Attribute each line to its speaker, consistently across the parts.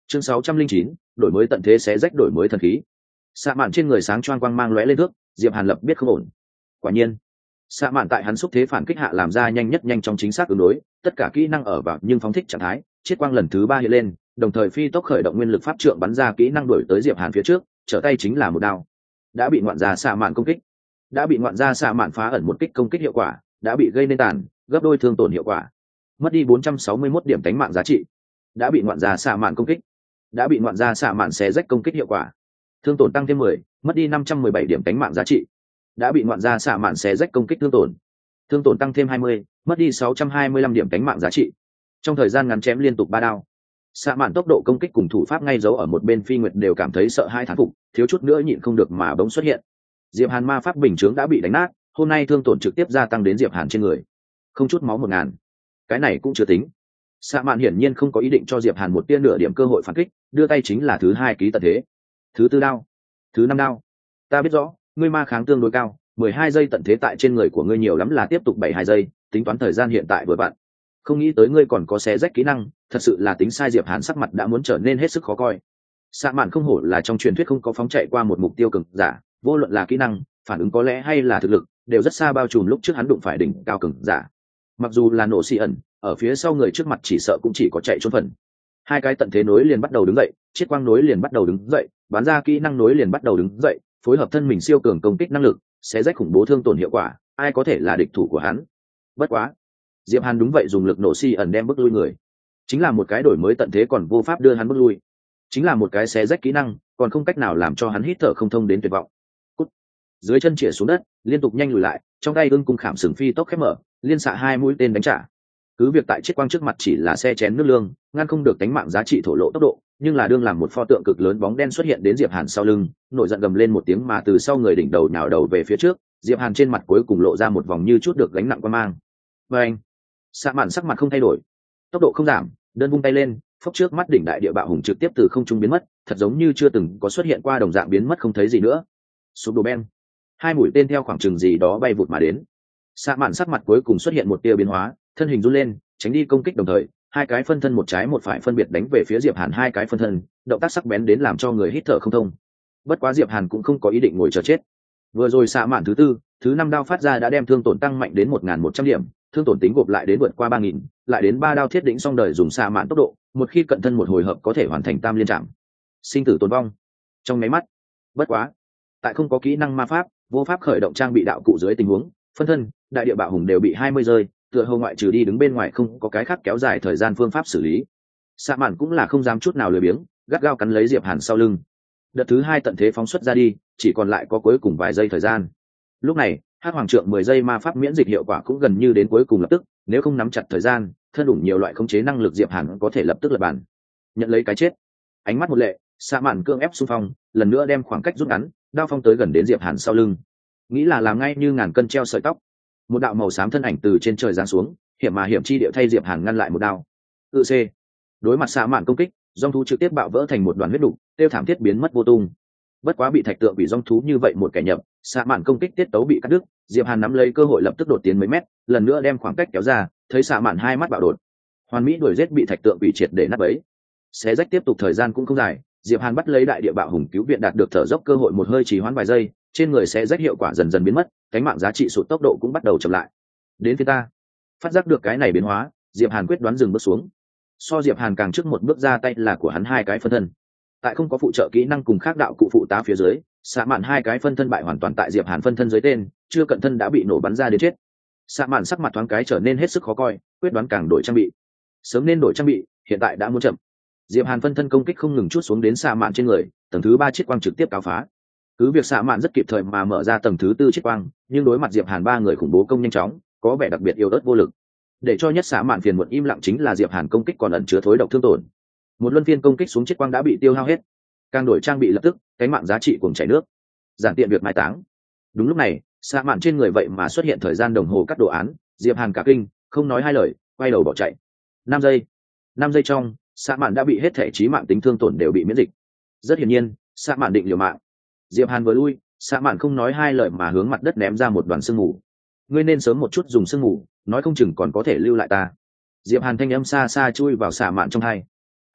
Speaker 1: chương 609, đổi mới tận thế xé rách đổi mới thần khí. Xạ mạn trên người sáng choang quang mang lóe lên nước, Diệp Hàn lập biết không ổn. Quả nhiên, xạ mạn tại hắn xúc thế phản kích hạ làm ra nhanh chóng chính xác ứng đối, tất cả kỹ năng ở vào nhưng phóng thích trạng thái, chiết quang lần thứ 3 hiện lên, đồng thời phi tốc khởi động nguyên lực pháp trượng bắn ra kỹ năng đuổi tới Diệp Hàn phía trước, trở tay chính là một đao. Đã bị ngoạn gia xạ mạn công kích, đã bị ngoạn gia xạ mạn phá ẩn một kích công kích hiệu quả, đã bị gây nên tàn, gấp đôi thương tổn hiệu quả. Mất đi 461 điểm tánh mạng giá trị. Đã bị ngoạn gia xạ mạn công kích, đã bị ngoạn gia xạ mạn xé rách công kích hiệu quả. Thương tổn tăng thêm 10, mất đi 517 điểm tánh mạng giá trị. Đã bị ngoạn gia xạ mạn xé rách công kích thương tổn tăng thêm 20, mất đi 625 điểm tánh mạng giá trị. Trong thời gian ngắn chém liên tục 3 đao. Xạ mạn tốc độ công kích cùng thủ pháp ngay giấu ở một bên Phi Nguyệt đều cảm thấy sợ hai thán phục, thiếu chút nữa nhịn không được mà bỗng xuất hiện. Diệp Hàn ma pháp bình chướng đã bị đánh nát, hôm nay thương tổn trực tiếp gia tăng đến Diệp Hàn trên người, không chút máu 1000. Cái này cũng chưa tính. Xạ mạn hiển nhiên không có ý định cho Diệp Hàn một tia nửa điểm cơ hội phản kích, đưa tay chính là thứ 2 ký tận thế, thứ 4 đao, thứ 5 đao. Ta biết rõ, ngươi ma kháng tương đối cao, 12 giây tận thế tại trên người của ngươi nhiều lắm là tiếp tục 72 giây, tính toán thời gian hiện tại vừa vặn. Không nghĩ tới ngươi còn có xé rách kỹ năng, thật sự là tính sai. Diệp Hàn sắc mặt đã muốn trở nên hết sức khó coi. Xạ mạn không hổ là trong truyền thuyết không có phóng chạy qua một mục tiêu cường giả, vô luận là kỹ năng, phản ứng có lẽ hay là thực lực, đều rất xa bao trùm lúc trước hắn đụng phải đỉnh cao cường giả. Mặc dù là nổ xì ẩn, ở phía sau người trước mặt chỉ sợ cũng chỉ có chạy trốn phần. 2 cái tận thế nối liền bắt đầu đứng dậy, chiết quang nối liền bắt đầu đứng dậy, bán ra kỹ năng nối liền bắt đầu đứng dậy, phối hợp thân mình siêu cường công kích năng lực, sẽ rách khủng bố thương tổn hiệu quả, ai có thể là địch thủ của hắn. Bất quá, Diệp Hàn đúng vậy dùng lực nổ xì ẩn đem bước lui người, chính là một cái đổi mới tận thế còn vô pháp đưa hắn bước lui, chính là một cái xé rách kỹ năng còn không cách nào làm cho hắn hít thở không thông đến tuyệt vọng. Cút. Dưới chân chĩa xuống đất, liên tục nhanh lùi lại, trong tay ưng cung khảm sừng phi tốc khép mở, liên xạ 2 mũi tên đánh trả. Cứ việc tại chiếc quang trước mặt chỉ là xe chén nước lương, ngăn không được đánh mạng giá trị thổ lộ tốc độ, nhưng là đương làm một pho tượng cực lớn bóng đen xuất hiện đến Diệp Hàn sau lưng, nổi giận gầm lên một tiếng mà từ sau người đỉnh đầu nhào đầu về phía trước, Diệp Hàn trên mặt cuối cùng lộ ra một vòng như chút được gánh nặng quan mang. Và anh, xạ mạn sắc mặt không thay đổi, tốc độ không giảm, đơn vung tay lên, phốc trước mắt đỉnh đại địa bạo hùng trực tiếp từ không trung biến mất, thật giống như chưa từng có xuất hiện qua đồng dạng biến mất không thấy gì nữa. Sụp đổ ben, 2 mũi tên theo khoảng chừng gì đó bay vụt mà đến. Xạ mạn sắc mặt cuối cùng xuất hiện một tia biến hóa, thân hình run lên, tránh đi công kích đồng thời, 2 cái phân thân một trái một phải phân biệt đánh về phía Diệp Hàn. 2 cái phân thân, động tác sắc bén đến làm cho người hít thở không thông. Bất quá Diệp Hàn cũng không có ý định ngồi chờ chết. Vừa rồi xạ mạn thứ 4, thứ 5 đao phát ra đã đem thương tổn tăng mạnh đến 1100 điểm, thương tổn tính gộp lại đến vượt qua 3000, lại đến 3 đao thiết đỉnh xong đời dùng xạ mạn tốc độ, một khi cận thân một hồi hợp có thể hoàn thành tam liên trảm. Sinh tử tồn vong. Trong mấy mắt. Bất quá, tại không có kỹ năng ma pháp, vô pháp khởi động trang bị đạo cụ dưới tình huống, phân thân, đại địa bạo hùng đều bị 20 rơi, tựa hồ ngoại trừ đi đứng bên ngoài không có cái khác kéo dài thời gian phương pháp xử lý. Xạ mạn cũng là không dám chút nào lười biếng, gắt gao cắn lấy Diệp Hàn sau lưng. Đợt thứ 2 tận thế phóng xuất ra đi, chỉ còn lại có cuối cùng vài giây thời gian. Lúc này, Hắc Hoàng Trượng 10 giây ma pháp miễn dịch hiệu quả cũng gần như đến cuối cùng lập tức, nếu không nắm chặt thời gian, thân đủ nhiều loại khống chế năng lực Diệp Hàn có thể lập tức lật bàn. Nhận lấy cái chết. Ánh mắt một lệ, xạ mạn cưỡng ép xung phong, lần nữa đem khoảng cách rút ngắn, đao phong tới gần đến Diệp Hàn sau lưng. Nghĩ là làm ngay như ngàn cân treo sợi tóc. Một đạo màu xám thân ảnh từ trên trời giáng xuống, hiểm mà hiểm chi điệu thay Diệp Hàn ngăn lại một đao. Tự C. Đối mặt xạ mạn công kích, dòng thú trực tiếp bạo vỡ thành một đoàn huyết đục, tiêu thảm thiết biến mất vô tung. Bất quá bị thạch tượng bị dòng thú như vậy một kẻ nhập, xạ mạn công kích tiết tấu bị cắt đứt, Diệp Hàn nắm lấy cơ hội lập tức đột tiến mấy mét, lần nữa đem khoảng cách kéo ra, thấy xạ mạn 2 mắt bạo đột. Hoàn mỹ đuổi giết bị thạch tượng bị triệt để nát bấy. Xé rách tiếp tục thời gian cũng không dài, Diệp Hàn bắt lấy đại địa bạo hùng cứu viện đạt được thở dốc cơ hội một hơi trì hoãn vài giây, trên người xé rách hiệu quả dần dần biến mất, cánh mạng giá trị sụt tốc độ cũng bắt đầu chậm lại. Đến phía ta, phát giác được cái này biến hóa, Diệp Hàn quyết đoán dừng bước xuống. So Diệp Hàn càng trước một bước ra tay là của hắn 2 cái phân thân. Tại không có phụ trợ kỹ năng cùng khác đạo cụ phụ tá phía dưới, xạ mạn 2 cái phân thân bại hoàn toàn tại Diệp Hàn phân thân dưới tên, chưa cận thân đã bị nổ bắn ra đến chết. Xạ mạn sắc mặt thoáng cái trở nên hết sức khó coi, quyết đoán càng đổi trang bị. Sớm nên đổi trang bị, hiện tại đã muốn chậm. Diệp Hàn phân thân công kích không ngừng chút xuống đến xạ mạn trên người, tầng thứ 3 chiếc quang trực tiếp cáo phá. Cứ việc xạ mạn rất kịp thời mà mở ra tầng thứ 4 chiếc quang, nhưng đối mặt Diệp Hàn 3 người khủng bố công nhanh chóng, có vẻ đặc biệt yếu ớt vô lực. Để cho nhất xạ mạn phiền muộn im lặng chính là Diệp Hàn công kích còn ẩn chứa thối độc thương tổn. Một luân phiên công kích xuống chiếc quang đã bị tiêu hao hết, càng đổi trang bị lập tức, cánh mạng giá trị cuồng chảy nước. Giản tiện việc mai táng. Đúng lúc này, xạ mạn trên người vậy mà xuất hiện thời gian đồng hồ cắt đồ án, Diệp Hàn cả kinh, không nói hai lời, quay đầu bỏ chạy. 5 giây trong, xạ mạn đã bị hết thể chí mạng tính thương tổn đều bị miễn dịch. Rất hiển nhiên, xạ mạn định liều mạng. Diệp Hàn vừa lui, xạ mạn không nói hai lời mà hướng mặt đất ném ra một đoàn sương mù. Ngươi nên sớm một chút dùng sương mù, nói không chừng còn có thể lưu lại ta. Diệp Hàn thanh âm xa xa chui vào xạ mạn trong tai.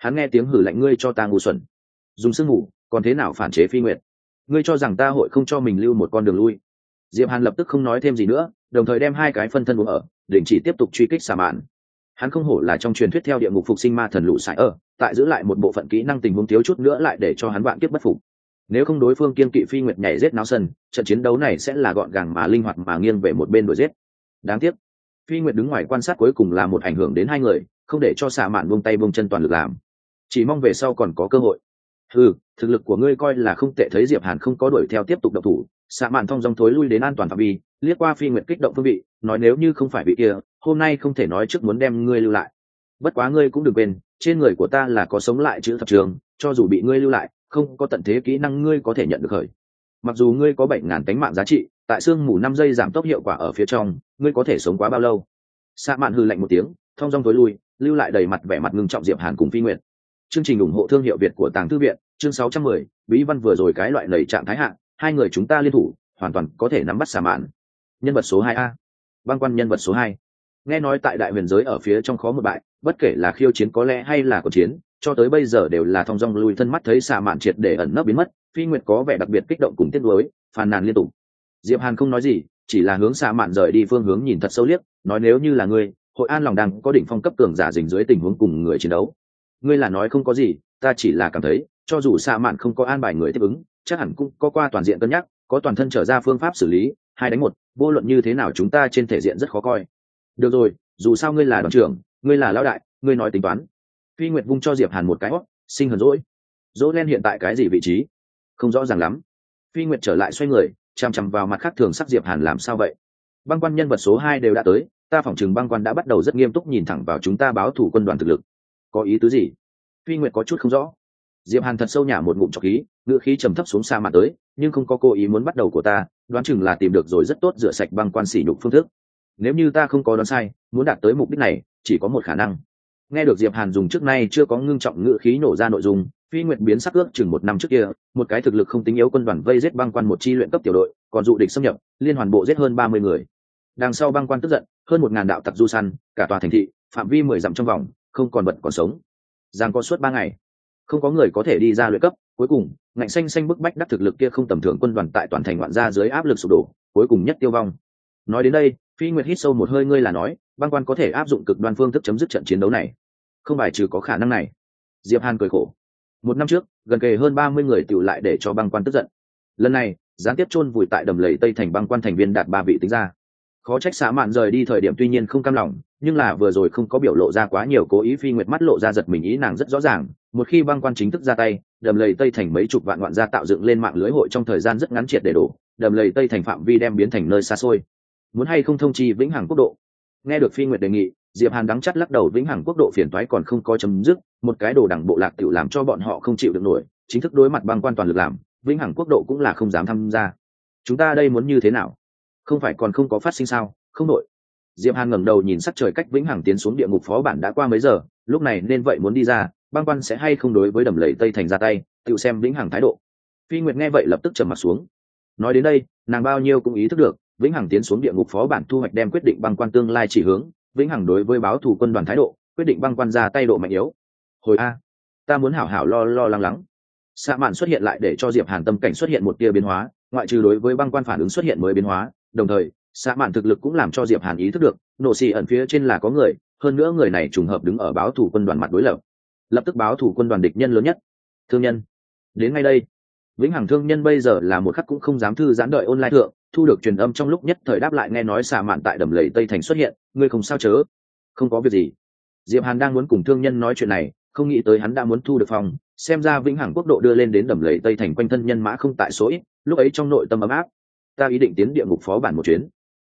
Speaker 1: Hắn nghe tiếng hử lạnh, ngươi cho ta ngu xuẩn, dùng sương ngủ còn thế nào phản chế Phi Nguyệt? Ngươi cho rằng ta hội không cho mình lưu một con đường lui? Diệp Hàn lập tức không nói thêm gì nữa, đồng thời đem hai cái phân thân uống ở, định chỉ tiếp tục truy kích xà mạn. Hắn không hổ là trong truyền thuyết theo địa ngục phục sinh ma thần lũ sải ở, tại giữ lại một bộ phận kỹ năng tình huống thiếu chút nữa lại để cho hắn vạn kiếp bất phục. Nếu không đối phương kiên kỵ Phi Nguyệt nhảy giết náo sân, trận chiến đấu này sẽ là gọn gàng mà linh hoạt mà nghiêng về một bên đuổi giết. Đáng tiếc, Phi Nguyệt đứng ngoài quan sát cuối cùng là một ảnh hưởng đến hai người, không để cho xà mạn buông tay buông chân toàn lực làm. Chỉ mong về sau còn có cơ hội. Thực lực của ngươi coi là không tệ, thấy Diệp Hàn không có đuổi theo tiếp tục động thủ, xạ mạn thong dong thối lui đến an toàn phạm vi, liếc qua Phi Nguyệt kích động phương vị, nói nếu như không phải vị kia, hôm nay không thể nói trước muốn đem ngươi lưu lại. Bất quá ngươi cũng đừng quên, trên người của ta là có sống lại chữ thập trường, cho dù bị ngươi lưu lại, không có tận thế kỹ năng ngươi có thể nhận được khởi. Mặc dù ngươi có 7.000 tánh mạng giá trị, tại xương mù 5 giây giảm tốc hiệu quả ở phía trong, ngươi có thể sống quá bao lâu? Xạ mạn hừ lạnh một tiếng, thong dong thối lui, lưu lại đầy mặt vẻ mặt ngưng trọng Diệp Hàn cùng Phi Nguyệt. Chương trình ủng hộ thương hiệu Việt của Tàng Thư viện, chương 610, bí văn vừa rồi cái loại lầy trạng thái hạ, hai người chúng ta liên thủ, hoàn toàn có thể nắm bắt xà mạn. Nhân vật số 2A. Băng Quan nhân vật số 2. Nghe nói tại đại huyền giới ở phía trong khó một bại, bất kể là khiêu chiến có lẽ hay là cuộc chiến, cho tới bây giờ đều là thong dong lui thân, mắt thấy xà mạn triệt để ẩn nấp biến mất, Phi Nguyệt có vẻ đặc biệt kích động cùng tiếc nuối, phàn nàn liên tục. Diệp Hàn không nói gì, chỉ là hướng xà mạn rời đi phương hướng nhìn thật sâu liếc, nói nếu như là ngươi, Hội An lòng đang có đỉnh phong cấp cường giả rình dưới tình huống cùng người chiến đấu. Ngươi là nói không có gì, ta chỉ là cảm thấy, cho dù xạ mạn không có an bài người tiếp ứng, chắc hẳn cũng có qua toàn diện cân nhắc, có toàn thân trở ra phương pháp xử lý, 2 đánh 1, vô luận như thế nào chúng ta trên thể diện rất khó coi. Được rồi, dù sao ngươi là đoàn trưởng, ngươi là lão đại, ngươi nói tính toán. Phi Nguyệt vung cho Diệp Hàn một cái hót, sinh hờn dỗi. Dỗ Len hiện tại cái gì vị trí? Không rõ ràng lắm. Phi Nguyệt trở lại xoay người, chằm chằm vào mặt khác thường sắc Diệp Hàn làm sao vậy? Băng Quan nhân vật số 2 đều đã tới, ta phỏng chừng Băng Quan đã bắt đầu rất nghiêm túc nhìn thẳng vào chúng ta báo thủ quân đoàn thực lực. Có ý tứ gì? Phi Nguyệt có chút không rõ. Diệp Hàn thật sâu nhả một ngụm trọc khí, ngựa khí trầm thấp xuống xa mặt tới, nhưng không có cố ý muốn bắt đầu của ta, đoán chừng là tìm được rồi rất tốt rửa sạch Băng Quan sỉ nhục phương thức. Nếu như ta không có đoán sai, muốn đạt tới mục đích này, chỉ có một khả năng. Nghe được Diệp Hàn dùng trước nay chưa có ngưng trọng ngựa khí nổ ra nội dung, Phi Nguyệt biến sắc ước chừng 1 năm trước kia, một cái thực lực không tính yếu quân đoàn vây giết Băng Quan một chi luyện cấp tiểu đội, còn dụ địch xâm nhập, liên hoàn bộ giết hơn 30 người. Đằng sau Băng Quan tức giận, hơn 1.000 đạo tặc du săn, cả tòa thành thị, phạm vi 10 dặm trong vòng, không còn vật còn sống. Giang có suốt 3 ngày, không có người có thể đi ra luyện cấp, cuối cùng ngạnh xanh bức bách đắc thực lực kia không tầm thường quân đoàn tại toàn thành ngoạn ra dưới áp lực sụp đổ, cuối cùng nhất tiêu vong. Nói đến đây, Phi Nguyệt hít sâu một hơi, ngươi là nói Băng Quan có thể áp dụng cực đoan phương thức chấm dứt trận chiến đấu này? Không bài trừ có khả năng này. Diệp Hàn cười khổ. 1 năm trước, gần kề hơn 30 người tiểu lại để cho Băng Quan tức giận. Lần này, gián tiếp chôn vùi tại đầm lầy Tây thành Băng Quan thành viên đạt 3 vị tính ra. Khó trách xá mạn rời đi thời điểm tuy nhiên không cam lòng, nhưng là vừa rồi không có biểu lộ ra quá nhiều cố ý. Phi Nguyệt mắt lộ ra giật mình, ý nàng rất rõ ràng, một khi Băng Quan chính thức ra tay, đầm lầy Tây thành mấy chục vạn ngoạn gia tạo dựng lên mạng lưới hội trong thời gian rất ngắn triệt để đổ, đầm lầy Tây thành phạm vi đem biến thành nơi xa xôi. Muốn hay không thông chi Vĩnh Hằng Quốc độ? Nghe được Phi Nguyệt đề nghị, Diệp Hàn đắng chắt lắc đầu, Vĩnh Hằng Quốc độ phiền toái còn không có chấm dứt, một cái đồ đẳng bộ lạc tiểu làm cho bọn họ không chịu được nổi, chính thức đối mặt Băng Quan toàn lực làm, Vĩnh Hằng Quốc độ cũng là không dám tham gia. Chúng ta đây muốn như thế nào? Không phải còn không có phát sinh sao? Không đội. Diệp Hàn ngẩng đầu nhìn sắc trời, cách Vĩnh Hằng tiến xuống địa ngục phó bản đã qua mấy giờ, lúc này nên vậy muốn đi ra, Băng Quan sẽ hay không đối với đầm lầy Tây thành ra tay, tự xem Vĩnh Hằng thái độ. Phi Nguyệt nghe vậy lập tức trầm mặt xuống. Nói đến đây, nàng bao nhiêu cũng ý thức được, Vĩnh Hằng tiến xuống địa ngục phó bản thu hoạch đem quyết định Băng Quan tương lai chỉ hướng, Vĩnh Hằng đối với báo thù quân đoàn thái độ, quyết định Băng Quan ra tay độ mạnh yếu. Hồi a, ta muốn hảo hảo lo lắng lắng. Xạ mạn xuất hiện lại để cho Diệp Hàn tâm cảnh xuất hiện một tia biến hóa, ngoại trừ đối với Băng Quan phản ứng xuất hiện mới biến hóa, đồng thời xạ mạn thực lực cũng làm cho Diệp Hàn ý thức được, nổ xì ẩn phía trên là có người, hơn nữa người này trùng hợp đứng ở báo thù quân đoàn mặt đối lập. Lập tức báo thù quân đoàn địch nhân lớn nhất, thương nhân. Đến ngay đây, Vĩnh Hằng thương nhân bây giờ là một khắc cũng không dám thư giãn đợi online thượng, thu được truyền âm trong lúc nhất thời đáp lại, nghe nói xạ mạn tại đầm lầy Tây thành xuất hiện, ngươi không sao chớ? Không có việc gì. Diệp Hàn đang muốn cùng thương nhân nói chuyện này, không nghĩ tới hắn đã muốn thu được phòng, xem ra Vĩnh Hằng Quốc độ đưa lên đến đầm lầy Tây thành quanh thân nhân mã không tại số ít, lúc ấy trong nội tâm ấm áp. Ta ý định tiến địa ngục phó bản một chuyến.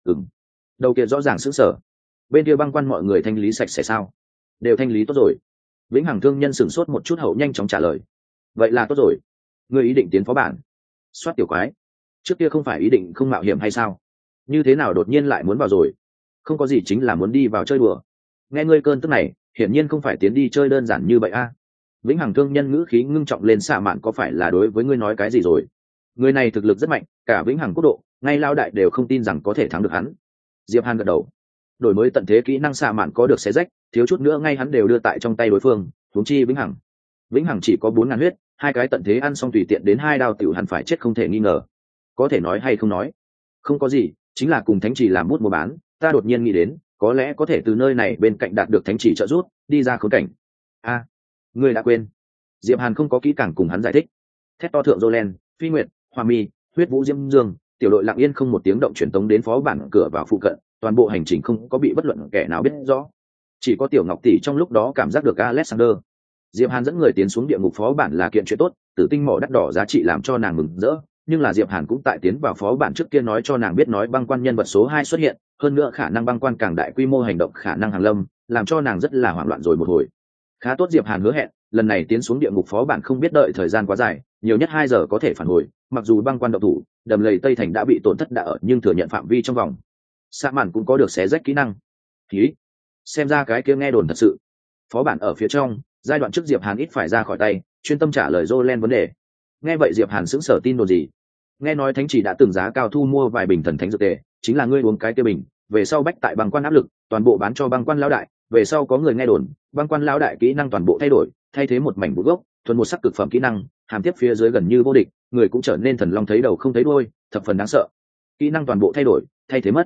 Speaker 1: Đầu kia rõ ràng sững sờ. Bên kia Băng Quan mọi người thanh lý sạch sẽ sao? Đều thanh lý tốt rồi. Vĩnh Hằng thương nhân sửng sốt một chút hậu nhanh chóng trả lời. Vậy là tốt rồi. Ngươi ý định tiến phó bản? Soát tiểu quái. Trước kia không phải ý định không mạo hiểm hay sao? Như thế nào đột nhiên lại muốn vào rồi? Không có gì, chính là muốn đi vào chơi đùa. Nghe ngươi cơn tức này, hiển nhiên không phải tiến đi chơi đơn giản như vậy a. Vĩnh Hằng thương nhân ngữ khí ngưng trọng lên, xạ mạn có phải là đối với ngươi nói cái gì rồi? Người này thực lực rất mạnh, cả Vĩnh Hằng Quốc độ, ngay lao đại đều không tin rằng có thể thắng được hắn. Diệp Hàn gật đầu. Đổi mới tận thế kỹ năng xạ mạn có được xé rách, thiếu chút nữa ngay hắn đều đưa tại trong tay đối phương, huống chi Vĩnh Hằng. vĩnh hằng chỉ có 4.000 huyết, hai cái tận thế ăn xong tùy tiện đến hai đao tiểu hẳn phải chết không thể nghi ngờ. Có thể nói hay không nói? Không có gì, chính là cùng thánh chỉ làm bút mua bán, ta đột nhiên nghĩ đến, có lẽ có thể từ nơi này bên cạnh đạt được thánh chỉ trợ giúp, đi ra khốn cảnh. A, ngươi đã quên. Diệp Hàn không có kỹ càng cùng hắn giải thích. Thét to thượng Jolen, Phi Nguyệt, Hoa Mi, Huyết Vũ Diễm Dương, tiểu đội lặng yên không một tiếng động truyền tống đến phó bản cửa vào phụ cận, toàn bộ hành trình không có bị bất luận kẻ nào biết rõ. Chỉ có tiểu Ngọc tỷ trong lúc đó cảm giác được Alexander. Diệp Hàn dẫn người tiến xuống địa ngục phó bản là kiện chuyện tốt, tử tinh mỏ đắt đỏ giá trị làm cho nàng mừng rỡ, nhưng là Diệp Hàn cũng tại tiến vào phó bản trước kia nói cho nàng biết nói băng quan nhân vật số 2 xuất hiện, hơn nữa khả năng băng quan càng đại quy mô hành động khả năng hàng lâm, làm cho nàng rất là hoảng loạn rồi một hồi. Khá tốt Diệp Hàn hứa hẹn, lần này tiến xuống địa ngục phó bản không biết đợi thời gian quá dài, nhiều nhất 2 giờ có thể phản hồi, mặc dù băng quan động thủ, đầm lầy Tây Thành đã bị tổn thất đã ở nhưng thừa nhận phạm vi trong vòng. Sa mạn cũng có được xé rách kỹ năng. Khí. Xem ra cái kia nghe đồn thật sự. Phó bản ở phía trong, giai đoạn trước Diệp Hàn ít phải ra khỏi tay, chuyên tâm trả lời Jolen vấn đề. Nghe vậy Diệp Hàn sững sờ tin đồn gì? Nghe nói thánh chỉ đã từng giá cao thu mua vài bình thần thánh dược tề, chính là ngươi uống cái kia bình, về sau bách tại băng quan áp lực, toàn bộ bán cho băng quan lão đại, về sau có người nghe đồn, băng quan lão đại kỹ năng toàn bộ thay đổi, thay thế một mảnh bút gốc, thuần một sắc cực phẩm kỹ năng, hàm tiếp phía dưới gần như vô địch, người cũng trở nên thần long thấy đầu không thấy đuôi, thập phần đáng sợ. Kỹ năng toàn bộ thay đổi, thay thế mất.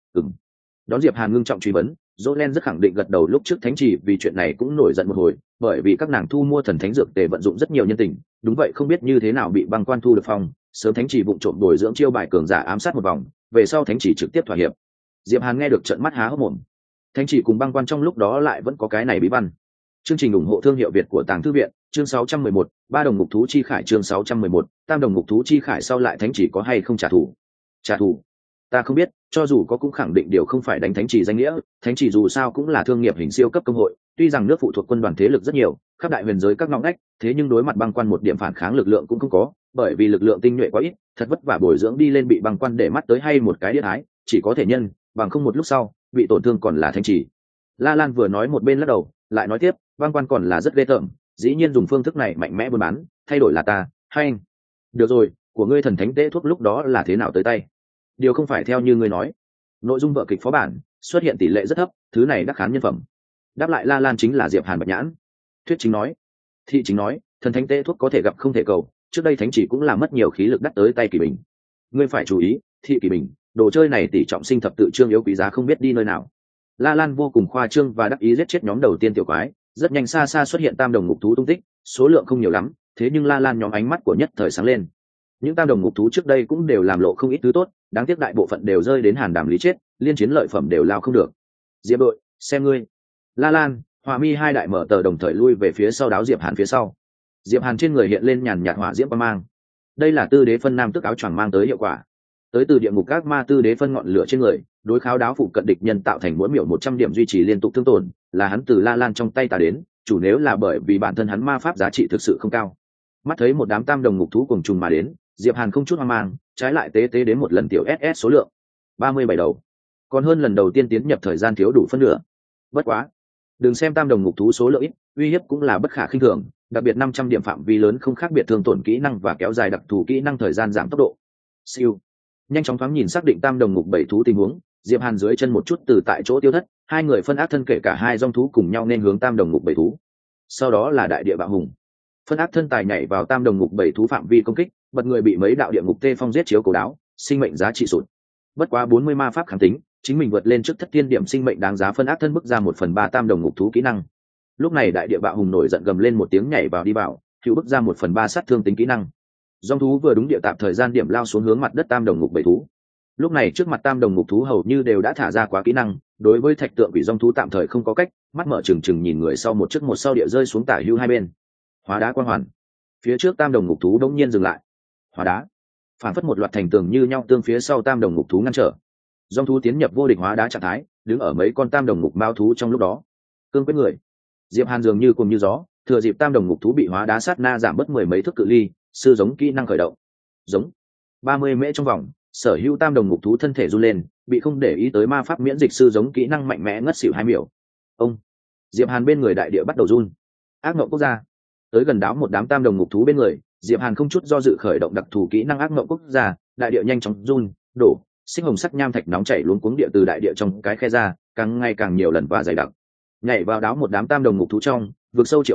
Speaker 1: Đón Diệp Hàn ngưng trọng truy vấn, Jolen rất khẳng định gật đầu lúc trước thánh chỉ vì chuyện này cũng nổi giận một hồi, bởi vì các nàng thu mua thần thánh dược tề vận dụng rất nhiều nhân tình, đúng vậy không biết như thế nào bị băng quan thu được phòng, sớm thánh chỉ vụng trộm bồi dưỡng chiêu bài cường giả ám sát một vòng, về sau thánh chỉ trực tiếp thỏa hiệp. Diệp Hàn nghe được trợn mắt há hốc mồm. Thánh chỉ cùng băng quan trong lúc đó lại vẫn có cái này bí văn. Chương trình ủng hộ thương hiệu Việt của Tàng Thư viện, chương 611, ba đồng ngục thú chi khải chương 611, tam đồng ngục thú chi khải sau lại thánh chỉ có hay không trả thù? Trả thù? Ta không biết, cho dù có cũng khẳng định điều không phải đánh thánh chỉ danh nghĩa, thánh chỉ dù sao cũng là thương nghiệp hình siêu cấp công hội, tuy rằng nước phụ thuộc quân đoàn thế lực rất nhiều, khắp đại huyền giới các ngóc ngách, thế nhưng đối mặt băng quan một điểm phản kháng lực lượng cũng không có, bởi vì lực lượng tinh nhuệ quá ít, thật vất vả bồi dưỡng đi lên bị băng quan để mắt tới hay một cái điếc ái, chỉ có thể nhân, bằng không một lúc sau, bị tổn thương còn là thánh chỉ. La Lan vừa nói một bên lắc đầu, lại nói tiếp, băng quan còn là rất ghê tởm, dĩ nhiên dùng phương thức này mạnh mẽ buôn bán, thay đổi là ta, hay anh. Được rồi, của ngươi thần thánh tế thuốc lúc đó là thế nào tới tay? Điều không phải theo như ngươi nói. Nội dung vở kịch phó bản xuất hiện tỷ lệ rất thấp, thứ này đắc khán nhân phẩm. Đáp lại La Lan chính là Diệp Hàn Bạch Nhãn. Thuyết chính nói, thị chính nói, thần thánh tế thuốc có thể gặp không thể cầu, trước đây thánh chỉ cũng là mất nhiều khí lực đắc tới tay Kỳ Bình. Ngươi phải chú ý, thị Kỳ Bình, đồ chơi này tỷ trọng sinh thập tự trương yếu quý giá không biết đi nơi nào. La Lan vô cùng khoa trương và đắc ý giết chết nhóm đầu tiên tiểu quái, rất nhanh xa xa xuất hiện tam đồng ngục thú tung tích, số lượng không nhiều lắm, thế nhưng La Lan nhóm ánh mắt của nhất thời sáng lên. Những tam đồng ngục thú trước đây cũng đều làm lộ không ít thứ tốt, đáng tiếc đại bộ phận đều rơi đến hàn đàm lý chết, liên chiến lợi phẩm đều lao không được. Diệp đội, xem ngươi. La Lan, Hỏa Mi hai đại mở tờ đồng thời lui về phía sau đáo Diệp Hàn phía sau. Diệp Hàn trên người hiện lên nhàn nhạt hỏa diễm quang mang. Đây là tư đế phân nam tức áo choàng mang tới hiệu quả. Tới từ địa ngục các ma tư đế phân ngọn lửa trên người, đối kháo đáo phụ cận địch nhân tạo thành mỗi miểu 100 điểm duy trì liên tục thương tổn, là hắn từ La Lan trong tay ta đến, chủ nếu là bởi vì bản thân hắn ma pháp giá trị thực sự không cao. Mắt thấy một đám tam đồng ngục thú cùng trùng mà đến, Diệp Hàn không chút hoang mang, trái lại tế tế đến một lần tiểu SS số lượng 37 đầu, còn hơn lần đầu tiên tiến nhập thời gian thiếu đủ phân nửa. Bất quá, đừng xem tam đồng ngục thú số lượng ít, uy hiếp cũng là bất khả khinh thường, đặc biệt 500 điểm phạm vi lớn không khác biệt thương tổn kỹ năng và kéo dài đặc thù kỹ năng thời gian giảm tốc độ. Siêu. Nhanh chóng thoáng nhìn xác định tam đồng ngục bảy thú tình huống, Diệp Hàn dưới chân một chút từ tại chỗ tiêu thất, hai người phân ác thân kể cả hai dòng thú cùng nhau nên hướng tam đồng ngục bảy thú. Sau đó là đại địa bạo hùng. Phân ác thân tài nhảy vào tam đồng ngục bảy thú phạm vi công kích, bật người bị mấy đạo địa ngục tê phong giết chiếu cổ đáo, sinh mệnh giá trị sụt. Bất quá 40 ma pháp kháng tính, chính mình vượt lên trước thất thiên điểm sinh mệnh đáng giá phân ác thân bức ra 1/3 tam đồng ngục thú kỹ năng. Lúc này đại địa bạo hùng nổi giận gầm lên một tiếng nhảy vào đi bảo, hữu bức ra 1/3 sát thương tính kỹ năng. Dòng thú vừa đúng địa tạm thời gian điểm lao xuống hướng mặt đất tam đồng ngục bảy thú. Lúc này trước mặt tam đồng ngục thú hầu như đều đã thả ra quá kỹ năng, đối với thạch tượng quỷ dòng thú tạm thời không có cách, mắt mở trừng trừng nhìn người sau một trước một sau địa rơi xuống tả hữu hai bên. Hóa đá quang hoàn. Phía trước tam đồng ngục thú đống nhiên dừng lại. Hóa đá. Phản phất một loạt thành tường như nhau tương phía sau tam đồng ngục thú ngăn trở. Dòng thú tiến nhập vô địch hóa đá trạng thái, đứng ở mấy con tam đồng ngục bao thú trong lúc đó. Cương quyết người. Diệp Hàn dường như cùng như gió, thừa dịp tam đồng ngục thú bị hóa đá sát na giảm bớt 10 mấy thước cự ly, sư giống kỹ năng khởi động. Giống. 30 mễ trong vòng, sở hữu tam đồng ngục thú thân thể run lên, bị không để ý tới ma pháp miễn dịch sư giống kỹ năng mạnh mẽ ngất xỉu 2 miểu. Ông. Diệp Hàn bên người đại địa bắt đầu run. Ác mộng quốc gia. Tới gần đáo một đám tam đồng ngục thú bên người, Diệp Hàn không chút do dự khởi động đặc thù kỹ năng ác mộng quốc gia, đại địa nhanh chóng run, đổ, sinh hồng sắc nham thạch nóng chảy luống cuống địa từ đại địa trong cái khe ra, càng ngày càng nhiều lần và dày đặc. Nhảy vào đáo một đám tam đồng ngục thú trong, vượt sâu triệu hoán,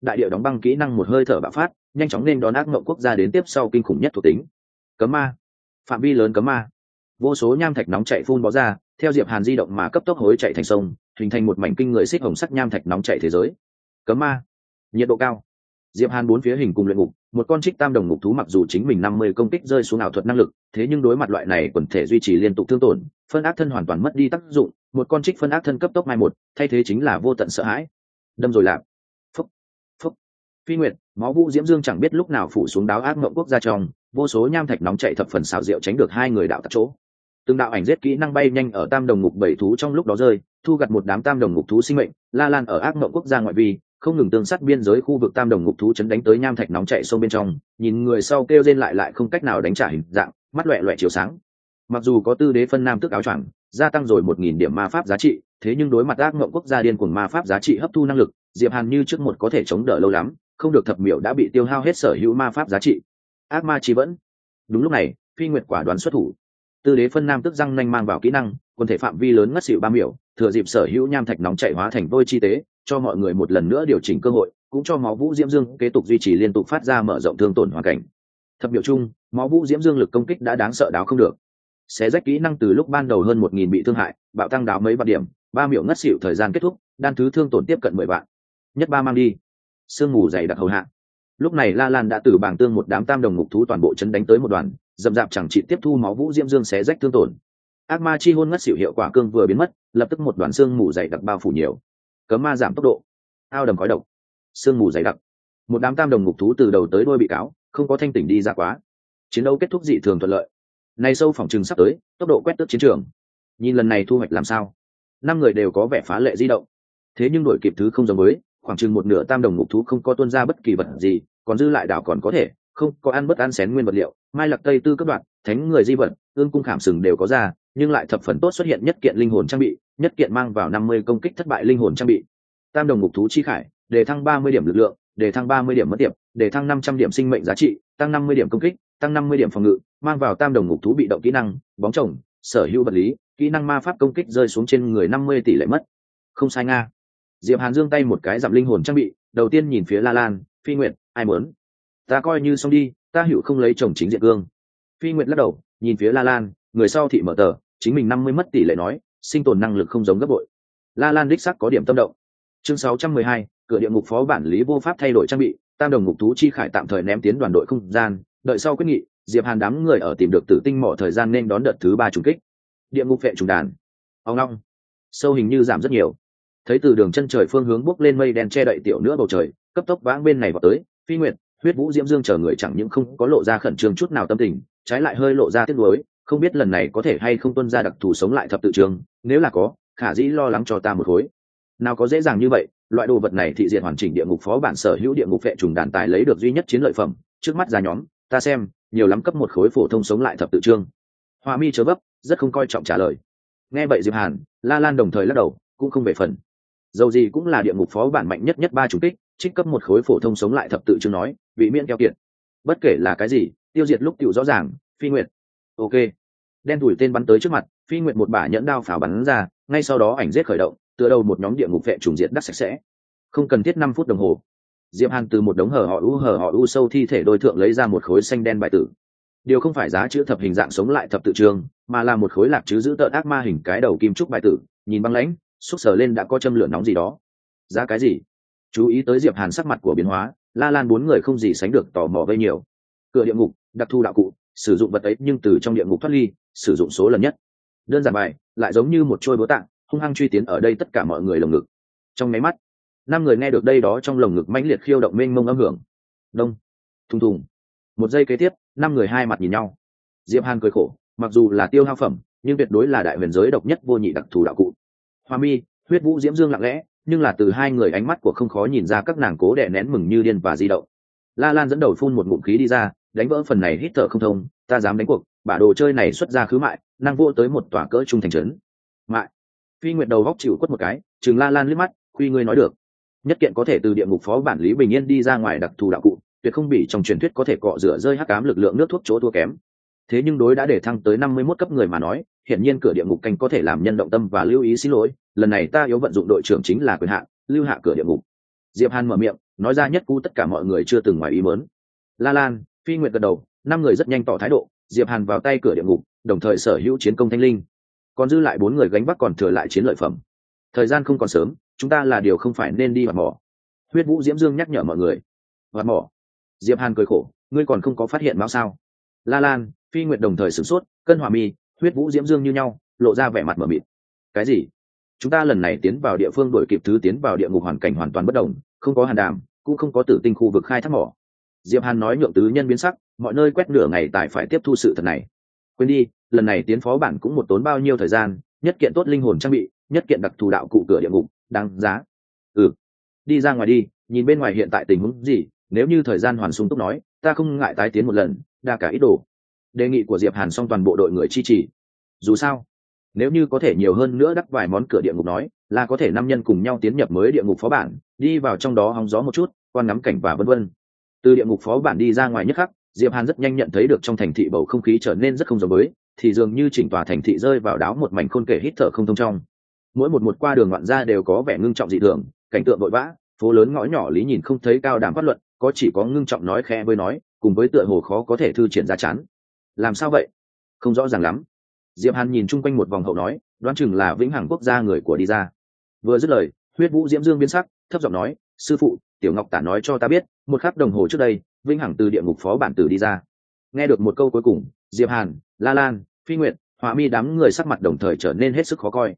Speaker 1: đại địa đóng băng kỹ năng một hơi thở bạo phát, nhanh chóng nên đón ác mộng quốc gia đến tiếp sau kinh khủng nhất thuộc tính. Cấm ma, phạm vi lớn cấm ma, vô số nham thạch nóng chảy phun bó ra, theo Diệp Hàn di động mà cấp tốc hối chạy thành sông, hình thành một mảnh kinh người xích hồng sắc nham thạch nóng chảy thế giới. Cấm ma, nhiệt độ cao. Diệp Hàn bốn phía hình cùng luyện ngục, một con trích tam đồng ngục thú mặc dù chính mình 50 công kích rơi xuống ảo thuật năng lực, thế nhưng đối mặt loại này quần thể duy trì liên tục thương tổn, phân ác thân hoàn toàn mất đi tác dụng, một con trích phân ác thân cấp tốc mai một, thay thế chính là vô tận sợ hãi. Đâm rồi làm. Phúc, phúc. Phi Nguyệt, máu vũ diễm dương chẳng biết lúc nào phủ xuống đáo ác mộng quốc gia trong, vô số nham thạch nóng chảy thập phần xảo diệu tránh được hai người đạo tặc chỗ. Từng đạo ảnh giết kỹ năng bay nhanh ở tam đồng ngục bảy thú trong lúc đó rơi, thu gặt một đám tam đồng ngục thú sinh mệnh, La Lan ở ác mộng quốc gia ngoại vi, không ngừng tương sát biên giới khu vực tam đồng ngục thú chấn đánh tới nham thạch nóng chảy sông bên trong, nhìn người sau kêu rên lại không cách nào đánh trả hình dạng, mắt loẹt loẹt chiếu sáng. Mặc dù có tư đế phân nam tức áo choàng, gia tăng rồi 1000 điểm ma pháp giá trị, thế nhưng đối mặt ác mộng quốc gia điên cuồng ma pháp giá trị hấp thu năng lực, Diệp Hàn như trước một có thể chống đỡ lâu lắm, không được thập miểu đã bị tiêu hao hết sở hữu ma pháp giá trị. Ác ma chi vẫn. Đúng lúc này, Phi Nguyệt quả đoán xuất thủ. Tư đế phân nam tức răng nanh mang vào kỹ năng, quân thể phạm vi lớn ngất xỉu 3 miểu, thừa dịp sở hữu nham thạch nóng chảy hóa thành vôi chi tế, cho mọi người một lần nữa điều chỉnh cơ hội, cũng cho máu vũ diễm dương kế tục duy trì liên tục phát ra mở rộng thương tổn hoàn cảnh. Thập biểu chung, máu vũ diễm dương lực công kích đã đáng sợ đáo không được. Xé rách kỹ năng từ lúc ban đầu hơn 1000 bị thương hại, bạo tăng đáo mấy vạn điểm, 3 miểu ngất xỉu thời gian kết thúc, đan thứ thương tổn tiếp cận 10 vạn. Nhất ba mang đi. Sương mù dày đặc hầu hạ. Lúc này La Lan đã từ bảng tương một đám tam đồng ngục thú toàn bộ chấn đánh tới một đoàn, dầm dạp chẳng chỉ tiếp thu máu vũ diễm dương xé rách thương tổn. Ác ma chi hôn ngất xỉu hiệu quả cương vừa biến mất, lập tức một đoàn sương mù dày đặc bao phủ nhiều. Cấm ma giảm tốc độ. Ao đầm khói độc. Sương mù dày đặc. Một đám tam đồng ngục thú từ đầu tới đuôi bị cáo, không có thanh tỉnh đi ra quá. Chiến đấu kết thúc dị thường thuận lợi. Nay sâu phòng trừng sắp tới, tốc độ quét tước chiến trường. Nhìn lần này thu hoạch làm sao? 5 người đều có vẻ phá lệ di động. Thế nhưng đổi kịp thứ không giống với, khoảng chừng một nửa tam đồng ngục thú không có tuôn ra bất kỳ vật gì, còn dư lại đảo còn có thể, không có ăn bất ăn xén nguyên vật liệu, mai lạc tây tư cấp đoạn, thánh người di vật, ương cung khảm sừng đều có ra, nhưng lại thập phần tốt xuất hiện nhất kiện linh hồn trang bị, nhất kiện mang vào 50 công kích thất bại linh hồn trang bị. Tam đồng ngục thú chi khải, đề thăng 30 điểm lực lượng, đề thăng 30 điểm mất điểm, đề thăng 500 điểm sinh mệnh giá trị, tăng 50 điểm công kích, tăng 50 điểm phòng ngự, mang vào tam đồng ngục thú bị động kỹ năng, bóng chồng, sở hữu vật lý, kỹ năng ma pháp công kích rơi xuống trên người 50 tỷ lệ mất. Không sai nga. Diệp Hàn giương tay một cái giảm linh hồn trang bị, đầu tiên nhìn phía La Lan, Phi Nguyệt, ai muốn? Ta coi như xong đi, ta hữu không lấy chồng chính diện gương. Phi Nguyệt lắc đầu, nhìn phía La Lan, người sau thị mở tờ, chính mình 50 mất tỷ lệ nói, sinh tồn năng lực không giống gấp bội. La Lan đích xác có điểm tâm động. Chương 612, cửa địa ngục phó bản lý vô pháp thay đổi trang bị, tam đồng ngục thú chi khải tạm thời ném tiến đoàn đội không gian, đợi sau quyết nghị, Diệp Hàn đám người ở tìm được tử tinh mỏ thời gian nên đón đợt thứ 3 trùng kích. Địa ngục vệ trùng đàn. Ông long. Sâu hình như giảm rất nhiều. Thấy từ đường chân trời phương hướng bốc lên mây đen che đậy tiểu nữa bầu trời, cấp tốc vãng bên này vào tới, Phi Nguyệt, huyết vũ diễm dương chờ người chẳng những không có lộ ra khẩn trương chút nào tâm tình, trái lại hơi lộ ra tiếc nuối, không biết lần này có thể hay không tuân ra đặc thù sống lại thập tự trường, nếu là có, khả dĩ lo lắng cho ta một khối. Nào có dễ dàng như vậy, loại đồ vật này thị diện hoàn chỉnh địa ngục phó bản sở hữu địa ngục vệ trùng đàn tài lấy được duy nhất chiến lợi phẩm, trước mắt ra nhóm, ta xem, nhiều lắm cấp một khối phổ thông sống lại thập tự chương. Hoa mi chớ bấp, rất không coi trọng trả lời. Nghe vậy Diệp Hàn, La Lan đồng thời lắc đầu, cũng không về phần. Dầu gì cũng là địa ngục phó bản mạnh nhất 3 chủng kích, trích cấp một khối phổ thông sống lại thập tự chương nói, bị miễn keo kiệt. Bất kể là cái gì, tiêu diệt lúc tiểu rõ ràng, Phi Nguyệt. Ok. Đen đuổi tên bắn tới trước mặt, Phi Nguyệt một bả nhẫn đao pháo bắn ra, ngay sau đó ảnh giết khởi động, tựa đầu một nhóm địa ngục vệ trùng diệt đắc sạch sẽ. Không cần thiết 5 phút đồng hồ. Diệp Hàn từ một đống hở họ u sâu thi thể đôi thượng lấy ra một khối xanh đen bài tử. Điều không phải giá chữ thập hình dạng sống lại thập tự trường, mà là một khối lạc chữ giữ tợn ác ma hình cái đầu kim trúc bài tử, nhìn băng lãnh, xúc sờ lên đã có châm lửa nóng gì đó. Giá cái gì? Chú ý tới Diệp Hàn sắc mặt của biến hóa, La Lan 4 người không gì sánh được tò mò vây nhiều. Cửa địa ngục, đặc thu đạo cụ, sử dụng vật ấy nhưng từ trong địa ngục thoát ly, sử dụng số lần nhất. Đơn giản bài, lại giống như một trôi búa tạ, hung hăng truy tiến ở đây tất cả mọi người lồng ngực. Trong mấy mắt, 5 người nghe được đây đó trong lồng ngực mãnh liệt khiêu động mênh mông âm hưởng. Đông, thùng thùng. Một giây kế tiếp, 5 người hai mặt nhìn nhau. Diệp Hàn cười khổ, mặc dù là tiêu hao phẩm, nhưng tuyệt đối là đại huyền giới độc nhất vô nhị đặc thù đạo cụ. Hoa mi, huyết vũ diễm dương lặng lẽ, nhưng là từ hai người ánh mắt của không khó nhìn ra các nàng cố đè nén mừng như điên và di động. La Lan dẫn đầu phun một ngụm khí đi ra, đánh vỡ phần này hít thở không thông, ta dám đánh cuộc, bả đồ chơi này xuất ra khứ mại, năng vô tới một tòa cỡ trung thành trấn. Mại. Phi Nguyệt đầu góc chịu quất một cái, trừng La Lan liếc mắt, khuy ngươi nói được. Nhất kiện có thể từ địa ngục phó bản lý bình yên đi ra ngoài đặc thù đạo cụ, tuyệt không bị trong truyền thuyết có thể cọ rửa rơi hắc ám lực lượng nước thuốc chỗ thua kém. Thế nhưng đối đã để thăng tới 51 cấp người mà nói, hiển nhiên cửa địa ngục canh có thể làm nhân động tâm và lưu ý xin lỗi, lần này ta yếu vận dụng đội trưởng chính là quyền hạn, lưu hạ cửa địa ngục. Diệp Hàn mở miệng nói ra nhất cú tất cả mọi người chưa từng ngoài ý muốn. La Lan, Phi Nguyệt gật đầu, năm người rất nhanh tỏ thái độ. Diệp Hàn vào tay cửa địa ngục, đồng thời sở hữu chiến công thanh linh, còn dư lại 4 người gánh vác còn thừa lại chiến lợi phẩm. Thời gian không còn sớm, chúng ta là điều không phải nên đi hoạt mỏ. Huyết Vũ Diễm Dương nhắc nhở mọi người. Hoạt mỏ? Diệp Hàn cười khổ, ngươi còn không có phát hiện báo sao? La Lan, Phi Nguyệt đồng thời sửng sốt, Cân Hỏa Mi, Huyết Vũ Diễm Dương như nhau, lộ ra vẻ mặt mở mịt. Cái gì? Chúng ta lần này tiến vào địa phương đổi kịp thứ tiến vào địa ngục hoàn cảnh hoàn toàn bất đồng, không có hàn đàm, cũng không có tử tinh khu vực khai thác mỏ. Diệp Hàn nói nhượng tứ nhân biến sắc, mọi nơi quét nửa ngày tại phải tiếp thu sự thật này. Quên đi, lần này tiến phó bản cũng một tốn bao nhiêu thời gian, nhất kiện tốt linh hồn trang bị, nhất kiện đặc thù đạo cụ cửa địa ngục, đáng giá. Đi ra ngoài đi, nhìn bên ngoài hiện tại tình huống gì, nếu như thời gian hoàn sung túc nói, ta không ngại tái tiến một lần, đa cả ít đồ. Đề nghị của Diệp Hàn xong toàn bộ đội người chi trì. Dù sao, nếu như có thể nhiều hơn nữa đắp vài món cửa địa ngục nói, là có thể 5 nhân cùng nhau tiến nhập mới địa ngục phó bản, đi vào trong đó hóng gió một chút, quan ngắm cảnh và vân vân. Từ địa ngục phó bản đi ra ngoài nhất khắc, Diệp Hàn rất nhanh nhận thấy được trong thành thị bầu không khí trở nên rất không giống với, thì dường như chỉnh tòa thành thị rơi vào đáo một mảnh khôn kể hít thở không thông trong. Mỗi một qua đường ngoạn ra đều có vẻ ngưng trọng dị thường, cảnh tượng vội vã, phố lớn ngõ nhỏ lý nhìn không thấy cao đàm phát luận, có chỉ có ngưng trọng nói khẽ với nói, cùng với tựa hồ khó có thể thư triển ra chán. Làm sao vậy? Không rõ ràng lắm. Diệp Hàn nhìn chung quanh một vòng hậu nói, đoán chừng là vĩnh hằng quốc gia người của đi ra. Vừa dứt lời, Huyết Vũ Diễm Dương biến sắc, thấp giọng nói, sư phụ, Tiểu Ngọc Tả nói cho ta biết, một khắc đồng hồ trước đây, vĩnh hằng từ địa ngục phó bản tử đi ra. Nghe được một câu cuối cùng, Diệp Hàn, La Lan, Phi Nguyệt, Hỏa Mi đám người sắc mặt đồng thời trở nên hết sức khó coi.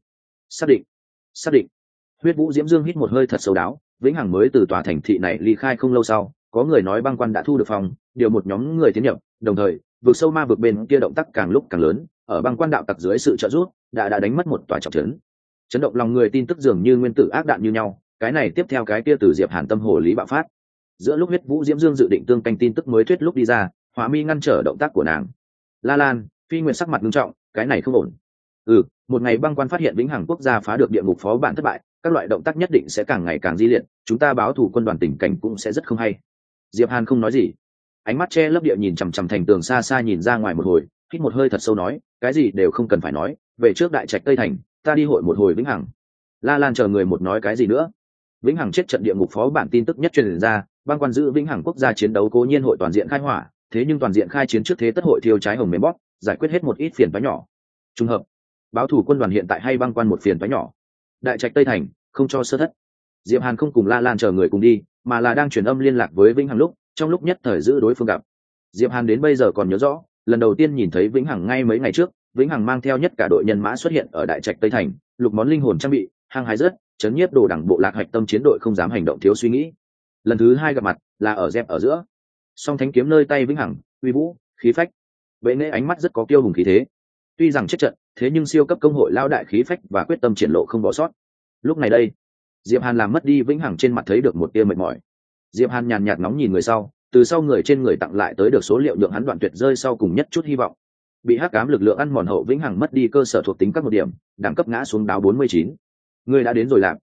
Speaker 1: Xác định. Huyết Vũ Diễm Dương hít một hơi thật sâu đáo, vĩnh hằng mới từ tòa thành thị này ly khai không lâu sau, có người nói băng quan đã thu được phòng, điều một nhóm người tiến nhập, đồng thời, vực sâu ma vực bên kia động tác càng lúc càng lớn, ở băng quan đạo tặc dưới sự trợ giúp, đã đánh mất một tòa trọng trấn. Chấn động lòng người tin tức dường như nguyên tử ác đạn như nhau, cái này tiếp theo cái kia từ Diệp Hàn tâm hồ lý bạo phát. Giữa lúc Huyết Vũ Diễm Dương dự định tương canh tin tức mới thuyết lúc đi ra, Hỏa Mi ngăn trở động tác của nàng. La Lan, Phi Nguyệt sắc mặt nghiêm trọng, cái này không ổn. Một ngày băng quan phát hiện vĩnh hằng quốc gia phá được địa ngục phó bản thất bại, các loại động tác nhất định sẽ càng ngày càng di liệt, chúng ta báo thù quân đoàn tình cảnh cũng sẽ rất không hay. Diệp Hàn không nói gì, ánh mắt che lấp địa nhìn chằm chằm thành tường xa xa nhìn ra ngoài một hồi, hít một hơi thật sâu nói, cái gì đều không cần phải nói, về trước đại trạch Tây Thành, ta đi hội một hồi vĩnh hằng. La Lan chờ người một nói cái gì nữa. Vĩnh hằng chết trận địa ngục phó bản tin tức nhất truyền ra, băng quan giữ vĩnh hằng quốc gia chiến đấu cố nhiên hội toàn diện khai hỏa, thế nhưng toàn diện khai chiến trước thế tất hội thiêu trái hồng mềm bóp, giải quyết hết một ít phiền toái nhỏ. Trùng hợp, báo thủ quân đoàn hiện tại hay băng quan một phiền toái nhỏ. Đại trạch Tây Thành, không cho sơ thất. Diệp Hàn không cùng La Lan chờ người cùng đi, mà là đang truyền âm liên lạc với Vĩnh Hằng trong lúc nhất thời giữ đối phương gặp. Diệp Hàn đến bây giờ còn nhớ rõ, lần đầu tiên nhìn thấy Vĩnh Hằng ngay mấy ngày trước, Vĩnh Hằng mang theo nhất cả đội nhân mã xuất hiện ở đại trạch Tây Thành, lục món linh hồn trang bị, hăng hái rất, chấn nhiếp đồ đẳng bộ lạc hạch tâm chiến đội không dám hành động thiếu suy nghĩ. Lần thứ hai gặp mặt là ở dẹp ở giữa, song thánh kiếm nơi tay Vĩnh Hằng, uy vũ, khí phách, bệ nghệ ánh mắt rất có kiêu hùng khí thế. Tuy rằng chết trận, thế nhưng siêu cấp công hội lao đại khí phách và quyết tâm triển lộ không bỏ sót. Lúc này đây, Diệp Hàn làm mất đi Vĩnh Hằng trên mặt thấy được một tia mệt mỏi. Diệp Hàn nhàn nhạt ngóng nhìn người sau, từ sau người trên người tặng lại tới được số liệu nhượng hắn đoạn tuyệt rơi sau cùng nhất chút hy vọng. Bị hắc ám lực lượng ăn mòn hậu Vĩnh Hằng mất đi cơ sở thuộc tính các một điểm, đẳng cấp ngã xuống đáo 49. Người đã đến rồi làm.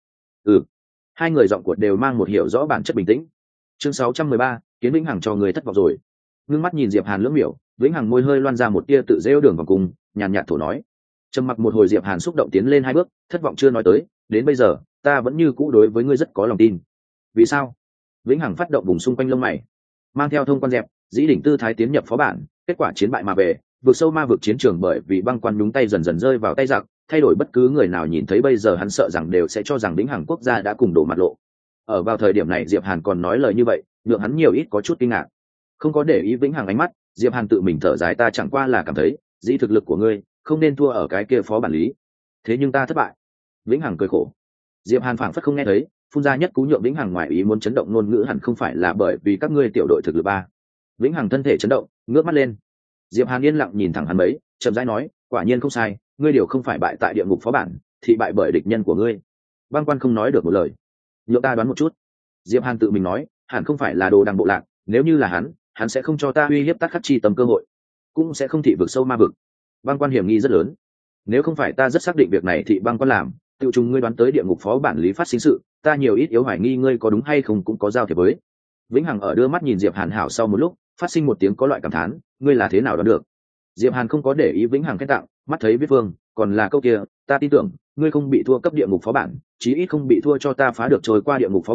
Speaker 1: Hai người giọng cuột đều mang một hiểu rõ bản chất bình tĩnh. Chương 613, kiến Vĩnh Hằng cho người thất vọng rồi. Ngưng mắt nhìn Diệp Hàn lưỡng miểu, Vĩnh Hằng môi hơi loan ra một tia tự rêu đường vòng cùng, nhàn nhạt thổ nói. Trầm mặc một hồi, Diệp Hàn xúc động tiến lên 2 bước, thất vọng chưa nói tới, đến bây giờ, ta vẫn như cũ đối với ngươi rất có lòng tin. Vì sao? Vĩnh Hằng phát động vùng xung quanh lông mày, mang theo thông quan dẹp, dĩ đỉnh tư thái tiến nhập phó bản, kết quả chiến bại mà về, vượt sâu ma vực chiến trường bởi vì băng quan nhúng tay dần dần rơi vào tay giặc, thay đổi bất cứ người nào nhìn thấy bây giờ hắn sợ rằng đều sẽ cho rằng Vĩnh Hằng quốc gia đã cùng đổ mặt lộ. Ở vào thời điểm này Diệp Hàn còn nói lời như vậy, nhượng hắn nhiều ít có chút kinh ngạc. Không có để ý Vĩnh Hằng ánh mắt, Diệp Hàn tự mình thở dài, ta chẳng qua là cảm thấy, dĩ thực lực của ngươi không nên thua ở cái kia phó bản lý. Thế nhưng ta thất bại. Vĩnh Hằng cười khổ. Diệp Hàn phảng phất không nghe thấy, phun ra nhất cú nhượng Vĩnh Hằng ngoài ý muốn chấn động ngôn ngữ hẳn không phải là bởi vì các ngươi tiểu đội thực lực ba. Vĩnh Hằng thân thể chấn động, ngước mắt lên. Diệp Hàn yên lặng nhìn thẳng hắn mấy, chậm rãi nói, quả nhiên không sai, ngươi điều không phải bại tại địa ngục phó bản, thì bại bởi địch nhân của ngươi. Băng Quan không nói được một lời. Nhượng ta đoán một chút. Diệp Hàn tự mình nói, hẳn không phải là đồ đằng bộ lạc, nếu như là hắn sẽ không cho ta uy hiếp Tát Khắc chi tâm cơ hội, cũng sẽ không thị vực sâu ma vực. Băng Quan hiểm nghi rất lớn. Nếu không phải ta rất xác định việc này thì Băng Quan làm, tự trùng ngươi đoán tới địa ngục phó bản lý phát sinh sự, ta nhiều ít yếu hoài nghi ngươi có đúng hay không cũng có giao thiệp với. Vĩnh Hằng ở đưa mắt nhìn Diệp Hàn hảo sau một lúc, phát sinh một tiếng có loại cảm thán, ngươi là thế nào đoán được? Diệp Hàn không có để ý Vĩnh Hằng khen tặng, mắt thấy biết vương, còn là câu kia, ta tin tưởng, ngươi không bị thua cấp địa ngục phó bản, chí ít không bị thua cho ta phá được trôi qua địa ngục phó bản,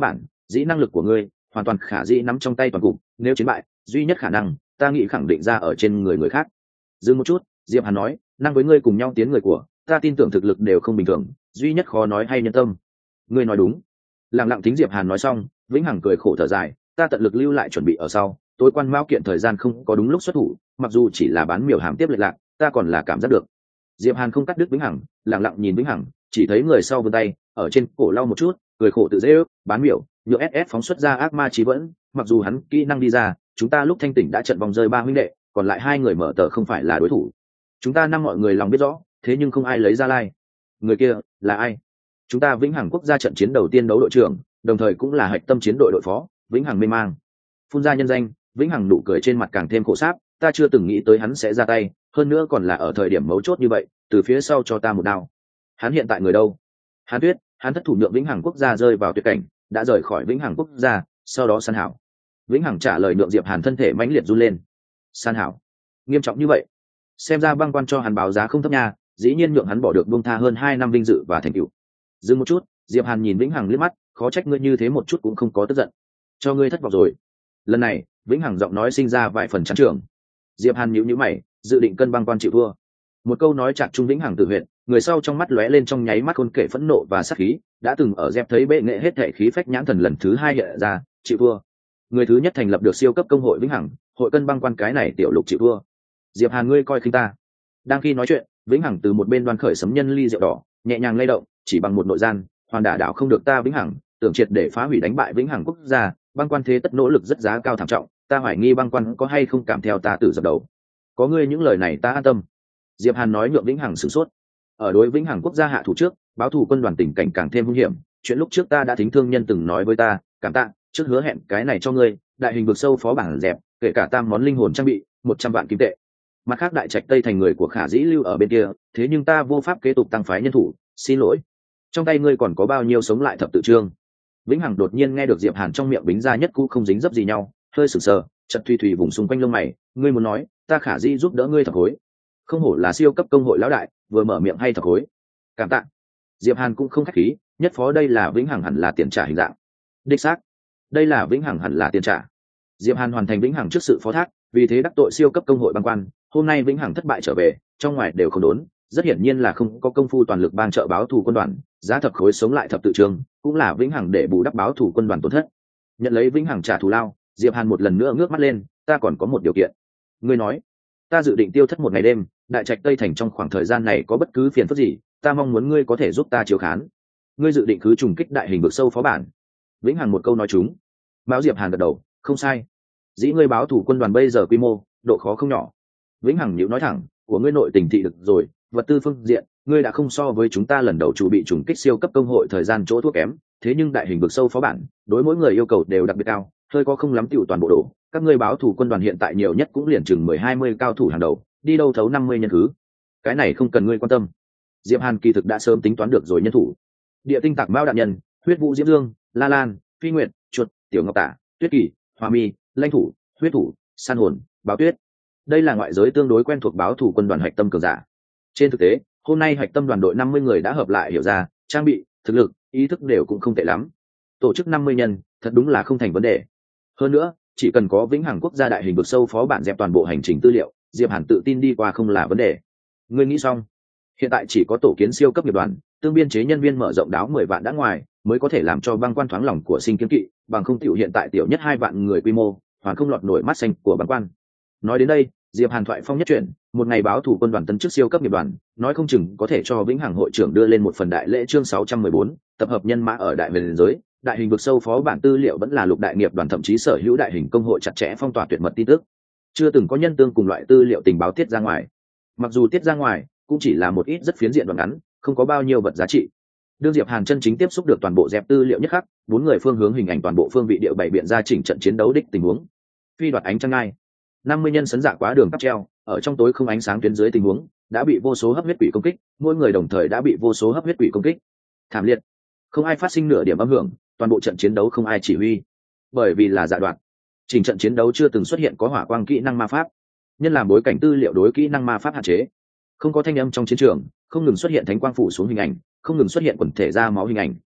Speaker 1: dĩ năng lực của ngươi hoàn toàn khả dĩ nắm trong tay toàn cục, nếu chiến bại duy nhất khả năng ta nghĩ khẳng định ra ở trên người khác. Dừng một chút, Diệp Hàn nói, năng với ngươi cùng nhau tiến người của ta tin tưởng thực lực đều không bình thường, duy nhất khó nói hay nhân tâm. Ngươi nói đúng. Lặng lặng tính Diệp Hàn nói xong, Vĩnh Hằng cười khổ thở dài, ta tận lực lưu lại chuẩn bị ở sau, tối quan mao kiện thời gian không có đúng lúc xuất thủ, mặc dù chỉ là bán miểu hàm tiếp lệch lạc, ta còn là cảm giác được. Diệp Hàn không cắt đứt Vĩnh Hằng, lặng lặng nhìn Vĩnh Hằng, chỉ thấy người sau vươn tay ở trên cổ lau một chút, cười khổ tự dễ ước, bán miểu nhựa SS phóng xuất ra ác ma chí vẫn, mặc dù hắn kỹ năng đi ra, chúng ta lúc thanh tỉnh đã trận vòng rơi 3 huynh đệ, còn lại 2 người mở tờ không phải là đối thủ. Chúng ta năm mọi người lòng biết rõ, thế nhưng không ai lấy ra lai. Người kia là ai? Chúng ta Vĩnh Hằng quốc gia trận chiến đầu tiên đấu đội trưởng, đồng thời cũng là hạch tâm chiến đội đội phó, Vĩnh Hằng mê mang. Phun ra nhân danh, Vĩnh Hằng nụ cười trên mặt càng thêm khổ sáp, ta chưa từng nghĩ tới hắn sẽ ra tay, hơn nữa còn là ở thời điểm mấu chốt như vậy, từ phía sau cho ta một đao. Hắn hiện tại người đâu? Hàn Tuyết, hắn thất thủ nhượng Vĩnh Hằng quốc gia rơi vào tuyệt cảnh, đã rời khỏi Vĩnh Hằng quốc gia, sau đó San Hảo. Vĩnh Hằng trả lời nhượng Diệp Hàn thân thể mãnh liệt run lên. San Hảo, nghiêm trọng như vậy, xem ra băng quan cho hắn báo giá không thấp nha, dĩ nhiên nhượng hắn bỏ được buông tha hơn 2 năm vinh dự và thành tựu. Dừng một chút, Diệp Hàn nhìn Vĩnh Hằng liếc mắt, khó trách ngươi như thế một chút cũng không có tức giận, cho ngươi thất vọng rồi. Lần này, Vĩnh Hằng giọng nói sinh ra vài phần chán trường. Diệp Hàn nhíu nhíu mày, dự định cân băng quan chịu thua. Một câu nói chặt trung Vĩnh Hằng tự huyện, người sau trong mắt lóe lên trong nháy mắt khôn kể phẫn nộ và sát khí, đã từng ở dẹp thấy bệ nghệ hết thể khí phách nhãn thần lần thứ 2 hiện ra, chịu thua. Người thứ nhất thành lập được siêu cấp công hội Vĩnh Hằng, hội cân băng quan cái này tiểu lục chịu thua. Diệp Hàn ngươi coi khinh ta. Đang khi nói chuyện, Vĩnh Hằng từ một bên đoan khởi sấm nhân ly rượu đỏ, nhẹ nhàng lay động, chỉ bằng một nội gian, hoàn đảo không được ta Vĩnh Hằng, tưởng triệt để phá hủy đánh bại Vĩnh Hằng quốc gia, băng quan thế tất nỗ lực rất giá cao thảm trọng, ta hoài nghi băng quan có hay không cảm theo ta tử dập đầu. Có ngươi những lời này ta an tâm. Diệp Hàn nói nhượng Vĩnh Hằng sửng sốt. Ở đối Vĩnh Hằng quốc gia hạ thủ trước, báo thù quân đoàn tình cảnh càng thêm hung hiểm, chuyện lúc trước ta đã thính thương nhân từng nói với ta, cảm tạ, trước hứa hẹn cái này cho ngươi, đại hình vực sâu phó bản dẹp, kể cả tam món linh hồn trang bị, 100 vạn kim tệ. Mặt khác đại trạch tây thành người của Khả Dĩ lưu ở bên kia, thế nhưng ta vô pháp kế tục tăng phái nhân thủ, xin lỗi. Trong tay ngươi còn có bao nhiêu sống lại thập tự trương? Vĩnh Hằng đột nhiên nghe được Diệp Hàn trong miệng bính ra nhất cũ không dính dấp gì nhau, hơi sửng sờ, chợt thùy thùy vùng xung quanh lông mày, ngươi muốn nói, ta Khả Dĩ giúp đỡ ngươi thập khối. Không hổ là siêu cấp công hội lão đại, vừa mở miệng hay thập khối. Cảm tạ. Diệp Hàn cũng không khách khí, nhất phó đây là Vĩnh Hằng hẳn là tiền trả hình dạng. Đích xác, đây là Vĩnh Hằng hẳn là tiền trả. Diệp Hàn hoàn thành Vĩnh Hằng trước sự phó thác, vì thế đắc tội siêu cấp công hội băng quan, hôm nay Vĩnh Hằng thất bại trở về, trong ngoài đều không đốn, rất hiển nhiên là không có công phu toàn lực bang trợ báo thù quân đoàn, giá thập khối sống lại thập tự trường, cũng là Vĩnh Hằng để bù đắp báo thù quân đoàn tổn thất. Nhận lấy Vĩnh Hằng trả thù lao, Diệp Hàn một lần nữa ngước mắt lên, ta còn có một điều kiện. Ngươi nói, ta dự định tiêu thất một ngày đêm, đại trạch tây thành trong khoảng thời gian này có bất cứ phiền phức gì, ta mong muốn ngươi có thể giúp ta chiếu khán. Ngươi dự định cứ trùng kích đại hình vực sâu phó bản. Vĩnh Hằng một câu nói trúng. Báo Diệp Hàn gật đầu, không sai. Dĩ ngươi báo thủ quân đoàn bây giờ quy mô, độ khó không nhỏ. Vĩnh Hằng nhíu nói thẳng, của ngươi nội tình thị được rồi, vật tư phương diện, ngươi đã không so với chúng ta lần đầu chủ bị trùng kích siêu cấp công hội thời gian chỗ thua kém, thế nhưng đại hình vực sâu phó bản, đối mỗi người yêu cầu đều đặc biệt cao, hơi có không lắm tiểu toàn bộ đổ. Các ngươi báo thủ quân đoàn hiện tại nhiều nhất cũng liền chừng 10-20 cao thủ hàng đầu, đi đâu thấu 50 nhân thứ. Cái này không cần ngươi quan tâm. Diệp Hàn kỳ thực đã sớm tính toán được rồi nhân thủ. Địa tinh tạc mao đạn nhân, huyết vũ diễm dương, la lan, phi nguyệt, chuột, tiểu ngọc tả, tuyết kỳ, hoa mi, lãnh thủ, huyết thủ, san hồn, báo tuyết. Đây là ngoại giới tương đối quen thuộc báo thủ quân đoàn hạch tâm cường giả. Trên thực tế, hôm nay hạch tâm đoàn đội 50 người đã hợp lại hiểu ra, trang bị, thực lực, ý thức đều cũng không tệ lắm. Tổ chức 50 nhân, thật đúng là không thành vấn đề. Hơn nữa, chỉ cần có Vĩnh Hằng quốc gia đại hình vực sâu phó bản dẹp toàn bộ hành trình tư liệu, Diệp Hàn tự tin đi qua không là vấn đề. Ngươi nghĩ xong? Hiện tại chỉ có tổ kiến siêu cấp nghiệp đoàn, tương biên chế nhân viên mở rộng đáo 10 vạn đã ngoài, mới có thể làm cho băng quan thoáng lòng của sinh kiếm kỵ, bằng không tiểu hiện tại tiểu nhất 2 vạn người quy mô, hoàn không lọt nổi mắt xanh của băng quan. Nói đến đây, Diệp Hàn thoại phong nhất chuyển, một ngày báo thủ quân đoàn tấn chức siêu cấp nghiệp đoàn, nói không chừng có thể cho Vĩnh Hằng hội trưởng đưa lên một phần đại lễ chương 614, tập hợp nhân mã ở đại huyền giới, đại hình vực sâu phó bản tư liệu vẫn là lục đại nghiệp đoàn thậm chí sở hữu đại hình công hội chặt chẽ phong tỏa tuyệt mật tin tức. Chưa từng có nhân tương cùng loại tư liệu tình báo tiết ra ngoài. Mặc dù tiết ra ngoài, cũng chỉ là một ít rất phiến diện đoạn ngắn, không có bao nhiêu vật giá trị. Đương Diệp Hàn chân chính tiếp xúc được toàn bộ dẹp tư liệu nhất khắc, 4 người phương hướng hình ảnh toàn bộ phương vị địa bảy biện ra chỉnh trận chiến đấu đích tình huống. Phi đoạt ánh trăng ngai, 50 nhân sấn dạ quá đường cắp treo, ở trong tối không ánh sáng tuyến dưới tình huống, đã bị vô số hấp huyết quỷ công kích, mỗi người đồng thời đã bị vô số hấp huyết quỷ công kích. Thảm liệt, không ai phát sinh nửa điểm âm hưởng, toàn bộ trận chiến đấu không ai chỉ huy, bởi vì là dạ đoạn. Chỉnh trận chiến đấu chưa từng xuất hiện có hỏa quang kỹ năng ma pháp, nhân làm bối cảnh tư liệu đối kỹ năng ma pháp hạn chế, không có thanh âm trong chiến trường, không ngừng xuất hiện thánh quang phủ xuống hình ảnh, không ngừng xuất hiện quần thể ra máu hình ảnh,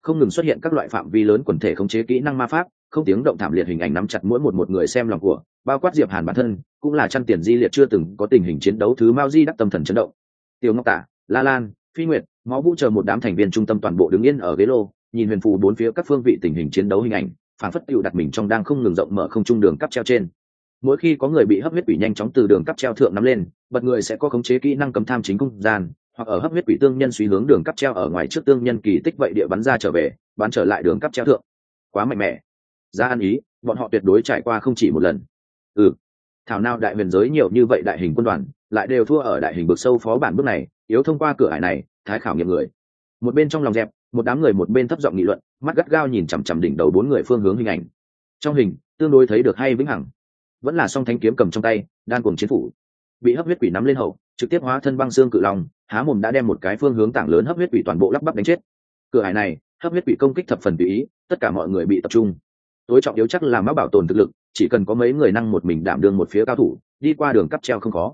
Speaker 1: không ngừng xuất hiện các loại phạm vi lớn quần thể khống chế kỹ năng ma pháp, không tiếng động thảm liệt hình ảnh nắm chặt mỗi một người xem lòng của, bao quát Diệp Hàn bản thân cũng là trăm tiền di liệt chưa từng có tình hình chiến đấu thứ Mao Di đắc tâm thần chấn động. Tiểu Ngọc Tả, La Lan, Phi Nguyệt, Máu Vũ chờ một đám thành viên trung tâm toàn bộ đứng yên ở ghế lô, nhìn huyền phù bốn phía các phương vị tình hình chiến đấu hình ảnh, phản phất tiêu đặt mình trong đang không ngừng rộng mở không trung đường cáp treo trên. Mỗi khi có người bị hấp huyết quỷ nhanh chóng từ đường cáp treo thượng nắm lên, bật người sẽ có khống chế kỹ năng cấm tham chính không gian, hoặc ở hấp huyết quỷ tương nhân suy hướng đường cáp treo ở ngoài trước tương nhân kỳ tích vậy địa bắn ra trở về, bắn trở lại đường cáp treo thượng. Quá mạnh mẽ. Ra ăn ý, bọn họ tuyệt đối trải qua không chỉ một lần. Thảo nào đại huyền giới nhiều như vậy đại hình quân đoàn, lại đều thua ở đại hình vực sâu phó bản bước này, yếu thông qua cửa ải này, thái khảo nghiệm người. Một bên trong lòng dẹp, một đám người một bên thấp giọng nghị luận, mắt gắt gao nhìn chằm chằm đỉnh đầu bốn người phương hướng hình ảnh. Trong hình, tương đối thấy được hay vĩnh hằng, vẫn là song thánh kiếm cầm trong tay, đan cuồng chiến phủ. Bị hấp huyết quỷ nắm lên hậu, trực tiếp hóa thân băng xương cự long, há mồm đã đem một cái phương hướng tảng lớn hấp huyết quỷ toàn bộ lắp bắp đánh chết. Cửa ải này, hấp huyết quỷ công kích thập phần tùy ý, tất cả mọi người bị tập trung. Tối trọng yếu chắc là mã bảo tồn thực lực, chỉ cần có mấy người năng một mình đảm đương một phía cao thủ, đi qua đường cáp treo không khó.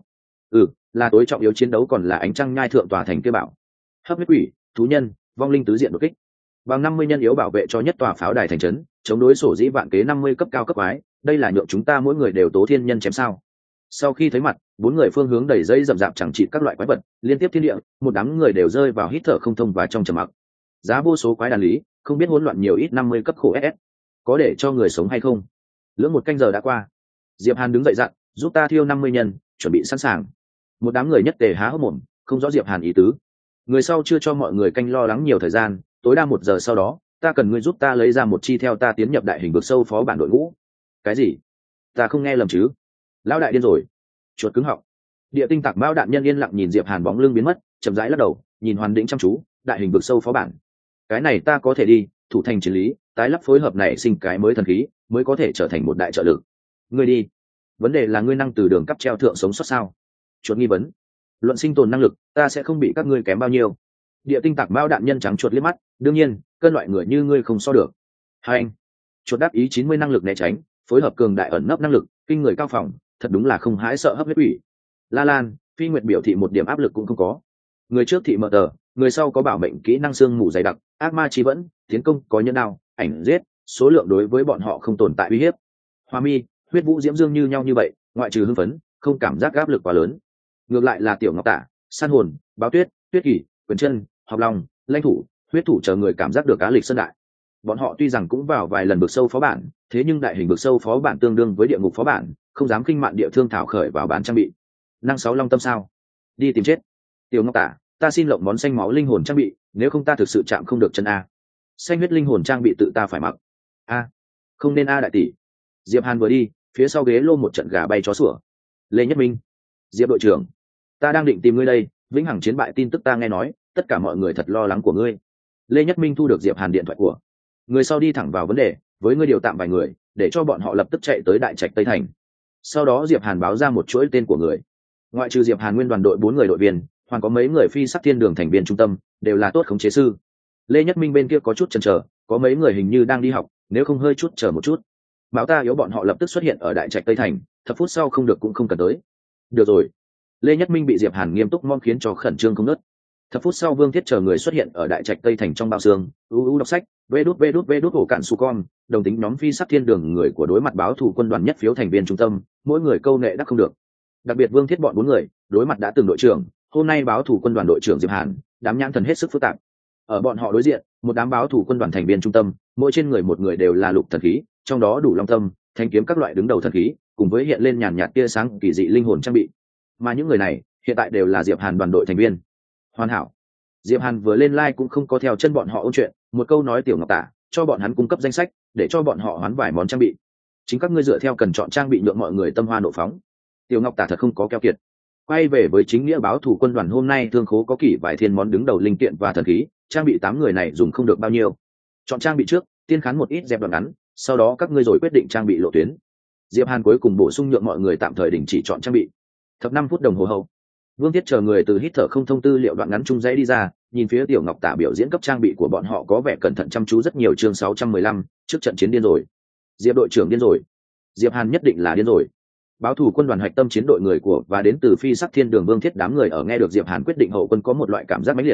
Speaker 1: Là tối trọng yếu chiến đấu còn là ánh trăng nhai thượng tòa thành kia bảo. Hấp huyết quỷ, thú nhân, vong linh tứ diện đột kích. Bằng 50 nhân yếu bảo vệ cho nhất tòa pháo đài thành trấn, chống đối sổ dĩ vạn kế 50 cấp cao cấp ái, đây là nhượng chúng ta mỗi người đều tố thiên nhân chém sao? Sau khi thấy mặt, bốn người phương hướng đầy dây rậm rạp chẳng chịt các loại quái vật, liên tiếp thiên địa, một đám người đều rơi vào hít thở không thông và trong trầm mặc. Giá vô số quái đàn lý, không biết hỗn loạn nhiều ít 50 cấp khổ SS, có để cho người sống hay không? Lưỡng một canh giờ đã qua. Diệp Hàn đứng dậy dặn, giúp ta thiêu 50 nhân, chuẩn bị sẵn sàng. Một đám người nhất tề há hốc mồm, không rõ Diệp Hàn ý tứ. Người sau chưa cho mọi người canh lo lắng nhiều thời gian, tối đa 1 giờ sau đó, ta cần ngươi giúp ta lấy ra một chi theo ta tiến nhập đại hình vực sâu phó bản đội ngũ. Cái gì? Ta không nghe lầm chứ? Lão đại điên rồi. Chuột cứng họng. Địa tinh tạc mao đạn nhân yên lặng nhìn Diệp Hàn bóng lưng biến mất, chậm rãi lắc đầu, nhìn Hoàn Định chăm chú, đại hình vực sâu phó bản. Cái này ta có thể đi, thủ thành chiến lý, tái lắp phối hợp này sinh cái mới thần khí, mới có thể trở thành một đại trợ lực. Ngươi đi. Vấn đề là ngươi năng từ đường cáp treo thượng sống sót sao? Chuột nghi vấn. Luận sinh tồn năng lực, ta sẽ không bị các ngươi kém bao nhiêu. Địa tinh tạc mao đạn nhân trắng chuột liếc mắt, đương nhiên, cơn loại người như ngươi không so được. Hai anh. Chuột đáp ý 90 năng lực né tránh, phối hợp cường đại ẩn nấp năng lực, kinh người cao phòng, thật đúng là không hãi sợ hấp huyết quỷ. La Lan, Phi Nguyệt biểu thị một điểm áp lực cũng không có. Người trước thị mở tờ, người sau có bảo mệnh kỹ năng xương mù dày đặc, ác ma chi vẫn, tiến công có nhân đao, ảnh giết, số lượng đối với bọn họ không tồn tại uy hiếp. Hoa Mi, huyết vũ diễm dương như nhau như vậy, ngoại trừ hưng phấn, không cảm giác áp lực quá lớn. Ngược lại là Tiểu Ngọc Tả, San Hồn, Báo Tuyết, Tuyết Kỷ, Quyền Chân, Học Long, Lãnh Thủ, huyết thủ chờ người cảm giác được cá lịch sơn đại. Bọn họ tuy rằng cũng vào vài lần vực sâu phó bản, thế nhưng đại hình vực sâu phó bản tương đương với địa ngục phó bản, không dám kinh mạn địa thương thảo khởi vào bán trang bị. Năng 6 long tâm sao? Đi tìm chết. Tiểu Ngọc Tả, ta xin lộng món xanh máu linh hồn trang bị, nếu không ta thực sự chạm không được chân a. Xanh huyết linh hồn trang bị tự ta phải mặc. A, không nên a đại tỷ. Diệp Hàn vừa đi, phía sau ghế lô một trận gà bay chó sủa. Lê Nhất Minh, Diệp đội trưởng, ta đang định tìm ngươi đây, vĩnh hằng chiến bại tin tức ta nghe nói, tất cả mọi người thật lo lắng của ngươi. Lê Nhất Minh thu được Diệp Hàn điện thoại của. Người sau đi thẳng vào vấn đề, với ngươi điều tạm vài người, để cho bọn họ lập tức chạy tới đại trạch Tây Thành. Sau đó Diệp Hàn báo ra một chuỗi tên của người. Ngoại trừ Diệp Hàn nguyên đoàn đội 4 người đội viên, hoàn có mấy người phi sắc thiên đường thành viên trung tâm, đều là tốt khống chế sư. Lê Nhất Minh bên kia có chút chần chờ, có mấy người hình như đang đi học, nếu không hơi chút chờ một chút. Báo ta yếu bọn họ lập tức xuất hiện ở đại trạch Tây Thành, thập phút sau không được cũng không cần tới. Được rồi. Lê Nhất Minh bị Diệp Hàn nghiêm túc mong khiến cho khẩn trương không nớt. Thập phút sau Vương Thiết chờ người xuất hiện ở đại trạch Tây Thành trong bao xương, đọc sách, vê đút ổ cạn su con, đồng tính nhóm phi sắc thiên đường người của đối mặt báo thủ quân đoàn nhất phiếu thành viên trung tâm, mỗi người câu nệ đắc không được. Đặc biệt Vương Thiết bọn 4 người, đối mặt đã từng đội trưởng, hôm nay báo thủ quân đoàn đội trưởng Diệp Hàn, đám nhãn thần hết sức phức tạp. Ở bọn họ đối diện, một đám báo thủ quân đoàn thành viên trung tâm, mỗi trên người một người đều là lục thần khí, trong đó đủ long tâm, thanh kiếm các loại đứng đầu thần khí, cùng với hiện lên nhàn nhạt tia sáng kỳ dị linh hồn trang bị. Mà những người này, hiện tại đều là Diệp Hàn đoàn đội thành viên. Hoàn hảo. Diệp Hàn vừa lên like cũng không có theo chân bọn họ ôn chuyện, một câu nói Tiểu Ngọc Tả, cho bọn hắn cung cấp danh sách, để cho bọn họ hoán vài món trang bị. Chính các ngươi dựa theo cần chọn trang bị nhượng mọi người tâm hoa nộ phóng. Tiểu Ngọc Tả thật không có keo kiệt. Quay về với chính nghĩa báo thủ quân đoàn hôm nay thương khố có kỷ vài thiên món đứng đầu linh kiện và thần khí, trang bị 8 người này dùng không được bao nhiêu. Chọn trang bị trước, tiên khán một ít dẹp đoạn ngắn, sau đó các ngươi rồi quyết định trang bị lộ tuyến. Diệp Hàn cuối cùng bổ sung nhượng mọi người tạm thời đình chỉ chọn trang bị. Thập 5 phút đồng hồ hậu, Vương Thiết chờ người từ hít thở không thông tư liệu đoạn ngắn chung dãy đi ra, nhìn phía Tiểu Ngọc Tả biểu diễn cấp trang bị của bọn họ có vẻ cẩn thận chăm chú rất nhiều. Chương 615, trước trận chiến điên rồi. Diệp đội trưởng điên rồi. Diệp Hàn nhất định là điên rồi. Báo thủ quân đoàn hoạch tâm chiến đội người của và đến từ phi sắc thiên đường Vương Thiết đám người ở nghe được Diệp Hàn quyết định hậu quân có một loại cảm giác mãnh liệt.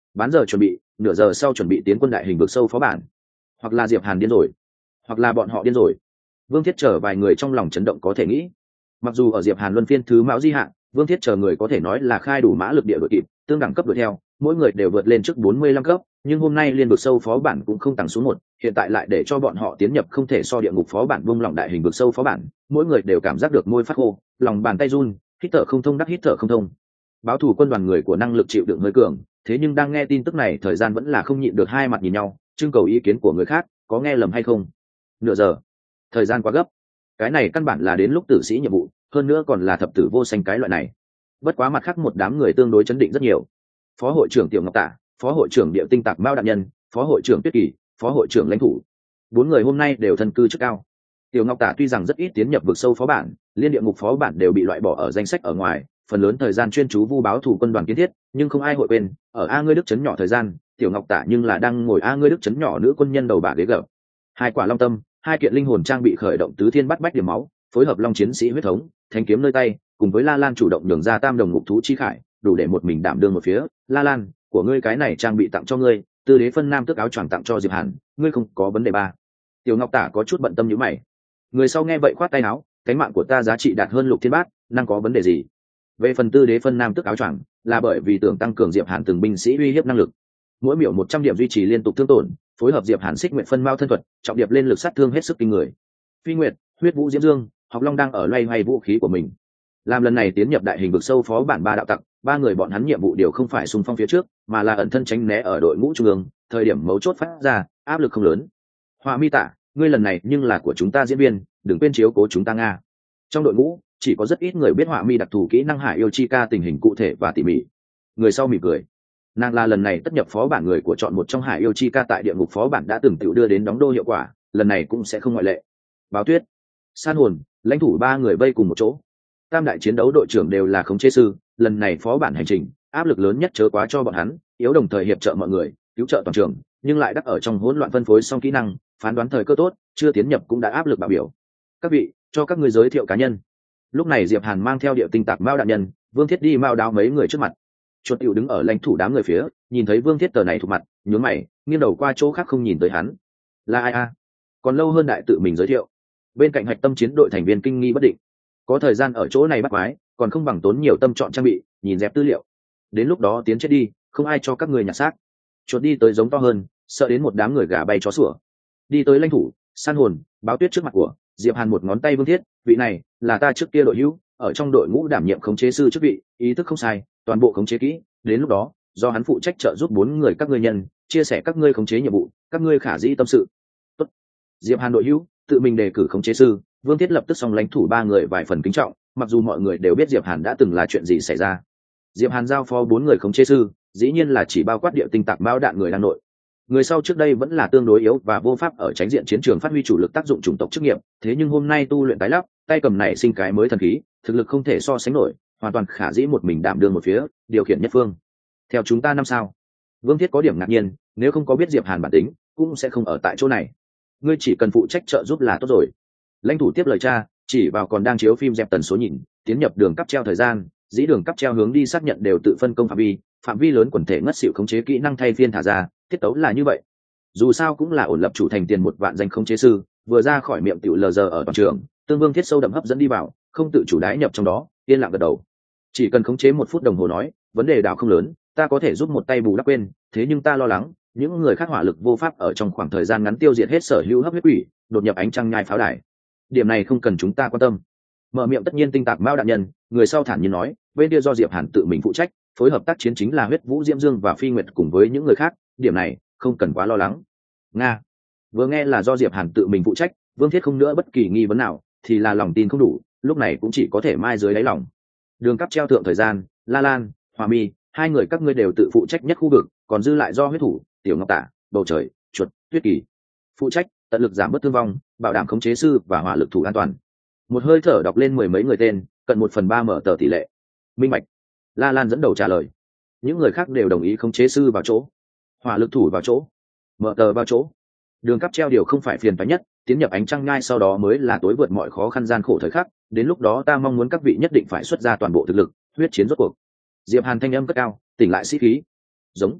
Speaker 1: bán giờ chuẩn bị, nửa giờ sau chuẩn bị tiến quân đại hình vực sâu phó bản. Hoặc là Diệp Hàn điên rồi, hoặc là bọn họ điên rồi. Vương Thiết chờ vài người trong lòng chấn động có thể nghĩ. Mặc dù ở Diệp Hàn luân phiên thứ mão di hạn, Vương Thiết chờ người có thể nói là khai đủ mã lực địa đội kịp, tương đẳng cấp đuổi theo, mỗi người đều vượt lên trước 45 cấp, nhưng hôm nay liên vực sâu phó bản cũng không tăng xuống một, hiện tại lại để cho bọn họ tiến nhập không thể so địa ngục phó bản vung lòng đại hình vực sâu phó bản, mỗi người đều cảm giác được môi phát khô, lòng bàn tay run, hít thở không thông đắc hít thở không thông. Báo thủ quân đoàn người của năng lực chịu đựng hơi cường, thế nhưng đang nghe tin tức này thời gian vẫn là không nhịn được hai mặt nhìn nhau, trưng cầu ý kiến của người khác, có nghe lầm hay không? Nửa giờ, thời gian quá gấp, cái này căn bản là đến lúc tử sĩ nhiệm vụ, hơn nữa còn là thập tử vô sanh cái loại này. Bất quá mặt khác một đám người tương đối chấn định rất nhiều. Phó hội trưởng Tiểu Ngọc Tả, phó hội trưởng Địa Tinh Tạc Mao Đạn Nhân, phó hội trưởng Tuyết Kỳ, phó hội trưởng Lãnh Thủ, bốn người hôm nay đều thân cư chức cao. Tiểu Ngọc Tả tuy rằng rất ít tiến nhập vực sâu phó bản, liên địa ngục phó bản đều bị loại bỏ ở danh sách ở ngoài, phần lớn thời gian chuyên chú vu báo thủ quân đoàn kiến thiết, nhưng không ai hội quên, ở A ngươi Đức trấn nhỏ thời gian, Tiểu Ngọc Tả nhưng là đang ngồi A ngươi Đức trấn nhỏ nữ quân nhân đầu bả ghế gập. Hai quả long tâm, hai kiện linh hồn trang bị khởi động tứ thiên bắt bách điểm máu, phối hợp long chiến sĩ huyết thống, thanh kiếm nơi tay, cùng với La Lan chủ động đường ra tam đồng ngục thú chi khải, đủ để một mình đảm đương một phía. La Lan, của ngươi cái này trang bị tặng cho ngươi, tư đế phân nam tước áo choàng tặng cho Diệp Hàn, ngươi không có vấn đề ba. Tiểu Ngọc Tả có chút bận tâm như mày. Người sau nghe vậy khoát tay áo, cánh mạng của ta giá trị đạt hơn lục thiên bát, năng có vấn đề gì? Về phần tư đế phân nam tước áo choàng, là bởi vì tưởng tăng cường Diệp Hàn từng binh sĩ uy hiếp năng lực. Mỗi miểu 100 điểm duy trì liên tục thương tổn, phối hợp Diệp Hàn xích nguyện phân mao thân thuật, trọng điệp lên lực sát thương hết sức kinh người. Phi Nguyệt, huyết vũ diễm dương, học long đang ở loay hoay vũ khí của mình. Làm lần này tiến nhập đại hình vực sâu phó bản ba đạo tặc, ba người bọn hắn nhiệm vụ đều không phải xung phong phía trước, mà là ẩn thân tránh né ở đội ngũ trung ương, thời điểm mấu chốt phát ra, áp lực không lớn. Họa mi tả, ngươi lần này nhưng là của chúng ta diễn viên, đừng quên chiếu cố chúng ta nga. Trong đội ngũ, chỉ có rất ít người biết Họa mi đặc thù kỹ năng Hải yêu chi ca tình hình cụ thể và tỉ mỉ. Người sau mỉm cười. Nàng là lần này tất nhập phó bản người của chọn một trong Hải yêu chi ca tại địa ngục phó bản đã từng tự đưa đến đóng đô hiệu quả, lần này cũng sẽ không ngoại lệ. Báo Tuyết, San hồn, Lãnh thủ ba người vây cùng một chỗ. Tam đại chiến đấu đội trưởng đều là khống chế sư, lần này phó bản hành trình áp lực lớn nhất chớ quá cho bọn hắn, yếu đồng thời hiệp trợ mọi người, cứu trợ toàn trường, nhưng lại đắc ở trong hỗn loạn phân phối xong kỹ năng, phán đoán thời cơ tốt, chưa tiến nhập cũng đã áp lực bạo biểu. Các vị, cho các ngươi giới thiệu cá nhân. Lúc này Diệp Hàn mang theo Địa Tinh Tạc Mao Đạn Nhân, Vương Thiết đi mao đáo mấy người trước mặt. Chuột Tiểu đứng ở Lãnh thủ đám người phía, nhìn thấy Vương Thiết tờ này thuộc mặt, nhướng mày, nghiêng đầu qua chỗ khác không nhìn tới hắn. Là ai a? Còn lâu hơn đại tự mình giới thiệu. Bên cạnh hạch tâm chiến đội thành viên kinh nghi bất định. Có thời gian ở chỗ này bắt quái, còn không bằng tốn nhiều tâm chọn trang bị, nhìn dẹp tư liệu. Đến lúc đó tiến chết đi, không ai cho các người nhặt xác. Chuột đi tới giống to hơn, sợ đến một đám người gà bay chó sủa. Đi tới Lãnh thủ, San hồn, Báo Tuyết trước mặt của Diệp Hàn, một ngón tay Vương Thiết, vị này là ta trước kia đội hữu, ở trong đội ngũ đảm nhiệm khống chế sư chức vị, ý thức không sai, toàn bộ khống chế kỹ, đến lúc đó do hắn phụ trách trợ giúp bốn người các ngươi nhân, chia sẻ các ngươi khống chế nhiệm vụ, các ngươi khả dĩ tâm sự. Tốt. Diệp Hàn đội hữu tự mình đề cử khống chế sư, Vương Thiết lập tức xong Lãnh thủ ba người vài phần kính trọng, mặc dù mọi người đều biết Diệp Hàn đã từng là chuyện gì xảy ra. Diệp Hàn giao phó bốn người khống chế sư, dĩ nhiên là chỉ bao quát Địa Tinh Tạc Mao Đạn người đang nội. Người sau trước đây vẫn là tương đối yếu và vô pháp ở tránh diện chiến trường phát huy chủ lực tác dụng chủng tộc chức nghiệp, thế nhưng hôm nay tu luyện tái lắp, tay cầm này sinh cái mới thần khí, thực lực không thể so sánh nổi, hoàn toàn khả dĩ một mình đảm đương một phía, điều khiển nhất phương. Theo chúng ta năm sao. Vương Thiết có điểm ngạc nhiên, nếu không có biết Diệp Hàn bản tính, cũng sẽ không ở tại chỗ này. Ngươi chỉ cần phụ trách trợ giúp là tốt rồi. Lãnh thủ tiếp lời cha, chỉ vào còn đang chiếu phim dẹp tần số nhìn, tiến nhập đường cắp treo thời gian, dĩ đường cắp treo hướng đi xác nhận đều tự phân công phạm vi lớn quần thể ngất xỉu khống chế kỹ năng thay phiên thả ra, tiết tấu là như vậy. Dù sao cũng là ổn lập chủ thành tiền 1 vạn danh khống chế sư, vừa ra khỏi miệng tiểu lờ giờ ở toàn trường, tương Vương Thiết sâu đậm hấp dẫn đi vào, không tự chủ đái nhập trong đó, yên lặng gật đầu. Chỉ cần khống chế 1 phút đồng hồ nói, vấn đề đảo không lớn, ta có thể giúp một tay bù đắp quên, thế nhưng ta lo lắng, những người khác hỏa lực vô pháp ở trong khoảng thời gian ngắn tiêu diệt hết sở hữu hấp huyết quỷ, đột nhập ánh trăng nhai pháo đài. Điểm này không cần chúng ta quan tâm. Mở miệng tất nhiên Tinh Tạc Mao Đạn Nhân, người sau thản nhiên nói, bên kia do Diệp Hàn tự mình phụ trách, phối hợp tác chiến chính là huyết vũ diễm dương và phi nguyệt cùng với những người khác, điểm này không cần quá lo lắng. Nga. Vừa nghe là do Diệp Hàn tự mình phụ trách, Vương Thiết không nữa bất kỳ nghi vấn nào, thì là lòng tin không đủ, lúc này cũng chỉ có thể mai dưới đáy lòng. Đường cắp treo thượng thời gian, La Lan, Hòa Mi, hai người các ngươi đều tự phụ trách nhất khu vực, còn dư lại do huyết thủ, Tiểu Ngọc Tả, Bầu Trời, Chuột, Tuyết Kỳ phụ trách, tận lực giảm bớt thương vong, bảo đảm khống chế sư và hỏa lực thủ an toàn. Một hơi thở đọc lên 10 mấy người tên, cận 1/3 mở tờ tỷ lệ. Minh bạch. La Lan dẫn đầu trả lời. Những người khác đều đồng ý khống chế sư vào chỗ, hỏa lực thủ vào chỗ, mở tờ vào chỗ. Đường cắp treo điều không phải phiền toái nhất, tiến nhập ánh trăng nhai sau đó mới là tối vượt mọi khó khăn gian khổ thời khắc, đến lúc đó ta mong muốn các vị nhất định phải xuất ra toàn bộ thực lực, huyết chiến rốt cuộc. Diệp Hàn thanh âm cất cao, tỉnh lại sĩ khí. Giống.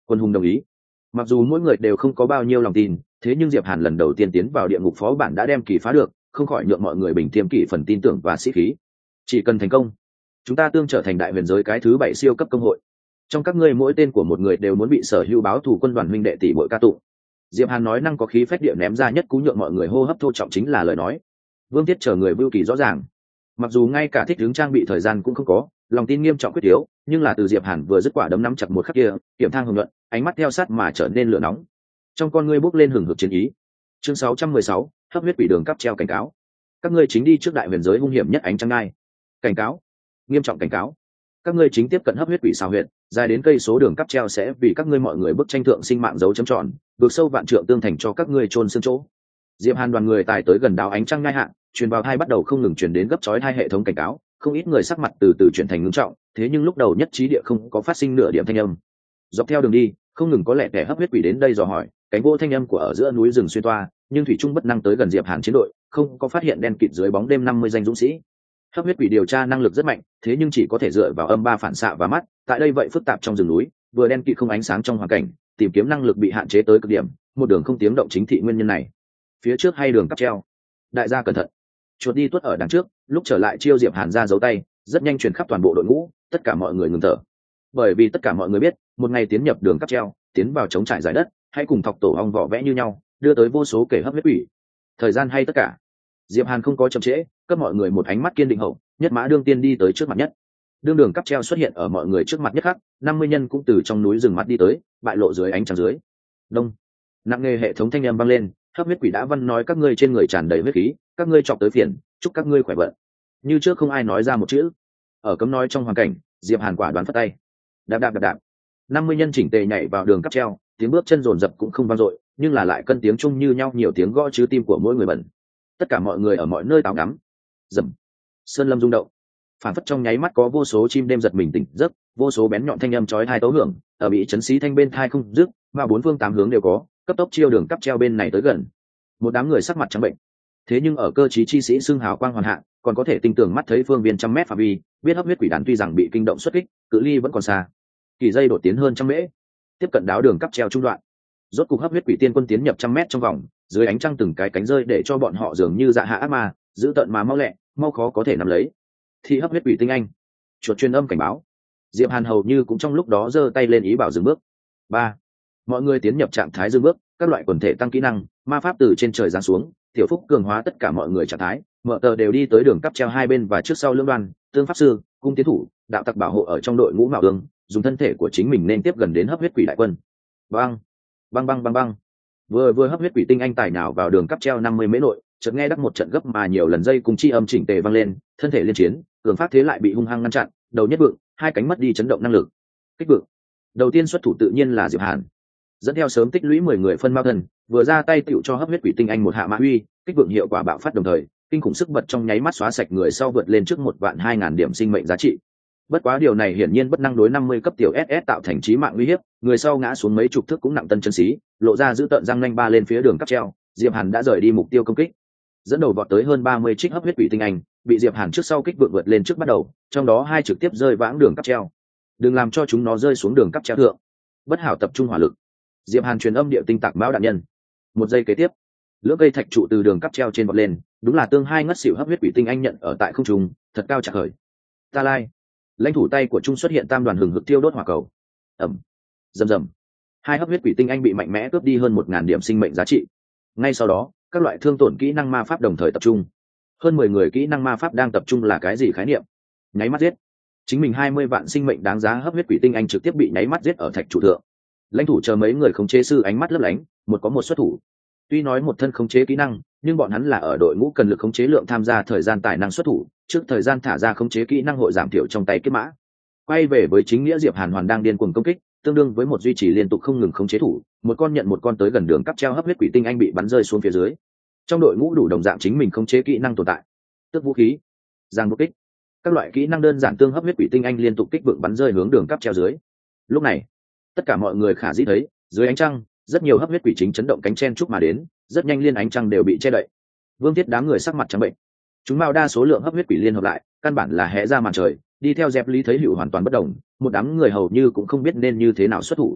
Speaker 1: Quân hùng đồng ý. Mặc dù mỗi người đều không có bao nhiêu lòng tin, thế nhưng Diệp Hàn lần đầu tiên tiến vào địa ngục phó bản đã đem kỳ phá được, không khỏi nhượng mọi người bình tiêm kỷ phần tin tưởng và sĩ khí. Chỉ cần thành công, chúng ta tương trở thành đại huyền giới cái thứ 7 siêu cấp công hội. Trong các ngươi mỗi tên của một người đều muốn bị sở hữu báo thủ quân đoàn huynh đệ tỷ muội ca tụng. Diệp Hàn nói năng có khí phách địa ném ra nhất cú nhượng mọi người hô hấp thô trọng chính là lời nói. Vương Tiết chờ người vưu kỳ rõ ràng. Mặc dù ngay cả thích ứng trang bị thời gian cũng không có, lòng tin nghiêm trọng quyết yếu, nhưng là từ Diệp Hàn vừa dứt quả đấm nắm chặt một khắc kia, kiểm thang hùng luận, ánh mắt theo sát mà trở nên lửa nóng. Trong con ngươi bốc lên hừng hực chiến ý. Chương 616, hấp huyết quỷ đường cắp treo cảnh cáo. Các ngươi chính đi trước đại huyền giới hung hiểm nhất ánh trăng ngai. Cảnh cáo, nghiêm trọng cảnh cáo. Các ngươi chính tiếp cận hấp huyết quỷ xào huyệt, dài đến cây số đường cắp treo sẽ vì các ngươi mọi người bức tranh thượng sinh mạng dấu chấm tròn, vượt sâu vạn trượng tương thành cho các ngươi chôn xương chỗ. Diệp Hàn đoàn người tài tới gần đảo ánh trăng ngai hạ, truyền vào hai bắt đầu không ngừng truyền đến gấp chói hai hệ thống cảnh cáo, không ít người sắc mặt từ từ chuyển thành ngưng trọng, thế nhưng lúc đầu nhất trí địa không có phát sinh nửa điểm thanh âm. Dọc theo đường đi, không ngừng có lẻ tẻ hấp huyết quỷ đến đây dò hỏi, cánh vô thanh âm của ở giữa núi rừng xuyên toa, nhưng thủy trung bất năng tới gần Diệp Hàn chiến đội, không có phát hiện đen kịt dưới bóng đêm 50 danh dũng sĩ. Hấp huyết quỷ điều tra năng lực rất mạnh, thế nhưng chỉ có thể dựa vào âm ba phản xạ và mắt, tại đây vậy phức tạp trong rừng núi, vừa đen kịt không ánh sáng trong hoàn cảnh, tìm kiếm năng lực bị hạn chế tới cực điểm, một đường không tiếng động chính thị nguyên nhân này. Phía trước hay đường cắp treo, đại gia cẩn thận. Chuột đi tuốt ở đằng trước, lúc trở lại chiêu Diệp Hàn ra giấu tay, rất nhanh truyền khắp toàn bộ đội ngũ, tất cả mọi người ngừng thở. Bởi vì tất cả mọi người biết, một ngày tiến nhập đường cắp treo, tiến vào chống trải giải đất, hãy cùng thọc tổ ong vỏ vẽ như nhau, đưa tới vô số kẻ hấp huyết quỷ. Thời gian hay tất cả. Diệp Hàn không có chậm trễ, cấp mọi người một ánh mắt kiên định hậu, nhất mã đương tiên đi tới trước mặt nhất. Đường cắp treo xuất hiện ở mọi người trước mặt nhất khắc, 50 nhân cũng từ trong núi rừng mắt đi tới, bại lộ dưới ánh trăng dưới. Đông, nặng nề hệ thống thanh âm vang lên, hấp huyết quỷ đã văn nói các ngươi trên người tràn đầy huyết khí, các ngươi chọc tới phiền, chúc các ngươi khỏe vận. Như trước không ai nói ra một chữ. Ở cấm nói trong hoàn cảnh, Diệp Hàn quả đoán phất tay. Đạp đạp đạp đạp. 50 nhân chỉnh tề nhảy vào đường cắp treo, tiếng bước chân rồn rập cũng không vang dội, nhưng là lại cân tiếng chung như nhau nhiều tiếng gõ chứ tim của mỗi người bẩn. Tất cả mọi người ở mọi nơi táo ngắm. Rầm. Sơn lâm rung động. Phản phất trong nháy mắt có vô số chim đêm giật mình tỉnh giấc, vô số bén nhọn thanh âm chói tai tấu hưởng, ở bị chấn xí thanh bên tai không dứt, mà bốn phương tám hướng đều có, cấp tốc chiêu đường cắp treo bên này tới gần. Một đám người sắc mặt trắng bệnh. Thế nhưng ở cơ trí chi sĩ xưng hào quang hoàn hạ, còn có thể tinh tường mắt thấy phương viên trăm mét phạm vi, biết hấp huyết quỷ đàn tuy rằng bị kinh động xuất kích, cự ly vẫn còn xa. Kỳ dây đột tiến hơn trăm mễ, tiếp cận đáo đường cắp treo trung đoạn. Rốt cục hấp huyết quỷ tiên quân tiến nhập trăm mét trong vòng, dưới ánh trăng từng cái cánh rơi để cho bọn họ dường như dạ hạ ác ma, giữ tận mà mau lẹ, mau khó có thể nắm lấy. Thì hấp huyết quỷ tinh anh, chuột truyền âm cảnh báo. Diệp Hàn hầu như cũng trong lúc đó giơ tay lên ý bảo dừng bước. 3. Mọi người tiến nhập trạng thái dừng bước, các loại quần thể tăng kỹ năng, ma pháp từ trên trời giáng xuống, tiểu phúc cường hóa tất cả mọi người trạng thái, mở tờ đều đi tới đường cắp treo hai bên và trước sau lưỡng đoàn, tương pháp sư, cung tiến thủ, đạo tặc bảo hộ ở trong đội ngũ mạo ương, dùng thân thể của chính mình nên tiếp gần đến hấp huyết quỷ đại quân. Băng, băng băng băng băng. Vừa hấp huyết quỷ tinh anh tải nhào vào đường cắp treo 50 mễ nội, chợt nghe đắc một trận gấp mà nhiều lần dây cùng chi âm chỉnh tề vang lên, thân thể liên chiến, cường phát thế lại bị hung hăng ngăn chặn, đầu nhất vượng, hai cánh mất đi chấn động năng lực. Kích vượng. Đầu tiên xuất thủ tự nhiên là Diệp Hàn. Dẫn theo sớm tích lũy 10 người phân mao thần, vừa ra tay tựu cho hấp huyết quỷ tinh anh một hạ mã uy, kích vượng hiệu quả bạo phát đồng thời, kinh khủng sức bật trong nháy mắt xóa sạch người sau vượt lên trước 1.200.000 điểm sinh mệnh giá trị. Bất quá điều này hiển nhiên bất năng đối 50 cấp tiểu SS tạo thành chí mạng uy hiếp, người sau ngã xuống mấy chục thước cũng nặng tân chân xí, lộ ra giữ tợn răng nanh ba lên phía đường cắp treo, Diệp Hàn đã rời đi mục tiêu công kích. Dẫn đầu vọt tới hơn 30 trích hấp huyết quỷ tinh anh, bị Diệp Hàn trước sau kích vượng vượt lên trước bắt đầu, trong đó hai trực tiếp rơi vãng đường cắp treo. Đừng làm cho chúng nó rơi xuống đường cắp treo thượng. Bất hảo tập trung hỏa lực. Diệp Hàn truyền âm điệu tinh tạc mão đạn nhân. Một giây kế tiếp, lưỡng cây thạch trụ từ đường cắp treo trên vọt lên, đúng là tương hai ngất xỉu hấp huyết quỷ tinh anh nhận ở tại không trung, thật cao chạc khởi. Ta lai, lãnh thủ tay của trung xuất hiện tam đoàn hừng hực tiêu đốt hỏa cầu. Ầm, rầm rầm. Hai hấp huyết quỷ tinh anh bị mạnh mẽ cướp đi hơn 1.000 điểm sinh mệnh giá trị. Ngay sau đó, các loại thương tổn kỹ năng ma pháp đồng thời tập trung. Hơn 10 người kỹ năng ma pháp đang tập trung là cái gì khái niệm? Nháy mắt giết. Chính mình 20 vạn sinh mệnh đáng giá hấp huyết quỷ tinh anh trực tiếp bị nháy mắt giết ở thạch trụ thượng. Lãnh thủ chờ mấy người khống chế sư ánh mắt lấp lánh, một có một xuất thủ. Tuy nói một thân khống chế kỹ năng, nhưng bọn hắn là ở đội ngũ cần lực khống chế lượng tham gia thời gian tài năng xuất thủ, trước thời gian thả ra khống chế kỹ năng hội giảm thiểu trong tay kết mã. Quay về với chính nghĩa Diệp Hàn hoàn đang điên cuồng công kích, tương đương với một duy trì liên tục không ngừng khống chế thủ, một con nhận một con tới gần đường cắp treo hấp huyết quỷ tinh anh bị bắn rơi xuống phía dưới. Trong đội ngũ đủ đồng dạng chính mình khống chế kỹ năng tồn tại. Tức vũ khí, giang đột kích, các loại kỹ năng đơn giản tương hấp huyết quỷ tinh anh liên tục kích vượng bắn rơi hướng đường cắp treo dưới. Lúc này, tất cả mọi người khả dĩ thấy, dưới ánh trăng, rất nhiều hấp huyết quỷ chính chấn động cánh chen chúc mà đến, rất nhanh liên ánh trăng đều bị che đậy. Vương Thiết đám người sắc mặt trắng bệnh. Chúng bao đa số lượng hấp huyết quỷ liên hợp lại, căn bản là hé ra màn trời, đi theo dẹp lý thấy hữu hoàn toàn bất đồng, một đám người hầu như cũng không biết nên như thế nào xuất thủ.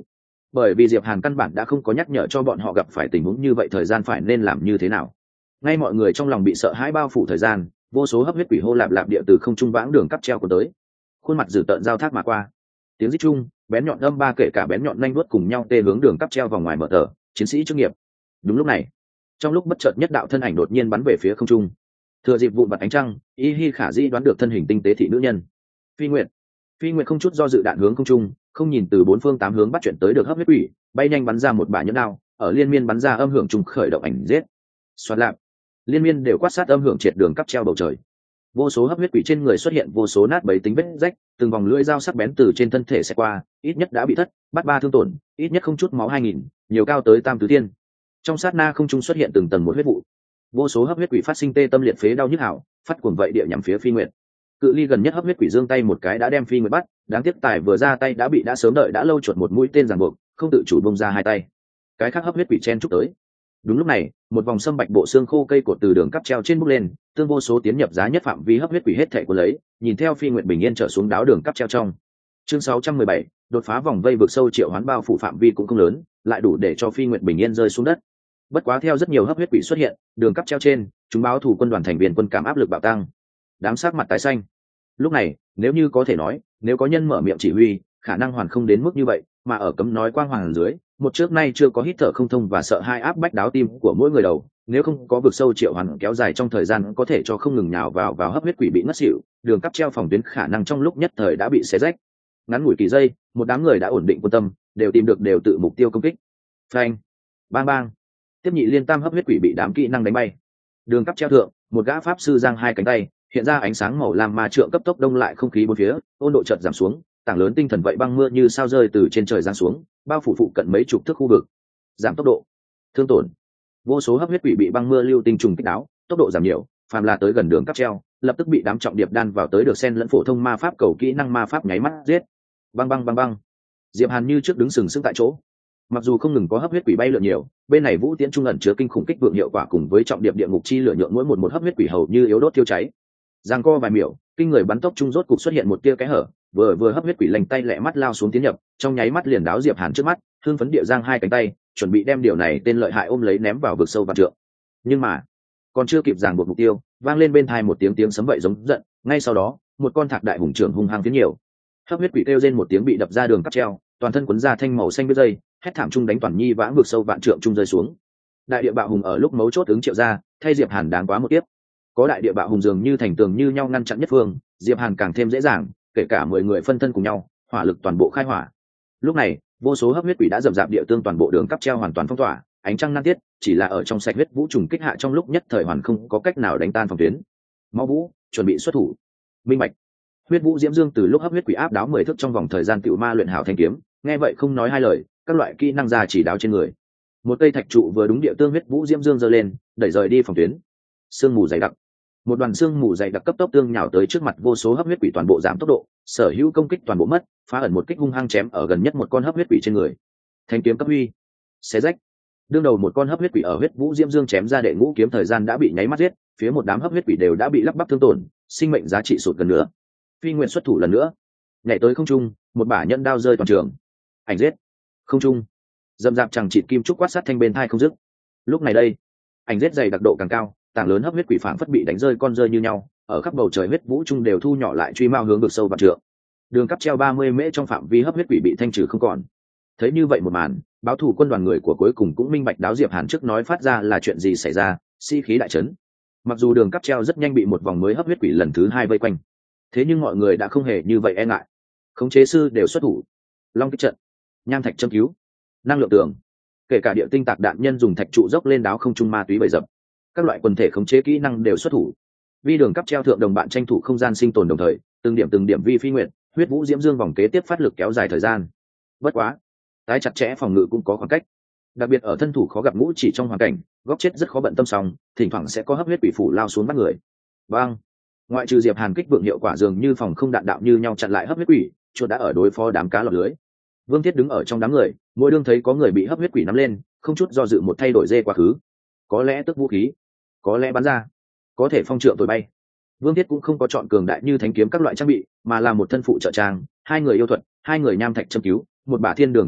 Speaker 1: bởi vì diệp hàn căn bản đã không có nhắc nhở cho bọn họ gặp phải tình huống như vậy thời gian phải nên làm như thế nào. Ngay mọi người trong lòng bị sợ hãi bao phủ thời gian, vô số hấp huyết quỷ hô lạp lạp địa từ không trung vãng đường cắp treo của tới, khuôn mặt dữ tợn giao thác mà qua, tiếng rít chung bén nhọn âm ba kể cả bén nhọn nhanh vuốt cùng nhau tê hướng đường cắp treo vào ngoài mở tờ chiến sĩ chuyên nghiệp. Đúng lúc này, trong lúc bất chợt nhất đạo thân ảnh đột nhiên bắn về phía không trung, thừa dịp vụn vặt ánh trăng, y hi khả di đoán được thân hình tinh tế thị nữ nhân phi nguyệt. Phi nguyệt không chút do dự đạn hướng không trung, không nhìn từ bốn phương tám hướng bắt chuyện tới được hấp huyết quỷ, bay nhanh bắn ra một bả nhẫn đao, ở liên miên bắn ra âm hưởng trùng khởi động ảnh giết. Xoạt lạp, liên miên đều quát sát âm hưởng triệt đường cắp treo bầu trời. Vô số hấp huyết quỷ trên người xuất hiện vô số nát bấy tính vết rách, từng vòng lưỡi dao sắc bén từ trên thân thể sẽ qua, ít nhất đã bị thất, bắt ba thương tổn, ít nhất không chút máu 2000, nhiều cao tới tam tứ tiên. Trong sát na không trung xuất hiện từng tầng một huyết vụ, vô số hấp huyết quỷ phát sinh tê tâm liệt phế đau nhức hảo, phát cuồng vậy địa nhằm phía Phi Nguyệt. Cự ly gần nhất hấp huyết quỷ giương tay một cái đã đem Phi Nguyệt bắt, đáng tiếc tài vừa ra tay đã sớm đợi đã lâu chuột một mũi tên ràng buộc, không tự chủ bung ra hai tay. Cái khác hấp huyết quỷ chen chúc tới. Đúng lúc này, một vòng sâm bạch bộ xương khô cây cột từ đường cắp treo trên bốc lên, tương vô số tiến nhập giá nhất phạm vi hấp huyết quỷ hết thảy của lấy, nhìn theo Phi Nguyệt bình yên trở xuống đáo đường cắp treo trong. Chương 617, đột phá vòng vây vực sâu triệu hoán bao phủ phạm vi cũng không lớn, lại đủ để cho Phi Nguyệt bình yên rơi xuống đất. Bất quá theo rất nhiều hấp huyết quỷ xuất hiện, đường cắp treo trên, chúng báo thủ quân đoàn thành viên quân cảm áp lực bạo tăng. Đám sắc mặt tái xanh. Lúc này, nếu như có thể nói, nếu có nhân mở miệng chỉ huy, khả năng hoàn không đến mức như vậy, mà ở cấm nói quang hoàng dưới, một trước nay chưa có hít thở không thông và sợ hai áp bách đáo tim của mỗi người đầu, nếu không có vực sâu triệu hoán kéo dài trong thời gian có thể cho không ngừng nhào vào hấp huyết quỷ bị ngất xỉu, đường cắp treo phòng tuyến khả năng trong lúc nhất thời đã bị xé rách. Ngắn ngủi kỳ giây, một đám người đã ổn định quân tâm, đều tìm được đều tự mục tiêu công kích. Phanh, bang bang, tiếp nhị liên tam hấp huyết quỷ bị đám kỹ năng đánh bay. Đường cắp treo thượng, một gã pháp sư giang hai cánh tay, hiện ra ánh sáng màu lam ma trượng cấp tốc đông lại không khí bốn phía, ôn độ chợt giảm xuống, tảng lớn tinh thần vậy băng mưa như sao rơi từ trên trời giáng xuống, bao phủ phụ cận mấy chục thước khu vực. Giảm tốc độ, thương tổn. Vô số hấp huyết quỷ bị băng mưa lưu tinh trùng kích đáo, tốc độ giảm nhiều, phàm là tới gần đường cắp treo, lập tức bị đám trọng điệp đan vào tới được sen lẫn phổ thông ma pháp cầu kỹ năng ma pháp nháy mắt giết. Băng băng băng băng. Diệp Hàn như trước đứng sừng sững tại chỗ. Mặc dù không ngừng có hấp huyết quỷ bay lượn nhiều, bên này vũ tiễn trung ẩn chứa kinh khủng kích vượng hiệu quả cùng với trọng điệp địa ngục chi lửa nhượng mỗi một hấp huyết quỷ hầu như yếu đốt thiêu cháy. Giang co vài miểu, kinh người bắn tốc trung rốt cục xuất hiện một tia cái hở, vừa hấp huyết quỷ lành tay lẹ mắt lao xuống tiến nhập, trong nháy mắt liền đáo Diệp Hàn trước mắt, hương phấn địa giang hai cánh tay, chuẩn bị đem điều này tên lợi hại ôm lấy ném vào vực sâu vạn trượng. Nhưng mà, còn chưa kịp giằng buộc mục tiêu, vang lên bên tai một tiếng sấm vậy giống giận, ngay sau đó, một con thạc đại hùng trưởng hung hăng tiến nhiều. Hấp huyết quỷ kêu rên một tiếng bị đập ra đường cắp treo, toàn thân quấn ra thanh màu xanh biết dây, hét thảm trung đánh toàn nhi vãng vực sâu vạn trượng trung rơi xuống. Đại địa bạo hùng ở lúc mấu chốt ứng triệu ra, thay Diệp Hàn đáng quá một tiếp. Có đại địa bạo hùng dường như thành tường như nhau ngăn chặn nhất phương, Diệp Hàn càng thêm dễ dàng, kể cả 10 người phân thân cùng nhau, hỏa lực toàn bộ khai hỏa. Lúc này, vô số hấp huyết quỷ đã dập dạp địa tương toàn bộ đường cắp treo hoàn toàn phong tỏa, ánh trăng nan tiết, chỉ là ở trong sạch huyết vũ trùng kích hạ trong lúc nhất thời hoàn không có cách nào đánh tan phòng tuyến. Máu vũ, chuẩn bị xuất thủ. Minh bạch. Huyết vũ diễm dương từ lúc hấp huyết quỷ áp đáo 10 thước trong vòng thời gian tiểu ma luyện hảo thanh kiếm, nghe vậy không nói hai lời, các loại kỹ năng ra chỉ đáo trên người. Một cây thạch trụ vừa đúng địa tương huyết vũ diễm dương giơ lên, đẩy rời đi phòng tuyến. Sương mù dày đặc. Một đoàn sương mù dày đặc cấp tốc tương nhào tới trước mặt vô số hấp huyết quỷ toàn bộ giảm tốc độ, sở hữu công kích toàn bộ mất, phá ẩn một kích hung hăng chém ở gần nhất một con hấp huyết quỷ trên người. Thanh kiếm cấp huy, xé rách. Đương đầu một con hấp huyết quỷ ở huyết vũ diễm dương chém ra đệ ngũ kiếm thời gian đã bị nháy mắt giết, phía một đám hấp huyết quỷ đều đã bị lắp bắp thương tổn, sinh mệnh giá trị sụt gần nữa. Phi Nguyệt xuất thủ lần nữa, nhảy tới không trung, một bả nhẫn đao rơi toàn trường. Ảnh giết. Không trung. Dầm dạp chẳng chịt kim trúc quát sát thanh bên thai không dứt. Lúc này đây, ảnh giết dày đặc độ càng cao, tảng lớn hấp huyết quỷ phảng phất bị đánh rơi con rơi như nhau, ở khắp bầu trời huyết vũ trung đều thu nhỏ lại truy mao hướng vực sâu vạn trượng. Đường cắp treo 30 mễ trong phạm vi hấp huyết quỷ bị thanh trừ không còn. Thấy như vậy một màn, báo thủ quân đoàn người của cuối cùng cũng minh bạch đáo Diệp Hàn trước nói phát ra là chuyện gì xảy ra, sĩ khí đại chấn. Mặc dù đường cắp treo rất nhanh bị một vòng mới hấp huyết quỷ lần thứ 2 vây quanh, thế nhưng mọi người đã không hề như vậy e ngại. Khống chế sư đều xuất thủ. Long kích trận, nham thạch châm cứu, năng lượng tường, kể cả địa tinh tạc đạn nhân dùng thạch trụ dốc lên đáo không trung ma túy bầy dập, các loại quần thể khống chế kỹ năng đều xuất thủ. Vi đường cắp treo thượng đồng bạn tranh thủ không gian sinh tồn đồng thời, từng điểm vi phi nguyện, huyết vũ diễm dương vòng kế tiếp phát lực kéo dài thời gian. Bất quá, tái chặt chẽ phòng ngự cũng có khoảng cách, đặc biệt ở thân thủ khó gặp ngũ chỉ trong hoàn cảnh, góc chết rất khó bận tâm song, thỉnh thoảng sẽ có hấp huyết quỷ phủ lao xuống bắt người. Bang! Ngoại trừ Diệp Hàn kích vượng hiệu quả dường như phòng không đạn đạo như nhau chặn lại hấp huyết quỷ, chuột đã ở đối phó đám cá lọt lưới. Vương Thiết đứng ở trong đám người, mỗi đương thấy có người bị hấp huyết quỷ nắm lên, không chút do dự một thay đổi dê quá khứ. Có lẽ tức vũ khí, có lẽ bắn ra, có thể phong trượng tối bay. Vương Thiết cũng không có chọn cường đại như thánh kiếm các loại trang bị, mà là một thân phụ trợ trang, 2 người yêu thuật, 2 người nham thạch châm cứu, một bả thiên đường chi kích,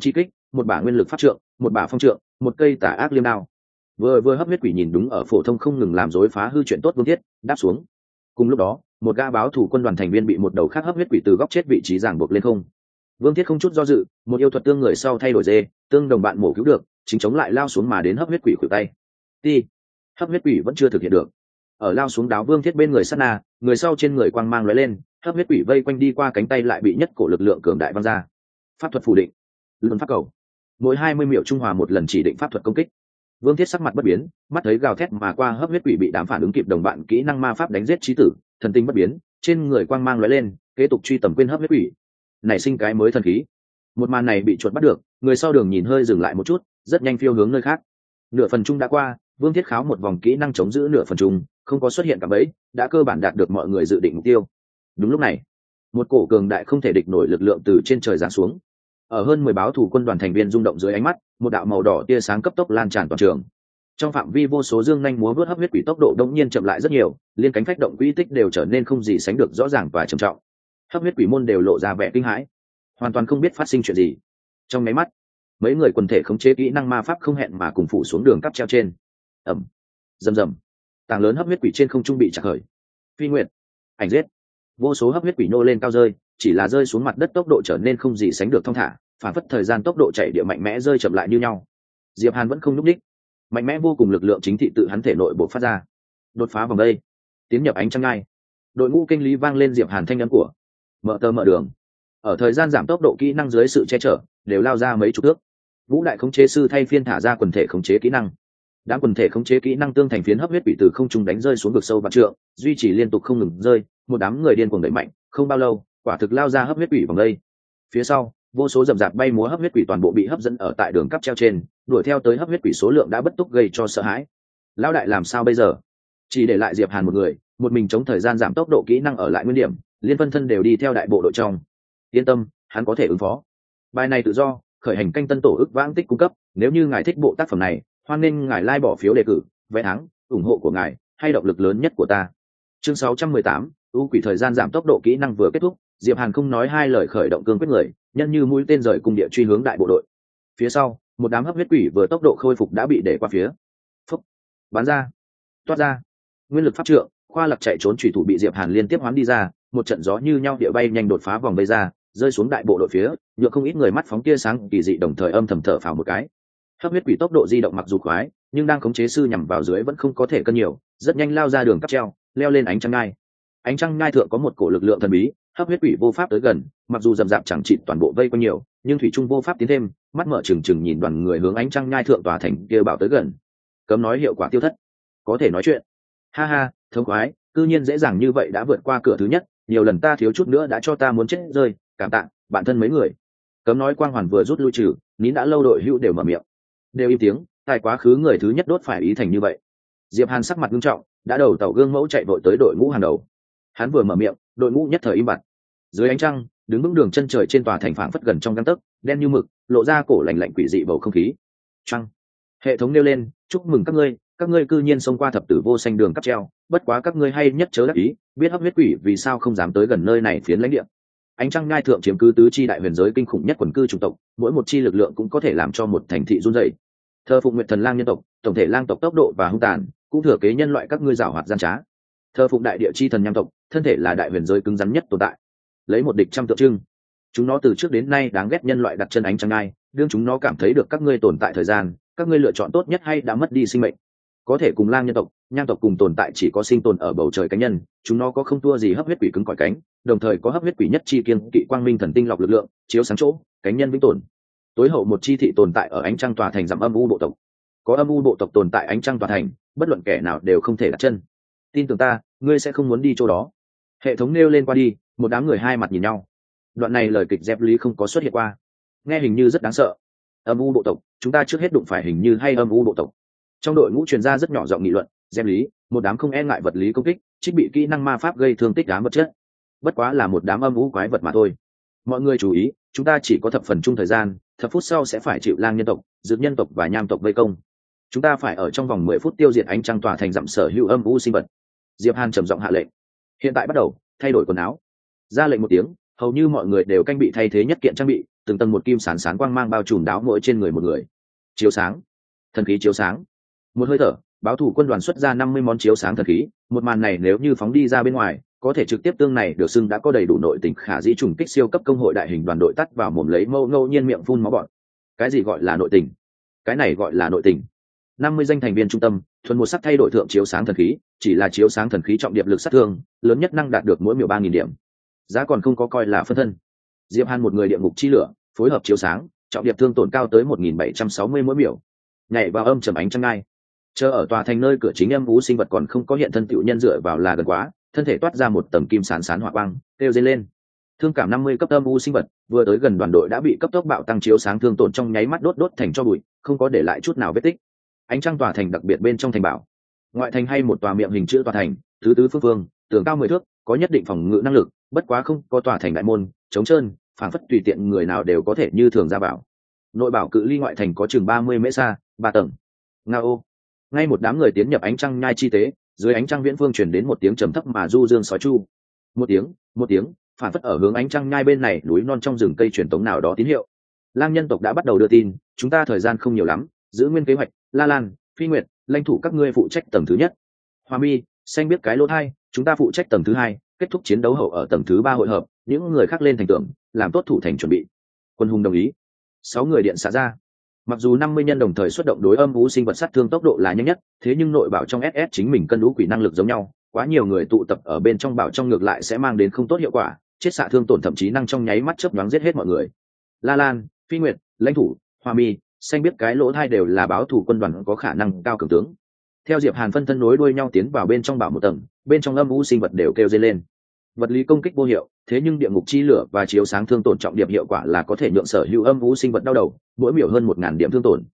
Speaker 1: một bả nguyên lực pháp trượng, một bả phong trượng, một cây tà ác liêm đao. Vừa hấp huyết quỷ nhìn đúng ở phổ thông không ngừng làm rối phá hư chuyện tốt Vương Thiết đáp xuống. Cùng lúc đó, một gã báo thủ quân đoàn thành viên bị một đầu khác hấp huyết quỷ từ góc chết vị trí giằng buộc lên không. Vương Thiết không chút do dự, một yêu thuật tương người sau thay đổi dê, tương đồng bạn mổ cứu được, chính chống lại lao xuống mà đến hấp huyết quỷ khuỷu tay. Ti, hấp huyết quỷ vẫn chưa thực hiện được. Ở lao xuống đáo Vương Thiết bên người sát na, người sau trên người quang mang lóe lên, hấp huyết quỷ vây quanh đi qua cánh tay lại bị nhất cổ lực lượng cường đại văng ra. Pháp thuật phủ định, luân pháp cầu. Mỗi 20 秒trung hòa một lần chỉ định pháp thuật công kích. Vương Thiết sắc mặt bất biến, mắt thấy gào thét mà qua hấp huyết quỷ bị đám phản ứng kịp đồng bạn kỹ năng ma pháp đánh giết chí tử, thần tinh bất biến, trên người quang mang lóe lên, kế tục truy tầm quên hấp huyết quỷ. Nảy sinh cái mới thần khí. Một màn này bị chuột bắt được, người sau đường nhìn hơi dừng lại một chút, rất nhanh phiêu hướng nơi khác. Nửa phần trung đã qua, Vương Thiết kháo một vòng kỹ năng chống giữ nửa phần trung, không có xuất hiện cả bẫy, đã cơ bản đạt được mọi người dự định mục tiêu. Đúng lúc này, một cổ cường đại không thể địch nổi lực lượng từ trên trời giáng xuống. Ở hơn 10 báo thủ quân đoàn thành viên rung động dưới ánh mắt, một đạo màu đỏ tia sáng cấp tốc lan tràn toàn trường. Trong phạm vi vô số dương nhanh múa vớt hấp huyết quỷ tốc độ đột nhiên chậm lại rất nhiều, liên cánh phách động quỹ tích đều trở nên không gì sánh được rõ ràng và trầm trọng. Hấp huyết quỷ môn đều lộ ra vẻ kinh hãi, hoàn toàn không biết phát sinh chuyện gì. Trong máy mắt, mấy người quần thể khống chế kỹ năng ma pháp không hẹn mà cùng phủ xuống đường cắp treo trên. Ầm, rầm rầm, tảng lớn hấp huyết quỷ trên không trung bị chặt khởi. Phi nguyệt, ảnh giết, vô số hấp huyết quỷ nô lên cao rơi, chỉ là rơi xuống mặt đất tốc độ trở nên không gì sánh được thong thả, phản phất thời gian tốc độ chạy địa mạnh mẽ rơi chậm lại như nhau. Diệp Hàn vẫn không nhúc nhích, mạnh mẽ vô cùng lực lượng chính thị tự hắn thể nội bộc phát ra, đột phá vòng đây, tiến nhập ánh trăng ngai. Đội ngũ kinh lý vang lên Diệp Hàn thanh âm của mở tờ mở đường. Ở thời gian giảm tốc độ kỹ năng dưới sự che chở, đều lao ra mấy chục thước. Vũ đại khống chế sư thay phiên thả ra quần thể khống chế kỹ năng. Đám quần thể khống chế kỹ năng tương thành phiến hấp huyết quỷ từ không trung đánh rơi xuống vực sâu vạn trượng, duy trì liên tục không ngừng rơi, một đám người điên cuồng đẩy mạnh, không bao lâu, quả thực lao ra hấp huyết quỷ vòng đây. Phía sau, vô số rậm rạp bay múa hấp huyết quỷ toàn bộ bị hấp dẫn ở tại đường cắp treo trên, đuổi theo tới hấp huyết quỷ số lượng đã bất túc gây cho sợ hãi. Lão đại làm sao bây giờ? Chỉ để lại Diệp Hàn một người, một mình chống thời gian giảm tốc độ kỹ năng ở lại nguyên điểm, liên phân thân đều đi theo đại bộ đội trong. Yên tâm, hắn có thể ứng phó. Bài này tự do, khởi hành canh tân tổ ức vãng tích cung cấp, nếu như ngài thích bộ tác phẩm này, hoan nên ngài like bỏ phiếu đề cử, vé thắng, ủng hộ của ngài hay động lực lớn nhất của ta. Chương 618, ưu quỷ thời gian giảm tốc độ kỹ năng vừa kết thúc, Diệp Hàn không nói hai lời khởi động cương quyết người, nhân như mũi tên rời cung địa truy hướng đại bộ đội. Phía sau, một đám hấp huyết quỷ vừa tốc độ khôi phục đã bị để qua phía. Phúc, bắn ra, toát ra. Nguyên lực pháp trượng, khoa lập chạy trốn chủy thủ bị Diệp Hàn liên tiếp hoán đi ra, một trận gió như nhau địa bay nhanh đột phá vòng bay ra, rơi xuống đại bộ đội phía, nhựa không ít người mắt phóng tia sáng kỳ dị đồng thời âm thầm thở phào một cái. Hấp huyết quỷ tốc độ di động mặc dù khoái, nhưng đang khống chế sư nhằm vào dưới vẫn không có thể cân nhiều, rất nhanh lao ra đường cắp treo, leo lên ánh trăng ngai. Ánh trăng ngai thượng có một cổ lực lượng thần bí, hấp huyết quỷ vô pháp tới gần, mặc dù rầm rạp chẳng chịt toàn bộ vây quanh nhiều, nhưng thủy trung vô pháp tiến thêm, mắt mở trừng trừng nhìn đoàn người hướng ánh trăng ngai thượng tòa thành kia bảo tới gần. Cấm nói hiệu quả tiêu thất, có thể nói chuyện. Ha ha, thống khoái, cư nhiên dễ dàng như vậy đã vượt qua cửa thứ nhất, nhiều lần ta thiếu chút nữa đã cho ta muốn chết rơi, cảm tạ, bạn thân mấy người. Cấm nói quang hoàn vừa rút lui trừ, nín đã lâu đội hữu đều mở miệng. Đều im tiếng, tại quá khứ người thứ nhất đốt phải ý thành như vậy. Diệp Hàn sắc mặt nghiêm trọng, đã đầu tàu gương mẫu chạy vội tới đội ngũ hàng đầu. Hắn vừa mở miệng, đội ngũ nhất thời im bặt. Dưới ánh trăng, đứng vững đường chân trời trên tòa thành phảng phất gần trong gang tấc, đen như mực, lộ ra cổ lạnh lạnh quỷ dị bầu không khí. Trăng. Hệ thống nêu lên, chúc mừng các ngươi cư nhiên xông qua thập tử vô xanh đường cắp treo, bất quá các ngươi hay nhất chớ đắc ý, biết hấp huyết quỷ vì sao không dám tới gần nơi này phiến lãnh địa. Ánh trăng ngai thượng chiếm cứ tứ chi đại huyền giới kinh khủng nhất quần cư chủng tộc, mỗi một chi lực lượng cũng có thể làm cho một thành thị run rẩy. Thờ phụng nguyệt thần lang nhân tộc, tổng thể lang tộc tốc độ và hung tàn, cũng thừa kế nhân loại các ngươi giảo hoạt gian trá. Thờ phụng đại địa chi thần nham tộc, thân thể là đại huyền giới cứng rắn nhất tồn tại. Lấy một địch trăm tượng trưng, chúng nó từ trước đến nay đáng ghét nhân loại đặt chân ánh trăng ngai, đương chúng nó cảm thấy được các ngươi tồn tại thời gian, các ngươi lựa chọn tốt nhất hay đã mất đi sinh mệnh. Có thể cùng lang nhân tộc, nham tộc cùng tồn tại chỉ có sinh tồn ở bầu trời cánh nhân, chúng nó có không thua gì hấp huyết quỷ cứng cỏi cánh, đồng thời có hấp huyết quỷ nhất chi kiên kỵ quang minh thần tinh lọc lực lượng, chiếu sáng chỗ, cánh nhân vĩnh tồn. Tối hậu một chi thị tồn tại ở ánh trăng tòa thành dặm âm u bộ tộc. Có âm u bộ tộc tồn tại ánh trăng tòa thành, bất luận kẻ nào đều không thể đặt chân. Tin tưởng ta, ngươi sẽ không muốn đi chỗ đó. Hệ thống nêu lên qua đi, một đám người hai mặt nhìn nhau. Đoạn này lời kịch dép lý không có xuất hiện qua, nghe hình như rất đáng sợ. Âm u bộ tộc, chúng ta trước hết đụng phải hình như hay âm u bộ tộc. Trong đội ngũ truyền ra rất nhỏ giọng nghị luận, dép lý, một đám không e ngại vật lý công kích, trích bị kỹ năng ma pháp gây thương tích đám vật chất. Bất quá là một đám âm u quái vật mà thôi. Mọi người chú ý, chúng ta chỉ có thập phần chung thời gian, thập phút sau sẽ phải chịu lang nhân tộc, dược nhân tộc và nham tộc vây công. Chúng ta phải ở trong vòng 10 phút tiêu diệt ánh trăng tỏa thành dặm sở hữu âm u sinh vật. Diệp Hàn trầm giọng hạ lệnh. Hiện tại bắt đầu, thay đổi quần áo. Ra lệnh một tiếng, hầu như mọi người đều canh bị thay thế nhất kiện trang bị, từng tầng một kim sán sán quang mang bao trùm đáo mỗi trên người một người. Chiếu sáng, thần khí chiếu sáng. Một hơi thở, báo thủ quân đoàn xuất ra 50 món chiếu sáng thần khí. Một màn này nếu như phóng đi ra bên ngoài, có thể trực tiếp tương này được xưng đã có đầy đủ nội tình khả dĩ trùng kích siêu cấp công hội đại hình đoàn đội tắt vào mồm lấy ngẫu nhiên miệng phun máu bọn. Cái gì gọi là nội tình? Cái này gọi là nội tình. 50 danh thành viên trung tâm, thuần một sắc thay đổi thượng chiếu sáng thần khí, chỉ là chiếu sáng thần khí trọng điệp lực sát thương, lớn nhất năng đạt được mỗi miểu 3000 điểm. Giá còn không có coi là phân thân. Diệp Hàn một người địa ngục chi lửa, phối hợp chiếu sáng, trọng điệp thương tổn cao tới 1760 mỗi miểu. Nhảy vào âm trầm ánh trăng ngai. Chờ ở tòa thành nơi cửa chính âm vũ sinh vật còn không có hiện thân tiểu nhân dựa vào là gần quá, thân thể toát ra một tầng kim sán sán hỏa quang, kêu dây lên. Thương cảm 50 cấp âm vũ sinh vật, vừa tới gần đoàn đội đã bị cấp tốc bạo tăng chiếu sáng thương tổn trong nháy mắt đốt thành cho bụi, không có để lại chút nào vết tích. Ánh trăng tòa thành đặc biệt bên trong thành bảo. Ngoại thành hay một tòa miệng hình chữ tòa thành, tứ tứ phương phương, tường cao 10 thước, có nhất định phòng ngự năng lực, bất quá không có tòa thành đại môn, trống trơn, phảng phất tùy tiện người nào đều có thể như thường ra vào. Nội bảo cự ly ngoại thành có chừng 30 mễ xa, 3 tầng. Ngao. Ngay một đám người tiến nhập ánh trăng nhai chi tế, dưới ánh trăng viễn phương truyền đến một tiếng trầm thấp mà du dương sói chu. Một tiếng, phản phất ở hướng ánh trăng nhai bên này núi non trong rừng cây truyền tống nào đó tín hiệu. Lang nhân tộc đã bắt đầu đưa tin, chúng ta thời gian không nhiều lắm, giữ nguyên kế hoạch, La Lan, Phi Nguyệt, lãnh thủ các ngươi phụ trách tầng thứ nhất. Hoa Mi, xanh biết cái lỗ thai, chúng ta phụ trách tầng thứ hai, kết thúc chiến đấu hậu ở tầng thứ ba hội hợp, những người khác lên thành tường, làm tốt thủ thành chuẩn bị. Quân hùng đồng ý. 6 người điện xả ra. Mặc dù 50 nhân đồng thời xuất động đối âm vũ sinh vật sát thương tốc độ là nhanh nhất, thế nhưng nội bảo trong SS chính mình cân lũ quỷ năng lực giống nhau, quá nhiều người tụ tập ở bên trong bảo trong ngược lại sẽ mang đến không tốt hiệu quả, chết xạ thương tổn thậm chí năng trong nháy mắt chớp nhoáng giết hết mọi người. La Lan, Phi Nguyệt, lãnh thủ, Hoa Mi, xanh biết cái lỗ thai đều là báo thủ quân đoàn có khả năng cao cường tướng. Theo Diệp Hàn phân thân nối đuôi nhau tiến vào bên trong bảo một tầng, bên trong âm vũ sinh vật đều kêu dây lên. Vật lý công kích vô hiệu, thế nhưng địa ngục chi lửa và chiếu sáng thương tổn trọng điểm hiệu quả là có thể nhượng sở hữu âm vũ sinh vật đau đầu, mỗi miểu hơn 1000 điểm thương tổn.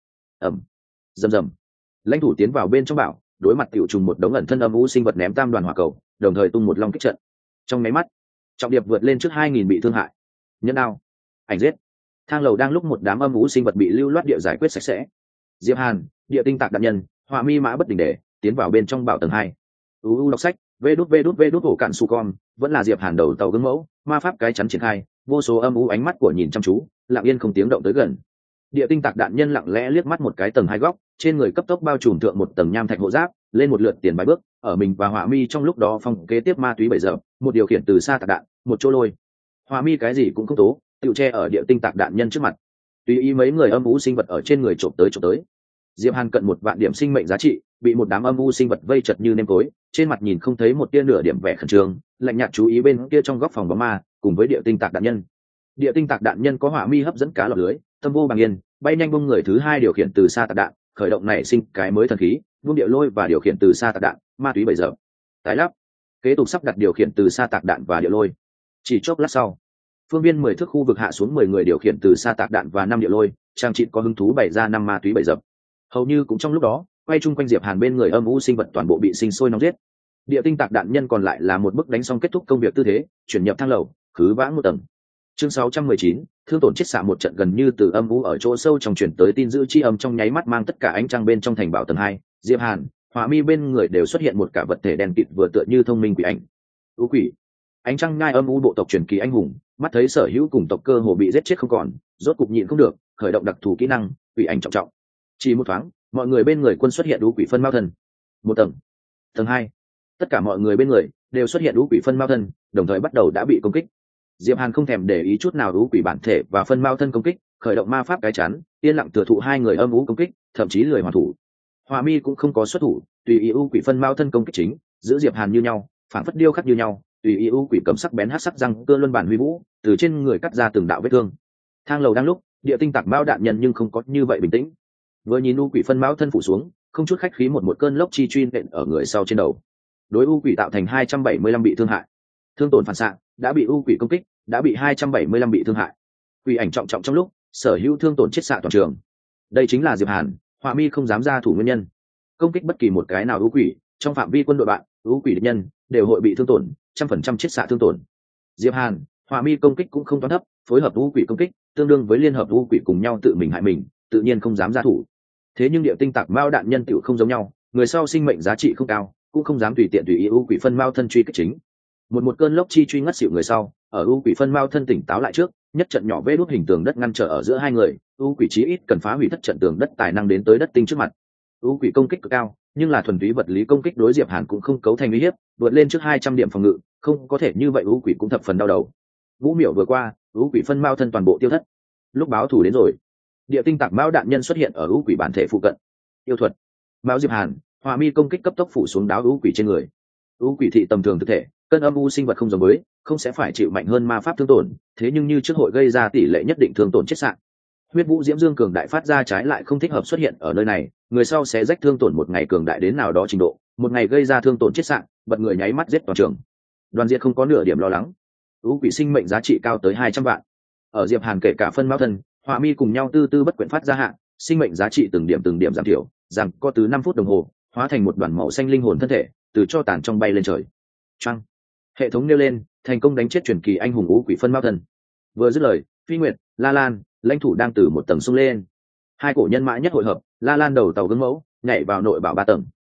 Speaker 1: Rầm rầm. Lãnh thủ tiến vào bên trong bảo, đối mặt tiểu trùng một đống ẩn thân âm vũ sinh vật ném tam đoàn hỏa cầu, đồng thời tung một long kích trận. Trong máy mắt, trọng điệp vượt lên trước 2000 bị thương hại. Nhân đao, ảnh giết. Thang lầu đang lúc một đám âm vũ sinh vật bị lưu loát địa giải quyết sạch sẽ. Diệp Hàn, địa tinh tạc đạn nhân, Họa Mi mã bất đình để tiến vào bên trong bảo tầng 2. Đọc sách, vê đút hổ cạn su con, vẫn là Diệp Hàn đầu tàu gương mẫu, ma pháp cái chắn triển khai, vô số âm u ánh mắt của nhìn chăm chú, lặng yên không tiếng động tới gần. Địa tinh tạc đạn nhân lặng lẽ liếc mắt một cái tầng 2 góc, trên người cấp tốc bao trùm thượng một tầng nham thạch hộ giáp, lên một lượt tiền bái bước, ở mình và Họa Mi trong lúc đó phong kế tiếp ma túy 7 giờ, một điều khiển từ xa tạc đạn, một chỗ lôi. Họa Mi cái gì cũng không tố, tựu che ở địa tinh tạc đạn nhân trước mặt. Tùy ý mấy người âm u sinh vật ở trên người trộm tới. Diệp Hàn cận 1 vạn điểm sinh mệnh giá trị, bị một đám âm u sinh vật vây chật như nêm cối, trên mặt nhìn không thấy một tia nửa điểm vẻ khẩn trương, lạnh nhạt chú ý bên kia trong góc phòng bóng ma, cùng với địa tinh tạc đạn nhân. Địa tinh tạc đạn nhân có Họa Mi hấp dẫn cá lọt lưới, tâm vô bằng yên, bay nhanh bung người thứ hai điều khiển từ xa tạc đạn, khởi động nảy sinh cái mới thần khí, buông địa lôi và điều khiển từ xa tạc đạn, ma túy 7 giờ. Tái lắp, kế tục sắp đặt điều khiển từ xa tạc đạn và địa lôi. Chỉ chốc lát sau, phương viên 10 thước khu vực hạ xuống 10 người điều khiển từ xa tạc đạn và 5 địa lôi, trang trị có hứng thú bày ra 5 ma túy 7 dập. Hầu như cũng trong lúc đó, quay chung quanh Diệp Hàn bên người âm u sinh vật toàn bộ bị sinh sôi nóng giết. Địa tinh tạc đạn nhân còn lại là một bức đánh xong kết thúc công việc tư thế, chuyển nhập thang lầu, khứ vãng một tầng. Chương 619, thương tổn chết xạ một trận gần như từ âm u ở chỗ sâu trong chuyển tới tin dữ chi âm trong nháy mắt mang tất cả ánh trăng bên trong thành bảo tầng 2, Diệp Hàn, Họa Mi bên người đều xuất hiện một cả vật thể đen kịt vừa tựa như thông minh quỷ ảnh. U quỷ. Ánh trăng ngai âm u bộ tộc truyền kỳ anh hùng, mắt thấy sở hữu cùng tộc cơ hồ bị giết chết không còn, rốt cục nhịn không được, khởi động đặc thù kỹ năng, quỷ ảnh trọng trọng. Chỉ một thoáng, mọi người bên người quân xuất hiện đú quỷ phân mao thân. Một tầng, tầng 2, tất cả mọi người bên người đều xuất hiện đú quỷ phân mao thân, đồng thời bắt đầu đã bị công kích. Diệp Hàn không thèm để ý chút nào đú quỷ bản thể và phân mao thân công kích, khởi động ma pháp cái chắn, yên lặng thừa thụ hai người âm u công kích, thậm chí lười hoàn thủ. Họa Mi cũng không có xuất thủ, tùy ý u quỷ phân mao thân công kích chính, giữ Diệp Hàn như nhau, phản phất điêu khắc như nhau, tùy ý u quỷ cầm sắc bén hắc sắc răng cưa luân bản huy vũ, từ trên người cắt ra từng đạo vết thương. Thang lầu đang lúc, địa tinh tạc mao đạn nhân nhưng không có như vậy bình tĩnh. Vừa nhìn u quỷ phân mao thân phủ xuống, không chút khách khí một cơn lốc chi truy nện ở người sau trên đầu. Đối u quỷ tạo thành 275 bị thương hại. Thương tổn phản xạ đã bị u quỷ công kích, đã bị 275 bị thương hại. Quỷ ảnh trọng trọng trong lúc, sở hữu thương tổn chết xạ toàn trường. Đây chính là Diệp Hàn, Họa Mi không dám ra thủ nguyên nhân. Công kích bất kỳ một cái nào u quỷ, trong phạm vi quân đội bạn, u quỷ địch nhân đều hội bị thương tổn, 100% chết xạ thương tổn. Diệp Hàn, Họa Mi công kích cũng không toán thấp, phối hợp u quỷ công kích, tương đương với liên hợp u quỷ cùng nhau tự mình hại mình, tự nhiên không dám ra thủ. Thế nhưng địa tinh tạc mao đạn nhân tiểu không giống nhau, người sau sinh mệnh giá trị không cao, cũng không dám tùy tiện tùy ý u quỷ phân mao thân truy kích chính. Một cơn lốc chi truy ngất xỉu người sau, ở u quỷ phân mao thân tỉnh táo lại trước, nhất trận nhỏ vết đốt hình tường đất ngăn trở ở giữa hai người, u quỷ chí ít cần phá hủy thất trận tường đất tài năng đến tới đất tinh trước mặt. U quỷ công kích cực cao, nhưng là thuần túy vật lý công kích đối Diệp Hàn cũng không cấu thành uy hiếp, vượt lên trước 200 điểm phòng ngự, không có thể như vậy u quỷ cũng thập phần đau đầu. Vũ miểu vừa qua, u quỷ phân mao thân toàn bộ tiêu thất. Lúc báo thủ đến rồi, địa tinh tạc mao đạn nhân xuất hiện ở u quỷ bản thể phụ cận. Yêu thuật, mao Diệp Hàn, hỏa mi công kích cấp tốc phủ xuống đáo u quỷ trên người. U quỷ thị tầm thường thực thể, cân âm u sinh vật không giống với, không sẽ phải chịu mạnh hơn ma pháp thương tổn, thế nhưng như trước hội gây ra tỷ lệ nhất định thương tổn chết sạn. Huyết vũ diễm dương cường đại phát ra trái lại không thích hợp xuất hiện ở nơi này, người sau sẽ rách thương tổn một ngày cường đại đến nào đó trình độ, một ngày gây ra thương tổn chết sạn, bật người nháy mắt giết toàn trường. Đoàn Diệt không có nửa điểm lo lắng. U quỷ sinh mệnh giá trị cao tới 200 vạn. Ở Diệp Hàn kể cả phân máu thân, hỏa mi cùng nhau tư tư bất quyện phát ra hạn, sinh mệnh giá trị từng điểm giảm thiểu, rằng có từ 5 phút đồng hồ, hóa thành một đoàn màu xanh linh hồn thân thể, từ cho tàn trong bay lên trời. Choang. Hệ thống nêu lên, thành công đánh chết truyền kỳ anh hùng U quỷ phân máu thân. Vừa dứt lời, Phi Nguyệt, La Lan, lãnh thủ đang từ một tầng xung lên. Hai cổ nhân mã nhất hội hợp, La Lan đầu tàu gương mẫu, nhảy vào nội bảo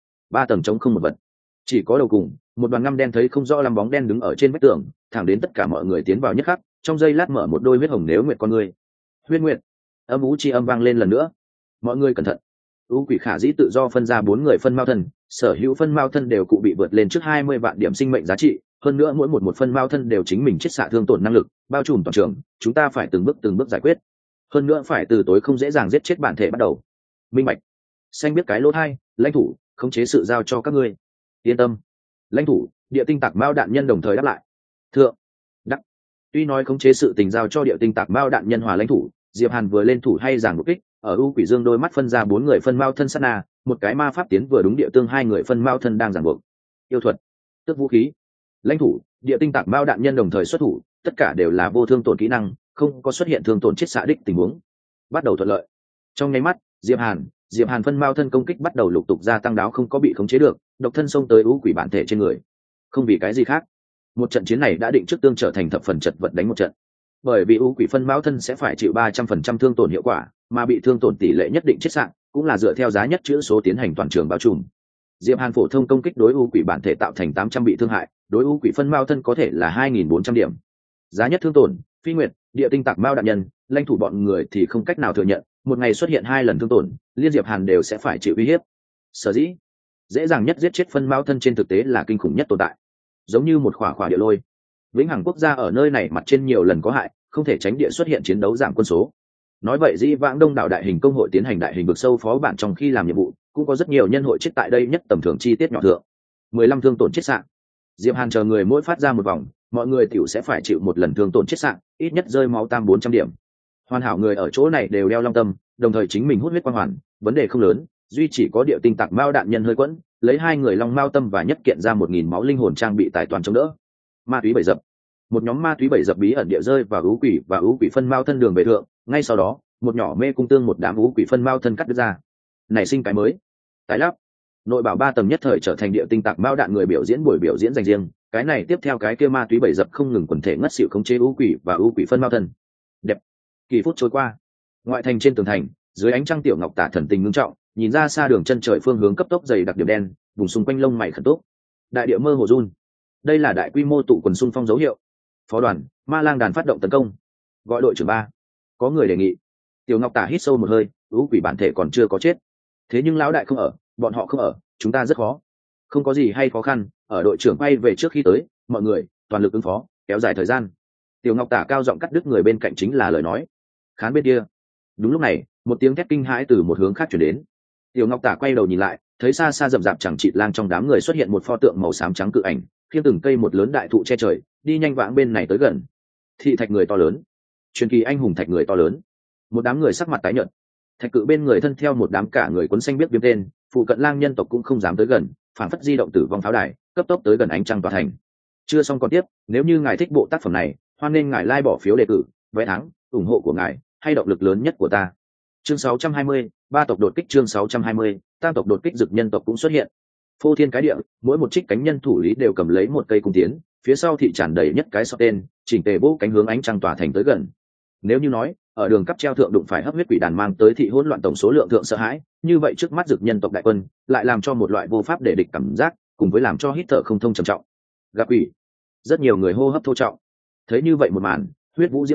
Speaker 1: 3 tầng trống không một vật, chỉ có đầu cùng một đoàn ngăm đen thấy không rõ lắm bóng đen đứng ở trên vách tường, thẳng đến tất cả mọi người tiến vào nhất khắc, trong giây lát mở một đôi huyết hồng nếu nguyệt con người. Huyết nguyệt, âm u chi âm vang lên lần nữa. Mọi người cẩn thận. U quỷ khả dĩ tự do phân ra 4 người phân mao thân, sở hữu phân mao thân đều cụ bị vượt lên trước 20 vạn điểm sinh mệnh giá trị, hơn nữa mỗi một phân mao thân đều chính mình chiết xạ thương tổn năng lực, bao trùm toàn trường, chúng ta phải từng bước giải quyết. Hơn nữa phải từ tối không dễ dàng giết chết bản thể bắt đầu. Minh bạch. Xanh biết cái lỗ hai, lãnh thủ, khống chế sự giao cho các ngươi. Yên tâm. Lãnh thủ, địa tinh tạc mao đạn nhân đồng thời đáp lại. Thượng. Đắc. Tuy nói khống chế sự tình giao cho địa tinh tạc mao đạn nhân hòa lãnh thủ, Diệp Hàn vừa lên thủ hay giảng một kích, ở U quỷ dương đôi mắt phân ra 4 người phân mao thân sát na, một cái ma pháp tiến vừa đúng địa tương 2 người phân mao thân đang giảng buộc. Yêu thuật, tức vũ khí. Lãnh thủ, địa tinh tạc mao đạn nhân đồng thời xuất thủ, tất cả đều là vô thương tổn kỹ năng, không có xuất hiện thương tổn chết xạ đích tình huống. Bắt đầu thuận lợi. Trong nháy mắt, Diệp Hàn phân mao thân công kích bắt đầu lục tục gia tăng đáo không có bị khống chế được, độc thân xông tới U quỷ bản thể trên người. Không vì cái gì khác, một trận chiến này đã định trước tương trở thành thập phần chật vật đánh một trận. Bởi vì U quỷ phân mao thân sẽ phải chịu 300% thương tổn hiệu quả, mà bị thương tổn tỷ lệ nhất định chết sạn, cũng là dựa theo giá nhất chữ số tiến hành toàn trường bao trùm. Diệp Hàn phổ thông công kích đối U quỷ bản thể tạo thành 800 bị thương hại, đối U quỷ phân mao thân có thể là 2400 điểm. Giá nhất thương tổn, Phi Nguyệt, địa tinh tạc mao đạn nhân, lãnh thủ bọn người thì không cách nào thừa nhận, một ngày xuất hiện 2 lần thương tổn, liên Diệp Hàn đều sẽ phải chịu uy hiếp. Sở dĩ, dễ dàng nhất giết chết phân mao thân trên thực tế là kinh khủng nhất tồn tại. Giống như một khỏa địa lôi. Vĩnh hằng quốc gia ở nơi này mặt trên nhiều lần có hại, không thể tránh địa xuất hiện chiến đấu giảm quân số. Nói vậy dĩ vãng đông đảo đại hình công hội tiến hành đại hình vực sâu phó bản trong khi làm nhiệm vụ, cũng có rất nhiều nhân hội chết tại đây nhất tầm thường chi tiết nhỏ thượng. 15 thương tổn chết sạn. Diệp Hàn chờ người mỗi phát ra một vòng, mọi người tiểu sẽ phải chịu một lần thương tổn chết sạn, ít nhất rơi máu tam 400 điểm. Hoàn hảo người ở chỗ này đều đeo long tâm, đồng thời chính mình hút huyết quang hoàn, vấn đề không lớn, duy chỉ có địa tinh tạc mao đạn nhân hơi quẫn, lấy 2 người long mao tâm và nhất kiện ra 1000 máu linh hồn trang bị tài toàn chống đỡ. Ma túy bảy dập. Một nhóm ma túy bảy dập bí ẩn địa rơi vào ú quỷ và ú quỷ phân mao thân đường về thượng, ngay sau đó, một nhỏ mê cung tương một đám ú quỷ phân mao thân cắt đứt ra. Nảy sinh cái mới. Tái lắp. Nội bảo 3 tầng nhất thời trở thành địa tinh tạc mao đạn người biểu diễn buổi biểu diễn dành riêng, cái này tiếp theo cái kia ma túy bảy dập không ngừng quần thể ngất xỉu khống chế ú quỷ và ú quỷ phân mao thân. Đẹp. Kỳ phút trôi qua. Ngoại thành trên tường thành, dưới ánh trăng tiểu ngọc tả thần tình ngưng trọng, nhìn ra xa đường chân trời phương hướng cấp tốc dày đặc điểm đen, vùng xung quanh lông mày khẩn túc. Đại địa mơ hồ run. Đây là đại quy mô tụ quần xung phong dấu hiệu. Phó đoàn, ma lang đàn phát động tấn công. Gọi đội trưởng 3. Có người đề nghị. Tiểu ngọc tả hít sâu một hơi, ú quỷ bản thể còn chưa có chết. Thế nhưng lão đại không ở, bọn họ không ở, chúng ta rất khó. Không có gì hay khó khăn, ở đội trưởng quay về trước khi tới, mọi người toàn lực ứng phó, kéo dài thời gian. Tiểu ngọc tả cao giọng cắt đứt người bên cạnh chính là lời nói. Khán bên kia. Đúng lúc này, một tiếng thét kinh hãi từ một hướng khác truyền đến. Tiểu ngọc tả quay đầu nhìn lại, thấy xa xa rậm rạp chẳng chịt lang trong đám người xuất hiện một pho tượng màu xám trắng cự ảnh, khiêng từng cây một lớn đại thụ che trời, đi nhanh vãng bên này tới gần. Thị thạch người to lớn, truyền kỳ anh hùng thạch người to lớn. Một đám người sắc mặt tái nhợt. Thạch cự bên người thân theo một đám cả người quấn xanh biết viêm tên, phụ cận lang nhân tộc cũng không dám tới gần, phản phất di động tử vong pháo đài, cấp tốc tới gần ánh trăng tòa thành. Chưa xong còn tiếp, nếu như ngài thích bộ tác phẩm này, hoan nên ngài like bỏ phiếu đề cử, vé thắng, ủng hộ của ngài hay động lực lớn nhất của ta. Chương 620, ba tộc đột kích. Chương 620, tam tộc đột kích. Dực nhân tộc cũng xuất hiện. Phô thiên cái địa, mỗi một trích cánh nhân thủ lý đều cầm lấy một cây cung tiến, phía sau thị tràn đầy nhất cái sọ tên, chỉnh tề bố cánh hướng ánh trăng tỏa thành tới gần. Nếu như nói ở đường cắp treo thượng đụng phải hấp huyết quỷ đàn mang tới thị hỗn loạn tổng số lượng thượng sợ hãi, như vậy trước mắt Dực nhân tộc đại quân lại làm cho một loại vô pháp để địch cảm giác, cùng với làm cho hít thở không thông trầm trọng. Gặp quỷ, rất nhiều người hô hấp thô trọng. Thấy như vậy một màn, huyết vũ diễm dương,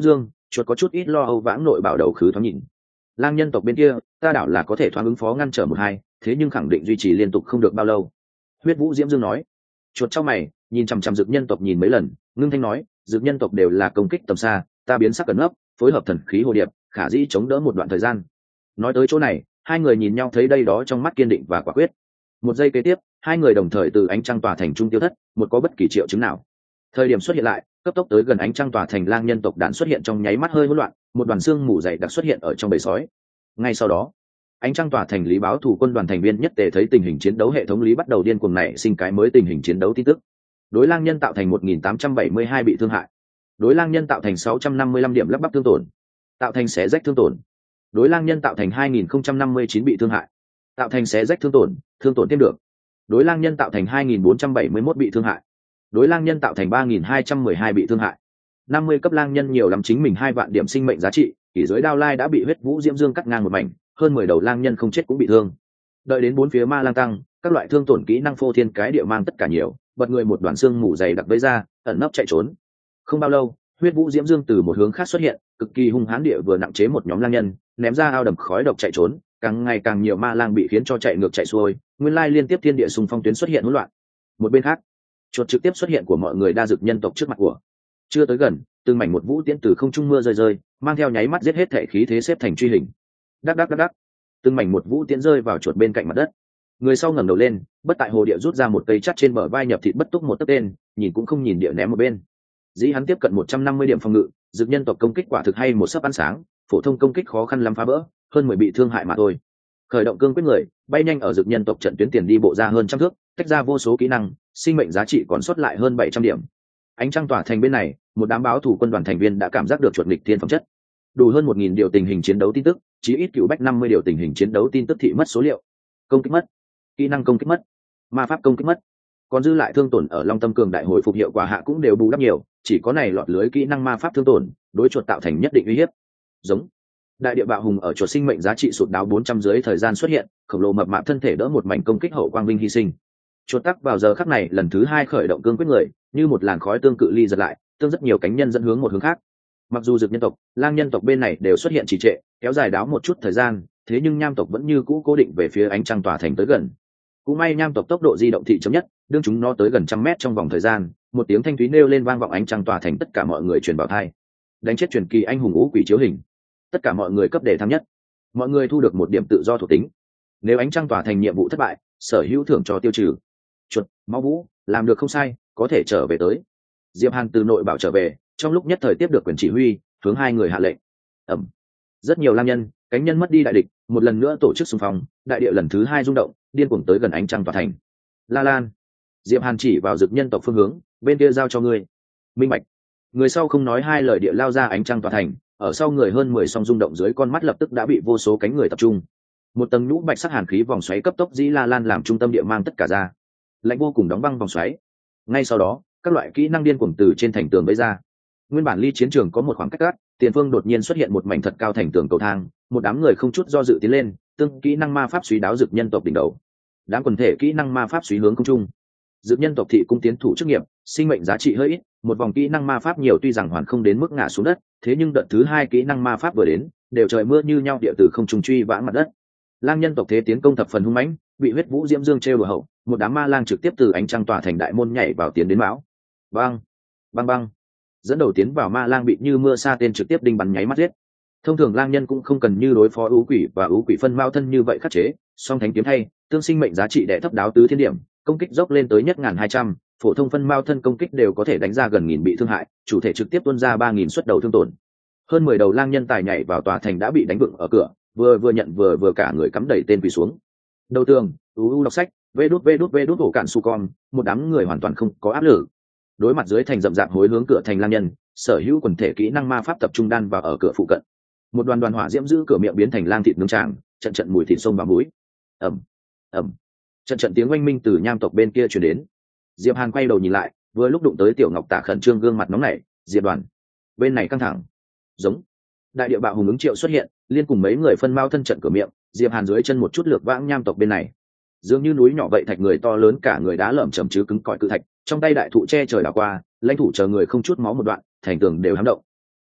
Speaker 1: Chuột có chút ít lo âu vãng nội bảo đầu khứ thoáng nhìn. Lang nhân tộc bên kia ta đảo là có thể thoáng ứng phó ngăn trở một hai, thế nhưng khẳng định duy trì liên tục không được bao lâu. Huyết Vũ Diễm Dương nói. Chuột trong mày nhìn chằm chằm dược nhân tộc nhìn mấy lần, ngưng thanh nói, dược nhân tộc đều là công kích tầm xa, ta biến sắc cẩn nấp, phối hợp thần khí hồ điệp, khả dĩ chống đỡ một đoạn thời gian. Nói tới chỗ này, hai người nhìn nhau thấy đây đó trong mắt kiên định và quả quyết. Một giây kế tiếp, hai người đồng thời từ ánh trăng tòa thành trung tiêu thất, một có bất kỳ triệu chứng nào. Thời điểm xuất hiện lại, cấp tốc tới gần ánh trăng tòa thành lang nhân tộc đàn xuất hiện trong nháy mắt hơi hỗn loạn, một đoàn xương mù dày đặc xuất hiện ở trong bầy sói. Ngay sau đó, ánh trăng tòa thành lý báo thủ quân đoàn thành viên nhất tề thấy tình hình chiến đấu hệ thống lý bắt đầu điên cuồng nảy sinh cái mới tình hình chiến đấu tin tức. Đối lang nhân tạo thành 1872 bị thương hại. Đối lang nhân tạo thành 655 điểm lắp bắp thương tổn. Tạo thành xé rách thương tổn. Đối lang nhân tạo thành 2059 bị thương hại. Tạo thành xé rách thương tổn thêm được. Đối lang nhân tạo thành 2471 bị thương hại. Đối lang nhân tạo thành 3212 bị thương hại. 50 cấp lang nhân nhiều lắm chính mình 2 vạn điểm sinh mệnh giá trị, kỷ dưới đao lai đã bị huyết vũ diễm dương cắt ngang một mảnh, hơn 10 đầu lang nhân không chết cũng bị thương. Đợi đến bốn phía ma lang tăng, các loại thương tổn kỹ năng phô thiên cái địa mang tất cả nhiều, bật người một đoàn xương mù dày đặc vây ra, ẩn nấp chạy trốn. Không bao lâu, huyết vũ diễm dương từ một hướng khác xuất hiện, cực kỳ hung hãn địa vừa nặng chế một nhóm lang nhân, ném ra ao đầm khói độc chạy trốn, càng ngày càng nhiều ma lang bị khiến cho chạy ngược chạy xuôi, nguyên lai liên tiếp thiên địa xung phong tuyến xuất hiện hỗn loạn. Một bên khác, chuột trực tiếp xuất hiện của mọi người đa dực nhân tộc trước mặt của. Chưa tới gần, từng mảnh một vũ tiễn từ không trung mưa rơi rơi, mang theo nháy mắt giết hết thể khí thế xếp thành truy hình. Đắc đắc đắc đắc, từng mảnh một vũ tiễn rơi vào chuột bên cạnh mặt đất. Người sau ngẩng đầu lên, bất tại hồ địa rút ra một cây chắt trên bờ vai nhập thịt bất túc một tấc tên, nhìn cũng không nhìn địa ném một bên. Dĩ hắn tiếp cận 150 điểm phòng ngự, dực nhân tộc công kích quả thực hay một sấp ăn sáng, phổ thông công kích khó khăn lắm phá bỡ, hơn 10 bị thương hại mà thôi. Khởi động cương quyết người, bay nhanh ở dực nhân tộc trận tuyến tiền đi bộ ra hơn trăm thước, tách ra vô số kỹ năng, sinh mệnh giá trị còn sót lại hơn 700 điểm. Ánh trăng tỏa thành bên này, một đám báo thủ quân đoàn thành viên đã cảm giác được chuột nghịch thiên phẩm chất. Đủ hơn 1000 điều tình hình chiến đấu tin tức, chí ít cựu bách 50 điều tình hình chiến đấu tin tức thị mất số liệu. Công kích mất, kỹ năng công kích mất, ma pháp công kích mất, còn dư lại thương tổn ở Long Tâm Cường đại hồi phục hiệu quả hạ cũng đều bù đắp nhiều, chỉ có này lọt lưới kỹ năng ma pháp thương tổn, đối chuột tạo thành nhất định uy hiếp. Giống đại địa bạo hùng ở chuột sinh mệnh giá trị sụt đáo 400 dưới thời gian xuất hiện, khổng lồ mập mạp thân thể đỡ một mảnh công kích hậu quang vinh hy sinh. Chuột tắc vào giờ khắc này lần thứ 2 khởi động cương quyết người, như một làn khói tương cự ly giật lại, tương rất nhiều cánh nhân dẫn hướng một hướng khác. Mặc dù dược nhân tộc, lang nhân tộc bên này đều xuất hiện trì trệ, kéo dài đáo một chút thời gian, thế nhưng nham tộc vẫn như cũ cố định về phía ánh trăng tỏa thành tới gần. Cũng may nham tộc tốc độ di động thị chấm nhất, đương chúng nó tới gần trăm mét trong vòng thời gian, một tiếng thanh thúy nêu lên vang vọng ánh trăng tỏa thành tất cả mọi người truyền vào tai. Đánh chết truyền kỳ anh hùng ngũ quỷ chiếu hình. Tất cả mọi người cấp đề thăng nhất. Mọi người thu được một điểm tự do thuộc tính. Nếu ánh trăng tỏa thành nhiệm vụ thất bại, sở hữu thưởng cho tiêu trừ. Chuột, Máu Vũ, làm được không sai, có thể trở về tới. Diệp Hàn từ nội bảo trở về, trong lúc nhất thời tiếp được quyền chỉ huy, hướng hai người hạ lệnh. Rất nhiều lang nhân, cánh nhân mất đi đại địch, một lần nữa tổ chức xung phong, đại địa lần thứ 2 rung động, điên cuồng tới gần ánh trăng tỏa thành. La Lan, Diệp Hàn chỉ vào dực nhân tộc phương hướng, bên kia giao cho ngươi. Minh bạch. Người sau không nói hai lời địa lao ra ánh trăng tỏa thành, ở sau người hơn 10 song rung động dưới con mắt lập tức đã bị vô số cánh người tập trung. Một tầng nhũ bạch sắc hàn khí vòng xoáy cấp tốc dĩ La Lan làm trung tâm địa mang tất cả ra. Lạnh vô cùng đóng băng vòng xoáy. Ngay sau đó, các loại kỹ năng điên cuồng từ trên thành tường bấy ra. Nguyên bản ly chiến trường có một khoảng cách cắt, tiền phương đột nhiên xuất hiện một mảnh thật cao thành tường cầu thang, một đám người không chút do dự tiến lên, tương kỹ năng ma pháp suy đáo dực nhân tộc đỉnh đầu. Đám quần thể kỹ năng ma pháp suy hướng không trung. Dực nhân tộc thị cung tiến thủ chức nghiệp, sinh mệnh giá trị hơi ít, một vòng kỹ năng ma pháp nhiều tuy rằng hoàn không đến mức ngã xuống đất, thế nhưng đợt thứ 2 kỹ năng ma pháp vừa đến, đều trời mưa như nhau địa tử không trùng truy vãng mặt đất. Lang nhân tộc thế tiến công thập phần hung mãnh, bị huyết vũ diễm dương trêu đùa hậu, một đám ma lang trực tiếp từ ánh trăng tỏa thành đại môn nhảy vào tiến đến bão. Bang, bang bang. Dẫn đầu tiến vào ma lang bị như mưa sa tên trực tiếp đinh bắn nháy mắt giết. Thông thường lang nhân cũng không cần như đối phó ưu quỷ và ưu quỷ phân mao thân như vậy khắc chế, song thánh kiếm thay, tương sinh mệnh giá trị đẻ thấp đáo tứ thiên điểm, công kích dốc lên tới nhất 1200, phổ thông phân mao thân công kích đều có thể đánh ra gần 1000 bị thương hại, chủ thể trực tiếp tuôn ra 3000 suất đầu thương tổn. Hơn 10 đầu lang nhân tài nhảy vào tòa thành đã bị đánh vựng ở cửa, vừa nhận vừa cả người cắm đẩy tên quỳ xuống. Đầu tường, đọc sách, vê đút ổ cạn su con, một đám người hoàn toàn không có áp lực. Đối mặt dưới thành rậm rạp hối hướng cửa thành lang nhân, sở hữu quần thể kỹ năng ma pháp tập trung đan vào ở cửa phụ cận. Một đoàn hỏa diễm giữ cửa miệng biến thành lang thịt nướng tràng, trận mùi thịt sông vào mũi. ầm, trận tiếng oanh minh từ nham tộc bên kia truyền đến. Diệp Hàn quay đầu nhìn lại, vừa lúc đụng tới Tiểu Ngọc Tả khẩn trương gương mặt nóng nảy, Diệp Đoàn, bên này căng thẳng. Giống. Đại địa bạo hùng ứng triệu xuất hiện, liên cùng mấy người phân mao thân trận cửa miệng, Diệp Hàn dưới chân một chút lược vãng nham tộc bên này. Dường như núi nhỏ vậy thạch người to lớn cả người đá lởm chởm chứ cứng cỏi cự thạch, trong tay đại thụ che trời đảo qua, lãnh thủ chờ người không chút máu một đoạn, thành tường đều hám động.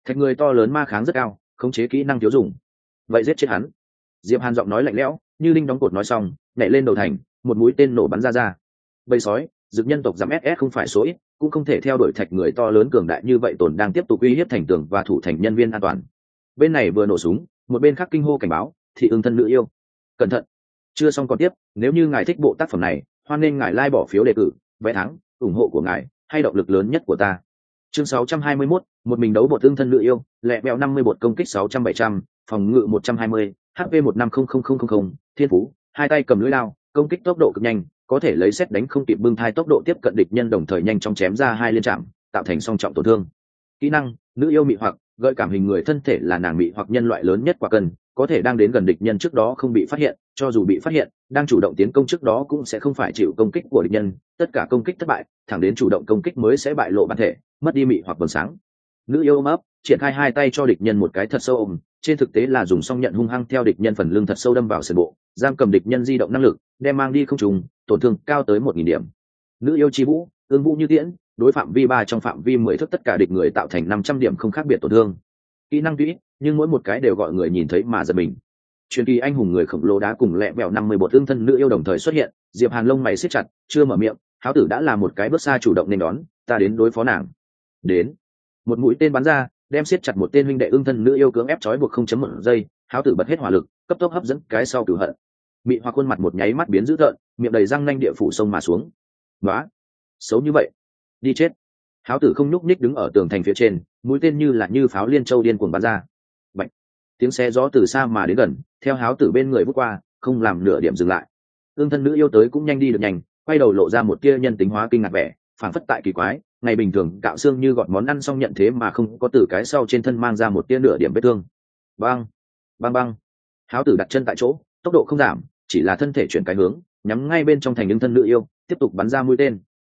Speaker 1: thạch người to lớn ma kháng rất cao, khống chế kỹ năng thiếu dùng. Vậy giết chết hắn. Diệp Hàn giọng nói lạnh lẽo, như linh đóng cột nói xong, nhảy lên đầu thành, một mũi tên nổ bắn ra. Bầy sói, dực nhân tộc giảm SS không phải số ít, cũng không thể theo đuổi thạch người to lớn cường đại như vậy, tồn đang tiếp tục uy hiếp thành tường và thủ thành nhân viên an toàn. Bên này vừa nổ súng, một bên khác kinh hô cảnh báo, thị ương thân nữ yêu, cẩn thận. Chưa xong còn tiếp, nếu như ngài thích bộ tác phẩm này, hoan nên ngài like bỏ phiếu đề cử, vé thắng, ủng hộ của ngài hay động lực lớn nhất của ta. Chương 621, một mình đấu bột ương thân nữ yêu, lẹ bèo 50 bột công kích 600-700, phòng ngự 120, HP 1500000, thiên phú, hai tay cầm lưỡi lao, công kích tốc độ cực nhanh, có thể lấy xét đánh không kịp bưng thai tốc độ tiếp cận địch nhân, đồng thời nhanh chóng chém ra hai liên trạm, tạo thành song trọng tổn thương. Kỹ năng, nữ yêu mị hoặc, gợi cảm hình người thân thể là nàng mị hoặc nhân loại lớn nhất quả cần, có thể đang đến gần địch nhân trước đó không bị phát hiện, cho dù bị phát hiện, đang chủ động tiến công trước đó cũng sẽ không phải chịu công kích của địch nhân, tất cả công kích thất bại, thẳng đến chủ động công kích mới sẽ bại lộ bản thể, mất đi mị hoặc vầng sáng. Nữ yêu ôm ấp, triển khai hai tay cho địch nhân một cái thật sâu ôm, trên thực tế là dùng song nhận hung hăng theo địch nhân phần lưng thật sâu đâm vào sườn bộ, giam cầm địch nhân di động năng lực, đem mang đi không trùng, tổn thương cao tới 1000 điểm. Nữ yêu chi vũ, ương vũ như tiễn, đối phạm vi 3 trong phạm vi 10 thước tất cả địch người tạo thành 500 điểm không khác biệt tổn thương. Kỹ năng tuy nhưng mỗi một cái đều gọi người nhìn thấy mà giật mình. Truyền kỳ anh hùng người khổng lồ đá cùng lẹ bèo 50 bột ương thân nữ yêu đồng thời xuất hiện, Diệp Hàn lông mày siết chặt, chưa mở miệng, háo tử đã là một cái bước xa chủ động nên đón, ta đến đối phó nàng. Đến. Một mũi tên bắn ra, đem siết chặt một tên huynh đệ ương thân nữ yêu cưỡng ép trói buộc 0.1 giây, háo tử bật hết hỏa lực, cấp tốc hấp dẫn cái sau cửu hận. Mị Hoa khuôn mặt một nháy mắt biến dữ tợn, miệng đầy răng nanh địa phủ sông mà xuống. Nóa, xấu như vậy, đi chết. Háo tử không nhúc nhích đứng ở tường thành phía trên, mũi tên như pháo liên châu điên cuồng bắn ra. Bạch, tiếng xe gió từ xa mà đến gần, theo háo tử bên người vút qua, không làm nửa điểm dừng lại. Ương thân nữ yêu tới cũng nhanh đi được nhanh, quay đầu lộ ra một tia nhân tính hóa kinh ngạc vẻ, phảng phất tại kỳ quái, ngày bình thường cạo xương như gọt món ăn xong nhận thế mà không có từ cái sau trên thân mang ra một tia nửa điểm vết thương. Bang, bang bang. Háo tử đặt chân tại chỗ, tốc độ không giảm, chỉ là thân thể chuyển cái hướng, nhắm ngay bên trong thành ương thân nữ yêu, tiếp tục bắn ra mũi tên.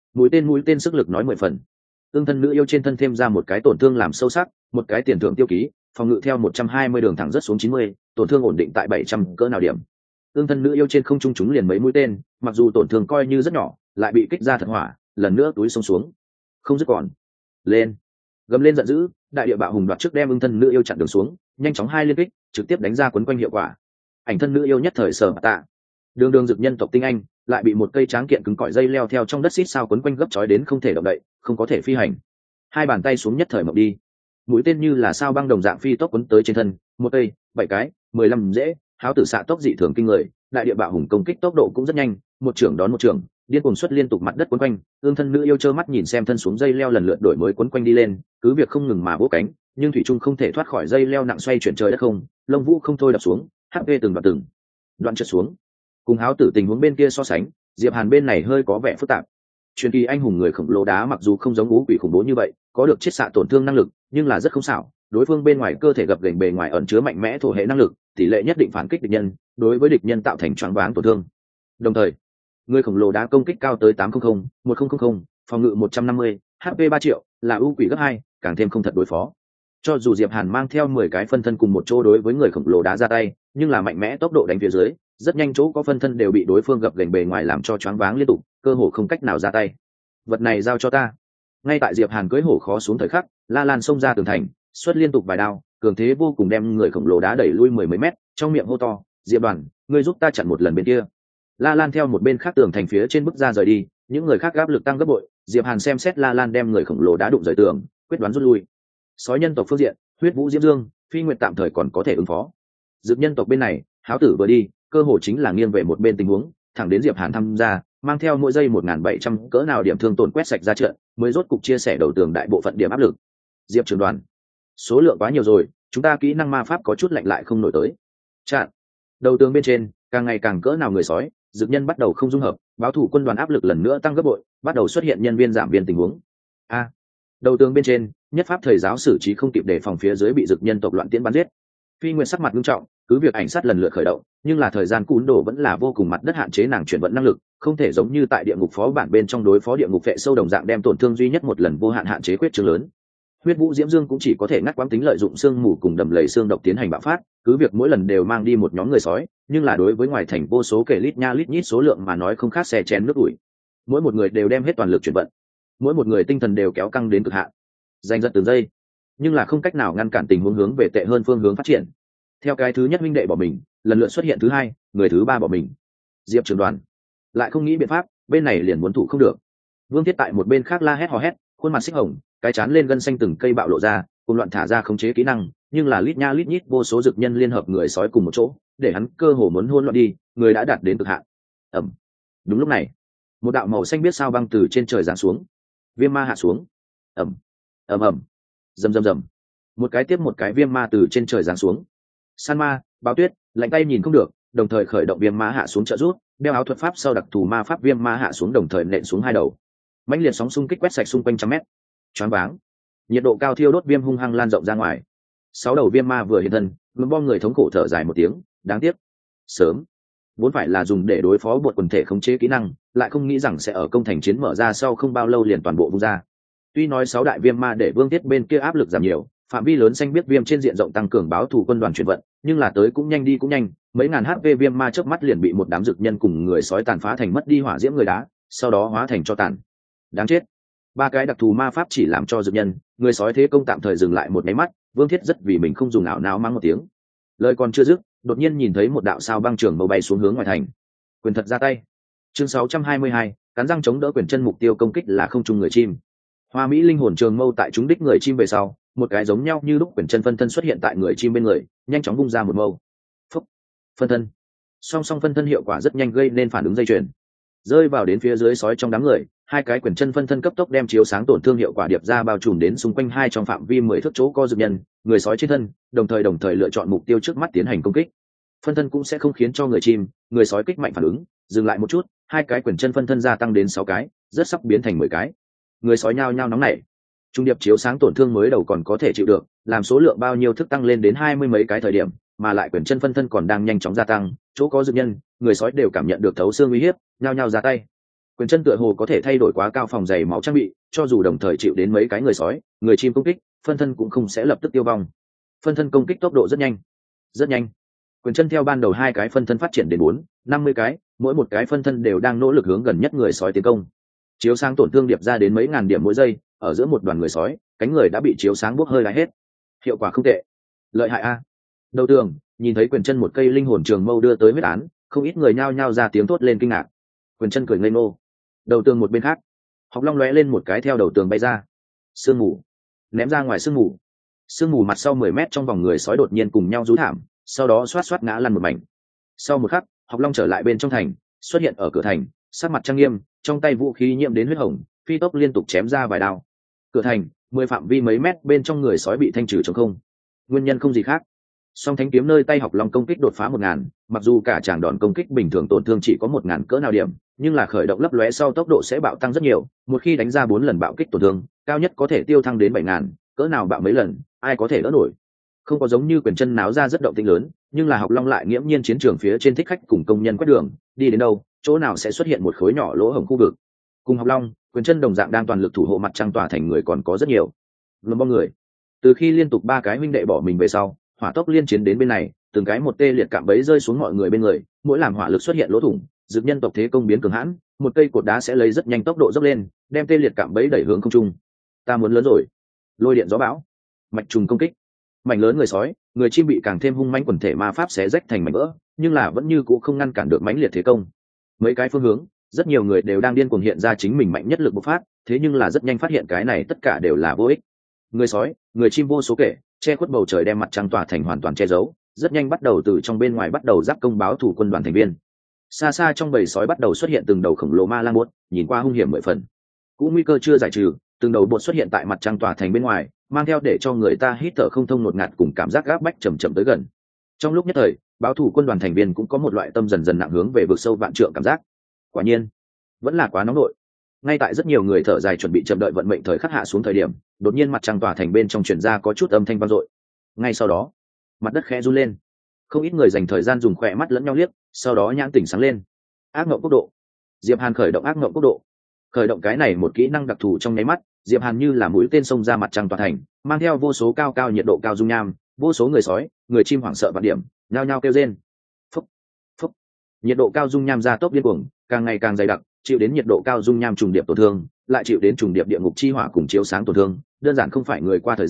Speaker 1: Mũi tên sức lực nói 10 phần. Ương thân nữ yêu trên thân thêm ra một cái tổn thương làm sâu sắc, một cái tiền thưởng tiêu ký, phòng ngự theo 120 đường thẳng rất xuống 90, tổn thương ổn định tại 700 cỡ nào điểm. Ương thân nữ yêu trên không trung trúng liền mấy mũi tên, mặc dù tổn thương coi như rất nhỏ, lại bị kích ra thật hỏa, lần nữa túi xông xuống. Không dứt còn. Lên. Gầm lên giận dữ, đại địa bạo hùng đoạt trước đem ương thân nữ yêu chặn đường xuống, nhanh chóng hai liên kích, trực tiếp đánh ra quấn quanh hiệu quả. Ảnh thân nữ yêu nhất thời sở tạ. Đường dực nhân tộc tinh anh, lại bị một cây tráng kiện cứng cỏi dây leo theo trong đất xít sao quấn quanh gấp chói đến không thể động đậy, không có thể phi hành. Hai bàn tay xuống nhất thời mộng đi. Mũi tên như là sao băng đồng dạng phi tốc quấn tới trên thân, một cây, 7 cái, 15 dễ, háo tử xạ tốc dị thường kinh người, đại địa bạo hùng công kích tốc độ cũng rất nhanh, một trưởng đón một trưởng, điên cuồng xuất liên tục mặt đất quấn quanh. Ương thân nữ yêu trơ mắt nhìn xem thân xuống dây leo lần lượt đổi mới quấn quanh đi lên, cứ việc không ngừng mà vỗ cánh, nhưng thủy trung không thể thoát khỏi dây leo nặng xoay chuyển trời đất không, lông vũ không thôi đập xuống, HP từng đoạn trượt xuống. Cùng háo tử tình huống bên kia so sánh, Diệp Hàn bên này hơi có vẻ phức tạp. Truyền kỳ anh hùng người khổng lồ đá mặc dù không giống ngũ quỷ khủng bố như vậy, có được chiết xạ tổn thương năng lực, nhưng là rất không xảo. Đối phương bên ngoài cơ thể gập ghềnh bề ngoài ẩn chứa mạnh mẽ thổ hệ năng lực, tỷ lệ nhất định phản kích địch nhân, đối với địch nhân tạo thành choáng váng tổn thương. Đồng thời, người khổng lồ đá công kích cao tới 800, 1000, phòng ngự 150, HP 3 triệu, là ưu quỷ gấp 2, càng thêm không thật đối phó. Cho dù Diệp Hàn mang theo 10 cái phân thân cùng một chỗ đối với người khổng lồ đá ra tay, nhưng là mạnh mẽ tốc độ đánh phía dưới, rất nhanh chỗ có phân thân đều bị đối phương gập ghềnh bề ngoài làm cho choáng váng liên tục, cơ hồ không cách nào ra tay. Vật này giao cho ta. Ngay tại Diệp Hàn cưỡi hổ khó xuống thời khắc, La Lan xông ra tường thành, xuất liên tục vài đao, cường thế vô cùng đem người khổng lồ đá đẩy lui 10 mấy mét, trong miệng hô to, "Diệp Đoàn, ngươi giúp ta chặn một lần bên kia." La Lan theo một bên khác tường thành phía trên bước ra rời đi, những người khác áp lực tăng gấp bội, Diệp Hàn xem xét La Lan đem người khổng lồ đá đụng rời tường, quyết đoán rút lui. Sói nhân tộc phương diện, Huyết Vũ Diễm Dương, Phi Nguyệt tạm thời còn có thể ứng phó. Dực nhân tộc bên này, háo tử vừa đi, cơ hội chính là nghiêng về một bên tình huống, thẳng đến Diệp Hàn tham gia, mang theo mỗi giây 1700 cỡ nào điểm thương tổn quét sạch ra trận, mới rốt cục chia sẻ đầu tường đại bộ phận điểm áp lực. Diệp trưởng đoàn, số lượng quá nhiều rồi, chúng ta kỹ năng ma pháp có chút lạnh lại không nổi tới. Chặn. Đầu tường bên trên, càng ngày càng cỡ nào người sói, dực nhân bắt đầu không dung hợp, báo thủ quân đoàn áp lực lần nữa tăng gấp bội, bắt đầu xuất hiện nhân viên giảm viên tình huống. A. Đầu tường bên trên, nhất pháp thời giáo xử trí không kịp để phòng phía dưới bị dực nhân tộc loạn tiễn bắn giết. Phi Nguyệt sắc mặt nghiêm trọng, cứ việc ảnh sát lần lượt khởi động, nhưng là thời gian cún đổ vẫn là vô cùng, mặt đất hạn chế nàng chuyển vận năng lực, không thể giống như tại địa ngục phó bản bên trong đối phó địa ngục vệ sâu đồng dạng đem tổn thương duy nhất một lần vô hạn hạn chế quyết trương lớn. Huyết Vũ Diễm Dương cũng chỉ có thể ngắt quãng tính lợi dụng xương mù cùng đầm lầy xương độc tiến hành bạo phát, cứ việc mỗi lần đều mang đi một nhóm người sói, nhưng là đối với ngoài thành vô số kẻ lít nha lít nhít số lượng mà nói không khác xe chén nước ủi. Mỗi một người đều đem hết toàn lực chuyển vận, mỗi một người tinh thần đều kéo căng đến cực hạn. Giành giật từng giây, nhưng là không cách nào ngăn cản tình huống hướng về tệ hơn phương hướng phát triển. Theo cái thứ nhất huynh đệ bỏ mình, lần lượt xuất hiện thứ hai, người thứ ba bỏ mình. Diệp trưởng đoàn lại không nghĩ biện pháp, bên này liền muốn thủ không được. Vương Thiết tại một bên khác la hét hò hét, khuôn mặt xích hồng, cái chán lên gân xanh từng cây bạo lộ ra, cùng loạn thả ra khống chế kỹ năng, nhưng là lít nha lít nhít vô số dược nhân liên hợp người sói cùng một chỗ, để hắn cơ hồ muốn hỗn loạn đi, người đã đạt đến cực hạn. Ầm. Đúng lúc này, một đạo màu xanh biết sao băng từ trên trời giáng xuống, viêm ma hạ xuống. Ầm. Ầm ầm. Rầm rầm rầm. Một cái tiếp một cái viêm ma từ trên trời giáng xuống. San ma, báo tuyết, lạnh tay nhìn không được, đồng thời khởi động viêm ma hạ xuống trợ rút, đeo áo thuật pháp sau đặc thù ma pháp viêm ma hạ xuống đồng thời nện xuống hai đầu. Mãnh liệt sóng xung kích quét sạch xung quanh trăm mét. Choáng váng. Nhiệt độ cao thiêu đốt viêm hung hăng lan rộng ra ngoài. 6 đầu viêm ma vừa hiện thân, lùm bom người thống khổ thở dài một tiếng, đáng tiếc. Sớm, vốn phải là dùng để đối phó bột quần thể khống chế kỹ năng, lại không nghĩ rằng sẽ ở công thành chiến mở ra sau không bao lâu liền toàn bộ vung ra. Tuy nói 6 đại viêm ma để Vương Tiết bên kia áp lực giảm nhiều, phạm vi lớn xanh biết viêm trên diện rộng tăng cường báo thù quân đoàn chuyển vận, nhưng là tới cũng nhanh đi cũng nhanh, mấy ngàn HP viêm ma chớp mắt liền bị một đám dược nhân cùng người sói tàn phá thành mất đi hỏa diễm người đá, sau đó hóa thành tro tàn. Đáng chết. Ba cái đặc thù ma pháp chỉ làm cho dược nhân, người sói thế công tạm thời dừng lại một máy mắt, Vương Thiết rất vì mình không dùng ảo não mắng một tiếng. Lời còn chưa dứt, đột nhiên nhìn thấy một đạo sao băng trường màu bay xuống hướng ngoài thành. Quyền thật ra tay. Chương 622, cắn răng chống đỡ quyền chân mục tiêu công kích là không trung người chim. Hoa Mỹ linh hồn trường mâu tại chúng đích người chim về sau, một cái giống nhau như lúc quyền chân phân thân xuất hiện tại người chim bên người, nhanh chóng vung ra một mâu. Phúc. Phân thân. Song song phân thân hiệu quả rất nhanh gây nên phản ứng dây chuyền. Rơi vào đến phía dưới sói trong đám người, hai cái quyền chân phân thân cấp tốc đem chiếu sáng tổn thương hiệu quả điệp ra bao trùm đến xung quanh hai trong phạm vi 10 thước chỗ co dược nhân, người sói trên thân, đồng thời lựa chọn mục tiêu trước mắt tiến hành công kích. Phân thân cũng sẽ không khiến cho người chim, người sói kích mạnh phản ứng, dừng lại một chút, hai cái quyền chân phân thân gia tăng đến 6 cái, rất sắp biến thành 10 cái. Người sói nhao nhao nóng nảy. Trung điệp chiếu sáng tổn thương mới đầu còn có thể chịu được, làm số lượng bao nhiêu thức tăng lên đến 20 mấy cái thời điểm, mà lại quyền chân phân thân còn đang nhanh chóng gia tăng, chỗ có dược nhân, người sói đều cảm nhận được thấu xương uy hiếp, nhao nhao ra tay. Quyền chân tựa hồ có thể thay đổi quá cao phòng dày máu trang bị, cho dù đồng thời chịu đến mấy cái người sói, người chim công kích, phân thân cũng không sẽ lập tức tiêu vong. Phân thân công kích tốc độ rất nhanh, rất nhanh. Quyền chân theo ban đầu hai cái phân thân phát triển đến 50 cái, mỗi một cái phân thân đều đang nỗ lực hướng gần nhất người sói tiến công. Chiếu sáng tổn thương điệp ra đến mấy ngàn điểm mỗi giây, ở giữa một đoàn người sói, cánh người đã bị chiếu sáng bốc hơi lái hết. Hiệu quả không tệ, lợi hại a. Đầu tường, nhìn thấy quyền chân một cây linh hồn trường mâu đưa tới huyết án, không ít người nhao nhao ra tiếng thốt lên kinh ngạc. Quyền chân cười ngây ngô. Đầu tường một bên khác, Học Long lóe lên một cái theo đầu tường bay ra. Sương mù, ném ra ngoài sương mù. Sương mù mặt sau 10 mét trong vòng người sói đột nhiên cùng nhau rú thảm, sau đó xoát xoát ngã lăn một mảnh. Sau một khắc, Học Long trở lại bên trong thành, xuất hiện ở cửa thành, sắc mặt trang nghiêm, trong tay vũ khí nhiễm đến huyết hồng, phi tốc liên tục chém ra vài đao. Cửa thành, 10 phạm vi mấy mét bên trong người sói bị thanh trừ trống không. Nguyên nhân không gì khác. Song thánh kiếm nơi tay Học Long công kích đột phá 1000, mặc dù cả tràng đòn công kích bình thường tổn thương chỉ có 1000 cỡ nào điểm, nhưng là khởi động lấp lóe sau tốc độ sẽ bạo tăng rất nhiều, một khi đánh ra 4 lần bạo kích tổn thương, cao nhất có thể tiêu thăng đến 7000, cỡ nào bạo mấy lần, ai có thể đỡ nổi. Không có giống như quyền chân náo ra rất động tĩnh lớn, nhưng là Học Long lại nghiễm nhiên chiến trường phía trên thích khách cùng công nhân quét đường, đi đến đâu, chỗ nào sẽ xuất hiện một khối nhỏ lỗ hổng khu vực. Cùng Học Long, quyền chân đồng dạng đang toàn lực thủ hộ mặt trăng tỏa thành người còn có rất nhiều. Lùm bom người. Từ khi liên tục 3 cái huynh đệ bỏ mình về sau, hỏa tốc liên chiến đến bên này, từng cái một tê liệt cạm bẫy rơi xuống mọi người bên người, mỗi làm hỏa lực xuất hiện lỗ thủng, dược nhân tộc thế công biến cường hãn, một cây cột đá sẽ lấy rất nhanh tốc độ dốc lên, đem tê liệt cạm bẫy đẩy hướng không trung. Ta muốn lớn rồi. Lôi điện gió bão, mạch trùng công kích. Mảnh lớn người sói, người chim bị càng thêm hung mãnh quần thể ma pháp xé rách thành mảnh vỡ, nhưng là vẫn như cũ không ngăn cản được mãnh liệt thế công. Mấy cái phương hướng, rất nhiều người đều đang điên cuồng hiện ra chính mình mạnh nhất lực bộc phát, thế nhưng là rất nhanh phát hiện cái này tất cả đều là vô ích. Người sói, người chim vô số kể, che khuất bầu trời đem mặt trăng tỏa thành hoàn toàn che giấu, rất nhanh bắt đầu từ trong bên ngoài bắt đầu giáp công báo thủ quân đoàn thành viên. Xa xa trong bầy sói bắt đầu xuất hiện từng đầu khổng lồ ma lang bột, nhìn qua hung hiểm mười phần. Cũng nguy cơ chưa giải trừ, từng đầu bột xuất hiện tại mặt trăng tỏa thành bên ngoài, mang theo để cho người ta hít thở không thông ngột ngạt cùng cảm giác gáp bách chậm chậm tới gần. Trong lúc nhất thời, báo thủ quân đoàn thành viên cũng có một loại tâm dần dần nặng hướng về vực sâu vạn trượng cảm giác. Quả nhiên, vẫn là quá nóng nổi. Ngay tại rất nhiều người thở dài chuẩn bị chậm đợi vận mệnh thời khắc hạ xuống thời điểm, đột nhiên mặt trăng tỏa thành bên trong truyền ra có chút âm thanh vang dội. Ngay sau đó, mặt đất khẽ run lên. Không ít người dành thời gian dùng khỏe mắt lẫn nhau liếc, sau đó nhãn tỉnh sáng lên. Ác ngộng quốc độ. Diệp Hàn khởi động ác ngộng quốc độ. Khởi động cái này một kỹ năng đặc thù trong nháy mắt, Diệp Hàn như là mũi tên xông ra mặt trăng tỏa thành, mang theo vô số cao nhiệt độ cao dung nham, vô số người sói, người chim hoảng sợ vạn điểm, nhao nhao kêu rên. Phúc, phúc. Nhiệt độ cao dung nham ra tốc điên cuồng, càng ngày càng dày đặc, chịu đến nhiệt độ cao dung nham trùng điệp tổn thương, lại chịu đến trùng điệp địa ngục chi hỏa cùng chiếu sáng tổn thương, đơn giản không phải người qua thời gian,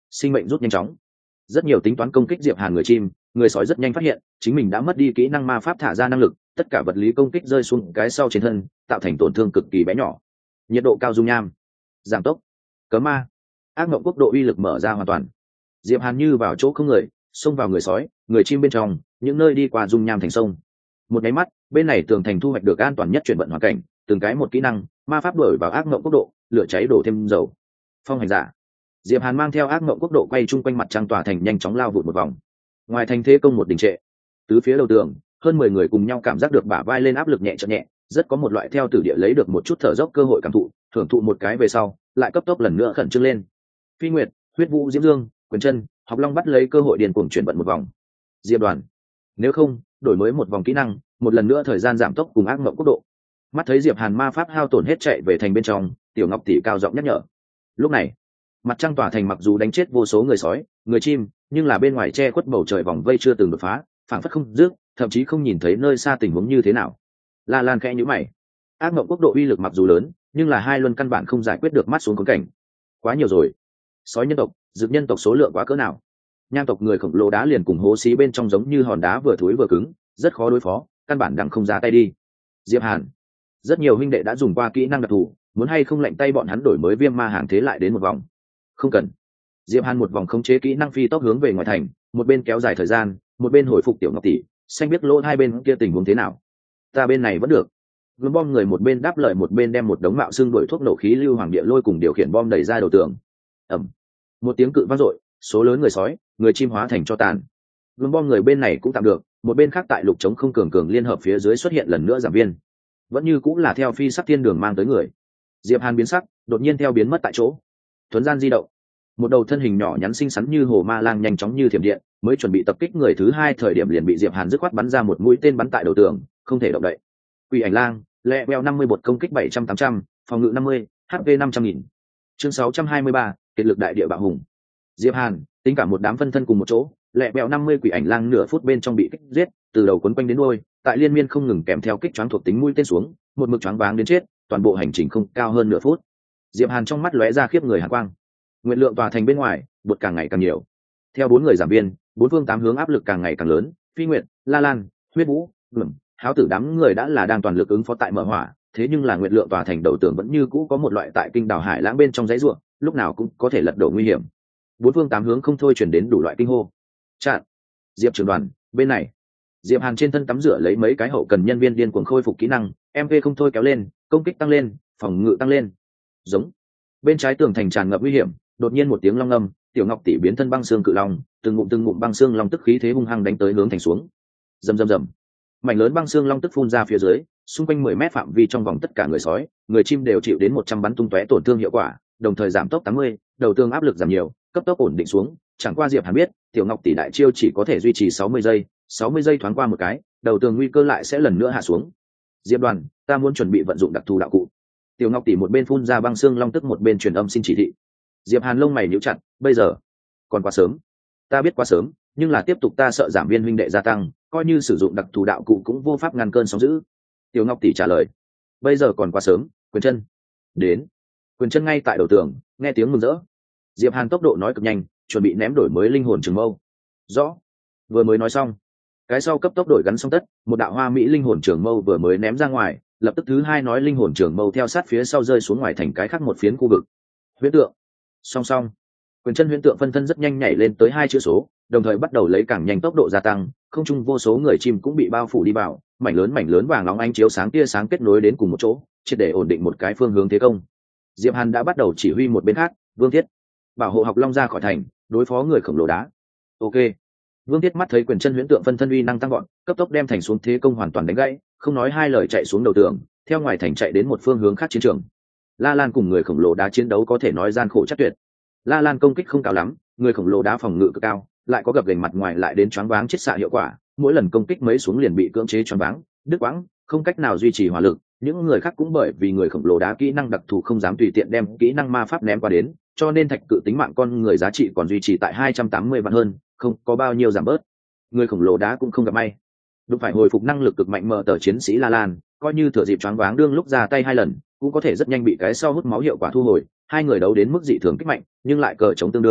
Speaker 1: sinh mệnh rút nhanh chóng. Rất nhiều tính toán công kích Diệp Hàn người chim, người sói rất nhanh phát hiện chính mình đã mất đi kỹ năng ma pháp thả ra năng lực, tất cả vật lý công kích rơi xuống cái sau trên thân, tạo thành tổn thương cực kỳ bé nhỏ. Nhiệt độ cao dung nham, giảm tốc, cấm ma, ác mộng quốc độ uy lực mở ra hoàn toàn. Diệp Hàn như vào chỗ không người, xông vào người sói, người chim bên trong, những nơi đi qua dung nham thành sông. Một cái mắt, bên này tường thành thu hoạch được an toàn nhất chuyển vận hoàn cảnh, từng cái một kỹ năng, ma pháp đuổi vào ác mộng quốc độ, lửa cháy đổ thêm dầu. Phong hành giả. Diệp Hàn mang theo ác mộng quốc độ quay chung quanh mặt trăng tòa thành nhanh chóng lao vụt một vòng. Ngoài thành thế công một đình trệ, tứ phía đầu tường, hơn 10 người cùng nhau cảm giác được bả vai lên áp lực nhẹ chợt nhẹ, rất có một loại theo tử địa lấy được một chút thở dốc cơ hội cảm thụ, thưởng thụ một cái về sau, lại cấp tốc lần nữa khẩn trương lên. Phi Nguyệt, Huyết Vũ Diễm Dương, Quyền Chân, Học Long bắt lấy cơ hội điền cuồng chuyển vận một vòng. Diệp Đoàn, nếu không, đổi mới một vòng kỹ năng, một lần nữa thời gian giảm tốc cùng ác mộng quốc độ. Mắt thấy Diệp Hàn ma pháp hao tổn hết chạy về thành bên trong, Tiểu Ngọc tỷ cao giọng nhắc nhở. Lúc này, mặt trăng tỏa thành mặc dù đánh chết vô số người sói, người chim, nhưng là bên ngoài che khuất bầu trời vòng vây chưa từng đột phá, phảng phất không dứt, thậm chí không nhìn thấy nơi xa tình huống như thế nào. La Lan khẽ nhíu mày. Ác mộng quốc độ uy lực mặc dù lớn, nhưng là hai luân căn bản không giải quyết được mắt xuống khốn cảnh. Quá nhiều rồi. Sói nhân tộc, dược nhân tộc số lượng quá cỡ nào? Nham tộc người khổng lồ đá liền cùng hố xí bên trong giống như hòn đá vừa thối vừa cứng, rất khó đối phó, căn bản đặng không ra tay đi. Diệp Hàn, rất nhiều huynh đệ đã dùng qua kỹ năng đặc thù, muốn hay không lệnh tay bọn hắn đổi mới viêm ma hàng thế lại đến một vòng. Không cần. Diệp Hàn một vòng khống chế kỹ năng phi tốc hướng về ngoài thành, một bên kéo dài thời gian, một bên hồi phục Tiểu Ngọc tỷ, xanh biết lỗ hai bên kia tình huống thế nào. Ta bên này vẫn được. Gồm bom người một bên đáp lời một bên đem một đống mạo xương đuổi thuốc nổ khí lưu hoàng địa lôi cùng điều khiển bom đẩy ra đầu tường. Ầm. Một tiếng cự vang dội, số lớn người sói, người chim hóa thành cho tàn. Gồm bom người bên này cũng tạm được, một bên khác tại lục chống không cường cường liên hợp phía dưới xuất hiện lần nữa giảm viên. Vẫn như cũng là theo phi sắc thiên đường mang tới người. Diệp Hàn biến sắc, đột nhiên theo biến mất tại chỗ. Thuấn gian di động, một đầu thân hình nhỏ nhắn xinh xắn như hồ ma lang nhanh chóng như thiểm điện, mới chuẩn bị tập kích người thứ hai thời điểm liền bị Diệp Hàn dứt khoát bắn ra một mũi tên bắn tại đầu tường, không thể động đậy. Quỷ ảnh lang, lẹ beo 50 bột công kích 700-800, phòng ngự 50, HP 500.000. Chương 623, kiệt lực đại địa bạo hùng. Diệp Hàn, tính cả một đám phân thân cùng một chỗ, lẹ beo 50 quỷ ảnh lang nửa phút bên trong bị kích giết, từ đầu cuốn quanh đến đuôi, tại liên miên không ngừng kèm theo kích choáng thuộc tính mũi tên xuống, một mực choáng váng đến chết, toàn bộ hành trình không cao hơn nửa phút. Diệp Hàn trong mắt lóe ra khiếp người hàn quang. Nguyện lượng tòa thành bên ngoài, bột càng ngày càng nhiều. Theo 4 người giảm viên, bốn phương tám hướng áp lực càng ngày càng lớn, Phi Nguyệt, La Lan, Huyết Vũ, Ngưỡng, Háo Tử đám người đã là đang toàn lực ứng phó tại mở hỏa, thế nhưng là nguyện lượng tòa thành đầu tường vẫn như cũ có một loại tại kinh đảo hải lãng bên trong dãy ruộng, lúc nào cũng có thể lật đổ nguy hiểm. Bốn phương tám hướng không thôi truyền đến đủ loại kinh hô. Chặn. Diệp trưởng đoàn, bên này. Diệp Hàn trên thân tắm rửa lấy mấy cái hậu cần nhân viên điên cuồng khôi phục kỹ năng, MP không thôi kéo lên, công kích tăng lên, phòng ngự tăng lên. Giống. Bên trái tường thành tràn ngập nguy hiểm, đột nhiên một tiếng long ngâm, Tiểu Ngọc tỷ biến thân băng xương cự long, từng ngụm băng xương long tức khí thế hung hăng đánh tới hướng thành xuống. Rầm rầm rầm. Mảnh lớn băng xương long tức phun ra phía dưới, xung quanh 10 mét phạm vi trong vòng tất cả người sói, người chim đều chịu đến 100 bắn tung tóe tổn thương hiệu quả, đồng thời giảm tốc 80, đầu tương áp lực giảm nhiều, cấp tốc ổn định xuống, chẳng qua Diệp Hàn biết, Tiểu Ngọc tỷ đại chiêu chỉ có thể duy trì 60 giây thoáng qua một cái, đầu tường nguy cơ lại sẽ lần nữa hạ xuống. Diệp đoàn, ta muốn chuẩn bị vận dụng đặc thù đạo cụ. Tiểu Ngọc tỷ một bên phun ra băng xương long tức một bên truyền âm xin chỉ thị. Diệp Hàn lông mày nhíu chặt, bây giờ còn quá sớm. Ta biết quá sớm, nhưng là tiếp tục ta sợ giảm viên huynh đệ gia tăng, coi như sử dụng đặc thù đạo cụ cũng vô pháp ngăn cơn sóng dữ. Tiểu Ngọc tỷ trả lời, bây giờ còn quá sớm. Quyền chân đến. Quyền chân ngay tại đầu tường, nghe tiếng mừng rỡ. Diệp Hàn tốc độ nói cực nhanh, chuẩn bị ném đổi mới linh hồn trường mâu. Rõ. Vừa mới nói xong, cái sau cấp tốc đổi gắn xong tất, một đạo hoa mỹ linh hồn trường mâu vừa mới ném ra ngoài, lập tức thứ hai nói linh hồn trường mâu theo sát phía sau rơi xuống ngoài thành cái khác một phiến khu vực. Huyễn tượng. Song song. Quyền chân huyễn tượng phân thân rất nhanh nhảy lên tới 2 chữ số, đồng thời bắt đầu lấy càng nhanh tốc độ gia tăng, không trung vô số người chim cũng bị bao phủ đi vào, mảnh lớn vàng nóng ánh chiếu sáng tia sáng kết nối đến cùng một chỗ, triệt để ổn định một cái phương hướng thế công. Diệp Hàn đã bắt đầu chỉ huy một bên khác, Vương Thiết bảo hộ Học Long ra khỏi thành, đối phó người khổng lồ đá. Ok. Vương Thiết mắt thấy quyền chân huyễn tượng phân thân uy năng tăng gọn, cấp tốc đem thành xuống thế công hoàn toàn đánh gãy, không nói hai lời chạy xuống đầu tường, theo ngoài thành chạy đến một phương hướng khác chiến trường. La Lan cùng người khổng lồ đá chiến đấu có thể nói gian khổ chắc tuyệt. La Lan công kích không cao lắm, người khổng lồ đá phòng ngự cực cao, lại có gập gềnh mặt ngoài lại đến choáng váng chết xạ hiệu quả, mỗi lần công kích mấy xuống liền bị cưỡng chế choáng váng, đứt quãng, không cách nào duy trì hỏa lực. Những người khác cũng bởi vì người khổng lồ đá kỹ năng đặc thù không dám tùy tiện đem kỹ năng ma pháp ném qua đến, cho nên thạch cự tính mạng con người giá trị còn duy trì tại 280 vạn hơn, không có bao nhiêu giảm bớt. Người khổng lồ đá cũng không gặp may, đúng phải hồi phục năng lực cực mạnh mở tờ chiến sĩ La Lan, coi như thừa dịp choáng váng đương lúc ra tay 2 lần, cũng có thể rất nhanh bị cái sau hút máu hiệu quả thu hồi. Hai người đấu đến mức dị thường kích mạnh, nhưng lại cờ chống tương đương,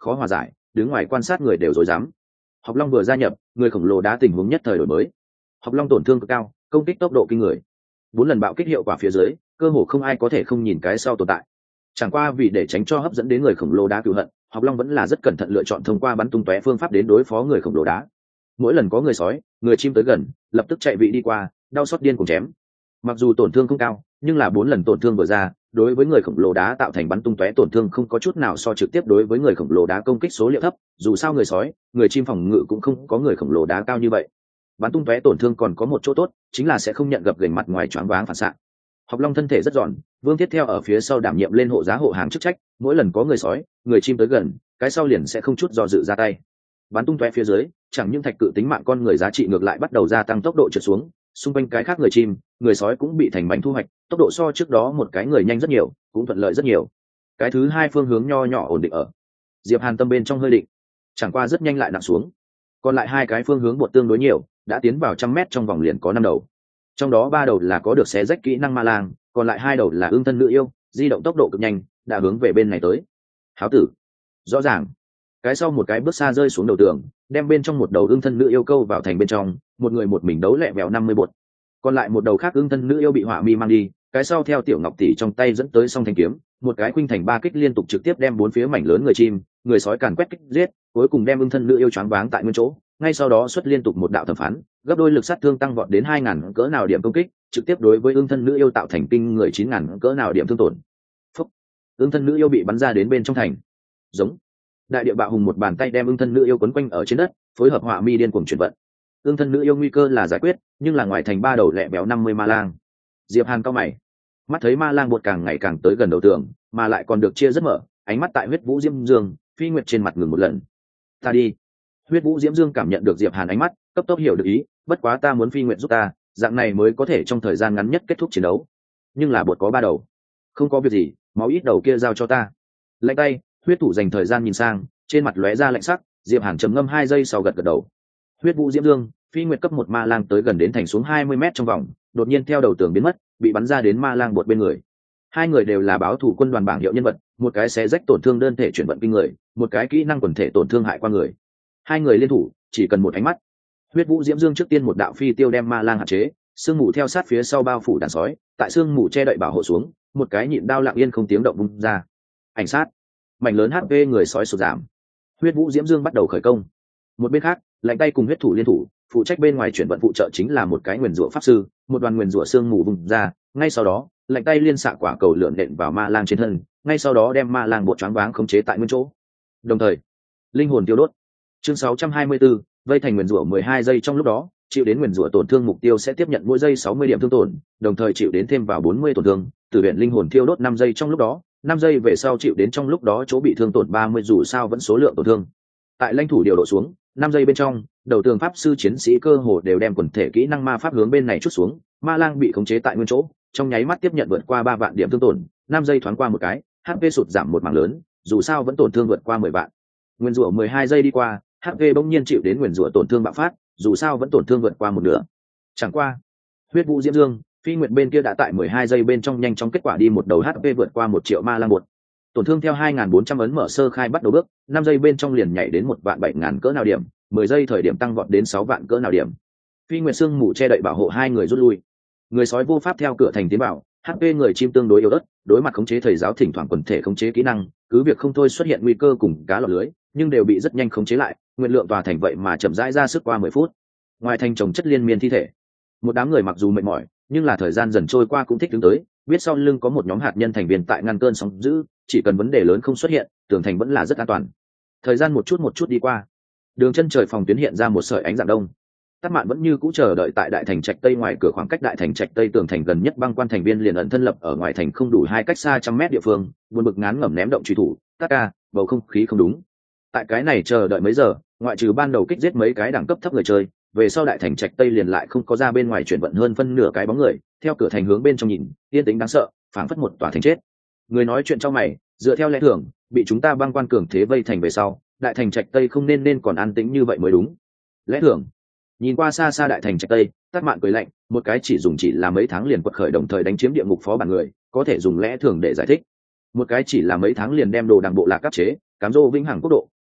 Speaker 1: khó hòa giải, đứng ngoài quan sát người đều rối rắm. Học Long vừa gia nhập, người khổng lồ đá tình huống nhất thời đổi mới. Học Long tổn thương cực cao, công kích tốc độ kinh người, 4 lần bạo kích hiệu quả phía dưới, cơ hồ không ai có thể không nhìn cái sau tồn tại. Chẳng qua vì để tránh cho hấp dẫn đến người khổng lồ đá cừu hận, Học Long vẫn là rất cẩn thận lựa chọn thông qua bắn tung tóe phương pháp đến đối phó người khổng lồ đá. Mỗi lần có người sói, người chim tới gần, lập tức chạy vị đi qua, đau xót điên cùng chém. Mặc dù tổn thương không cao, nhưng là 4 lần tổn thương vừa ra, đối với người khổng lồ đá tạo thành bắn tung tóe tổn thương không có chút nào so trực tiếp đối với người khổng lồ đá công kích số liệu thấp, dù sao người sói, người chim phòng ngự cũng không có người khổng lồ đá cao như vậy. Bắn tung tóe tổn thương còn có một chỗ tốt, chính là sẽ không nhận gập ghềnh mặt ngoài choáng váng phản xạ. Học Long thân thể rất giòn, Vương Thiết theo ở phía sau đảm nhiệm lên hộ giá hộ hàng chức trách, mỗi lần có người sói, người chim tới gần, cái sau liền sẽ không chút do dự ra tay. Bắn tung tóe phía dưới, chẳng những thạch cự tính mạng con người giá trị ngược lại bắt đầu gia tăng tốc độ trượt xuống, xung quanh cái khác người chim, người sói cũng bị thành bánh thu hoạch, tốc độ so trước đó một cái người nhanh rất nhiều, cũng thuận lợi rất nhiều. Cái thứ hai phương hướng nho nhỏ ổn định ở. Diệp Hàn tâm bên trong hơi định, chẳng qua rất nhanh lại nặng xuống. Còn lại hai cái phương hướng bột tương đối nhiều, đã tiến vào 100 mét trong vòng liền có 5 đầu. Trong đó 3 đầu là có được xé rách kỹ năng ma lang, còn lại 2 đầu là ương thân nữ yêu, di động tốc độ cực nhanh, đã hướng về bên này tới. Háo tử. Rõ ràng. Cái sau một cái bước xa rơi xuống đầu tường, đem bên trong một đầu ương thân nữ yêu câu vào thành bên trong, một người một mình đấu lẹ vẹo 50 bột. Còn lại một đầu khác ương thân nữ yêu bị hỏa mi mang đi, cái sau theo tiểu ngọc tỷ trong tay dẫn tới song thanh kiếm, một cái khuynh thành 3 kích liên tục trực tiếp đem 4 phía mảnh lớn người chim, người sói càn quét kích giết, cuối cùng đem ương thân nữ yêu choáng váng tại nguyên chỗ. Ngay sau đó xuất liên tục một đạo thẩm phán, gấp đôi lực sát thương tăng vọt đến 2000 cỡ nào điểm công kích, trực tiếp đối với ương thân nữ yêu tạo thành kinh người 9000 cỡ nào điểm thương tổn. Phúc. Ương thân nữ yêu bị bắn ra đến bên trong thành. Giống. Đại địa bạo hùng một bàn tay đem ương thân nữ yêu quấn quanh ở trên đất, phối hợp hỏa mi điên cuồng chuyển vận. Ương thân nữ yêu nguy cơ là giải quyết, nhưng là ngoài thành 3 đầu lẹ béo 50 ma lang. Diệp Hàn cao mày, mắt thấy ma lang bột càng ngày càng tới gần đầu tường, mà lại còn được chia rất mở, ánh mắt tại huyết vũ diễm dương, Phi Nguyệt trên mặt ngừng một lần. Ta đi. Huyết vũ diễm dương cảm nhận được Diệp Hàn ánh mắt, cấp tốc hiểu được ý, bất quá ta muốn Phi Nguyệt giúp ta, dạng này mới có thể trong thời gian ngắn nhất kết thúc chiến đấu. Nhưng là bột có 3 đầu. Không có việc gì, máu ít đầu kia giao cho ta. Lạnh tay, huyết thủ dành thời gian nhìn sang, trên mặt lóe ra lạnh sắc, Diệp Hàn trầm ngâm 2 giây sau gật gật đầu. Huyết vũ diễm dương, Phi Nguyệt cấp 1 ma lang tới gần đến thành xuống 20 mét trong vòng, đột nhiên theo đầu tường biến mất, bị bắn ra đến ma lang bột bên người. Hai người đều là báo thủ quân đoàn bảng hiệu nhân vật, một cái xé rách tổn thương đơn thể chuyển vận kinh người, một cái kỹ năng quần thể tổn thương hại qua người. Hai người liên thủ, chỉ cần một ánh mắt. Huyết vũ diễm dương trước tiên một đạo phi tiêu đem ma lang hạn chế, sương mù theo sát phía sau bao phủ đàn sói, tại sương mù che đậy bảo hộ xuống, một cái nhịn đao lặng yên không tiếng động bung ra. Ảnh sát, mảnh lớn HP người sói sụt giảm. Huyết vũ diễm dương bắt đầu khởi công. Một bên khác, lạnh tay cùng huyết thủ liên thủ, phụ trách bên ngoài chuyển vận phụ trợ chính là một cái nguyền rủa pháp sư, một đoàn nguyền rủa sương mù bùng ra, ngay sau đó, lạnh tay liên xạ quả cầu lượn nện vào ma lang trên thân, ngay sau đó đem ma lang bộ choáng váng khống chế tại nguyên chỗ. Đồng thời, linh hồn tiêu đốt. Chương 624, vây thành nguyền rủa 12 giây trong lúc đó, chịu đến nguyền rủa tổn thương mục tiêu sẽ tiếp nhận mỗi giây 60 điểm thương tổn, đồng thời chịu đến thêm vào 40 tổn thương, từ luyện linh hồn tiêu đốt 5 giây trong lúc đó, 5 giây về sau chịu đến trong lúc đó chỗ bị thương tổn 30 dù sao vẫn số lượng tổn thương. Tại lãnh thủ điều độ xuống, 5 giây bên trong, đầu tường pháp sư chiến sĩ cơ hồ đều đem quần thể kỹ năng ma pháp hướng bên này chút xuống, ma lang bị khống chế tại nguyên chỗ, trong nháy mắt tiếp nhận vượt qua 3 vạn điểm thương tổn, 5 giây thoáng qua một cái, HP sụt giảm một mảng lớn, dù sao vẫn tổn thương vượt qua 10 vạn. Nguyên rủa 12 giây đi qua, HP bỗng nhiên chịu đến nguyên rủa tổn thương bạo phát, dù sao vẫn tổn thương vượt qua một nửa. Chẳng qua, huyết vũ diễm dương, Phi Nguyệt bên kia đã tại 12 giây bên trong nhanh chóng kết quả đi một đầu HP vượt qua 1 triệu ma lang một. Tổn thương theo 2400 ấn mở sơ khai bắt đầu bước, 5 giây bên trong liền nhảy đến 1.7000 cỡ nào điểm, 10 giây thời điểm tăng vọt đến 6 vạn cỡ nào điểm. Phi Nguyệt xương mù che đậy bảo hộ hai người rút lui. Người sói vô pháp theo cửa thành tiến bảo, HP người chim tương đối yếu ớt, đối mặt khống chế thầy giáo thỉnh thoảng quần thể khống chế kỹ năng, cứ việc không thôi xuất hiện nguy cơ cùng cá lọt lưới, nhưng đều bị rất nhanh khống chế lại, nguyện lượng tòa thành vậy mà chậm rãi ra sức qua 10 phút. Ngoài thành chồng chất liên miên thi thể, một đám người mặc dù mệt mỏi, nhưng là thời gian dần trôi qua cũng thích đứng tới, biết sau lưng có một nhóm hạt nhân thành viên tại ngăn cơn sóng dữ, chỉ cần vấn đề lớn không xuất hiện, tường thành vẫn là rất an toàn. Thời gian một chút đi qua, đường chân trời phòng tuyến hiện ra một sợi ánh dạng đông. Tát Mạn vẫn như cũ chờ đợi tại đại thành trạch tây ngoài cửa, khoảng cách đại thành trạch tây tường thành gần nhất băng quan thành viên liền ẩn thân lập ở ngoài thành không đủ 2 cách xa 100 mét địa phương, buồn bực ngán ngẩm ném động truy thủ. Tát ca, bầu không khí không đúng. Tại cái này chờ đợi mấy giờ, ngoại trừ ban đầu kích giết mấy cái đẳng cấp thấp người chơi, về sau đại thành trạch tây liền lại không có ra bên ngoài chuyển vận hơn phân nửa cái bóng người, theo cửa thành hướng bên trong nhìn, yên tĩnh đáng sợ, phảng phất một tòa thành chết. Người nói chuyện trong mày, dựa theo lẽ thường, bị chúng ta băng quan cường thế vây thành về sau, đại thành trạch tây không nên còn an tĩnh như vậy mới đúng. Lẽ thường. Nhìn qua xa xa đại thành trạch tây, Tát Mạn cười lạnh, một cái chỉ là mấy tháng liền quật khởi đồng thời đánh chiếm địa ngục phó bản người, có thể dùng lẽ thường để giải thích. Một cái chỉ là mấy tháng liền đem đồ đằng bộ lạc áp chế, cám dỗ vĩnh hằng quốc độ,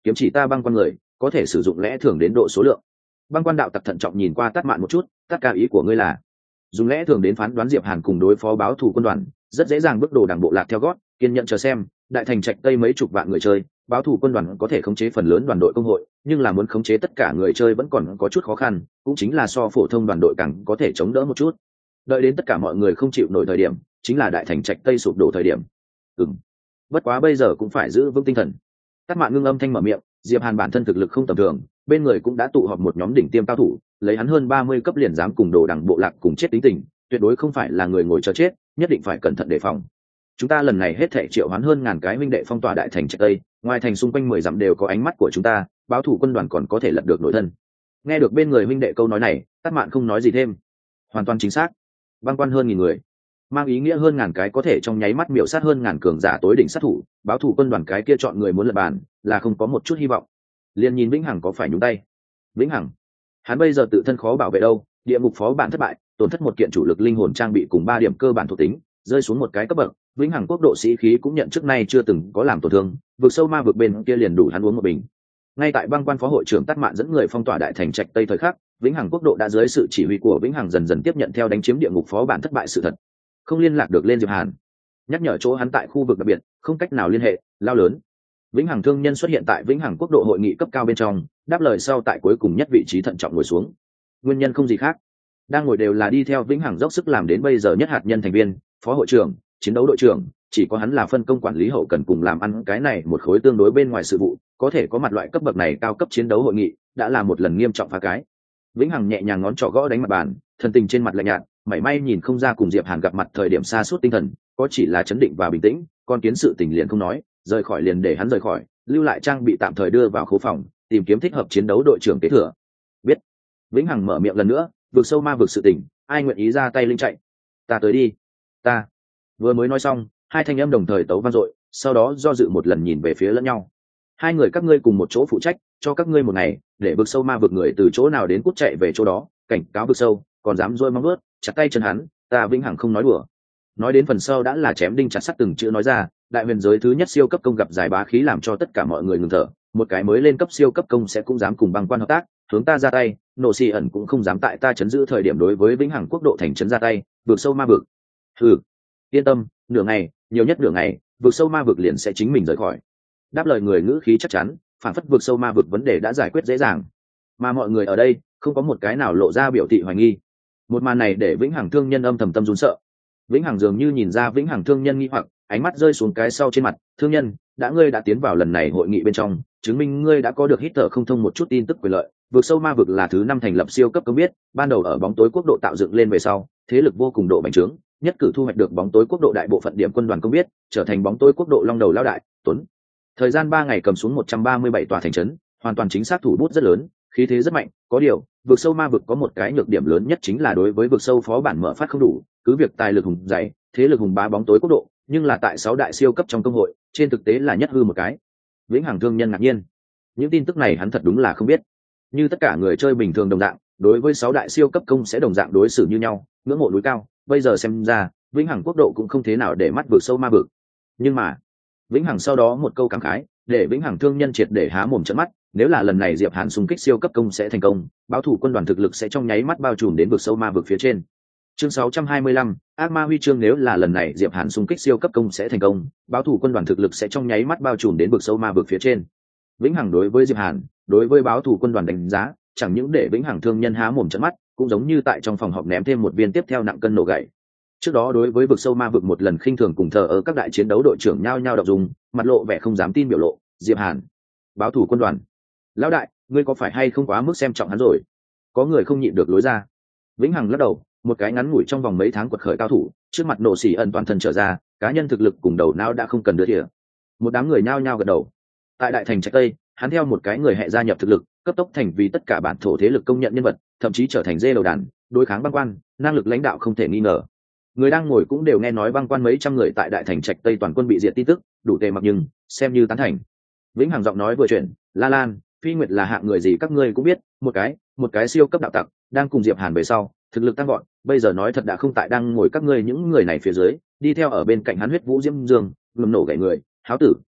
Speaker 1: kiếm chỉ ta băng quan người có thể sử dụng lẽ thường đến độ số lượng. Băng quan đạo tặc thận trọng nhìn qua Tát Mạn một chút, tất cả ý của ngươi là dùng lẽ thường đến phán đoán Diệp Hàn cùng đối phó báo thù quân đoàn, rất dễ dàng bước đồ đảng bộ lạc theo gót, kiên nhận chờ xem. Đại thành trạch tây mấy chục vạn người chơi, báo thù quân đoàn có thể khống chế phần lớn đoàn đội công hội, nhưng là muốn khống chế tất cả người chơi vẫn còn có chút khó khăn, cũng chính là so phổ thông đoàn đội càng có thể chống đỡ một chút. Đợi đến tất cả mọi người không chịu nổi thời điểm, chính là đại thành trạch tây sụp đổ thời điểm. Bất quá bây giờ cũng phải giữ vững tinh thần. Tát Mạn ngưng âm thanh mở miệng, Diệp Hàn bản thân thực lực không tầm thường, bên người cũng đã tụ họp một nhóm đỉnh tiêm cao thủ, lấy hắn hơn 30 cấp liền dám cùng đồ đẳng bộ lạc cùng chết tính tình, tuyệt đối không phải là người ngồi chờ chết, nhất định phải cẩn thận đề phòng. Chúng ta lần này hết thảy triệu hoán hơn ngàn cái huynh đệ phong tỏa đại thành trạch tây, ngoài thành xung quanh 10 dặm đều có ánh mắt của chúng ta, báo thủ quân đoàn còn có thể lật được nội thân. Nghe được bên người huynh đệ câu nói này, Tát Mạn không nói gì thêm. Hoàn toàn chính xác. Băng quan hơn nghìn người, mang ý nghĩa hơn ngàn cái có thể trong nháy mắt miểu sát hơn ngàn cường giả tối đỉnh sát thủ, báo thủ quân đoàn cái kia chọn người muốn lật bàn, là không có một chút hy vọng. Liên nhìn Vĩnh Hằng có phải nhúng tay. Vĩnh Hằng, hắn bây giờ tự thân khó bảo vệ đâu, địa ngục phó bản thất bại, tổn thất một kiện chủ lực linh hồn trang bị cùng 3 điểm cơ bản thuộc tính, rơi xuống một cái cấp bậc. Vĩnh Hằng quốc độ sĩ khí cũng nhận trước nay chưa từng có làm tổn thương, vực sâu ma vực bên kia liền đủ hắn uống một bình. Ngay tại băng quan phó hội trưởng Tát Mạn dẫn người phong tỏa đại thành trạch tây thời khắc, Vĩnh Hằng quốc độ đã dưới sự chỉ huy của Vĩnh Hằng dần dần tiếp nhận theo đánh chiếm địa ngục phó bản thất bại sự thật, không liên lạc được lên Diệp Hàn, nhắc nhở chỗ hắn tại khu vực đặc biệt, không cách nào liên hệ, lao lớn. Vĩnh Hằng thương nhân xuất hiện tại Vĩnh Hằng quốc độ hội nghị cấp cao bên trong, đáp lời sau tại cuối cùng nhất vị trí thận trọng ngồi xuống. Nguyên nhân không gì khác, đang ngồi đều là đi theo Vĩnh Hằng dốc sức làm đến bây giờ nhất hạt nhân thành viên, phó hội trưởng, chiến đấu đội trưởng, chỉ có hắn là phân công quản lý hậu cần cùng làm ăn cái này một khối tương đối bên ngoài sự vụ, có thể có mặt loại cấp bậc này cao cấp chiến đấu hội nghị, đã là một lần nghiêm trọng phá cái. Vĩnh Hằng nhẹ nhàng ngón trỏ gõ đánh mặt bàn, thần tình trên mặt lạnh nhạt, mảy may nhìn không ra cùng Diệp Hàn gặp mặt thời điểm xa suốt tinh thần, có chỉ là chấn định và bình tĩnh. Con kiến sự tình liền không nói, rời khỏi liền để hắn rời khỏi, lưu lại trang bị tạm thời đưa vào khố phòng, tìm kiếm thích hợp chiến đấu đội trưởng kế thừa. Biết. Vĩnh Hằng mở miệng lần nữa, vực sâu ma vực sự tình, ai nguyện ý ra tay linh chạy? Ta tới đi. Ta. Vừa mới nói xong, hai thanh âm đồng thời tấu vang dội, sau đó do dự một lần nhìn về phía lẫn nhau. Hai người các ngươi cùng một chỗ phụ trách, cho các ngươi một ngày, để vực sâu ma vực người từ chỗ nào đến cút chạy về chỗ đó, cảnh cáo vực sâu, còn dám rôi móng vuốt, chặt tay chân hắn, ta Vĩnh Hằng không nói đùa. Nói đến phần sau đã là chém đinh chặt sắt từng chữ nói ra, đại huyền giới thứ nhất siêu cấp công gặp giải bá khí làm cho tất cả mọi người ngừng thở, một cái mới lên cấp siêu cấp công sẽ cũng dám cùng băng quan hợp tác, hướng ta ra tay, nổ xì ẩn cũng không dám tại ta chấn giữ thời điểm đối với Vĩnh Hằng quốc độ thành trấn ra tay, vượt sâu ma vực. Yên tâm, nửa ngày, nhiều nhất nửa ngày, vượt sâu ma vực liền sẽ chính mình rời khỏi. Đáp lời người ngữ khí chắc chắn, phản phất vượt sâu ma vực vấn đề đã giải quyết dễ dàng, mà mọi người ở đây không có một cái nào lộ ra biểu thị hoài nghi. Một màn này để Vĩnh Hằng thương nhân âm thầm tâm run sợ. Vĩnh Hằng dường như nhìn ra Vĩnh Hằng thương nhân nghi hoặc, ánh mắt rơi xuống cái sau trên mặt. Thương nhân, ngươi đã tiến vào lần này hội nghị bên trong, chứng minh ngươi đã có được hít thở không thông một chút tin tức quyền lợi. Vượt sâu ma vực là thứ 5 thành lập siêu cấp công biết, ban đầu ở bóng tối quốc độ tạo dựng lên về sau, thế lực vô cùng độ bành trướng, nhất cử thu hoạch được bóng tối quốc độ đại bộ phận điểm quân đoàn công biết, trở thành bóng tối quốc độ long đầu lao đại. Tuấn, thời gian 3 ngày cầm xuống 137 tòa thành trấn, hoàn toàn chính xác thủ bút rất lớn, khí thế rất mạnh. Có điều, vực sâu ma vực có một cái nhược điểm lớn nhất chính là đối với vực sâu phó bản mở phát không đủ, cứ việc tài lực hùng dày, thế lực hùng bá bóng tối quốc độ, nhưng là tại 6 đại siêu cấp trong công hội, trên thực tế là nhất hư một cái. Vĩnh Hằng thương nhân ngạc nhiên, những tin tức này hắn thật đúng là không biết. Như tất cả người chơi bình thường đồng dạng, đối với 6 đại siêu cấp công sẽ đồng dạng đối xử như nhau, ngưỡng mộ núi cao, bây giờ xem ra, Vĩnh Hằng quốc độ cũng không thế nào để mắt vực sâu ma vực. Nhưng mà, Vĩnh Hằng sau đó một câu cảm khái, để Vĩnh Hằng thương nhân triệt để há mồm trợn mắt, nếu là lần này Diệp Hàn xung kích siêu cấp công sẽ thành công, báo thủ quân đoàn thực lực sẽ trong nháy mắt bao trùm đến vực sâu ma vực phía trên. Chương 625, Ác Ma huy chương, nếu là lần này Diệp Hàn xung kích siêu cấp công sẽ thành công, báo thủ quân đoàn thực lực sẽ trong nháy mắt bao trùm đến vực sâu ma vực phía trên. Vĩnh Hằng đối với Diệp Hàn, đối với báo thủ quân đoàn đánh giá, chẳng những để Vĩnh Hằng thương nhân há mồm trợn mắt, cũng giống như tại trong phòng họp ném thêm một viên tiếp theo nặng cân nổ gậy. Trước đó đối với vực sâu ma vực một lần khinh thường cùng thờ ở các đại chiến đấu đội trưởng nhao nhao đọc dùng, mặt lộ vẻ không dám tin biểu lộ. Diệp Hàn, báo thủ quân đoàn, lão đại, ngươi có phải hay không quá mức xem trọng hắn rồi? Có người không nhịn được lối ra. Vĩnh Hằng lắc đầu, một cái ngắn ngủi trong vòng mấy tháng quật khởi cao thủ, trước mặt nổ xỉ ẩn toàn thân trở ra, cá nhân thực lực cùng đầu não đã không cần đưa thìa. Một đám người nhao nhao gật đầu. Tại đại thành trạch tây, hắn theo một cái người hệ gia nhập thực lực, cấp tốc thành vì tất cả bản thổ thế lực công nhận nhân vật, thậm chí trở thành dê đầu đàn, đối kháng băng quan, năng lực lãnh đạo không thể nghi ngờ. Người đang ngồi cũng đều nghe nói băng quan mấy trăm người tại đại thành trạch tây toàn quân bị diệt tin tức, đủ tề mặc nhưng xem như tán thành. Vĩnh Hằng giọng nói vừa chuyển, La Lan, Phi Nguyệt là hạng người gì các ngươi cũng biết, một cái siêu cấp đạo tặc, đang cùng Diệp Hàn về sau, thực lực tăng vọt, bây giờ nói thật đã không tại đang ngồi các ngươi những người này phía dưới, đi theo ở bên cạnh hắn huyết vũ diễm dương, ngầm nổ gậy người, háo tử,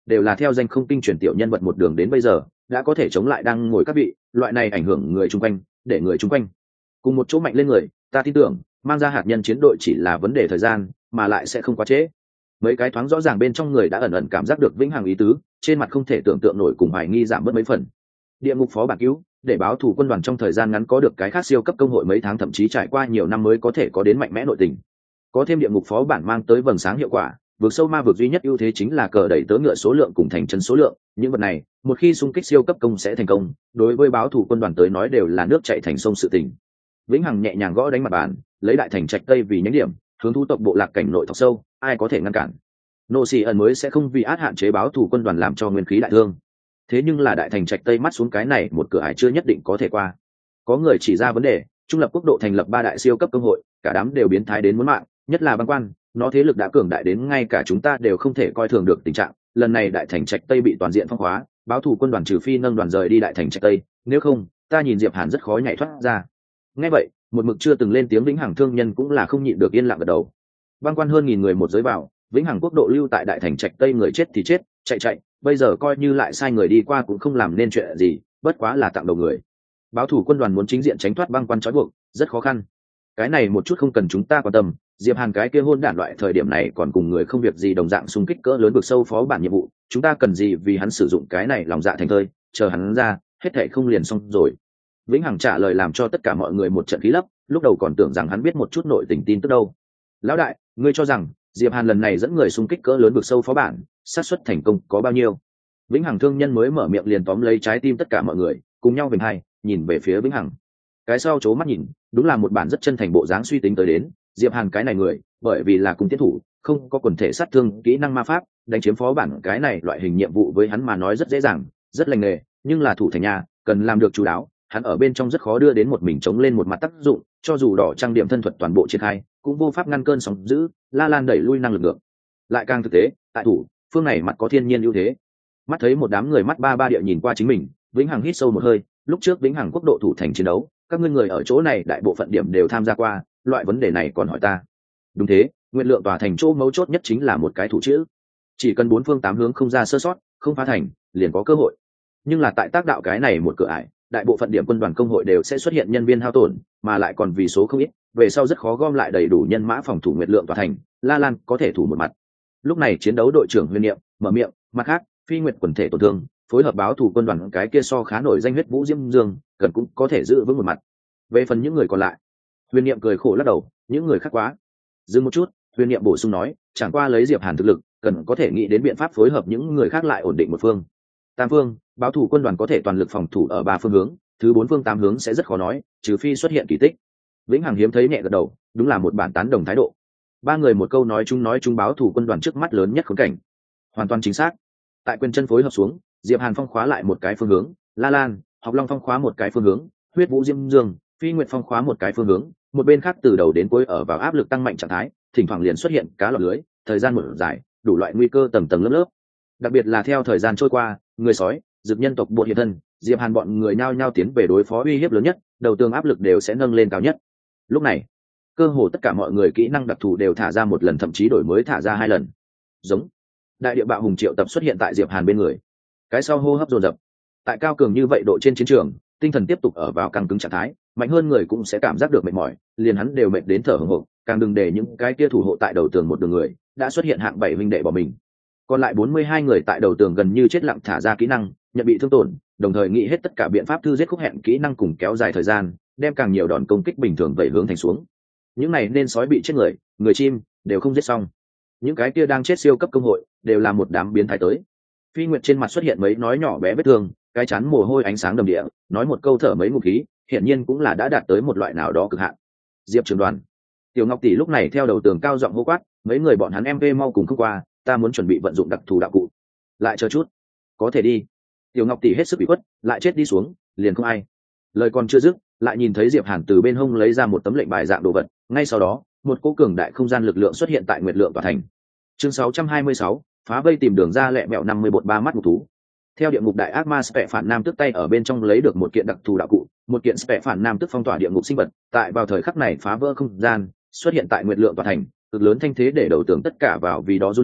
Speaker 1: đều là theo danh không kinh truyền tiểu nhân vật một đường đến bây giờ đã có thể chống lại đang ngồi các vị, loại này ảnh hưởng người chung quanh, để người chung quanh cùng một chỗ mạnh lên người, ta tin tưởng mang ra hạt nhân chiến đội chỉ là vấn đề thời gian, mà lại sẽ không quá trễ. Mấy cái thoáng rõ ràng bên trong người đã ẩn ẩn cảm giác được vĩnh hằng ý tứ, trên mặt không thể tưởng tượng nổi cùng hoài nghi giảm bớt mấy phần. Địa ngục phó bản cứu, để báo thủ quân đoàn trong thời gian ngắn có được cái khác siêu cấp công hội mấy tháng thậm chí trải qua nhiều năm mới có thể có đến mạnh mẽ nội tình. Có thêm địa ngục phó bản mang tới vầng sáng hiệu quả, vượt sâu ma vượt duy nhất ưu thế chính là cờ đẩy tớ ngựa số lượng cùng thành chân số lượng, những vật này một khi xung kích siêu cấp công sẽ thành công, đối với báo thủ quân đoàn tới nói đều là nước chảy thành sông sự tình. Vĩnh hằng nhẹ nhàng gõ đánh mặt bàn, lấy đại thành trạch tây vì nhánh điểm, hướng thu tộc bộ lạc cảnh nội thọc sâu, ai có thể ngăn cản. Nô xì ẩn mới sẽ không vì át hạn chế báo thủ quân đoàn làm cho nguyên khí đại thương. Thế nhưng là đại thành trạch tây mắt xuống cái này một cửa ải chưa nhất định có thể qua. Có người chỉ ra vấn đề, trung lập quốc độ thành lập 3 đại siêu cấp công hội, cả đám đều biến thái đến muốn mạng, nhất là băng quan, nó thế lực đã cường đại đến ngay cả chúng ta đều không thể coi thường được tình trạng. Lần này đại thành trạch tây bị toàn diện phong hóa, báo thủ quân đoàn trừ phi nâng đoàn rời đi đại thành trạch tây, nếu không ta nhìn Diệp Hàn rất khó nhảy thoát ra. Nghe vậy, một mực chưa từng lên tiếng vĩnh hằng thương nhân cũng là không nhịn được yên lặng gật đầu. Băng quan hơn nghìn người một giới vào, vĩnh hằng quốc độ lưu tại đại thành trạch tây người chết thì chết, chạy, bây giờ coi như lại sai người đi qua cũng không làm nên chuyện gì, bất quá là tặng đầu người. Báo thủ quân đoàn muốn chính diện tránh thoát băng quan trói buộc rất khó khăn, cái này một chút không cần chúng ta quan tâm. Diệp Hàn cái kia hôn đản loại thời điểm này còn cùng người không việc gì đồng dạng xung kích cỡ lớn vực sâu phó bản nhiệm vụ, chúng ta cần gì vì hắn sử dụng cái này lòng dạ thành thơi, chờ hắn ra hết thảy không liền xong rồi. Vĩnh hằng trả lời làm cho tất cả mọi người một trận khí lấp, lúc đầu còn tưởng rằng hắn biết một chút nội tình tin tức đâu. Lão đại, ngươi cho rằng Diệp Hàn lần này dẫn người xung kích cỡ lớn vực sâu phó bản, xác suất thành công có bao nhiêu? Vĩnh hằng thương nhân mới mở miệng liền tóm lấy trái tim tất cả mọi người, cùng nhau vểnh hai nhìn về phía Vĩnh hằng. Cái sau chố mắt nhìn, đúng là một bản rất chân thành bộ dáng suy tính tới đến. Diệp Hàn cái này người, bởi vì là cung tiến thủ, không có quần thể sát thương kỹ năng ma pháp, đánh chiếm phó bản cái này loại hình nhiệm vụ với hắn mà nói rất dễ dàng, rất lành nghề, nhưng là thủ thành nhà, cần làm được chú đáo, hắn ở bên trong rất khó đưa đến một mình chống lên một mặt tác dụng, cho dù đỏ trang điểm thân thuật toàn bộ triển khai, cũng vô pháp ngăn cơn sóng dữ, La Lan đẩy lui năng lực ngược. Lại càng thực tế, tại thủ phương này mặt có thiên nhiên ưu thế. Mắt thấy một đám người mắt ba địa nhìn qua chính mình, Vĩnh Hằng hít sâu một hơi, lúc trước Vĩnh Hằng quốc độ thủ thành chiến đấu, các ngươi người ở chỗ này đại bộ phận điểm đều tham gia qua, loại vấn đề này còn hỏi ta? Đúng thế, nguyện lượng tòa thành chỗ mấu chốt nhất chính là một cái thủ chữ, chỉ cần 4 phương 8 hướng không ra sơ sót, không phá thành, liền có cơ hội. Nhưng là tại tác đạo cái này một cửa ải, đại bộ phận điểm quân đoàn công hội đều sẽ xuất hiện nhân viên hao tổn, mà lại còn vì số không ít, về sau rất khó gom lại đầy đủ nhân mã phòng thủ nguyệt lượng tòa thành. La Lan có thể thủ một mặt. Lúc này chiến đấu đội trưởng Huyền Niệm mở miệng, mặt khác Phi Nguyệt quần thể tổn thương, phối hợp báo thủ quân đoàn cái kia so khá nổi danh huyết vũ diễm dương, cần cũng có thể giữ vững một mặt. Về phần những người còn lại, Huyền Niệm cười khổ lắc đầu, những người khác quá. Dừng một chút, Huyền Niệm bổ sung nói, chẳng qua lấy Diệp Hàn thực lực, cần có thể nghĩ đến biện pháp phối hợp những người khác lại ổn định một phương. Tam phương, báo thủ quân đoàn có thể toàn lực phòng thủ ở 3 phương hướng, thứ 4 phương 8 hướng sẽ rất khó nói, trừ phi xuất hiện kỳ tích. Vĩnh Hằng hiếm thấy nhẹ gật đầu, đúng là một bản tán đồng thái độ. 3 người một câu nói chung báo thủ quân đoàn trước mắt lớn nhất khốn cảnh. Hoàn toàn chính xác. Tại quyền chân phối hợp xuống, Diệp Hàn phong khóa lại một cái phương hướng, La Lan, Học Long phong khóa một cái phương hướng, Huyết Vũ Diêm Dương, Phi Nguyệt phong khóa một cái phương hướng, một bên khác từ đầu đến cuối ở vào áp lực tăng mạnh trạng thái, thỉnh thoảng liền xuất hiện cá lọt lưới, thời gian một dài, đủ loại nguy cơ tầng tầng lớp lớp. Đặc biệt là theo thời gian trôi qua, người sói, dực nhân tộc bộ hiện thân, Diệp Hàn bọn người nhao nhao tiến về đối phó uy hiếp lớn nhất, đầu tường áp lực đều sẽ nâng lên cao nhất. Lúc này, cơ hồ tất cả mọi người kỹ năng đặc thù đều thả ra một lần, thậm chí đổi mới thả ra 2 lần. Giống đại địa bạo hùng triệu tập xuất hiện tại Diệp Hàn bên người, cái sau hô hấp dồn dập. Tại cao cường như vậy độ trên chiến trường, tinh thần tiếp tục ở vào căng cứng trạng thái, mạnh hơn người cũng sẽ cảm giác được mệt mỏi, liền hắn đều mệt đến thở hổn hộc, càng đừng để những cái kia thủ hộ tại đầu tường một đường người đã xuất hiện hạng 7 huynh đệ bỏ mình. Còn lại 42 người tại đầu tường gần như chết lặng thả ra kỹ năng, nhận bị thương tổn, đồng thời nghĩ hết tất cả biện pháp thư giết khúc hẹn kỹ năng cùng kéo dài thời gian, đem càng nhiều đòn công kích bình thường vẩy hướng thành xuống. Những này nên sói bị chết người chim đều không giết xong. Những cái kia đang chết siêu cấp công hội đều là một đám biến thái tới. Phi Nguyệt trên mặt xuất hiện mấy nói nhỏ bé vết thương, cái chán mồ hôi ánh sáng đầm địa, nói một câu thở mấy ngụm khí, hiển nhiên cũng là đã đạt tới một loại nào đó cực hạn. Diệp trưởng đoàn, Tiểu Ngọc tỷ lúc này theo đầu tường cao giọng hô quát, mấy người bọn hắn MP mau cùng không qua, ta muốn chuẩn bị vận dụng đặc thù đạo cụ. Lại chờ chút, có thể đi. Tiểu Ngọc tỷ hết sức bị quất, lại chết đi xuống, liền không ai. Lời còn chưa dứt, lại nhìn thấy Diệp Hàn từ bên hông lấy ra một tấm lệnh bài dạng đồ vật, ngay sau đó, một cỗ cường đại không gian lực lượng xuất hiện tại Nguyệt Lượng tòa thành. Chương 626, phá vây tìm đường ra lẹ mẹo 50 bột 3 mắt ngục thú. Theo địa ngục đại ác ma Spẹ phản nam tức tay ở bên trong lấy được một kiện đặc thù đạo cụ, một kiện Spẹ phản nam tức phong tỏa địa ngục sinh vật, tại vào thời khắc này phá vỡ không gian, xuất hiện tại Nguyệt Lượng tòa thành, cực lớn thanh thế để đầu tường tất cả vào vì đó run lên,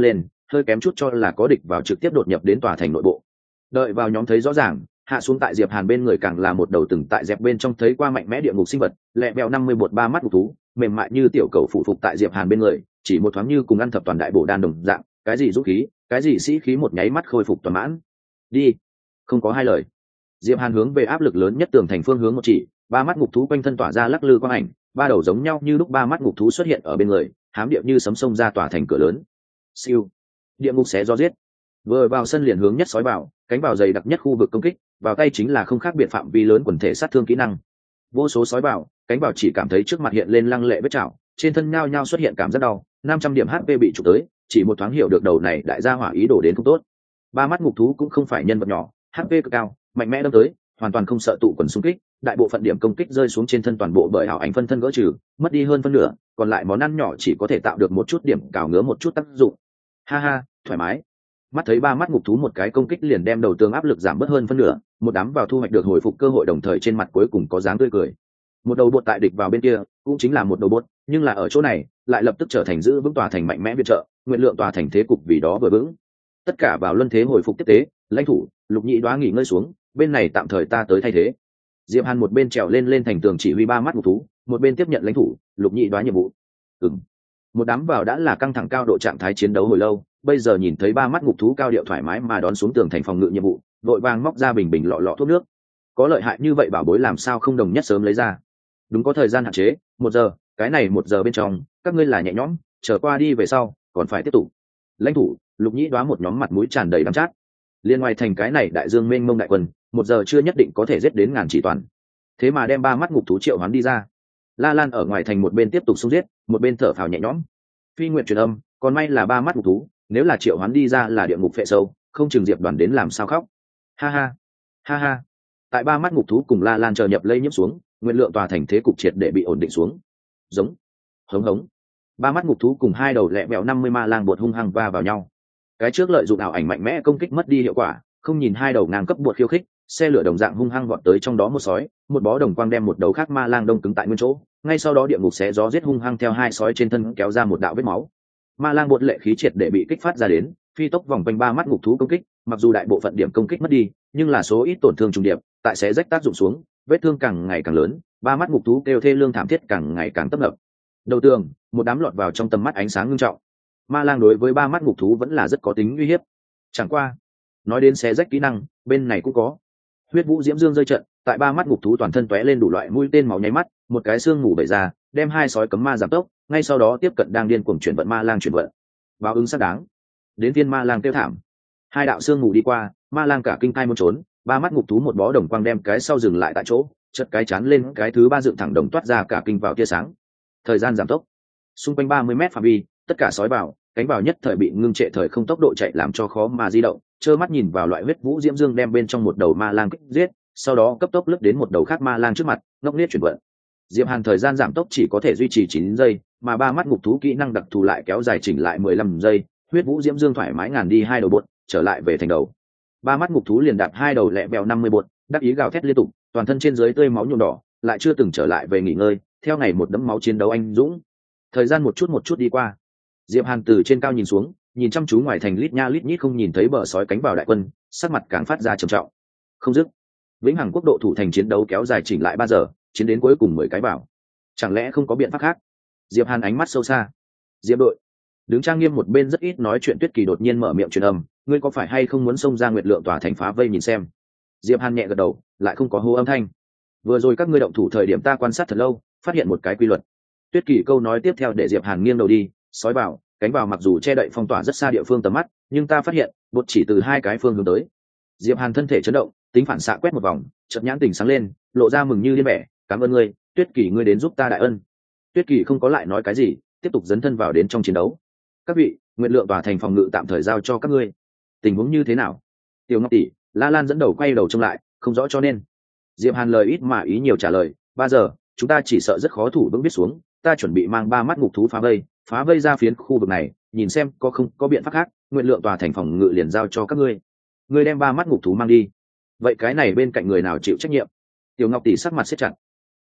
Speaker 1: hơi kém chút cho là có địch vào trực tiếp đột nhập đến tòa thành nội bộ. Đợi vào nhóm thấy rõ ràng, hạ xuống tại Diệp Hàn bên người càng là một đầu từng tại dẹp bên trong thấy qua mạnh mẽ địa ngục sinh vật, lẹ bèo 50 bột ba mắt ngục thú, mềm mại như tiểu cầu phụ phục tại Diệp Hàn bên người, chỉ một thoáng như cùng ăn thập toàn đại bổ đan đồng dạng, cái gì dũng khí, cái gì sĩ khí một nháy mắt khôi phục toàn mãn. Đi, không có hai lời. Diệp Hàn hướng về áp lực lớn nhất tường thành phương hướng một chỉ, ba mắt ngục thú quanh thân tỏa ra lắc lư quang ảnh, ba đầu giống nhau như lúc ba mắt ngục thú xuất hiện ở bên người, hám địa như sấm sông ra tòa thành cửa lớn. Siêu, địa ngục xé gió giết. Vừa vào sân liền hướng nhất sói vào, cánh vào dày đặc nhất khu vực công kích, vào tay chính là không khác biệt phạm vi lớn quần thể sát thương kỹ năng. Vô số sói vào, cánh vào chỉ cảm thấy trước mặt hiện lên lăng lệ vết chảo, trên thân nhao nhao xuất hiện cảm giác đau, 500 điểm HP bị chụp tới, chỉ một thoáng hiểu được đầu này đại gia hỏa ý đồ đến không tốt. Ba mắt ngục thú cũng không phải nhân vật nhỏ, HP cực cao, mạnh mẽ đâm tới, hoàn toàn không sợ tụ quần xung kích, đại bộ phận điểm công kích rơi xuống trên thân toàn bộ bởi ảo ảnh phân thân gỡ trừ, mất đi hơn phân nửa, còn lại món ăn nhỏ chỉ có thể tạo được một chút điểm cào ngứa một chút tác dụng. Ha ha, thoải mái. Mắt thấy ba mắt ngục thú một cái công kích liền đem đầu tường áp lực giảm bớt hơn phân nửa, một đám vào thu hoạch được hồi phục cơ hội, đồng thời trên mặt cuối cùng có dáng tươi cười. Một đầu bột tại địch vào bên kia, cũng chính là một đầu bột, nhưng là ở chỗ này lại lập tức trở thành giữ vững tòa thành mạnh mẽ viện trợ, nguyện lượng tòa thành thế cục vì đó vừa vững. Tất cả vào luân thế hồi phục tiếp tế, lãnh thủ Lục Nhĩ Đoá nghỉ ngơi xuống, bên này tạm thời ta tới thay thế. Diệp Hàn một bên trèo lên thành tường chỉ huy ba mắt ngục thú, một bên tiếp nhận lãnh thủ Lục Nhĩ Đoá nhiệm vụ. Một đám vào đã là căng thẳng cao độ trạng thái chiến đấu hồi lâu, bây giờ nhìn thấy ba mắt ngục thú cao điệu thoải mái mà đón xuống tường thành phòng ngự nhiệm vụ, đội vàng móc ra bình bình lọ lọ thuốc nước. Có lợi hại như vậy bảo bối làm sao không đồng nhất sớm lấy ra. Đúng, có thời gian hạn chế, 1 giờ, cái này 1 giờ bên trong các ngươi là nhẹ nhõm, chờ qua đi về sau còn phải tiếp tục. Lãnh thủ Lục Nhĩ Đoá một nhóm mặt mũi tràn đầy đắng chát. Liên ngoài thành cái này đại dương mênh mông đại quân, 1 giờ chưa nhất định có thể giết đến ngàn chỉ toàn, thế mà đem ba mắt ngục thú triệu hoán đi ra. La Lan ở ngoài thành một bên tiếp tục xung giết, một bên thở phào nhẹ nhõm. Phi nguyện truyền âm, còn may là ba mắt ngục thú, nếu là triệu hoán đi ra là địa ngục phệ sâu, không chừng Diệp Đoàn đến làm sao khóc. Ha ha, ha ha. Tại ba mắt ngục thú cùng La Lan chờ nhập lây nhiễm xuống, nguyện lượng tòa thành thế cục triệt để bị ổn định xuống. Giống, hống hống. Ba mắt ngục thú cùng hai đầu lẹ bẹo 50 ma lang bột hung hăng va vào nhau. Cái trước lợi dụng ảo ảnh mạnh mẽ công kích mất đi hiệu quả, không nhìn hai đầu ngang cấp bột khiêu khích, xe lửa đồng dạng hung hăng vọt tới trong đó một sói, một bó đồng quang đem một đầu khác ma lang đông cứng tại nguyên chỗ, ngay sau đó địa ngục xé gió giết hung hăng theo hai sói trên thân kéo ra một đạo vết máu. Ma lang bột lệ khí triệt để bị kích phát ra đến, phi tốc vòng quanh ba mắt ngục thú công kích, mặc dù đại bộ phận điểm công kích mất đi, nhưng là số ít tổn thương trùng điệp, tại xé rách tác dụng xuống, vết thương càng ngày càng lớn, ba mắt ngục thú kêu thê lương thảm thiết càng ngày càng tấp nập. Đầu tường, một đám lọt vào trong tầm mắt ánh sáng ngưng trọng. Ma lang đối với ba mắt ngục thú vẫn là rất có tính uy hiếp. Chẳng qua, nói đến xé rách kỹ năng, bên này cũng có. Huyết Vũ Diễm Dương rơi trận, tại ba mắt ngục thú toàn thân tóe lên đủ loại mũi tên máu nháy mắt, một cái xương ngủ bậy ra, đem hai sói cấm ma giảm tốc, ngay sau đó tiếp cận đang điên cuồng chuyển vận ma lang chuyển vận. Báo ứng xác đáng. Đến viên ma lang kêu thảm. Hai đạo xương ngủ đi qua, ma lang cả kinh thai muốn trốn, ba mắt ngục thú một bó đồng quang đem cái sau dừng lại tại chỗ, chợt cái chán lên cái thứ ba dựng thẳng đồng toát ra cả kinh vào tia sáng. Thời gian giảm tốc. Xung quanh 30 mét phạm vi, tất cả sói vào, cánh vào nhất thời bị ngưng trệ thời không tốc độ chạy làm cho khó mà di động, trơ mắt nhìn vào loại huyết vũ diễm dương đem bên trong một đầu ma lang kích giết, sau đó cấp tốc lướt đến một đầu khác ma lang trước mặt, ngốc nghếch chuyển vận. Diệp Hàn thời gian giảm tốc chỉ có thể duy trì 9 giây, mà ba mắt ngục thú kỹ năng đặc thù lại kéo dài chỉnh lại 15 giây, huyết vũ diễm dương thoải mái ngàn đi hai đầu bột, trở lại về thành đầu. Ba mắt ngục thú liền đạp hai đầu lẹ bèo 50 bột, đắc ý gào thét liên tục, toàn thân trên dưới tươi máu nhuộm đỏ, lại chưa từng trở lại về nghỉ ngơi, theo ngày một đẫm máu chiến đấu anh dũng. Thời gian một chút đi qua. Diệp Hàn từ trên cao nhìn xuống, nhìn chăm chú ngoài thành lít nha lít nhít không nhìn thấy bờ sói cánh vào đại quân, sắc mặt càng phát ra trầm trọng. Không dứt. Vĩnh Hằng quốc độ thủ thành chiến đấu kéo dài chỉnh lại 3 giờ, chiến đến cuối cùng 10 cái vào. Chẳng lẽ không có biện pháp khác? Diệp Hàn ánh mắt sâu xa. Diệp đội. Đứng trang nghiêm một bên rất ít nói chuyện Tuyết Kỳ đột nhiên mở miệng truyền âm, ngươi có phải hay không muốn xông ra Nguyệt Lượng tòa thành phá vây nhìn xem? Diệp Hàn nhẹ gật đầu, lại không có hô âm thanh. Vừa rồi các ngươi động thủ thời điểm ta quan sát thật lâu, phát hiện một cái quy luật. Tuyết Kỳ câu nói tiếp theo để Diệp Hàn nghiêng đầu đi, sói vào, cánh vào mặc dù che đậy phong tỏa rất xa địa phương tầm mắt, nhưng ta phát hiện bột chỉ từ hai cái phương hướng tới. Diệp Hàn thân thể chấn động, tính phản xạ quét một vòng, chợt nhãn tình sáng lên, lộ ra mừng như điên vẻ, cảm ơn ngươi, Tuyết Kỳ, ngươi đến giúp ta đại ân. Tuyết Kỳ không có lại nói cái gì, tiếp tục dấn thân vào đến trong chiến đấu. Các vị, Nguyện Lượng tòa thành phòng ngự tạm thời giao cho các ngươi. Tình huống như thế nào? Tiểu Ngọc tỷ, La Lan dẫn đầu quay đầu trông lại, không rõ cho nên. Diệp Hàn lời ít mà ý nhiều trả lời, 3 giờ, chúng ta chỉ sợ rất khó thủ vững biết xuống, ta chuẩn bị mang 3 mắt ngục thú phá vây ra phiến khu vực này, nhìn xem có không có biện pháp khác, Nguyện Lượng tòa thành phòng ngự liền giao cho các ngươi. Ngươi đem 3 mắt ngục thú mang đi. Vậy cái này bên cạnh người nào chịu trách nhiệm? Tiểu Ngọc tỷ sắc mặt siết chặt.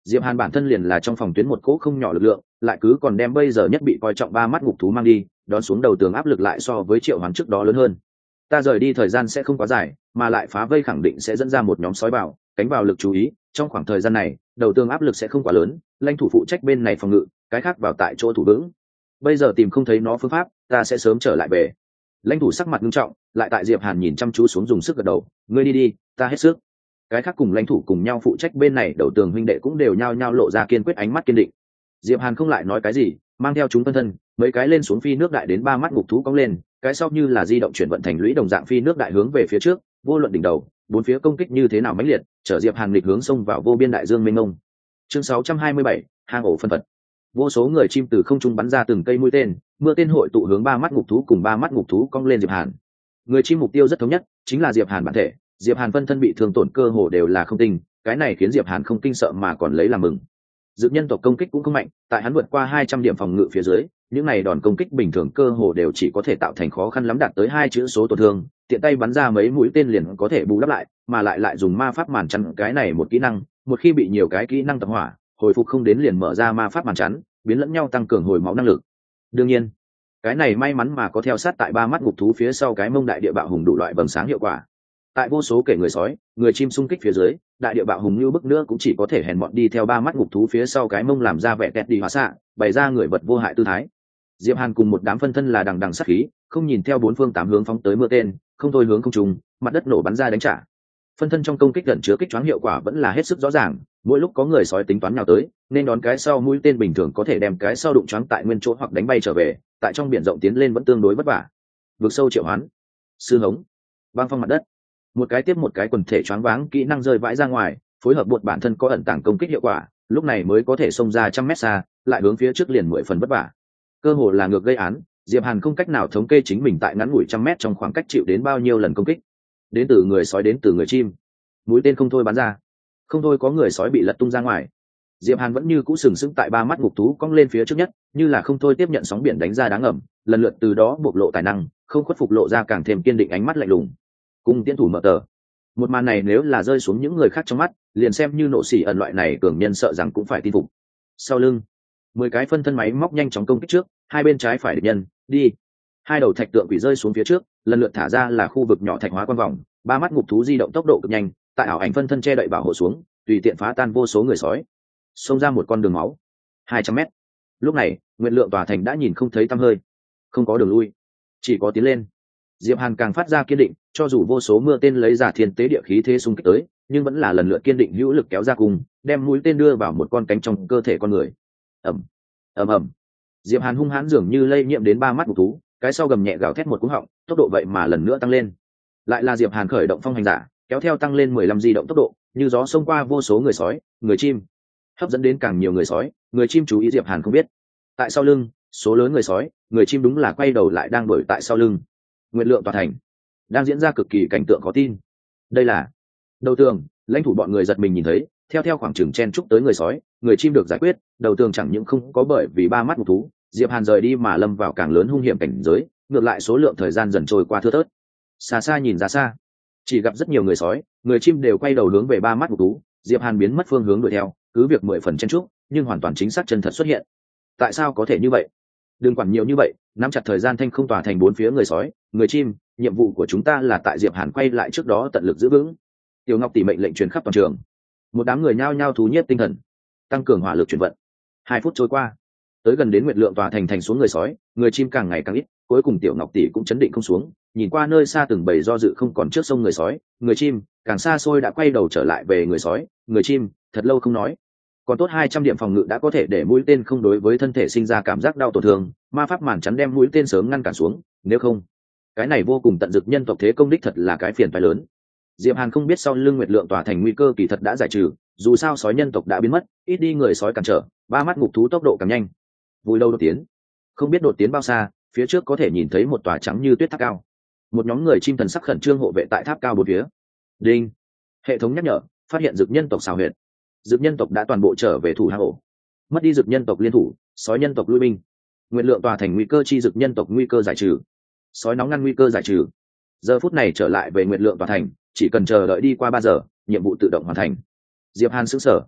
Speaker 1: Diệp Hàn bản thân liền là trong phòng tuyến một cỗ không nhỏ lực lượng, lại cứ còn đem bây giờ nhất bị coi trọng ba mắt ngục thú mang đi, đón xuống đầu tường áp lực lại so với Triệu Hoán trước đó lớn hơn. Ta rời đi thời gian sẽ không quá dài, mà lại phá vây khẳng định sẽ dẫn ra một nhóm sói vào, cánh vào lực chú ý, trong khoảng thời gian này, đầu tường áp lực sẽ không quá lớn, lãnh thủ phụ trách bên này phòng ngự, cái khác vào tại chỗ thủ vững. Bây giờ tìm không thấy nó phương pháp, ta sẽ sớm trở lại về. Lãnh thủ sắc mặt nghiêm trọng, lại tại Diệp Hàn nhìn chăm chú xuống dùng sức gật đầu, ngươi đi đi, ta hết sức. Cái khác cùng lãnh thủ cùng nhau phụ trách bên này đầu tường huynh đệ cũng đều nhao nhao lộ ra kiên quyết ánh mắt kiên định. Diệp Hàn không lại nói cái gì, mang theo chúng phân thân mấy cái lên xuống phi nước đại đến ba mắt ngục thú cong lên, cái sau như là di động chuyển vận thành lũy đồng dạng phi nước đại hướng về phía trước, vô luận đỉnh đầu bốn phía công kích như thế nào mãnh liệt, chở Diệp Hàn nghịch hướng xông vào vô biên đại dương mênh mông. Chương 627, hang ổ phân phật. Vô số người chim từ không trung bắn ra từng cây mũi tên, mưa tên hội tụ hướng ba mắt ngục thú cùng ba mắt ngục thú cong lên Diệp Hàn. Người chim mục tiêu rất thống nhất, chính là Diệp Hàn bản thể. Diệp Hàn phân thân bị thương tổn cơ hồ đều là không tinh, cái này khiến Diệp Hàn không kinh sợ mà còn lấy làm mừng. Dược nhân tộc công kích cũng không mạnh, tại hắn vượt qua 200 điểm phòng ngự phía dưới, những này đòn công kích bình thường cơ hồ đều chỉ có thể tạo thành khó khăn lắm đạt tới 2 chữ số tổn thương, tiện tay bắn ra mấy mũi tên liền có thể bù đắp lại, mà lại dùng ma pháp màn chắn cái này một kỹ năng, một khi bị nhiều cái kỹ năng tập hỏa, hồi phục không đến liền mở ra ma pháp màn chắn, biến lẫn nhau tăng cường hồi máu năng lực. Đương nhiên, cái này may mắn mà có theo sát tại ba mắt ngục thú phía sau cái mông đại địa bạo hùng đủ loại vầng sáng hiệu quả. Tại vô số kể người sói, người chim xung kích phía dưới, đại địa bạo hùng như bức nữa cũng chỉ có thể hèn mọn đi theo ba mắt ngục thú phía sau cái mông làm ra vẻ tẹt đi hóa xạ, bày ra người vật vô hại tư thái. Diệp Hàn cùng một đám phân thân là đằng đằng sát khí, không nhìn theo bốn phương tám hướng phóng tới mưa tên, không thôi hướng không trùng, mặt đất nổ bắn ra đánh trả. Phân thân trong công kích gần chứa kích choáng hiệu quả vẫn là hết sức rõ ràng, mỗi lúc có người sói tính toán nhào tới, nên đón cái sau mũi tên bình thường có thể đem cái sau đụng choáng tại nguyên chỗ hoặc đánh bay trở về, tại trong biển rộng tiến lên vẫn tương đối vất vả. Vực sâu triệu hoán, sư hống, băng phong mặt đất, một cái tiếp một cái quần thể choáng váng kỹ năng rơi vãi ra ngoài, phối hợp buộc bản thân có ẩn tàng công kích hiệu quả, lúc này mới có thể xông ra trăm mét xa, lại hướng phía trước liền 10 phần vất vả. Cơ hồ là ngược gây án, Diệp Hàn không cách nào thống kê chính mình tại ngắn ngủi trăm mét trong khoảng cách chịu đến bao nhiêu lần công kích, đến từ người sói đến từ người chim, mũi tên không thôi bắn ra, không thôi có người sói bị lật tung ra ngoài. Diệp Hàn vẫn như cũ sừng sững tại ba mắt ngục thú cong lên phía trước nhất, như là không thôi tiếp nhận sóng biển đánh ra đáng ngầm, lần lượt từ đó bộc lộ tài năng, không khuất phục lộ ra càng thêm kiên định ánh mắt lạnh lùng. Cùng tiến thủ mở tờ. Một màn này nếu là rơi xuống những người khác trong mắt, liền xem như nộ sĩ ẩn loại này cường nhân sợ rằng cũng phải tin phục. Sau lưng, 10 cái phân thân máy móc nhanh chóng công kích trước, hai bên trái phải địch nhân, đi. Hai đầu thạch tượng quỷ rơi xuống phía trước, lần lượt thả ra là khu vực nhỏ thạch hóa quan vòng, ba mắt ngục thú di động tốc độ cực nhanh, tại ảo ảnh phân thân che đậy bảo hộ xuống, tùy tiện phá tan vô số người sói, xông ra một con đường máu 200 mét. Lúc này nguyện lượng tòa thành đã nhìn không thấy tăm hơi, không có đường lui, chỉ có tiến lên. Diệp Hàn càng phát ra kiên định, cho dù vô số mưa tên lấy giả thiên tế địa khí thế xung kích tới, nhưng vẫn là lần lượt kiên định hữu lực kéo ra cùng, đem mũi tên đưa vào một con cánh trong cơ thể con người. ầm ầm ầm. Diệp Hàn hung hãn dường như lây nhiễm đến ba mắt ngục thú, cái sau gầm nhẹ gào thét một cú họng, tốc độ vậy mà lần nữa tăng lên. Lại là Diệp Hàn khởi động phong hành giả, kéo theo tăng lên 15 di động tốc độ, như gió xông qua vô số người sói, người chim, hấp dẫn đến càng nhiều người sói, người chim chú ý Diệp Hàn không biết. Tại sau lưng, số lớn người sói, người chim đúng là quay đầu lại đang đuổi tại sau lưng. Nguyện lượng tòa thành đang diễn ra cực kỳ cảnh tượng khó tin. Đây là đầu tường, lãnh thủ bọn người giật mình nhìn thấy, theo khoảng chừng chen chúc tới người sói, người chim được giải quyết, đầu tường chẳng những không có bởi vì ba mắt ngục thú, Diệp Hàn rời đi mà lâm vào càng lớn hung hiểm cảnh giới, ngược lại số lượng thời gian dần trôi qua thưa thớt. Xa xa nhìn ra xa, chỉ gặp rất nhiều người sói, người chim đều quay đầu hướng về ba mắt ngục thú, Diệp Hàn biến mất phương hướng đuổi theo, cứ việc 10 phần chen chúc, nhưng hoàn toàn chính xác chân thật xuất hiện. Tại sao có thể như vậy? Đừng quản nhiều như vậy, nắm chặt thời gian thanh không tỏa thành bốn phía người sói, người chim, nhiệm vụ của chúng ta là tại Diệp Hàn quay lại trước đó tận lực giữ vững. Tiểu Ngọc tỷ mệnh lệnh truyền khắp toàn trường. Một đám người nhao nhao thú nhiếp tinh thần, tăng cường hỏa lực chuyển vận. 2 phút trôi qua, tới gần đến nguyệt lượng tòa thành xuống người sói, người chim càng ngày càng ít, cuối cùng Tiểu Ngọc tỷ cũng chấn định không xuống, nhìn qua nơi xa từng bầy do dự không còn trước sông người sói, người chim, càng xa xôi đã quay đầu trở lại về người sói, người chim, thật lâu không nói. Còn tốt 200 điểm phòng ngự đã có thể để mũi tên không đối với thân thể sinh ra cảm giác đau tổn thương, ma pháp màn chắn đem mũi tên sớm ngăn cản xuống, nếu không, cái này vô cùng tận dực nhân tộc thế công đích thật là cái phiền phải lớn. Diệp Hàn không biết sau lưng nguyệt lượng tòa thành nguy cơ kỳ thật đã giải trừ, dù sao sói nhân tộc đã biến mất, ít đi người sói cản trở, ba mắt ngục thú tốc độ càng nhanh. Vùi lâu đột tiến, không biết đột tiến bao xa, phía trước có thể nhìn thấy một tòa trắng như tuyết tháp cao. Một nhóm người chim thần sắc khẩn trương hộ vệ tại tháp cao bốn phía. Đinh, hệ thống nhắc nhở, phát hiện dực nhân tộc xào huyệt. Dực nhân tộc đã toàn bộ trở về thủ hang ổ, mất đi dực nhân tộc liên thủ, sói nhân tộc lui binh. Nguyện lượng tòa thành nguy cơ chi dực nhân tộc nguy cơ giải trừ, sói nóng ngăn nguy cơ giải trừ. Giờ phút này trở lại về nguyện lượng tòa thành, chỉ cần chờ đợi đi qua 3 giờ, nhiệm vụ tự động hoàn thành. Diệp Hàn sững sờ,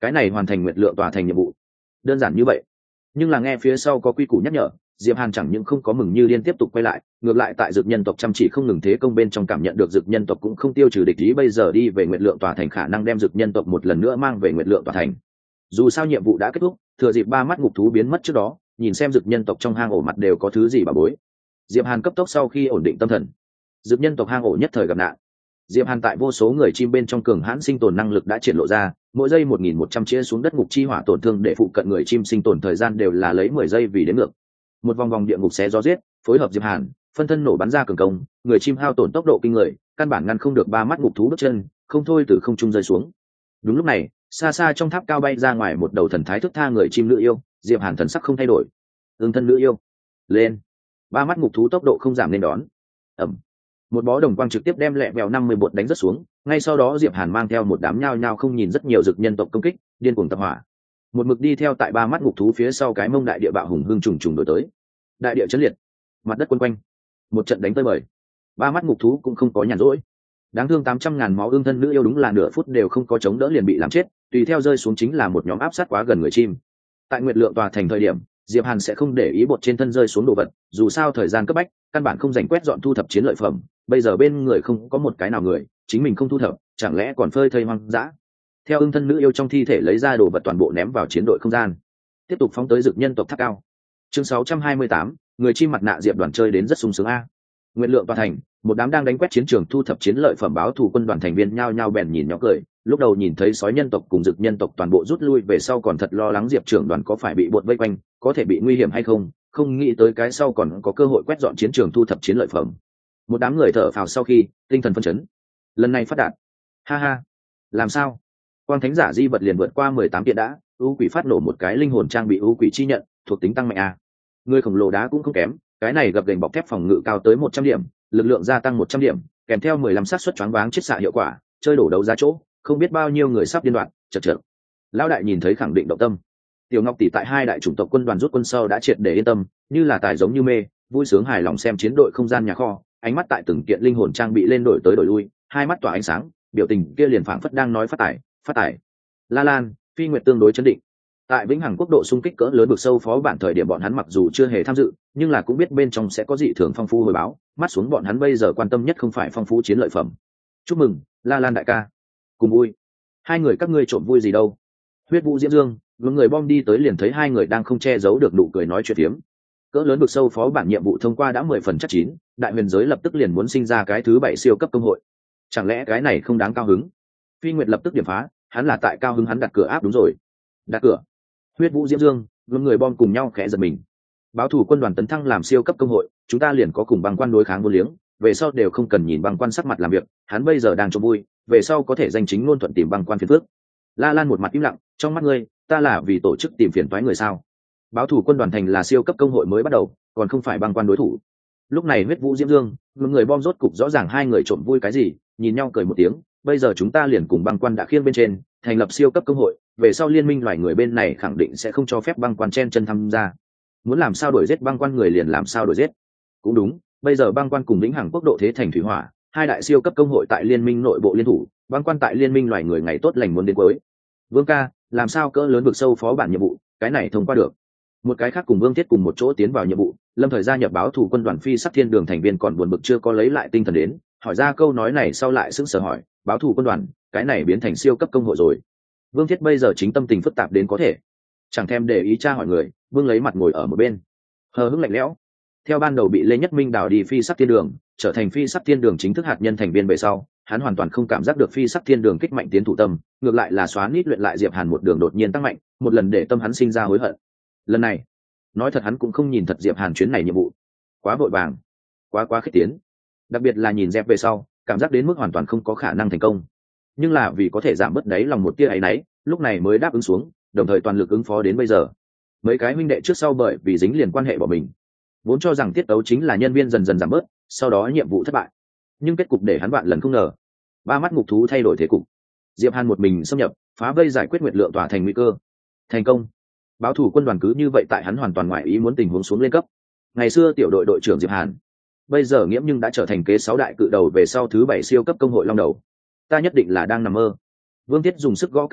Speaker 1: cái này hoàn thành nguyệt lượng tòa thành nhiệm vụ đơn giản như vậy. Nhưng là nghe phía sau có quy củ nhắc nhở, Diệp Hàn chẳng những không có mừng như điên tiếp tục quay lại, ngược lại tại dược nhân tộc chăm chỉ không ngừng thế công bên trong cảm nhận được dược nhân tộc cũng không tiêu trừ địch ý, bây giờ đi về nguyệt lượng tòa thành khả năng đem dược nhân tộc một lần nữa mang về nguyệt lượng tòa thành. Dù sao nhiệm vụ đã kết thúc, thừa dịp ba mắt ngục thú biến mất trước đó, nhìn xem dược nhân tộc trong hang ổ mặt đều có thứ gì bà bối. Diệp Hàn cấp tốc sau khi ổn định tâm thần, dược nhân tộc hang ổ nhất thời gặp nạn. Diệp Hàn tại vô số người chim bên trong cường hãn sinh tồn năng lực đã triển lộ ra, mỗi giây 1.100 chia xuống đất ngục chi hỏa tổn thương để phụ cận người chim sinh tồn thời gian đều là lấy 10 giây vì đến ngược. Một vòng vòng địa ngục xé gió giết, phối hợp Diệp Hàn, phân thân nổ bắn ra cường công, người chim hao tổn tốc độ kinh người, căn bản ngăn không được ba mắt ngục thú bước chân, không thôi từ không trung rơi xuống. Đúng lúc này, xa xa trong tháp cao bay ra ngoài một đầu thần thái thức tha người chim nữ yêu, Diệp Hàn thần sắc không thay đổi. Ưng thân nữ yêu, lên. Ba mắt ngục thú tốc độ không giảm nên đón. Ầm. Một bó đồng quang trực tiếp đem lẹ vèo 50 bột đánh rất xuống, ngay sau đó Diệp Hàn mang theo một đám nhao nhao không nhìn rất nhiều dực nhân tộc công kích, điên cuồng tập hỏa. Một mực đi theo tại ba mắt ngục thú phía sau cái mông đại địa bạo hùng hưng trùng trùng đổ tới. Đại địa chấn liệt, mặt đất quấn quanh, một trận đánh tới bời. Ba mắt ngục thú cũng không có nhàn rỗi. Đáng thương 800.000 máu ương thân nữ yêu đúng là nửa phút đều không có chống đỡ liền bị làm chết, tùy theo rơi xuống chính là một nhóm áp sát quá gần người chim. Tại nguyệt lượng tòa thành thời điểm, Diệp Hàn sẽ không để ý bột trên thân rơi xuống đồ vật, dù sao thời gian cấp bách, căn bản không dành quét dọn thu thập chiến lợi phẩm, bây giờ bên người không có một cái nào người, chính mình không thu thập, chẳng lẽ còn phơi thây hoang dã. Theo ưng thân nữ yêu trong thi thể lấy ra đồ vật toàn bộ ném vào chiến đội không gian, tiếp tục phóng tới dực nhân tộc tháp cao. Chương 628, người chim mặt nạ Diệp đoàn chơi đến rất sung sướng a. Nguyệt lượng tòa thành, một đám đang đánh quét chiến trường thu thập chiến lợi phẩm báo thù quân đoàn thành viên nhao nhao bèn nhìn nhỏ cười, lúc đầu nhìn thấy sói nhân tộc cùng dực nhân tộc toàn bộ rút lui về sau còn thật lo lắng Diệp trưởng đoàn có phải bị bột vây quanh, có thể bị nguy hiểm hay không, không nghĩ tới cái sau còn có cơ hội quét dọn chiến trường thu thập chiến lợi phẩm. Một đám người thở phào sau khi tinh thần phấn chấn, lần này phát đạt. Ha ha, làm sao? Quang thánh giả di vật liền vượt qua 18 kiện đã, u quỷ phát nổ một cái linh hồn trang bị u quỷ chi nhận, thuộc tính tăng mạnh a. Người khổng lồ đá cũng không kém, cái này gập gềnh bọc thép phòng ngự cao tới 100 điểm, lực lượng gia tăng 100 điểm, kèm theo 15 xác suất choáng váng chiết xạ hiệu quả, chơi đổ đấu giá chỗ, không biết bao nhiêu người sắp điên loạn, chật chật. Lão đại nhìn thấy khẳng định động tâm. Tiểu Ngọc tỷ tại hai đại chủng tộc quân đoàn rút quân sau đã triệt để yên tâm, như là tài giống như mê, vui sướng hài lòng xem chiến đội không gian nhà kho, ánh mắt tại từng kiện linh hồn trang bị lên đổi tới đổi lui, hai mắt tỏa ánh sáng, biểu tình kia liền phảng phất đang nói phát tài, phát tài. La Lan, Phi Nguyệt tương đối chấn định. Tại Vĩnh Hằng quốc độ xung kích cỡ lớn vực sâu phó bản thời điểm bọn hắn mặc dù chưa hề tham dự, nhưng là cũng biết bên trong sẽ có dị thường phong phú hồi báo, mắt xuống bọn hắn bây giờ quan tâm nhất không phải phong phú chiến lợi phẩm. Chúc mừng, La Lan đại ca. Cùng vui. Hai người các ngươi trộm vui gì đâu? Huyết Vũ Diễm Dương, một người bom đi tới liền thấy hai người đang không che giấu được nụ cười nói chuyện phiếm. Cỡ lớn vực sâu phó bản nhiệm vụ thông qua đã 10 phần chắc chín, đại huyền giới lập tức liền muốn sinh ra cái thứ 7 siêu cấp công hội. Chẳng lẽ cái này không đáng cao hứng? Phi Nguyệt lập tức điểm phá, hắn là tại cao hứng hắn đặt cửa áp đúng rồi. Đặt cửa. Huyết Vũ Diễm Dương, một người bom cùng nhau khẽ giật mình. Báo thủ quân đoàn tấn thăng làm siêu cấp công hội, chúng ta liền có cùng băng quan đối kháng vô liếng, về sau đều không cần nhìn băng quan sắc mặt làm việc, hắn bây giờ đang cho vui, về sau có thể danh chính ngôn thuận tìm băng quan phiền phức. La Lan một mặt im lặng, trong mắt ngươi, ta là vì tổ chức tìm phiền toái người sao? Báo thủ quân đoàn thành là siêu cấp công hội mới bắt đầu, còn không phải băng quan đối thủ. Lúc này Huyết Vũ Diễm Dương, một người bom rốt cục rõ ràng hai người trộm vui cái gì, nhìn nhau cười một tiếng, bây giờ chúng ta liền cùng băng quan đã khiêng bên trên, thành lập siêu cấp công hội, về sau liên minh loài người bên này khẳng định sẽ không cho phép băng quan chen chân tham gia. Muốn làm sao đuổi giết băng quan người liền làm sao đuổi giết. Cũng đúng, bây giờ băng quan cùng Vĩnh Hằng quốc độ thế thành thủy hỏa, hai đại siêu cấp công hội tại liên minh nội bộ liên thủ, băng quan tại liên minh loài người ngày tốt lành muốn đến cuối. Vương ca, làm sao cỡ lớn vực sâu phó bản nhiệm vụ, cái này thông qua được. Một cái khác cùng Vương Thiết cùng một chỗ tiến vào nhiệm vụ, Lâm thời gia nhập báo thủ quân đoàn Phi Sắc Thiên Đường thành viên còn buồn bực chưa có lấy lại tinh thần đến, hỏi ra câu nói này sau lại sững sờ hỏi, báo thủ quân đoàn, cái này biến thành siêu cấp công hội rồi. Vương Thiết bây giờ chính tâm tình phức tạp đến có thể chẳng thèm để ý tra hỏi người, Vương lấy mặt ngồi ở một bên hờ hững lạnh lẽo. Theo ban đầu bị Lê Nhất Minh đào đi Phi Sắc Thiên Đường, trở thành Phi Sắc Thiên Đường chính thức hạt nhân thành viên về sau, hắn hoàn toàn không cảm giác được Phi Sắc Thiên Đường kích mạnh tiến thủ tâm, ngược lại là xóa nít luyện lại Diệp Hàn một đường đột nhiên tăng mạnh, một lần để tâm hắn sinh ra hối hận. Lần này, nói thật hắn cũng không nhìn thật Diệp Hàn chuyến này nhiệm vụ, quá vội vàng, quá khích tiến, đặc biệt là nhìn dẹp về sau, cảm giác đến mức hoàn toàn không có khả năng thành công. Nhưng là vì có thể giảm bớt đáy lòng một tia ấy nấy, lúc này mới đáp ứng xuống, đồng thời toàn lực ứng phó đến bây giờ. Mấy cái huynh đệ trước sau bởi vì dính liền quan hệ bỏ mình, vốn cho rằng tiết tấu chính là nhân viên dần dần giảm bớt, sau đó nhiệm vụ thất bại, nhưng kết cục để hắn vạn lần không ngờ, ba mắt ngục thú thay đổi thế cục. Diệp Hàn một mình xâm nhập, phá vây giải quyết nguyệt lượng tỏa thành nguy cơ, thành công. Báo thủ quân đoàn cứ như vậy tại hắn hoàn toàn ngoại ý muốn tình huống xuống lên cấp. Ngày xưa tiểu đội đội trưởng Diệp Hàn, bây giờ nghiễm nhưng đã trở thành kế 6 đại cự đầu về sau thứ 7 siêu cấp công hội long đầu. Ta nhất định là đang nằm mơ. Vương Thiết dùng sức gõ cái đầu,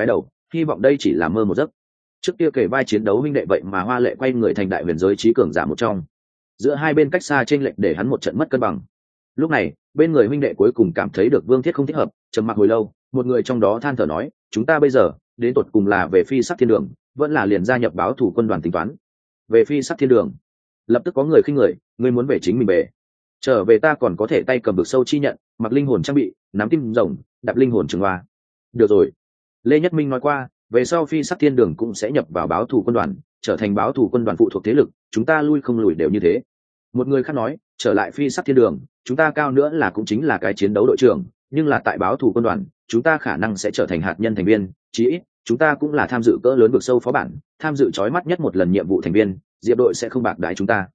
Speaker 1: hy vọng đây chỉ là mơ một giấc. Trước kia kể vai chiến đấu huynh đệ vậy mà hoa lệ quay người thành đại huyền giới trí cường giả một trong, giữa hai bên cách xa chênh lệch để hắn một trận mất cân bằng. Lúc này bên người huynh đệ cuối cùng cảm thấy được Vương Thiết không thích hợp, trầm mặc hồi lâu, một người trong đó than thở nói, chúng ta bây giờ đến tột cùng là về phi sắc thiên đường, vẫn là liền gia nhập báo thủ quân đoàn tính toán. Về phi sắc thiên đường. Lập tức có người khinh người, ngươi muốn về chính mình về. Trở về ta còn có thể tay cầm vực sâu chi nhận, mặc linh hồn trang bị, nắm tim rồng, đạp linh hồn trường hoa. Được rồi. Lê Nhất Minh nói qua, về sau phi sắc thiên đường cũng sẽ nhập vào báo thủ quân đoàn, trở thành báo thủ quân đoàn phụ thuộc thế lực, chúng ta lui không lùi đều như thế. Một người khác nói, trở lại phi sắc thiên đường, chúng ta cao nữa là cũng chính là cái chiến đấu đội trưởng, nhưng là tại báo thủ quân đoàn, chúng ta khả năng sẽ trở thành hạt nhân thành viên, chí ít chúng ta cũng là tham dự cỡ lớn vực sâu phó bản, tham dự chói mắt nhất một lần nhiệm vụ thành viên, diệp đội sẽ không bạc đái chúng ta.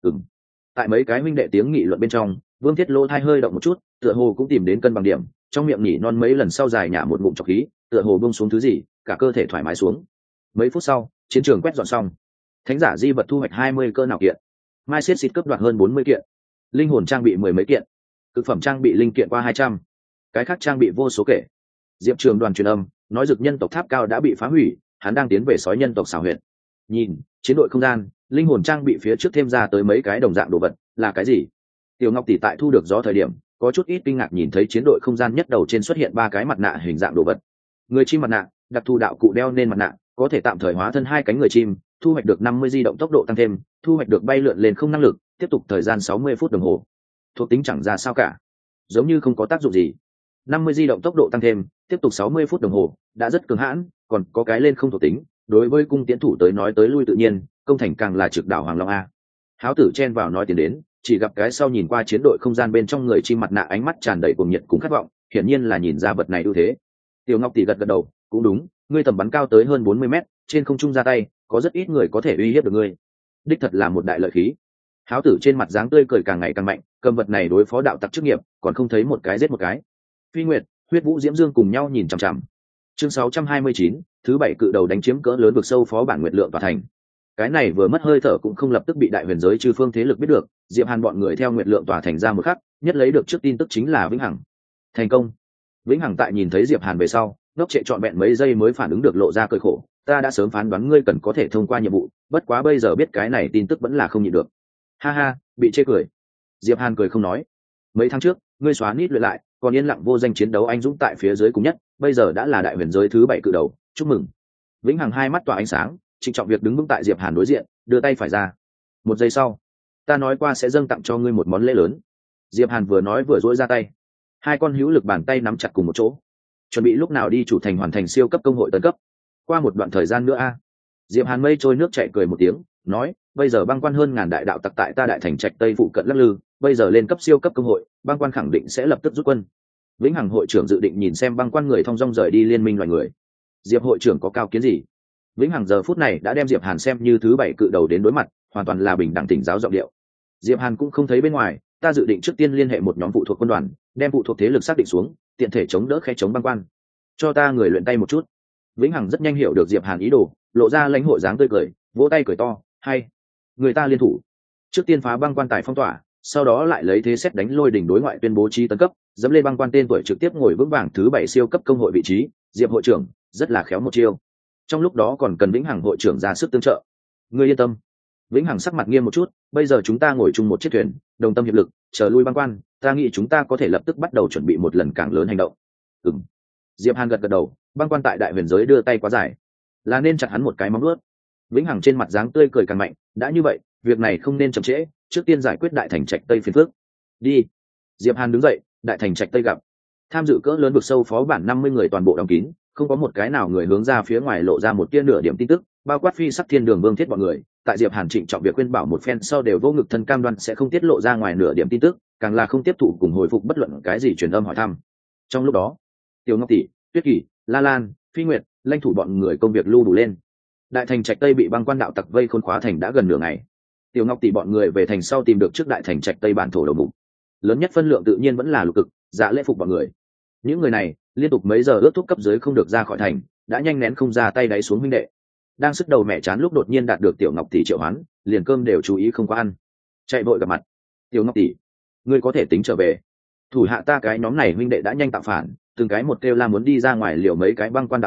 Speaker 1: Tại mấy cái huynh đệ tiếng nghị luận bên trong, Vương Thiết lỗ thai hơi động một chút, tựa hồ cũng tìm đến cân bằng điểm, trong miệng nhỉ non mấy lần sau dài nhả một ngụm trọc khí, tựa hồ buông xuống thứ gì, cả cơ thể thoải mái xuống. Mấy phút sau, chiến trường quét dọn xong, thánh giả di vật thu hoạch 20 cơ nào kiện, mai xiết xịt cướp đoạt hơn 40 kiện, linh hồn trang bị 10 mấy kiện, thực phẩm trang bị linh kiện qua 200, cái khác trang bị vô số kể. Diệp Trường đoàn truyền âm nói dực nhân tộc tháp cao đã bị phá hủy, hắn đang tiến về sói nhân tộc xảo huyệt. Nhìn chiến đội không gian, linh hồn trang bị phía trước thêm ra tới mấy cái đồng dạng đồ vật, là cái gì? Tiểu Ngọc tỷ tại thu được gió thời điểm có chút ít kinh ngạc nhìn thấy chiến đội không gian nhất đầu trên xuất hiện 3 cái mặt nạ hình dạng đồ vật. Người chim mặt nạ, đặc thù đạo cụ đeo nên mặt nạ, có thể tạm thời hóa thân 2 cánh người chim, thu hoạch được 50 di động tốc độ tăng thêm, thu hoạch được bay lượn lên không năng lực, tiếp tục thời gian 60 phút đồng hồ. Thuộc tính chẳng ra sao cả, giống như không có tác dụng gì. 50 di động tốc độ tăng thêm, tiếp tục 60 phút đồng hồ, đã rất cường hãn, còn có cái lên không thuộc tính, đối với cung tiễn thủ tới nói tới lui tự nhiên, công thành càng là trực đảo Hoàng Long a. Háo tử chen vào nói tiến đến, chỉ gặp cái sau nhìn qua chiến đội không gian bên trong người chim mặt nạ, ánh mắt tràn đầy cuồng nhiệt cùng khát vọng, hiển nhiên là nhìn ra vật này ưu thế. Tiểu Ngọc tỷ gật gật đầu, cũng đúng, ngươi tầm bắn cao tới hơn 40 mét, trên không trung ra tay, có rất ít người có thể uy hiếp được ngươi. Đích thật là một đại lợi khí. Háo tử trên mặt dáng tươi cười càng ngày càng mạnh, cầm vật này đối phó đạo tặc chức nghiệp, còn không thấy một cái giết một cái. Phi Nguyệt, Huyết Vũ Diễm Dương cùng nhau nhìn chằm chằm. Chương 629, thứ 7 cự đầu đánh chiếm cỡ lớn vực sâu phó bản Nguyệt Lượng tòa thành. Cái này vừa mất hơi thở cũng không lập tức bị đại huyền giới chư phương thế lực biết được, Diệp Hàn bọn người theo Nguyệt Lượng tòa thành ra một khắc, nhất lấy được trước tin tức chính là Vĩnh Hằng. Thành công. Vĩnh Hằng tại nhìn thấy Diệp Hàn về sau, ngốc trệ trọn vẹn mấy giây mới phản ứng được, lộ ra cười khổ, ta đã sớm phán đoán ngươi cần có thể thông qua nhiệm vụ, bất quá bây giờ biết cái này tin tức vẫn là không nhịn được. Ha ha, bị chê cười. Diệp Hàn cười không nói. Mấy tháng trước, ngươi xóa nít luyện lại, còn yên lặng vô danh chiến đấu anh dũng tại phía dưới cùng nhất, bây giờ đã là đại huyền giới thứ 7 cự đầu, chúc mừng. Vĩnh Hằng hai mắt tỏa ánh sáng, trịnh trọng việc đứng vững tại Diệp Hàn đối diện, đưa tay phải ra. Một giây sau, ta nói qua sẽ dâng tặng cho ngươi một món lễ lớn. Diệp Hàn vừa nói vừa duỗi ra tay, hai con hữu lực bàn tay nắm chặt cùng một chỗ, chuẩn bị lúc nào đi chủ thành hoàn thành siêu cấp công hội tấn cấp. Qua một đoạn thời gian nữa a. Diệp Hàn mây trôi nước chảy cười một tiếng, nói, bây giờ băng quan hơn ngàn đại đạo tặc tại ta đại thành trạch tây phụ cận lắc lư, bây giờ lên cấp siêu cấp công hội, băng quan khẳng định sẽ lập tức rút quân. Vĩnh Hằng hội trưởng dự định nhìn xem băng quan người thông dong rời đi liên minh loài người. Diệp hội trưởng có cao kiến gì? Vĩnh Hằng giờ phút này đã đem Diệp Hàn xem như thứ 7 cự đầu đến đối mặt, hoàn toàn là bình đẳng tỉnh giáo giọng điệu. Diệp Hàn cũng không thấy bên ngoài, ta dự định trước tiên liên hệ một nhóm phụ thuộc quân đoàn, đem phụ thuộc thế lực xác định xuống, tiện thể chống đỡ khe chống băng quan. Cho ta người luyện tay một chút. Vĩnh Hằng rất nhanh hiểu được Diệp Hàn ý đồ, lộ ra lãnh hội dáng tươi cười, vỗ tay cười to, hay, người ta liên thủ. Trước tiên phá băng quan tài phong tỏa, sau đó lại lấy thế xét đánh lôi đỉnh đối ngoại tuyên bố chi tấn cấp, dẫm lên băng quan tên tuổi trực tiếp ngồi vững vàng thứ 7 siêu cấp công hội vị trí. Diệp hội trưởng rất là khéo một chiêu, trong lúc đó còn cần Vĩnh Hằng hội trưởng ra sức tương trợ. Ngươi yên tâm. Vĩnh Hằng sắc mặt nghiêm một chút, bây giờ chúng ta ngồi chung một chiếc thuyền, đồng tâm hiệp lực, chờ lui băng quan, ta nghĩ chúng ta có thể lập tức bắt đầu chuẩn bị một lần càng lớn hành động. Ừm. Diệp Hàn gật gật đầu, băng quan tại đại huyền giới đưa tay quá dài, là nên chặt hắn một cái móng vuốt. Vĩnh Hằng trên mặt dáng tươi cười càng mạnh, đã như vậy, việc này không nên chậm trễ, trước tiên giải quyết đại thành trạch tây phiền phức. Đi. Diệp Hàn đứng dậy, đại thành trạch tây gặp. Tham dự cỡ lớn vực sâu phó bản 50 người toàn bộ đóng kín, không có một cái nào người hướng ra phía ngoài lộ ra một tia nửa điểm tin tức, bao quát phi sắc thiên đường Vương Thiết bọn người, tại Diệp Hàn trịnh trọng việc khuyên bảo một phen sau đều vô ngực thân cam đoan sẽ không tiết lộ ra ngoài nửa điểm tin tức, càng là không tiếp thụ cùng hồi phục bất luận cái gì truyền âm hỏi thăm. Trong lúc đó, Tiểu Ngọc tỷ, Tuyết Kỳ, La Lan, Phi Nguyệt, lãnh thủ bọn người công việc lưu đủ lên. Đại thành trạch tây bị băng quan đạo tặc vây khốn khóa thành đã gần nửa ngày. Tiểu Ngọc tỷ bọn người về thành sau tìm được trước đại thành trạch tây bản thổ đầu mục. Lớn nhất phân lượng tự nhiên vẫn là Lục Cực, Dạ Lễ Phục bọn người. Những người này liên tục mấy giờ ước thúc cấp dưới không được ra khỏi thành, đã nhanh nén không ra tay đáy xuống huynh đệ. Đang sức đầu mẹ chán lúc đột nhiên đạt được Tiểu Ngọc tỷ triệu hoán, liền cơm đều chú ý không có ăn, chạy vội gặp mặt. Tiểu Ngọc tỷ, ngươi có thể tính trở về. Thủ hạ ta cái nhóm này huynh đệ đã nhanh tạo phản, từng cái một kêu la muốn đi ra ngoài liều mấy cái băng quan đạo tặc,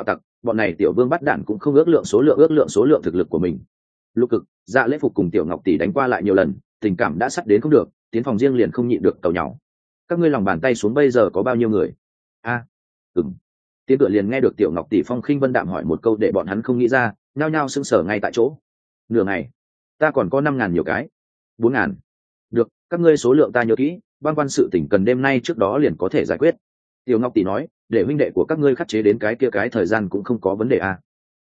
Speaker 1: bọn này tiểu vương bắt đản cũng không ước lượng số lượng thực lực của mình. Lục Cực, Dạ Lễ Phục cùng Tiểu Ngọc tỷ đánh qua lại nhiều lần, tình cảm đã sắp đến không được, tiến phòng riêng liền không nhịn được tàu nhỏ. Các ngươi lòng bàn tay xuống bây giờ có bao nhiêu người? Ừm. Tiến cửa liền nghe được Tiểu Ngọc tỷ phong khinh vân đạm hỏi một câu để bọn hắn không nghĩ ra, nhao nhao sững sờ ngay tại chỗ. Nửa ngày, ta còn có 5.000 nhiều cái. 4.000. Được, các ngươi số lượng ta nhớ kỹ, bang quan sự tỉnh cần đêm nay trước đó liền có thể giải quyết. Tiểu Ngọc tỷ nói, để huynh đệ của các ngươi khắc chế đến cái kia cái thời gian cũng không có vấn đề à?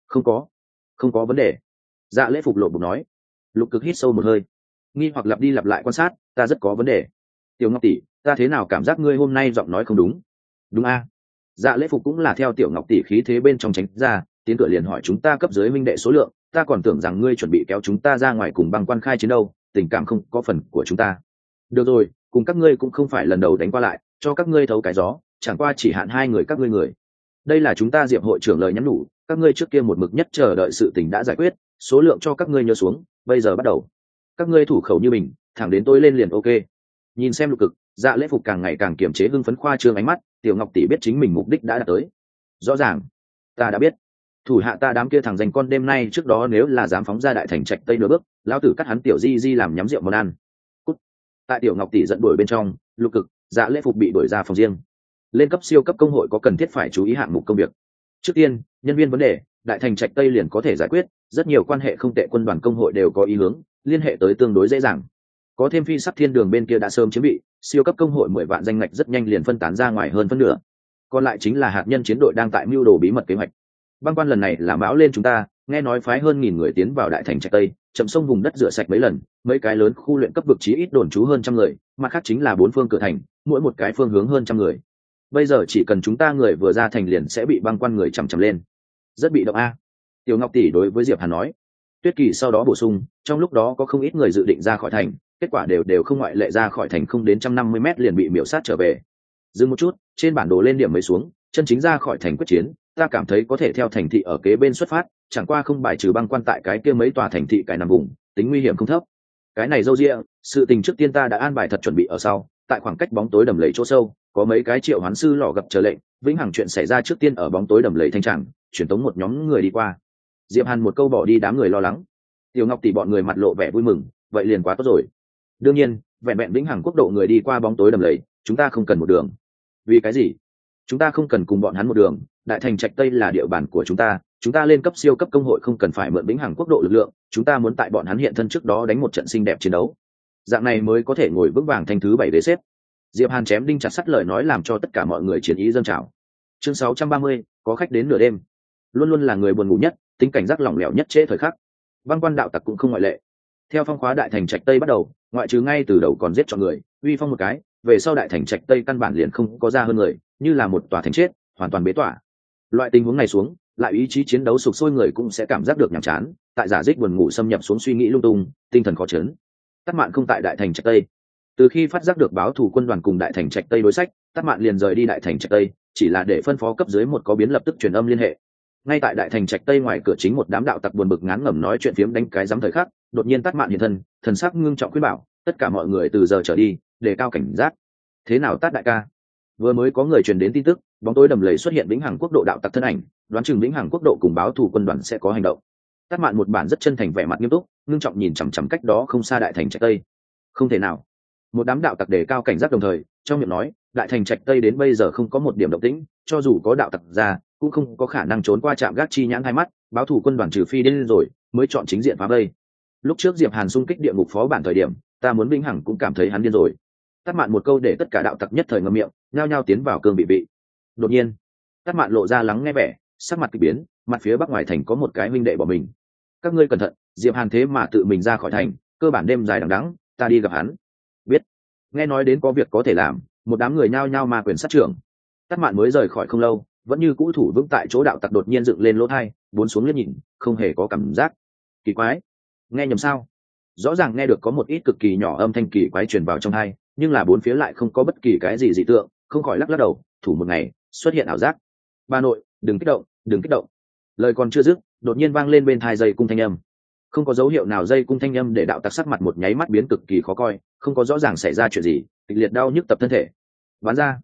Speaker 1: Không có vấn đề. Dạ Lễ Phục lộ bục nói. Lục Cực hít sâu một hơi, nghi hoặc lặp đi lặp lại quan sát, ta rất có vấn đề. Tiểu Ngọc tỷ, ta thế nào cảm giác ngươi hôm nay giọng nói không đúng? Đúng a? Dạ Lễ Phục cũng là theo Tiểu Ngọc tỷ khí thế bên trong tránh ra, tiến cửa liền hỏi chúng ta cấp dưới huynh đệ số lượng, ta còn tưởng rằng ngươi chuẩn bị kéo chúng ta ra ngoài cùng băng quan khai chiến đâu, tình cảm không có phần của chúng ta. Được rồi, cùng các ngươi cũng không phải lần đầu đánh qua lại, cho các ngươi thấu cái gió, chẳng qua chỉ hạn 2 người các ngươi người. Đây là chúng ta Diệp hội trưởng lời nhắn nhủ, các ngươi trước kia một mực nhất chờ đợi sự tình đã giải quyết, số lượng cho các ngươi nhớ xuống, bây giờ bắt đầu. Các ngươi thủ khẩu như mình, thẳng đến tối lên liền ok. Nhìn xem Lục Cực, Dạ Lễ Phục càng ngày càng kiềm chế hưng phấn khoa trương ánh mắt, Tiểu Ngọc tỷ biết chính mình mục đích đã đạt tới. Rõ ràng, ta đã biết. Thủ hạ ta đám kia thằng dành con đêm nay trước đó nếu là dám phóng ra đại thành trạch tây nửa bước, lão tử cắt hắn Tiểu Di làm nhắm rượu món ăn. Cút. Tại Tiểu Ngọc tỷ giận đuổi bên trong, Lục Cực, Dạ Lễ Phục bị đuổi ra phòng riêng. Lên cấp siêu cấp công hội có cần thiết phải chú ý hạng mục công việc. Trước tiên, nhân viên vấn đề, đại thành trạch tây liền có thể giải quyết, rất nhiều quan hệ không tệ quân đoàn công hội đều có ý hướng, liên hệ tới tương đối dễ dàng. Có thêm phi sắc thiên đường bên kia đã sớm chiếm bị, siêu cấp công hội 10 vạn danh ngạch rất nhanh liền phân tán ra ngoài hơn phân nửa. Còn lại chính là hạt nhân chiến đội đang tại mưu đồ bí mật kế hoạch. Băng quan lần này là bão lên chúng ta, nghe nói phái hơn 1000 người tiến vào đại thành trạch tây, chậm sông vùng đất rửa sạch mấy lần, mấy cái lớn khu luyện cấp vực chí ít đồn trú hơn trăm người, mặt khác chính là 4 phương cửa thành, mỗi một cái phương hướng hơn trăm người. Bây giờ chỉ cần chúng ta người vừa ra thành liền sẽ bị băng quan người chằm chằm lên. Rất bị động a. Tiểu Ngọc tỷ đối với Diệp Hàn nói. Tuyết Kỳ sau đó bổ sung, trong lúc đó có không ít người dự định ra khỏi thành, kết quả đều không ngoại lệ ra khỏi thành không đến 150 mét liền bị miểu sát trở về. Dừng một chút, trên bản đồ lên điểm mới xuống, chân chính ra khỏi thành quyết chiến, ta cảm thấy có thể theo thành thị ở kế bên xuất phát, chẳng qua không bài trừ băng quan tại cái kia mấy tòa thành thị cài nằm vùng, tính nguy hiểm không thấp. Cái này dâu dịa, sự tình trước tiên ta đã an bài thật chuẩn bị ở sau, tại khoảng cách bóng tối đầm lầy chỗ sâu, có mấy cái triệu hoán sư lò gặp chờ lệnh, vĩnh hằng chuyện xảy ra trước tiên ở bóng tối đầm lầy thanh tràng, chuyển tống một nhóm người đi qua. Diệp Hàn một câu bỏ đi đám người lo lắng. Tiểu Ngọc tỷ bọn người mặt lộ vẻ vui mừng, vậy liền quá tốt rồi. Đương nhiên, vẹn vẹn vĩnh hằng quốc độ người đi qua bóng tối đầm lầy, chúng ta không cần một đường. Vì cái gì? Chúng ta không cần cùng bọn hắn một đường, đại thành trạch tây là địa bàn của chúng ta lên cấp siêu cấp công hội không cần phải mượn vĩnh hằng quốc độ lực lượng, chúng ta muốn tại bọn hắn hiện thân trước đó đánh một trận xinh đẹp chiến đấu. Dạng này mới có thể ngồi vững vàng thành thứ 7 ghế xếp. Diệp Hàn chém đinh chặt sắt lời nói làm cho tất cả mọi người chiến ý dâng trào. Chương 630, có khách đến nửa đêm. Luôn luôn là người buồn ngủ nhất, tính cảnh giác lỏng lẻo nhất trễ thời khắc. Băng quan đạo tặc cũng không ngoại lệ. Theo phong khóa đại thành trạch tây bắt đầu, ngoại trừ ngay từ đầu còn giết chọn người, uy phong một cái, về sau đại thành trạch tây căn bản liền không có ra hơn người, như là một tòa thành chết, hoàn toàn bế tỏa. Loại tình huống này xuống, lại ý chí chiến đấu sục sôi người cũng sẽ cảm giác được nhàm chán, tại giả dích buồn ngủ xâm nhập xuống suy nghĩ lung tung, tinh thần khó chấn. Tắc Mạn không tại đại thành trạch tây. Từ khi phát giác được báo thù quân đoàn cùng đại thành trạch tây đối sách, Tắc Mạn liền rời đi đại thành trạch tây, chỉ là để phân phó cấp dưới một có biến lập tức truyền âm liên hệ. Ngay tại đại thành trạch tây ngoài cửa chính một đám đạo tặc buồn bực ngán ngẩm nói chuyện phiếm đánh cái giám thời khắc, đột nhiên Tắc Mạn hiện thân, thần sắc ngưng trọng khuyên bảo tất cả mọi người từ giờ trở đi đề cao cảnh giác. Thế nào Tát đại ca? Vừa mới có người truyền đến tin tức, bóng tối đầm lầy xuất hiện vĩnh hằng quốc độ đạo tặc thân ảnh, đoán chừng vĩnh hằng quốc độ cùng báo thù quân đoàn sẽ có hành động. Tát Mạn một bản rất chân thành vẻ mặt nghiêm túc, ngưng trọng nhìn chằm chằm cách đó không xa đại thành trạch tây. Không thể nào. Một đám đạo tặc đề cao cảnh giác đồng thời, trong miệng nói, đại thành trạch tây đến bây giờ không có một điểm động tĩnh, cho dù có đạo tặc ra, cũng không có khả năng trốn qua trạm gác chi nhãn hai mắt, báo thù quân đoàn trừ phi đến rồi, mới chọn chính diện phá vây. Lúc trước Diệp Hàn xung kích địa ngục phó bản thời điểm, ta muốn vĩnh hằng cũng cảm thấy hắn điên rồi. Tát Mạn một câu để tất cả đạo tặc nhất thời ngậm miệng, nhao nhao tiến vào cương vị. Đột nhiên, Tát Mạn lộ ra lắng nghe vẻ, sắc mặt kỳ biến, mặt phía bắc ngoài thành có một cái huynh đệ bỏ mình. Các ngươi cẩn thận, Diệp Hàn thế mà tự mình ra khỏi thành, cơ bản đêm dài đằng đẵng, ta đi gặp hắn. Biết. Nghe nói đến có việc có thể làm, một đám người nhao nhao ma quyền sát trưởng. Tát Mạn mới rời khỏi không lâu, vẫn như cũ thủ vững tại chỗ đạo tặc đột nhiên dựng lên lỗ tai, bốn xuống liếc nhìn, không hề có cảm giác. Kỳ quái, nghe nhầm sao? Rõ ràng nghe được có một ít cực kỳ nhỏ âm thanh kỳ quái truyền vào trong tai, nhưng là bốn phía lại không có bất kỳ cái gì dị tượng, không khỏi lắc lắc đầu, thủ một ngày, xuất hiện ảo giác. Bà nội, đừng kích động, đừng kích động. Lời còn chưa dứt, đột nhiên vang lên bên tai dây cung thanh âm. Không có dấu hiệu nào dây cung thanh âm để đạo tặc sắc mặt một nháy mắt biến cực kỳ khó coi, không có rõ ràng xảy ra chuyện gì, kịch liệt đau nhức tập thân thể. Bán ra.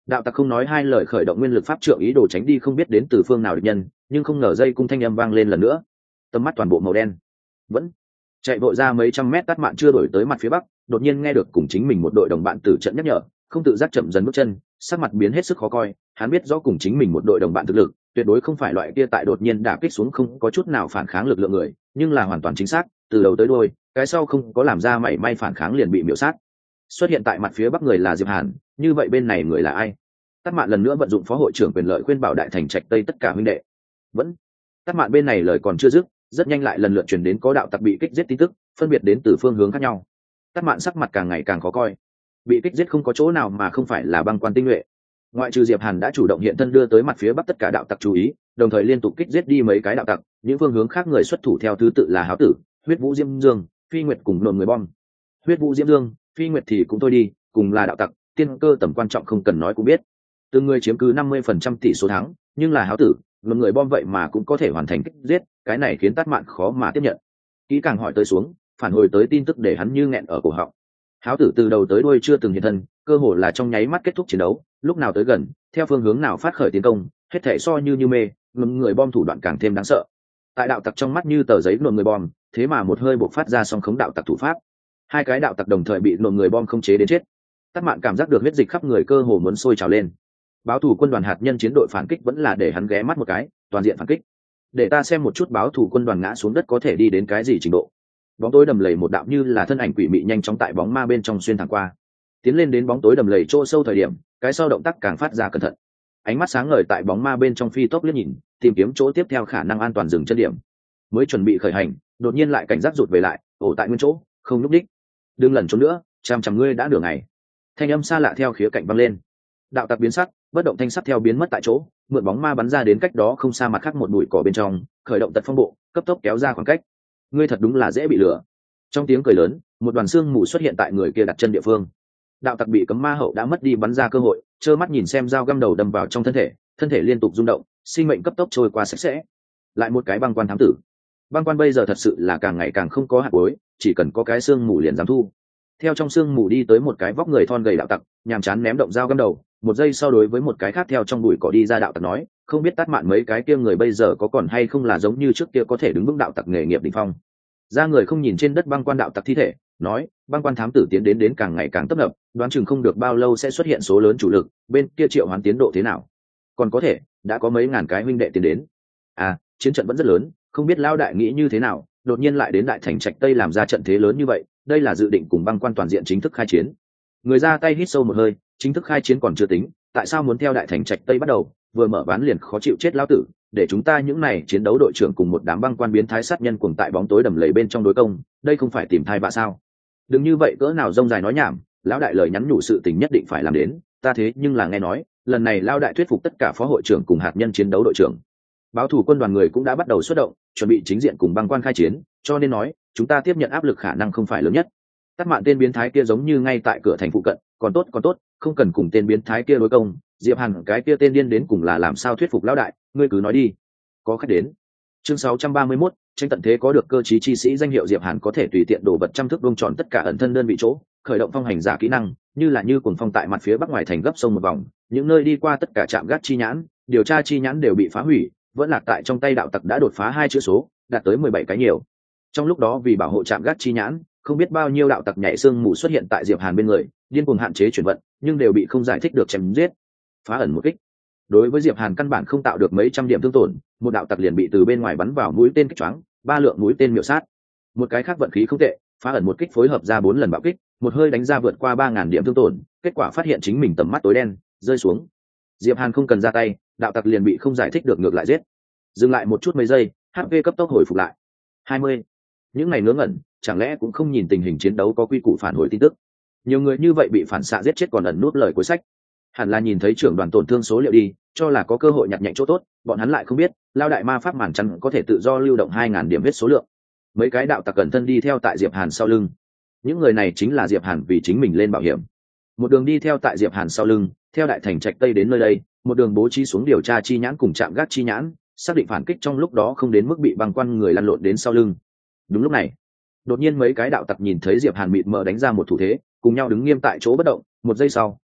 Speaker 1: Đạo tặc không nói hai lời khởi động nguyên lực pháp trượng ý đồ tránh đi không biết đến từ phương nào địch nhân, nhưng không ngờ dây cung thanh âm vang lên lần nữa. Tầm mắt toàn bộ màu đen, vẫn chạy vội ra mấy trăm mét. Tát Mạn chưa đổi tới mặt phía bắc, đột nhiên nghe được cùng chính mình một đội đồng bạn tử trận nhắc nhở, không tự giác chậm dần bước chân, sắc mặt biến hết sức khó coi. Hắn biết rõ cùng chính mình một đội đồng bạn thực lực tuyệt đối không phải loại kia tại đột nhiên đả kích xuống không có chút nào phản kháng lực lượng người, nhưng là hoàn toàn chính xác, từ đầu tới đuôi cái sau không có làm ra mảy may phản kháng liền bị miểu sát. Xuất hiện tại mặt phía bắc người là Diệp Hàn, như vậy bên này người là ai? Tát Mạn lần nữa vận dụng phó hội trưởng quyền lợi khuyên bảo đại thành trạch tây tất cả huynh đệ. Vẫn Tát Mạn bên này lời còn chưa dứt, rất nhanh lại lần lượt truyền đến có đạo tặc bị kích giết tin tức, phân biệt đến từ phương hướng khác nhau. Tát Mạn sắc mặt càng ngày càng khó coi. Bị kích giết không có chỗ nào mà không phải là băng quan tinh nhuệ. Ngoại trừ Diệp Hàn đã chủ động hiện thân đưa tới mặt phía bắc tất cả đạo tặc chú ý, đồng thời liên tục kích giết đi mấy cái đạo tặc, những phương hướng khác người xuất thủ theo thứ tự là Háo Tử, Huyết Vũ Diễm Dương, Phi Nguyệt cùng nộn người bom. Huyết Vũ Diễm Dương, Phi Nguyệt thì cũng thôi đi, cùng là đạo tặc, tiên cơ tầm quan trọng không cần nói cũng biết. Từng người chiếm cứ 50% tỷ số thắng, nhưng là Háo Tử, nộn người bom vậy mà cũng có thể hoàn thành kích giết, cái này khiến Tát Mạn khó mà tiếp nhận. Kỹ càng hỏi tới xuống, phản hồi tới tin tức để hắn như nghẹn ở cổ họng. Háo Tử từ đầu tới đuôi chưa từng hiện thân, cơ hồ là trong nháy mắt kết thúc chiến đấu, lúc nào tới gần, theo phương hướng nào phát khởi tiến công, hết thảy so như mê, nộn người bom thủ đoạn càng thêm đáng sợ. Tại đạo tặc trong mắt như tờ giấy nộn người bom, thế mà một hơi bộc phát ra song khống đạo tặc thủ pháp. Hai cái đạo tặc đồng thời bị nộn người bom không chế đến chết. Tát Mạn cảm giác được huyết dịch khắp người cơ hồ muốn sôi trào lên. Báo thủ quân đoàn hạt nhân chiến đội phản kích vẫn là để hắn ghé mắt một cái, toàn diện phản kích. Để ta xem một chút báo thủ quân đoàn ngã xuống đất có thể đi đến cái gì trình độ. Bóng tối đầm lầy một đạo như là thân ảnh quỷ mị nhanh chóng tại bóng ma bên trong xuyên thẳng qua. Tiến lên đến bóng tối đầm lầy chỗ sâu thời điểm, cái sau động tác càng phát ra cẩn thận. Ánh mắt sáng ngời tại bóng ma bên trong phi tốc liếc nhìn, tìm kiếm chỗ tiếp theo khả năng an toàn dừng chân điểm. Mới chuẩn bị khởi hành, đột nhiên lại cảnh giác rụt về lại, ổ tại nguyên chỗ, không lúc đích. Đừng lẩn trốn nữa, chằm chằm ngươi đã nửa ngày. Thanh âm xa lạ theo khía cạnh vang lên. Đạo tặc biến sắc, bất động thanh sắc theo biến mất tại chỗ, mượn bóng ma bắn ra đến cách đó không xa mặt khác một bụi cỏ bên trong, khởi động tật phong bộ, cấp tốc kéo ra khoảng cách. Ngươi thật đúng là dễ bị lừa. Trong tiếng cười lớn, một đoàn xương mù xuất hiện tại người kia đặt chân địa phương. Đạo tặc bị cấm ma hậu đã mất đi bắn ra cơ hội, trơ mắt nhìn xem dao găm đầu đâm vào trong thân thể liên tục rung động, sinh mệnh cấp tốc trôi qua sạch sẽ. Lại một cái băng quan thám tử. Băng quan bây giờ thật sự là càng ngày càng không có hạt bối, chỉ cần có cái xương mù liền dám thu. Theo trong xương mù đi tới một cái vóc người thon gầy đạo tặc, nhàm chán ném động dao găm đầu, một giây sau đối với một cái khác theo trong bụi cỏ đi ra đạo tặc nói, không biết Tát Mạn mấy cái kia người bây giờ có còn hay không là giống như trước kia có thể đứng vững đạo tặc nghề nghiệp đỉnh phong. Ra người không nhìn trên đất băng quan đạo tặc thi thể, nói, băng quan thám tử tiến đến càng ngày càng tấp nập, đoán chừng không được bao lâu sẽ xuất hiện số lớn chủ lực, bên kia triệu hoán tiến độ thế nào? Còn có thể, đã có mấy ngàn cái huynh đệ tiến đến. À, chiến trận vẫn rất lớn, không biết lão đại nghĩ như thế nào, đột nhiên lại đến đại thành trạch tây làm ra trận thế lớn như vậy, đây là dự định cùng băng quan toàn diện chính thức khai chiến. Người ra tay hít sâu một hơi, chính thức khai chiến còn chưa tính, tại sao muốn theo đại thành trạch tây bắt đầu, vừa mở bán liền khó chịu chết lão tử, để chúng ta những này chiến đấu đội trưởng cùng một đám băng quan biến thái sát nhân cuồng tại bóng tối đầm lầy bên trong đối công, đây không phải tìm thai vạ sao? Đừng như vậy cỡ nào rông dài nói nhảm, lão đại lời nhắn nhủ sự tình nhất định phải làm đến, ta thế nhưng là nghe nói, lần này lão đại thuyết phục tất cả phó hội trưởng cùng hạt nhân chiến đấu đội trưởng. Báo thủ quân đoàn người cũng đã bắt đầu xuất động, chuẩn bị chính diện cùng băng quan khai chiến, cho nên nói, chúng ta tiếp nhận áp lực khả năng không phải lớn nhất. Tát Mạn tên biến thái kia giống như ngay tại cửa thành phụ cận, còn tốt, không cần cùng tên biến thái kia đối công, Diệp Hàn cái kia tên điên đến cùng là làm sao thuyết phục lão đại, ngươi cứ nói đi. Có khách đến. Chương 631, tranh tận thế có được cơ chí chi sĩ danh hiệu Diệp Hàn có thể tùy tiện đổ vật trăm thước vuông tròn tất cả ẩn thân đơn vị chỗ, khởi động phong hành giả kỹ năng, như cuồng phong tại mặt phía bắc ngoài thành gấp sông một vòng, những nơi đi qua tất cả trạm gác chi nhãn, điều tra chi nhãn đều bị phá hủy, vẫn lạc tại trong tay đạo tặc đã đột phá 2 chữ số, đạt tới 17 cái nhiều. Trong lúc đó vì bảo hộ trạm gác chi nhãn, không biết bao nhiêu đạo tặc nhảy xương mù xuất hiện tại Diệp Hàn bên người, điên cuồng hạn chế chuyển vận, nhưng đều bị không giải thích được chém giết. Phá ẩn một kích. Đối với Diệp Hàn căn bản không tạo được mấy trăm điểm thương tổn, một đạo tặc liền bị từ bên ngoài bắn vào mũi tên kích choáng, 3 lượng mũi tên miểu sát. Một cái khác vận khí không tệ, phá ẩn một kích phối hợp ra 4 lần bạo kích, một hơi đánh ra vượt qua 3000 điểm thương tổn, kết quả phát hiện chính mình tầm mắt tối đen, rơi xuống. Diệp Hàn không cần ra tay, đạo tặc liền bị không giải thích được ngược lại giết. Dừng lại một chút mấy giây, HP cấp tốc hồi phục lại. 20. Những ngày ngớ ngẩn, chẳng lẽ cũng không nhìn tình hình chiến đấu có quy củ phản hồi tin tức. Nhiều người như vậy bị phản xạ giết chết còn ẩn nút lời cuối sách. Hẳn là nhìn thấy trưởng đoàn tổn thương số liệu đi, cho là có cơ hội nhặt nhạnh chỗ tốt, bọn hắn lại không biết, lao đại ma pháp màn chắn có thể tự do lưu động 2000 điểm huyết số lượng. Mấy cái đạo tặc cẩn thân đi theo tại Diệp Hàn sau lưng. Những người này chính là Diệp Hàn vì chính mình lên bảo hiểm. Một đường đi theo tại Diệp Hàn sau lưng, theo đại thành trạch tây đến nơi đây, một đường bố trí xuống điều tra chi nhãn cùng trạm gác chi nhãn, xác định phản kích trong lúc đó không đến mức bị băng quan người lăn lộn đến sau lưng. Đúng lúc này, đột nhiên mấy cái đạo tặc nhìn thấy Diệp Hàn mịt mờ đánh ra một thủ thế, cùng nhau đứng nghiêm tại chỗ bất động, một giây sau,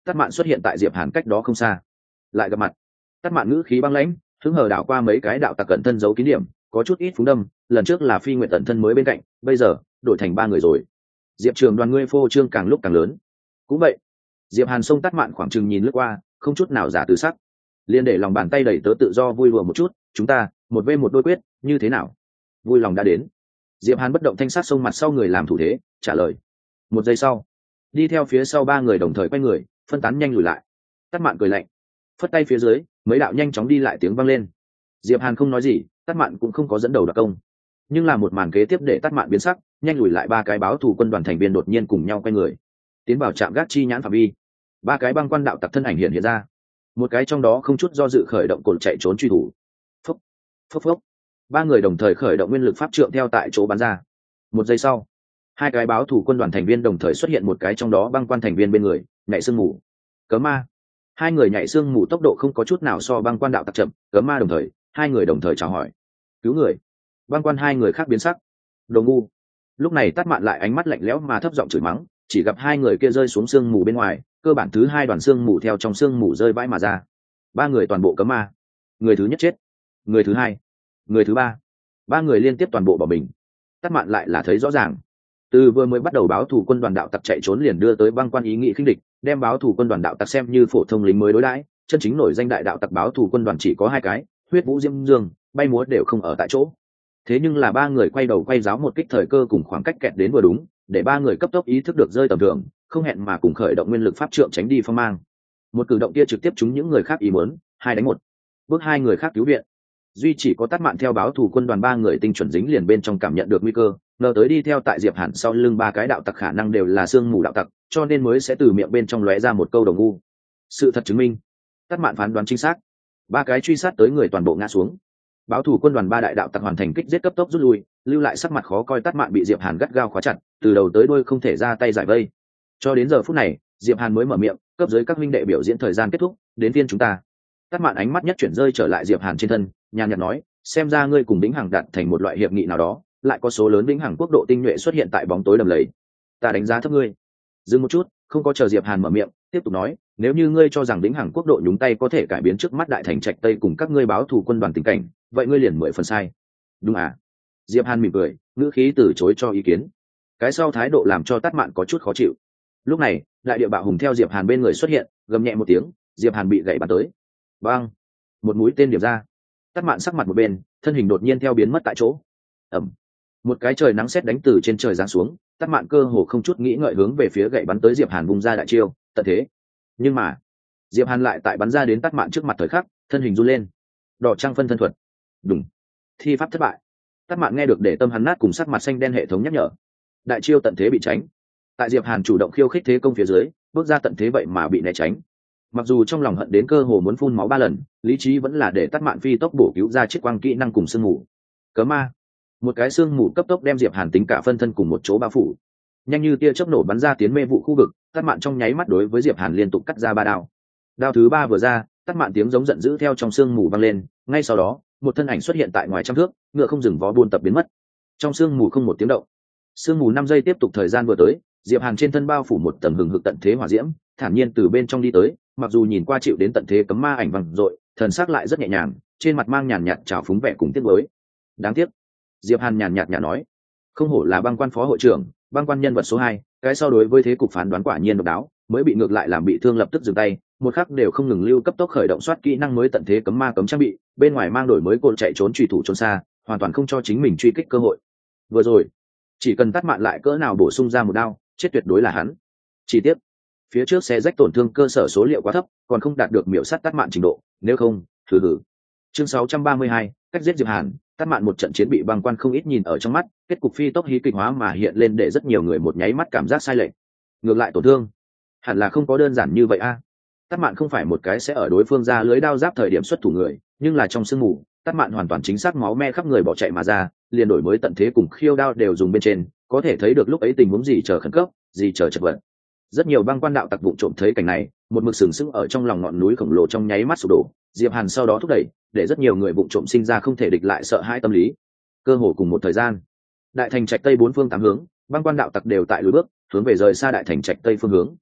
Speaker 1: Tát Mạn xuất hiện tại Diệp Hàn cách đó không xa. Lại gặp mặt. Tát Mạn ngữ khí băng lãnh, hứng hờ đảo qua mấy cái đạo tặc cận thân giấu kín điểm, có chút ít phúng đâm, lần trước là Phi Nguyệt tận thân mới bên cạnh, bây giờ đổi thành ba người rồi. Diệp Trường đoàn ngươi phô trương càng lúc càng lớn. Cũng vậy. Diệp Hàn xông Tát Mạn khoảng chừng nhìn lướt qua, không chút nào giả từ sắc. Liên để lòng bàn tay đẩy tớ tự do vui lùa một chút, chúng ta một v một đôi quyết, như thế nào? Vui lòng đã đến. Diệp Hàn bất động thanh sát xông mặt sau người làm thủ thế, trả lời. Một giây sau, đi theo phía sau ba người đồng thời quay người, phân tán nhanh lùi lại. Tát Mạn cười lạnh, phất tay phía dưới, mấy đạo nhanh chóng đi lại tiếng vang lên. Diệp Hàn không nói gì, Tát Mạn cũng không có dẫn đầu đặc công, nhưng là một màn kế tiếp để Tát Mạn biến sắc, nhanh lùi lại ba cái báo thù quân đoàn thành viên đột nhiên cùng nhau quay người, tiến vào trạm gác chi nhãn phạm vi. Ba cái băng quan đạo tặc thân ảnh hiện ra, một cái trong đó không chút do dự khởi động cồn chạy trốn truy thủ. Phốc, phốc phốc. Ba người đồng thời khởi động nguyên lực pháp trượng theo tại chỗ bắn ra. Một giây sau, hai cái báo thủ quân đoàn thành viên đồng thời xuất hiện một cái trong đó băng quan thành viên bên người, nhảy sương mù. Cấm ma. Hai người nhảy sương mù tốc độ không có chút nào so băng quan đạo tặc chậm, cấm ma đồng thời, hai người đồng thời chào hỏi. Cứu người. Băng quan hai người khác biến sắc. Đồ ngu. Lúc này Tát Mạn lại ánh mắt lạnh lẽo mà thấp giọng chửi mắng, chỉ gặp hai người kia rơi xuống sương mù bên ngoài, cơ bản thứ hai đoàn sương mù theo trong sương mù rơi vãi mà ra. Ba người toàn bộ cấm ma. Người thứ nhất chết, người thứ hai, người thứ ba. Ba người liên tiếp toàn bộ bỏ mình. Tát Mạn lại là thấy rõ ràng, từ vừa mới bắt đầu báo thù quân đoàn đạo tặc chạy trốn liền đưa tới băng quan ý nghĩ khinh địch, đem báo thù quân đoàn đạo tặc xem như phổ thông lính mới đối đãi. Chân chính nổi danh đại đạo tặc báo thù quân đoàn chỉ có hai cái, Huyết Vũ Diêm Dương, bay múa đều không ở tại chỗ. Thế nhưng là ba người quay đầu quay giáo một kích thời cơ cùng khoảng cách kẹt đến vừa đúng, để ba người cấp tốc ý thức được rơi tầm thường, không hẹn mà cùng khởi động nguyên lực pháp trượng tránh đi phong mang. Một cử động kia trực tiếp trúng những người khác ý muốn, 2-1. Bước hai người khác cứu viện. Duy chỉ có Tát Mạn theo báo thù quân đoàn ba người tinh chuẩn dính liền bên trong cảm nhận được nguy cơ, ngờ tới đi theo tại Diệp Hàn sau lưng ba cái đạo tặc khả năng đều là xương mù đạo tặc, cho nên mới sẽ từ miệng bên trong lóe ra một câu đồng ngu. Sự thật chứng minh, Tát Mạn phán đoán chính xác. Ba cái truy sát tới người toàn bộ ngã xuống. Báo thủ quân đoàn ba đại đạo tặc hoàn thành kích giết cấp tốc rút lui, lưu lại sắc mặt khó coi Tát Mạn bị Diệp Hàn gắt gao khóa chặt, từ đầu tới đuôi không thể ra tay giải vây. Cho đến giờ phút này, Diệp Hàn mới mở miệng, cấp dưới các minh đệ biểu diễn thời gian kết thúc, đến phiên chúng ta. Tát Mạn ánh mắt nhất chuyển rơi trở lại Diệp Hàn trên thân, nhàn nhạt nói, xem ra ngươi cùng Vĩnh Hằng đạt thành một loại hiệp nghị nào đó, lại có số lớn Vĩnh Hằng quốc độ tinh nhuệ xuất hiện tại bóng tối đầm lầy. Ta đánh giá thấp ngươi. Dừng một chút, không có chờ Diệp Hàn mở miệng, tiếp tục nói, nếu như ngươi cho rằng Vĩnh Hằng quốc độ nhúng tay có thể cải biến trước mắt đại thành trạch tây cùng các ngươi báo thù quân đoàn tình cảnh, vậy ngươi liền 10 phần sai. Đúng à? Diệp Hàn mỉm cười, ngữ khí từ chối cho ý kiến. Cái sau thái độ làm cho Tát Mạn có chút khó chịu. Lúc này, đại địa bạo hùng theo Diệp Hàn bên người xuất hiện, gầm nhẹ một tiếng, Diệp Hàn bị gãy bắn tới. Bang! Một mũi tên điểm ra. Tát Mạn sắc mặt một bên, thân hình đột nhiên theo biến mất tại chỗ. Ầm! Một cái trời nắng sét đánh từ trên trời giáng xuống, Tát Mạn cơ hồ không chút nghĩ ngợi hướng về phía gậy bắn tới Diệp Hàn vùng ra đại chiêu, tận thế. Nhưng mà, Diệp Hàn lại tại bắn ra đến Tát Mạn trước mặt thời khắc, thân hình run lên. Đỏ trang phân thân thuật. Đùng. Thi pháp thất bại. Tát Mạn nghe được để tâm hắn nát cùng sắc mặt xanh đen hệ thống nhắc nhở. Đại chiêu tận thế bị tránh. Tại Diệp Hàn chủ động khiêu khích thế công phía dưới, bước ra tận thế vậy mà bị né tránh. Mặc dù trong lòng hận đến cơ hồ muốn phun máu 3 lần, lý trí vẫn là để Tát Mạn phi tốc bổ cứu ra chiếc quang kỹ năng cùng sương mù. Cấm ma. Một cái sương mù cấp tốc đem Diệp Hàn tính cả phân thân cùng một chỗ bao phủ. Nhanh như tia chớp nổ bắn ra tiến mê vụ khu vực, Tát Mạn trong nháy mắt đối với Diệp Hàn liên tục cắt ra 3 đao. Đao thứ 3 vừa ra, Tát Mạn tiếng giống giận dữ theo trong sương mù vang lên, ngay sau đó, một thân ảnh xuất hiện tại ngoài trăm thước, ngựa không dừng vó buôn tập biến mất. Trong sương mù không một tiếng động. Sương mù 5 giây tiếp tục thời gian vừa tới, Diệp Hàn trên thân bao phủ một tầng hừng hực tận thế hỏa diễm, thản nhiên từ bên trong đi tới, mặc dù nhìn qua chịu đến tận thế cấm ma ảnh vàng rọi, thần sắc lại rất nhẹ nhàng, trên mặt mang nhàn nhạt trào phúng vẻ cùng tiếc nuối. Đáng tiếc, Diệp Hàn nhàn nhạt nói, không hổ là băng quan phó hội trưởng, băng quan nhân vật số 2, cái so đối với thế cục phán đoán quả nhiên độc đáo, mới bị ngược lại làm bị thương lập tức dừng tay, một khắc đều không ngừng lưu cấp tốc khởi động soát kỹ năng mới tận thế cấm ma cấm trang bị, bên ngoài mang đổi mới côn chạy trốn truy thủ trốn xa, hoàn toàn không cho chính mình truy kích cơ hội. Vừa rồi, chỉ cần Tát Mạn lại cỡ nào bổ sung ra một đao, chết tuyệt đối là hắn. Chỉ tiếc, phía trước xe rách tổn thương cơ sở số liệu quá thấp, còn không đạt được miểu sát Tát Mạn trình độ, nếu không, thử thử. Chương 632, cách giết Diệp Hàn, Tát Mạn một trận chiến bị băng quan không ít nhìn ở trong mắt, kết cục phi tốc hí kịch hóa mà hiện lên để rất nhiều người một nháy mắt cảm giác sai lệch. Ngược lại tổn thương, hẳn là không có đơn giản như vậy a. Tát Mạn không phải một cái sẽ ở đối phương ra lưới đao giáp thời điểm xuất thủ người, nhưng là trong sương mù, Tát Mạn hoàn toàn chính xác máu me khắp người bỏ chạy mà ra, liền đổi mới tận thế cùng khiêu đao đều dùng bên trên, có thể thấy được lúc ấy tình huống gì chờ khẩn cấp, gì chờ chật vật. Rất nhiều băng quan đạo tặc vụng trộm thấy cảnh này, một mực sừng sững ở trong lòng ngọn núi khổng lồ trong nháy mắt sụp đổ. Diệp Hàn sau đó thúc đẩy, để rất nhiều người vụng trộm sinh ra không thể địch lại sợ hãi tâm lý. Cơ hồ cùng một thời gian, đại thành trạch tây 4 phương 8 hướng, băng quan đạo tặc đều tại lùi bước, hướng về rời xa đại thành trạch tây phương hướng.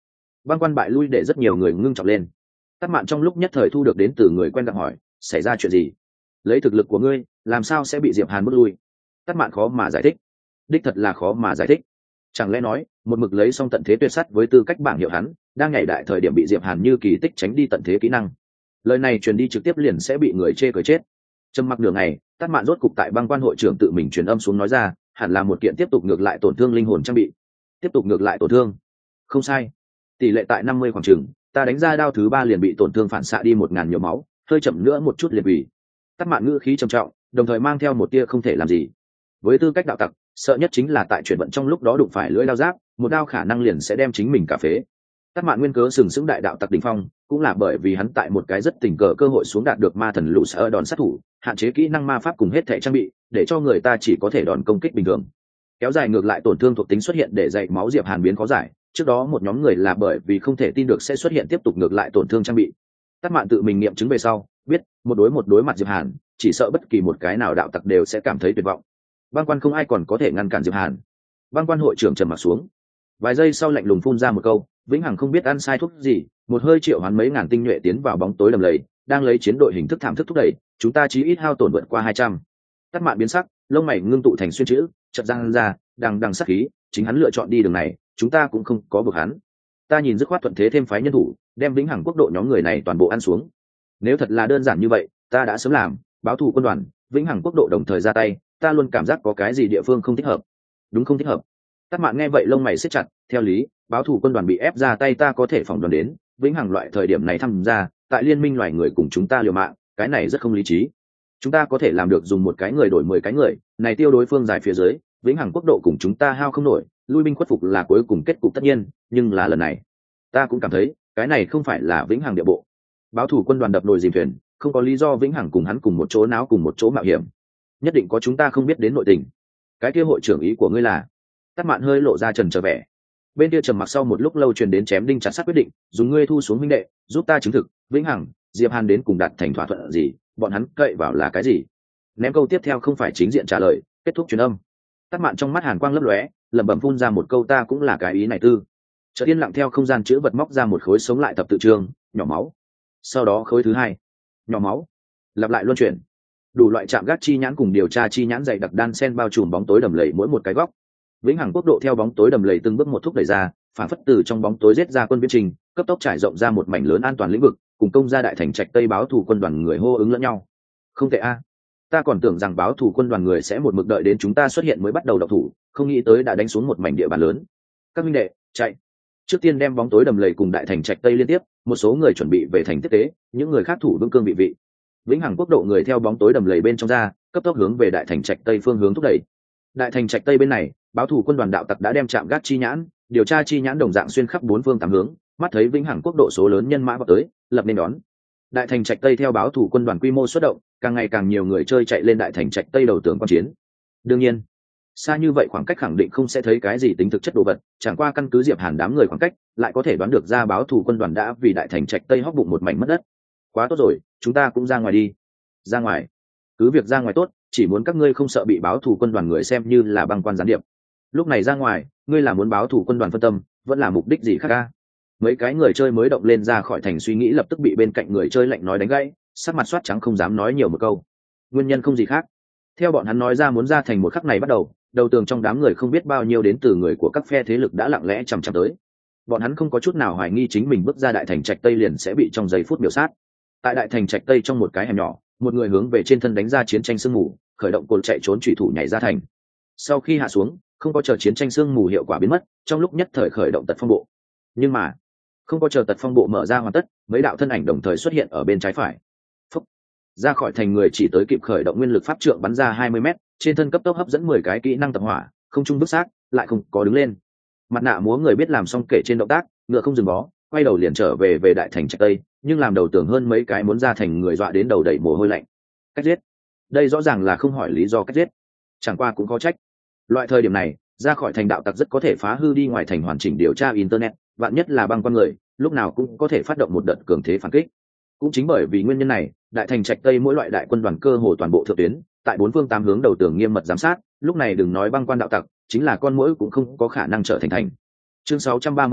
Speaker 1: Băng quan bại lui để rất nhiều người ngưng trọng lên. Tắc Mạn trong lúc nhất thời thu được đến từ người quen gặng hỏi, xảy ra chuyện gì? Lấy thực lực của ngươi, làm sao sẽ bị Diệp Hàn bước lui? Tắc Mạn khó mà giải thích. Đích thật là khó mà giải thích. Chẳng lẽ nói, một mực lấy xong tận thế tuyệt sắt với tư cách bảng hiệu hắn, đang nhảy đại thời điểm bị Diệp Hàn như kỳ tích tránh đi tận thế kỹ năng. Lời này truyền đi trực tiếp liền sẽ bị người chê cười chết. Trầm mặc đường này, Tắc Mạn rốt cục tại băng quan hội trưởng tự mình truyền âm xuống nói ra, hẳn là một kiện tiếp tục ngược lại tổn thương linh hồn trang bị. Tiếp tục ngược lại tổn thương. Không sai. Tỷ lệ tại 50 khoảng chừng, ta đánh ra đao thứ 3 liền bị tổn thương phản xạ đi 1000 nhiều máu, hơi chậm nữa một chút liền bị. Tắc Mạn ngữ khí trầm trọng, đồng thời mang theo một tia không thể làm gì. Với tư cách đạo tặc, sợ nhất chính là tại chuyển vận trong lúc đó đụng phải lưỡi đao giáp, một đao khả năng liền sẽ đem chính mình cả phế. Tắc Mạn nguyên cớ sừng sững đại đạo tặc đỉnh phong, cũng là bởi vì hắn tại một cái rất tình cờ cơ hội xuống đạt được ma thần lũ sở đòn sát thủ, hạn chế kỹ năng ma pháp cùng hết thảy trang bị, để cho người ta chỉ có thể đòn công kích bình thường. Kéo dài ngược lại tổn thương thuộc tính xuất hiện để dạy máu Diệp Hàn biến khó giải, trước đó một nhóm người là bởi vì không thể tin được sẽ xuất hiện tiếp tục ngược lại tổn thương trang bị. Tắc Mạn tự mình nghiệm chứng về sau, biết một đối mặt Diệp Hàn, chỉ sợ bất kỳ một cái nào đạo tặc đều sẽ cảm thấy tuyệt vọng. Băng quan không ai còn có thể ngăn cản Diệp Hàn. Băng quan hội trưởng trầm mặt xuống, vài giây sau lạnh lùng phun ra một câu, vĩnh hằng không biết ăn sai thuốc gì, một hơi triệu hoán mấy ngàn tinh nhuệ tiến vào bóng tối đầm lầy, đang lấy chiến đội hình thức thảm thức thúc đẩy, chúng ta chí ít hao tổn vượt qua 200. Tắc Mạn biến sắc, lông mày ngưng tụ thành xuyên chữ, chợt răng ra, đằng sắc khí, chính hắn lựa chọn đi đường này, chúng ta cũng không có buộc hắn. Ta nhìn dứt khoát thuận thế thêm phái nhân thủ, đem vĩnh hằng quốc độ nhóm người này toàn bộ ăn xuống. Nếu thật là đơn giản như vậy, ta đã sớm làm, báo thù quân đoàn, vĩnh hằng quốc độ đồng thời ra tay, ta luôn cảm giác có cái gì địa phương không thích hợp. Đúng không thích hợp. Tắc Mạn nghe vậy lông mày siết chặt, theo lý, báo thù quân đoàn bị ép ra tay ta có thể phỏng đoán đến, vĩnh hằng loại thời điểm này tham gia, tại liên minh loài người cùng chúng ta liều mạng, cái này rất không lý trí. Chúng ta có thể làm được dùng một cái người đổi 10 cái người, này tiêu đối phương dài phía dưới, vĩnh hằng quốc độ cùng chúng ta hao không nổi, lui binh khuất phục là cuối cùng kết cục tất nhiên, nhưng là lần này, ta cũng cảm thấy, cái này không phải là vĩnh hằng địa bộ. Báo thù quân đoàn đập nồi dìm thuyền, không có lý do vĩnh hằng cùng hắn cùng một chỗ náo cùng một chỗ mạo hiểm. Nhất định có chúng ta không biết đến nội tình. Cái kia hội trưởng ý của ngươi là? Tắc Mạn hơi lộ ra trần trở vẻ. Bên kia trầm mặc sau một lúc lâu truyền đến chém đinh chặt sắt quyết định, dùng ngươi thu xuống huynh đệ, giúp ta chứng thực, vĩnh hằng, Diệp Hàn đến cùng đạt thành thỏa thuận gì, bọn hắn cậy vào là cái gì? Ném câu tiếp theo không phải chính diện trả lời, kết thúc truyền âm. Tắc Mạn trong mắt hàn quang lấp lóe, lẩm bẩm phun ra một câu ta cũng là cái ý này tư. Chợt yên lặng theo không gian chữ vật móc ra một khối sống lại tập tự trường, nhỏ máu. Sau đó khối thứ hai, nhỏ máu. Lặp lại luân chuyển. Đủ loại chạm gác chi nhãn cùng điều tra chi nhãn dày đặc đan sen bao trùm bóng tối đầm lầy mỗi một cái góc. Vĩnh hằng quốc độ theo bóng tối đầm lầy từng bước một thúc đẩy ra, phản phất từ trong bóng tối giết ra quân viễn trình, cấp tốc trải rộng ra một mảnh lớn an toàn lĩnh vực, cùng công gia đại thành trạch tây báo thù quân đoàn người hô ứng lẫn nhau. Không tệ a. Ta còn tưởng rằng báo thù quân đoàn người sẽ một mực đợi đến chúng ta xuất hiện mới bắt đầu động thủ, không nghĩ tới đã đánh xuống một mảnh địa bàn lớn. Các minh đệ, chạy. Trước tiên đem bóng tối đầm lầy cùng đại thành trạch tây liên tiếp, một số người chuẩn bị về thành tiếp tế, những người khác thủ vững cương vị vị. Vĩnh hằng quốc độ người theo bóng tối đầm lầy bên trong ra, cấp tốc hướng về đại thành trạch tây phương hướng thúc đẩy. Đại thành trạch tây bên này, báo thù quân đoàn đạo tặc đã đem chạm gác chi nhãn, điều tra chi nhãn đồng dạng xuyên khắp bốn phương tám hướng, mắt thấy vĩnh hằng quốc độ số lớn nhân mã vào tới, lập nên đón. Đại thành trạch tây theo báo thù quân đoàn quy mô xuất động, càng ngày càng nhiều người chơi chạy lên đại thành trạch tây đầu tường quan chiến. Đương nhiên, xa như vậy khoảng cách khẳng định không sẽ thấy cái gì tính thực chất đồ vật, chẳng qua căn cứ Diệp Hàn đám người khoảng cách, lại có thể đoán được ra báo thù quân đoàn đã vì đại thành trạch tây hóc bụng một mảnh mất đất. Quá tốt rồi, chúng ta cũng ra ngoài đi. Ra ngoài? Cứ việc ra ngoài tốt, chỉ muốn các ngươi không sợ bị báo thù quân đoàn người xem như là băng quan gián điệp. Lúc này ra ngoài, ngươi là muốn báo thù quân đoàn phân tâm, vẫn là mục đích gì khác a? Mấy cái người chơi mới động lên ra khỏi thành suy nghĩ lập tức bị bên cạnh người chơi lạnh nói đánh gãy, sắc mặt soát trắng không dám nói nhiều một câu. Nguyên nhân không gì khác. Theo bọn hắn nói ra muốn ra thành một khắc này bắt đầu, đầu tường trong đám người không biết bao nhiêu đến từ người của các phe thế lực đã lặng lẽ chằm chằm tới. Bọn hắn không có chút nào hoài nghi chính mình bước ra đại thành trạch tây liền sẽ bị trong giây phút miểu sát. Tại đại thành trạch tây trong một cái hẻm nhỏ, một người hướng về trên thân đánh ra chiến tranh sương mù, khởi động cồn chạy trốn chủy thủ nhảy ra thành. Sau khi hạ xuống, không có chờ chiến tranh sương mù hiệu quả biến mất, trong lúc nhất thời khởi động tật phong bộ. Nhưng mà, không có chờ tật phong bộ mở ra hoàn tất, mấy đạo thân ảnh đồng thời xuất hiện ở bên trái phải. Phúc. Ra khỏi thành người chỉ tới kịp khởi động nguyên lực pháp trượng bắn ra 20 m, trên thân cấp tốc hấp dẫn 10 cái kỹ năng tập hỏa, không trung bức sát, lại không có đứng lên. Mặt nạ múa người biết làm xong kể trên động tác, ngựa không dừng bó, quay đầu liền trở về đại thành trạch tây, nhưng làm đầu tưởng hơn mấy cái muốn ra thành người dọa đến đầu đẩy mồ hôi lạnh. Cách giết. Đây rõ ràng là không hỏi lý do cách giết. Chẳng qua cũng có trách. Loại thời điểm này, ra khỏi thành đạo tặc rất có thể phá hư đi ngoài thành hoàn chỉnh điều tra internet, vạn nhất là băng con người, lúc nào cũng có thể phát động một đợt cường thế phản kích. Cũng chính bởi vì nguyên nhân này, đại thành trạch tây mỗi loại đại quân đoàn cơ hồ toàn bộ thượng tuyến, tại bốn phương tám hướng đầu tường nghiêm mật giám sát, lúc này đừng nói băng quan đạo tặc, chính là con muỗi cũng không có khả năng trở thành thành. Chương 633,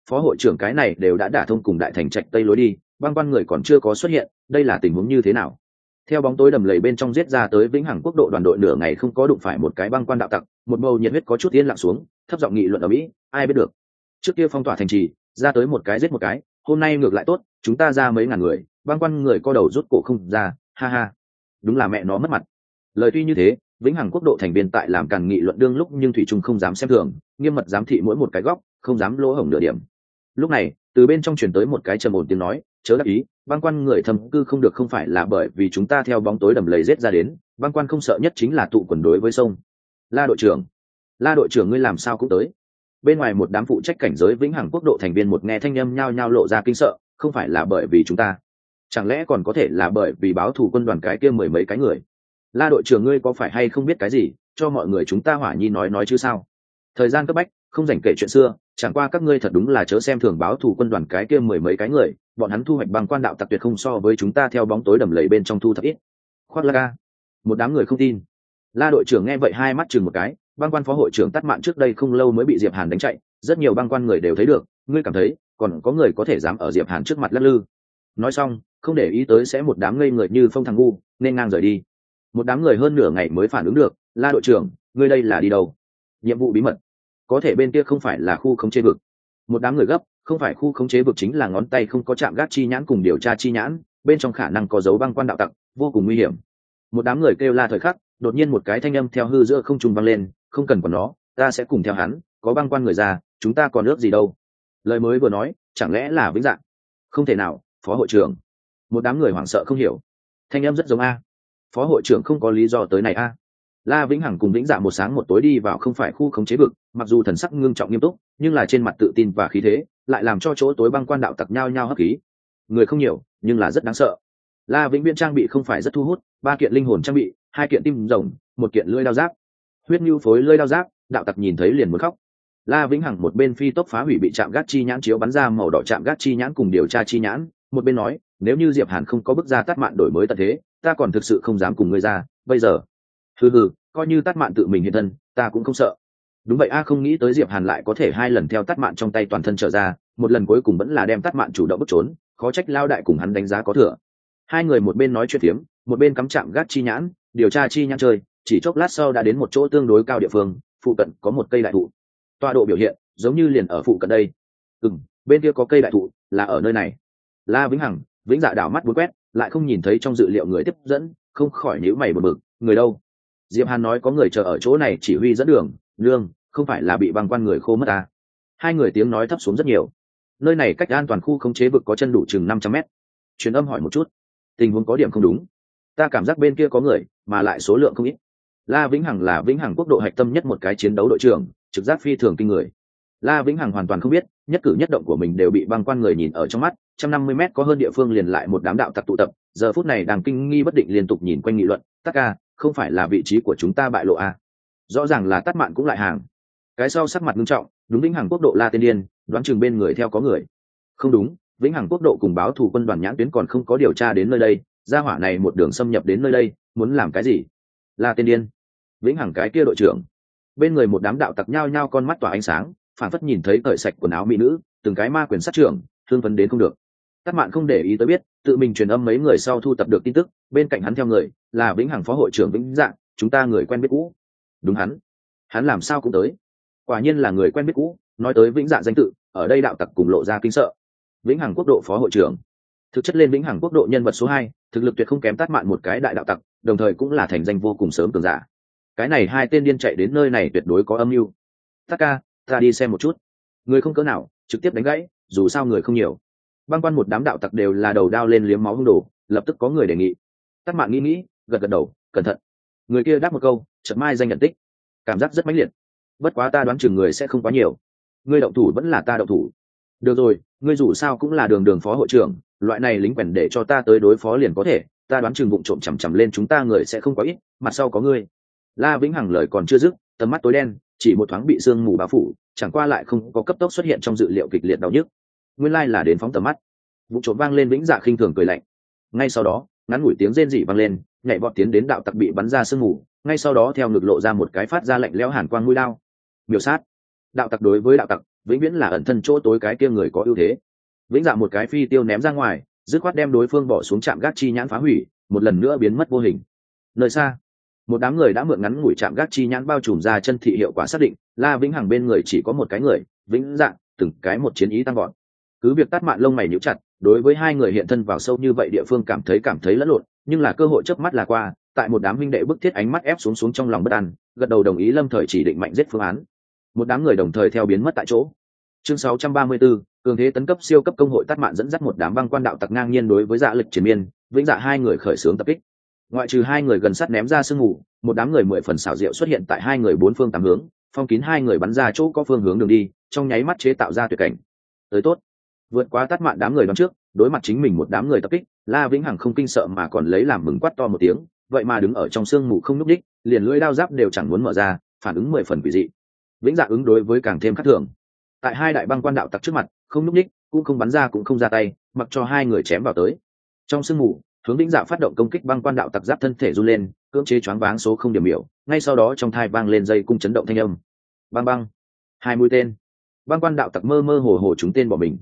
Speaker 1: phó hội trưởng cái này đều đã đả thông cùng đại thành trạch tây lối đi, băng quan người còn chưa có xuất hiện, đây là tình huống như thế nào? Theo bóng tối đầm lầy bên trong giết ra tới vĩnh hằng quốc độ đoàn đội nửa ngày không có đụng phải một cái băng quan đạo tặc, một bầu nhiệt huyết có chút yên lặng xuống, thấp giọng nghị luận ở mỹ, ai biết được. Trước kia phong tỏa thành trì, ra tới một cái giết một cái, hôm nay ngược lại tốt, chúng ta ra mấy ngàn người, băng quan người co đầu rút cổ không ra, ha ha. Đúng là mẹ nó mất mặt. Lời tuy như thế, vĩnh hằng quốc độ thành viên tại làm càn nghị luận đương lúc nhưng thủy trung không dám xem thường, nghiêm mật giám thị mỗi một cái góc, không dám lỗ hổng nửa điểm. Lúc này, từ bên trong truyền tới một cái trầm ổn tiếng nói, chớ đắc ý, băng quan người thâm cư không được không phải là bởi vì chúng ta theo bóng tối đầm lầy giết ra đến, băng quan không sợ nhất chính là tụ quần đối với sông. La đội trưởng ngươi làm sao cũng tới. Bên ngoài một đám phụ trách cảnh giới vĩnh hằng quốc độ thành viên một nghe thanh âm nhao nhao lộ ra kinh sợ, không phải là bởi vì chúng ta, chẳng lẽ còn có thể là bởi vì báo thù quân đoàn cái kia mười mấy cái người. La đội trưởng ngươi có phải hay không biết cái gì, cho mọi người chúng ta hỏa nhi nói chứ sao. Thời gian cấp bách, không dành kể chuyện xưa, chẳng qua các ngươi thật đúng là chớ xem thường báo thù quân đoàn cái kia mười mấy cái người, bọn hắn thu hoạch băng quan đạo tặc tuyệt không so với chúng ta theo bóng tối đầm lầy bên trong thu thập ít. Khoác la ca. Một đám người không tin. La đội trưởng nghe vậy hai mắt chừng một cái, băng quan phó hội trưởng Tát Mạn trước đây không lâu mới bị Diệp Hàn đánh chạy, rất nhiều băng quan người đều thấy được, ngươi cảm thấy còn có người có thể dám ở Diệp Hàn trước mặt lắc lư. Nói xong, không để ý tới sẽ một đám ngây người như phong thằng ngu, nên ngang rời đi. Một đám người hơn nửa ngày mới phản ứng được, La đội trưởng, ngươi đây là đi đâu? Nhiệm vụ bí mật. Có thể bên kia không phải là khu khống chế vực. Một đám người gấp, không phải khu khống chế vực chính là ngón tay không có chạm gác chi nhãn cùng điều tra chi nhãn, bên trong khả năng có dấu băng quan đạo tặc, vô cùng nguy hiểm. Một đám người kêu la thời khắc, đột nhiên một cái thanh âm theo hư giữa không trung vang lên, không cần quản nó, ta sẽ cùng theo hắn, có băng quan người ra, chúng ta còn nước gì đâu. Lời mới vừa nói, chẳng lẽ là Vĩnh Dạng? Không thể nào, phó hội trưởng. Một đám người hoảng sợ không hiểu. Thanh âm rất giống a. Phó hội trưởng không có lý do tới này a. La Vĩnh Hằng cùng Vĩnh Dạ một sáng một tối đi vào không phải khu khống chế vực, mặc dù thần sắc ngưng trọng nghiêm túc, nhưng là trên mặt tự tin và khí thế, lại làm cho chỗ tối băng quan đạo tặc nhao nhao hấp khí. Người không nhiều, nhưng là rất đáng sợ. La Vĩnh Viễn trang bị không phải rất thu hút, 3 kiện linh hồn trang bị, 2 kiện tim rồng, 1 kiện lưỡi đao giáp. Huyết nhu phối lưỡi đao giáp, đạo tặc nhìn thấy liền muốn khóc. La Vĩnh Hằng một bên phi tốc phá hủy bị chạm gác chi nhãn chiếu bắn ra màu đỏ chạm gác chi nhãn cùng điều tra chi nhãn, một bên nói, nếu như Diệp Hàn không có bức ra Tát Mạn đổi mới tận thế, ta còn thực sự không dám cùng ngươi ra, bây giờ. Hừ hừ, coi như Tát Mạn tự mình hiện thân, ta cũng không sợ. Đúng vậy a, không nghĩ tới Diệp Hàn lại có thể 2 lần theo Tát Mạn trong tay toàn thân trở ra, một lần cuối cùng vẫn là đem Tát Mạn chủ động bước trốn, khó trách lao đại cùng hắn đánh giá có thừa. Hai người một bên nói chuyện phiếm, một bên cắm chạm gác chi nhãn, điều tra chi nhãn chơi, chỉ chốc lát sau đã đến một chỗ tương đối cao địa phương, phụ cận có một cây đại thụ. Tọa độ biểu hiện giống như liền ở phụ cận đây. Bên kia có cây đại thụ, là ở nơi này. La Vĩnh Hằng, Vĩnh Dạ đảo mắt bốn quét, lại không nhìn thấy trong dự liệu người tiếp dẫn, không khỏi nhíu mày bực bực, người đâu? Diệp Hàn nói có người chờ ở chỗ này chỉ huy dẫn đường, nương, không phải là bị băng quan người khô mất à? Hai người tiếng nói thấp xuống rất nhiều. Nơi này cách an toàn khu khống chế vực có chân đủ chừng 500 mét. Truyền âm hỏi một chút, tình huống có điểm không đúng. Ta cảm giác bên kia có người, mà lại số lượng không ít. La Vĩnh Hằng là Vĩnh Hằng quốc độ hạch tâm nhất một cái chiến đấu đội trưởng, trực giác phi thường kinh người. La Vĩnh Hằng hoàn toàn không biết, nhất cử nhất động của mình đều bị băng quan người nhìn ở trong mắt, 150 mét có hơn địa phương liền lại một đám đạo tặc tụ tập, giờ phút này đang kinh nghi bất định liên tục nhìn quanh nghị luận, Tát ca, không phải là vị trí của chúng ta bại lộ à? Rõ ràng là Tát Mạn cũng lại hàng. Cái sau sắc mặt nghiêm trọng, đúng Vĩnh Hằng quốc độ La Tiên Điên, đoán chừng bên người theo có người. Không đúng, Vĩnh Hằng quốc độ cùng báo thù quân đoàn nhãn tuyến còn không có điều tra đến nơi đây, gia hỏa này một đường xâm nhập đến nơi đây, muốn làm cái gì? La Tiên Điên, Vĩnh Hằng cái kia đội trưởng. Bên người một đám đạo tặc nhao nhao con mắt tỏa ánh sáng, phản phất nhìn thấy cởi sạch quần áo mỹ nữ, từng cái ma quyền sát trưởng, thương phấn đến không được. Tát Mạn không để ý tới biết, tự mình truyền âm mấy người sau thu tập được tin tức, bên cạnh hắn theo người là Vĩnh Hằng phó hội trưởng Vĩnh Dạng, chúng ta người quen biết cũ. Đúng hắn làm sao cũng tới. Quả nhiên là người quen biết cũ, nói tới Vĩnh Dạng danh tự, ở đây đạo tặc cùng lộ ra kinh sợ. Vĩnh Hằng quốc độ phó hội trưởng, thực chất lên Vĩnh Hằng quốc độ nhân vật số 2, thực lực tuyệt không kém Tát Mạn một cái đại đạo tặc, đồng thời cũng là thành danh vô cùng sớm cường giả. Cái này hai tên điên chạy đến nơi này tuyệt đối có âm mưu. Tát ca, ta đi xem một chút. Người không cỡ nào, trực tiếp đánh gãy, dù sao người không nhiều. Băng quan một đám đạo tặc đều là đầu đao lên liếm máu hung đồ, lập tức có người đề nghị. Tát Mạn nghĩ, gật gật đầu, cẩn thận. Người kia đáp một câu, chợt mai danh nhận tích. Cảm giác rất mãnh liệt. Bất quá ta đoán chừng người sẽ không quá nhiều. Ngươi động thủ vẫn là ta động thủ. Được rồi, ngươi dù sao cũng là đường phó hội trưởng, loại này lính quèn để cho ta tới đối phó liền có thể, ta đoán chừng bụng trộm chằm chằm lên chúng ta người sẽ không quá ít, mặt sau có ngươi. La Vĩnh Hằng lời còn chưa dứt, tầm mắt tối đen, chỉ một thoáng bị sương mù bao phủ, chẳng qua lại không có cấp tốc xuất hiện trong dự liệu kịch liệt đau nhức. Nguyên lai là đến phóng tầm mắt. Vụ trộm vang lên, Vĩnh Dạ khinh thường cười lạnh. Ngay sau đó, ngắn ngủi tiếng rên rỉ vang lên, nhảy vọt tiến đến đạo tặc bị bắn ra sương mù, ngay sau đó theo ngực lộ ra một cái phát ra lạnh lẽo hàn quang mũi đao. Miểu sát. đạo tặc đối với đạo tặc vĩnh viễn là ẩn thân chỗ tối cái kia người có ưu thế. Vĩnh Dạ một cái phi tiêu ném ra ngoài, dứt khoát đem đối phương bỏ xuống trạm gác chi nhãn phá hủy, một lần nữa biến mất vô hình. Nơi xa, một đám người đã mượn ngắn ngủi trạm gác chi nhãn bao trùm ra chân thị hiệu quả xác định La Vĩnh Hằng bên người chỉ có một cái người. Vĩnh Dạ từng cái một chiến ý tăng gọn. Cứ việc Tát Mạn lông mày nhíu chặt, đối với hai người hiện thân vào sâu như vậy địa phương cảm thấy lẫn lộn, nhưng là cơ hội chớp mắt là qua, tại một đám huynh đệ bức thiết ánh mắt ép xuống trong lòng bất an, gật đầu đồng ý lâm thời chỉ định mạnh giết phương án. Một đám người đồng thời theo biến mất tại chỗ. Chương 634, cường thế tấn cấp siêu cấp công hội Tát Mạn dẫn dắt một đám băng quan đạo tặc ngang nhiên đối với Dạ Lịch triền miên, Vĩnh Dạ hai người khởi xướng tập kích. Ngoại trừ hai người gần sát ném ra sương mù, một đám người 10 phần xảo diệu xuất hiện tại hai người bốn phương tám hướng, phong kín hai người bắn ra chỗ có phương hướng đường đi, trong nháy mắt chế tạo ra tuyệt cảnh. Tới tốt, vượt quá Tát Mạn đám người đón trước, đối mặt chính mình một đám người tập kích, La Vĩnh Hằng không kinh sợ mà còn lấy làm mừng, quát to một tiếng, vậy mà đứng ở trong sương mù không nhúc nhích, liền lưỡi đao giáp đều chẳng muốn mở ra, phản ứng 10 phần quỷ dị. Vĩnh Dạ ứng đối với càng thêm khắc thường. Tại hai đại băng quan đạo tặc trước mặt, không nhúc nhích, cũng không bắn ra cũng không ra tay, mặc cho hai người chém vào tới. Trong sương mù, hướng Vĩnh Dạ phát động công kích, băng quan đạo tặc giáp thân thể run lên, cưỡng chế choáng váng số không điểm miểu, ngay sau đó trong thai vang lên dây cung chấn động thanh âm. Bang bang, hai mũi tên. Băng quan đạo tặc mơ mơ hồ hồ trúng tên bỏ mình.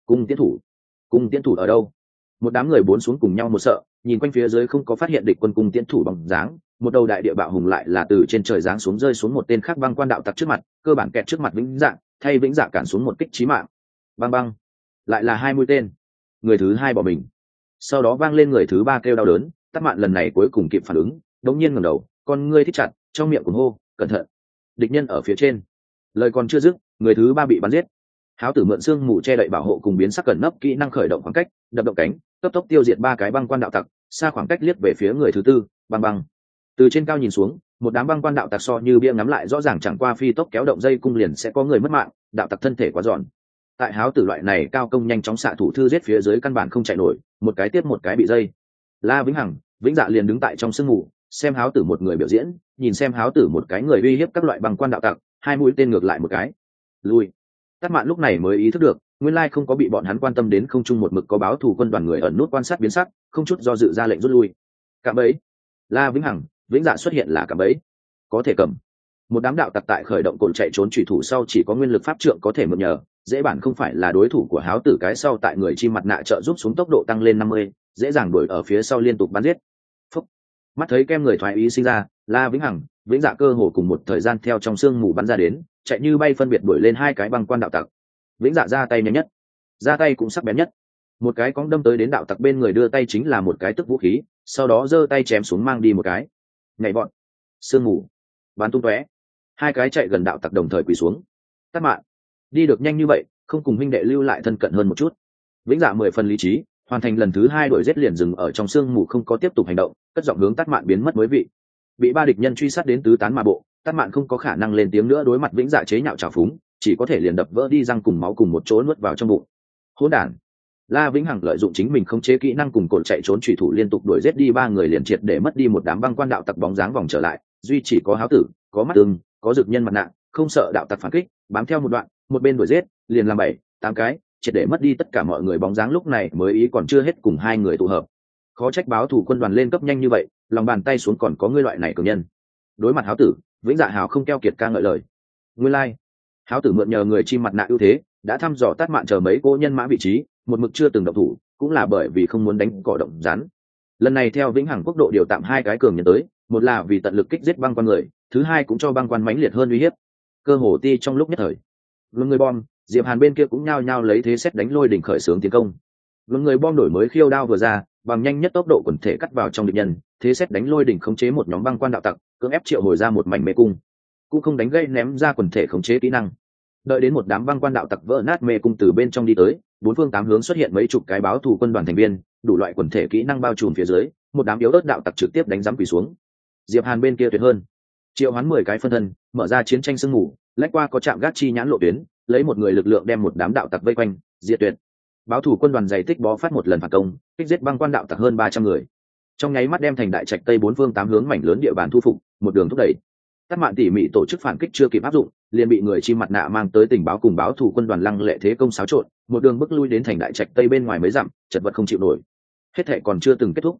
Speaker 1: Cung tiễn thủ ở đâu? Một đám người bốn xuống cùng nhau một sợ, nhìn quanh phía dưới không có phát hiện địch quân cung tiễn thủ bằng dáng, một đầu đại địa bạo hùng lại là từ trên trời giáng xuống rơi xuống một tên khác băng quan đạo tặc trước mặt, cơ bản kẹt trước mặt Vĩnh Dạ, thay Vĩnh Dạ cản xuống một kích chí mạng. Bang bang, lại là hai mũi tên. Người thứ hai bỏ mình. Sau đó vang lên người thứ ba kêu đau đớn. Tát Mạn lần này cuối cùng kịp phản ứng, đống nhiên ngẩng đầu, con ngươi thích chặt, trong miệng cuồng hô, cẩn thận, địch nhân ở phía trên. Lời còn chưa dứt, người thứ ba bị bắn giết. Háo tử mượn xương mù che đậy bảo hộ cùng biến sắc cẩn nấp kỹ năng khởi động khoảng cách, đập động cánh, cấp tốc tiêu diệt ba cái băng quan đạo tặc, xa khoảng cách liếc về phía người thứ tư. Băng băng. Từ trên cao nhìn xuống, một đám băng quan đạo tặc so như bia ngắm lại rõ ràng, chẳng qua phi tốc kéo động dây cung liền sẽ có người mất mạng, đạo tặc thân thể quá giòn. Tại Háo tử loại này cao công nhanh chóng xạ thủ thư giết phía dưới căn bản không chạy nổi, một cái tiếp một cái bị dây. La Vĩnh Hằng, Vĩnh Dạ liền đứng tại trong sương mù, xem Háo tử một người biểu diễn, nhìn xem Háo tử một cái người uy hiếp các loại băng quan đạo tặc, hai mũi tên ngược lại một cái. Lui. Tát Mạn lúc này mới ý thức được, nguyên lai không có bị bọn hắn quan tâm đến, không chung một mực có báo thù quân đoàn người ẩn nút quan sát biến sắc, không chút do dự ra lệnh rút lui. Cạm bẫy. La Vĩnh Hằng, Vĩnh Dạ xuất hiện là cạm bẫy. Có thể cầm. Một đám đạo tặc tại khởi động cồn chạy trốn chủy thủ sau chỉ có nguyên lực pháp trượng có thể mượn nhờ, dễ bản không phải là đối thủ của Háo tử, cái sau tại người chim mặt nạ trợ giúp xuống tốc độ tăng lên 50, dễ dàng đuổi ở phía sau liên tục bắn giết. Phúc. Mắt thấy kem người thoái ý sinh ra, La Vĩnh Hằng, Vĩnh Dạ cơ hồ cùng một thời gian theo trong sương mù bắn ra đến, chạy như bay phân biệt đuổi lên hai cái băng quan đạo tặc. Vĩnh Dạ ra tay nhanh nhất, ra tay cũng sắc bén nhất. Một cái cóng đâm tới đến đạo tặc bên người, đưa tay chính là một cái tức vũ khí, sau đó giơ tay chém xuống mang đi một cái. Nhảy bọn, sương mù, bắn tung tóe. Hai cái chạy gần đạo tặc đồng thời quỳ xuống. Tát Mạn, đi được nhanh như vậy, không cùng huynh đệ lưu lại thân cận hơn một chút. Vĩnh Dạ 10 phần lý trí, hoàn thành lần thứ hai đuổi giết liền dừng ở trong sương mù, không có tiếp tục hành động, cất giọng hướng Tát Mạn biến mất mới vị. Bị ba địch nhân truy sát đến tứ tán mà bộ, Tát Mạn không có khả năng lên tiếng nữa, đối mặt Vĩnh Dạ chế nhạo trào phúng, chỉ có thể liền đập vỡ đi răng cùng máu cùng một chỗ nuốt vào trong bụng. Hỗn đản. La Vĩnh Hằng lợi dụng chính mình khống chế kỹ năng cùng cồn chạy trốn chủy thủ liên tục đuổi giết đi ba người, liền triệt để mất đi một đám băng quan đạo tặc bóng dáng vòng trở lại, duy chỉ có Háo tử, có mắt tương, có dược nhân mặt nạ, không sợ đạo tặc phản kích, bám theo một đoạn, một bên đuổi giết, liền làm 7-8 cái, triệt để mất đi tất cả mọi người bóng dáng, lúc này mới ý còn chưa hết cùng hai người tụ hợp. Khó trách báo thủ quân đoàn lên cấp nhanh như vậy, lòng bàn tay xuống còn có ngươi loại này cường nhân. Đối mặt Háo tử, Vĩnh Dạ hào không keo kiệt ca ngợi lời. Nguyên lai, Háo tử mượn nhờ người chim mặt nạ ưu thế, đã thăm dò Tát Mạn chờ mấy cô nhân mã vị trí, một mực chưa từng động thủ, cũng là bởi vì không muốn đánh cỏ động rắn. Lần này theo Vĩnh Hằng quốc độ điều tạm hai cái cường nhân tới, một là vì tận lực kích giết băng quan người, thứ hai cũng cho băng quan mãnh liệt hơn uy hiếp. Cơ hồ ti trong lúc nhất thời, luân người bom, Diệp Hàn bên kia cũng nhao nhao lấy thế xét đánh lôi đỉnh khởi xướng tiến công. Luân người bom đổi mới khiêu đao vừa ra, bằng nhanh nhất tốc độ quần thể cắt vào trong địch nhân, thế xét đánh lôi đỉnh khống chế một nhóm băng quan đạo tặc, cưỡng ép triệu hồi ra một mảnh mê cung, cũng không đánh gây ném ra quần thể khống chế kỹ năng. Đợi đến một đám băng quan đạo tặc vỡ nát mê cung từ bên trong đi tới, bốn phương tám hướng xuất hiện mấy chục cái báo thù quân đoàn thành viên, đủ loại quần thể kỹ năng bao trùm phía dưới, một đám yếu ớt đạo tặc trực tiếp đánh giẫm quỳ xuống. Diệp Hàn bên kia tuyệt hơn, triệu hoán 10 cái phân thân, mở ra chiến tranh sương mù, lách qua có chạm gác chi nhãn lộ tuyến, lấy một người lực lượng đem một đám đạo tặc vây quanh, diệt tuyệt. Báo thủ quân đoàn dày tích bó phát một lần phản công, kích giết băng quan đạo tặc hơn 300 người, trong nháy mắt đem thành đại trạch tây bốn phương tám hướng mảnh lớn địa bàn thu phục, một đường thúc đẩy. Tát Mạn tỉ mỉ tổ chức phản kích chưa kịp áp dụng, liền bị người chim mặt nạ mang tới tình báo cùng báo thủ quân đoàn lăng lệ thế công xáo trộn, một đường bước lui đến thành đại trạch tây bên ngoài mới dặm, chật vật không chịu nổi. Hết thệ còn chưa từng kết thúc,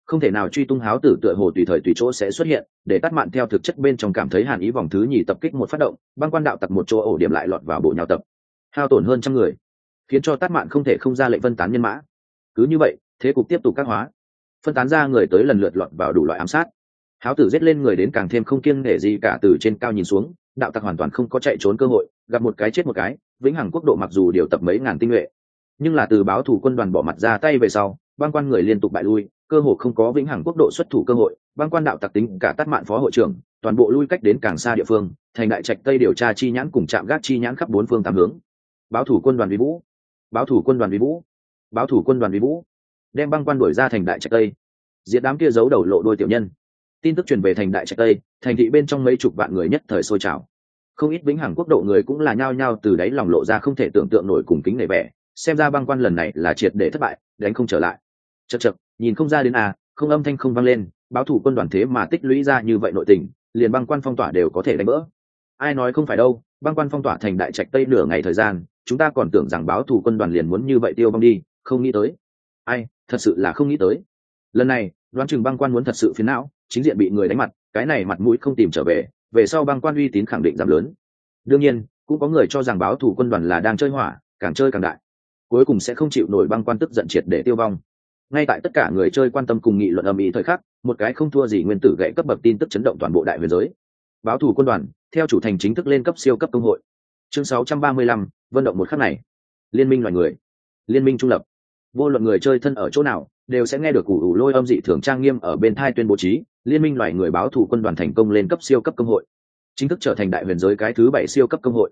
Speaker 1: không thể nào truy tung háo tử tựa hồ tùy thời tùy chỗ sẽ xuất hiện, để Tát Mạn theo thực chất bên trong cảm thấy hàn ý. Vòng thứ nhì tập kích một phát động, băng quan đạo tặc một chỗ ổ điểm lại lọt vào bộ nhào tập, hao tổn hơn 100 người, khiến cho Tát Mạn không thể không ra lệnh phân tán nhân mã. Cứ như vậy, thế cục tiếp tục các hóa, phân tán ra người tới lần lượt lọt vào đủ loại ám sát. Háo tử giết lên người đến càng thêm không kiêng nể gì cả, từ trên cao nhìn xuống, đạo tặc hoàn toàn không có chạy trốn cơ hội, gặp một cái chết một cái. Vĩnh Hằng Quốc độ mặc dù điều tập mấy ngàn tinh nhuệ, nhưng là từ báo thủ quân đoàn bỏ mặt ra tay về sau, băng quan người liên tục bại lui, cơ hồ không có Vĩnh Hằng Quốc độ xuất thủ cơ hội. Băng quan đạo tặc tính cả Tát Mạn phó hội trưởng, toàn bộ lui cách đến càng xa địa phương, thành đại trạch tây điều tra chi nhãn cùng chạm gác chi nhãn khắp 4 phương 8 hướng. Báo thủ quân đoàn Vi Vũ, báo thủ quân đoàn Vi Vũ, báo thủ quân đoàn Vi Vũ, đem băng quan đuổi ra thành đại trạch tây, diệt đám kia giấu đầu lộ đôi tiểu nhân. Tin tức truyền về thành đại trạch tây, thành thị bên trong mấy chục vạn người nhất thời sôi trào. Không ít Vĩnh Hằng Quốc độ người cũng là nhao nhao từ đáy lòng lộ ra không thể tưởng tượng nổi cùng kính nể vẻ, xem ra băng quan lần này là triệt để thất bại, đánh không trở lại. Chậc chậc, nhìn không ra đến à, không âm thanh không vang lên, báo thủ quân đoàn thế mà tích lũy ra như vậy nội tình, liền băng quan phong tỏa đều có thể đánh vỡ. Ai nói không phải đâu, băng quan phong tỏa thành đại trạch tây nửa ngày thời gian, chúng ta còn tưởng rằng báo thủ quân đoàn liền muốn như vậy tiêu vong đi, không nghĩ tới. Ai, thật sự là không nghĩ tới. Lần này, đoán chừng băng quan muốn thật sự phiền não, chính diện bị người đánh mặt, cái này mặt mũi không tìm trở về, về sau băng quan uy tín khẳng định giảm lớn. Đương nhiên, cũng có người cho rằng báo thủ quân đoàn là đang chơi hỏa, càng chơi càng đại, cuối cùng sẽ không chịu nổi băng quan tức giận triệt để tiêu vong. Ngay tại tất cả người chơi quan tâm cùng nghị luận ầm ĩ thời khắc, một cái không thua gì nguyên tử gậy cấp bậc tin tức chấn động toàn bộ đại huyền giới. Báo thủ quân đoàn theo chủ thành chính thức lên cấp siêu cấp công hội. Chương 635, vận động một khắc này. Liên minh loài người, liên minh trung lập. Vô luận người chơi thân ở chỗ nào, đều sẽ nghe được ủ lôi âm dị thường trang nghiêm ở bên thai tuyên bố chí, liên minh loài người báo thủ quân đoàn thành công lên cấp siêu cấp công hội, chính thức trở thành đại huyền giới cái thứ 7 siêu cấp công hội.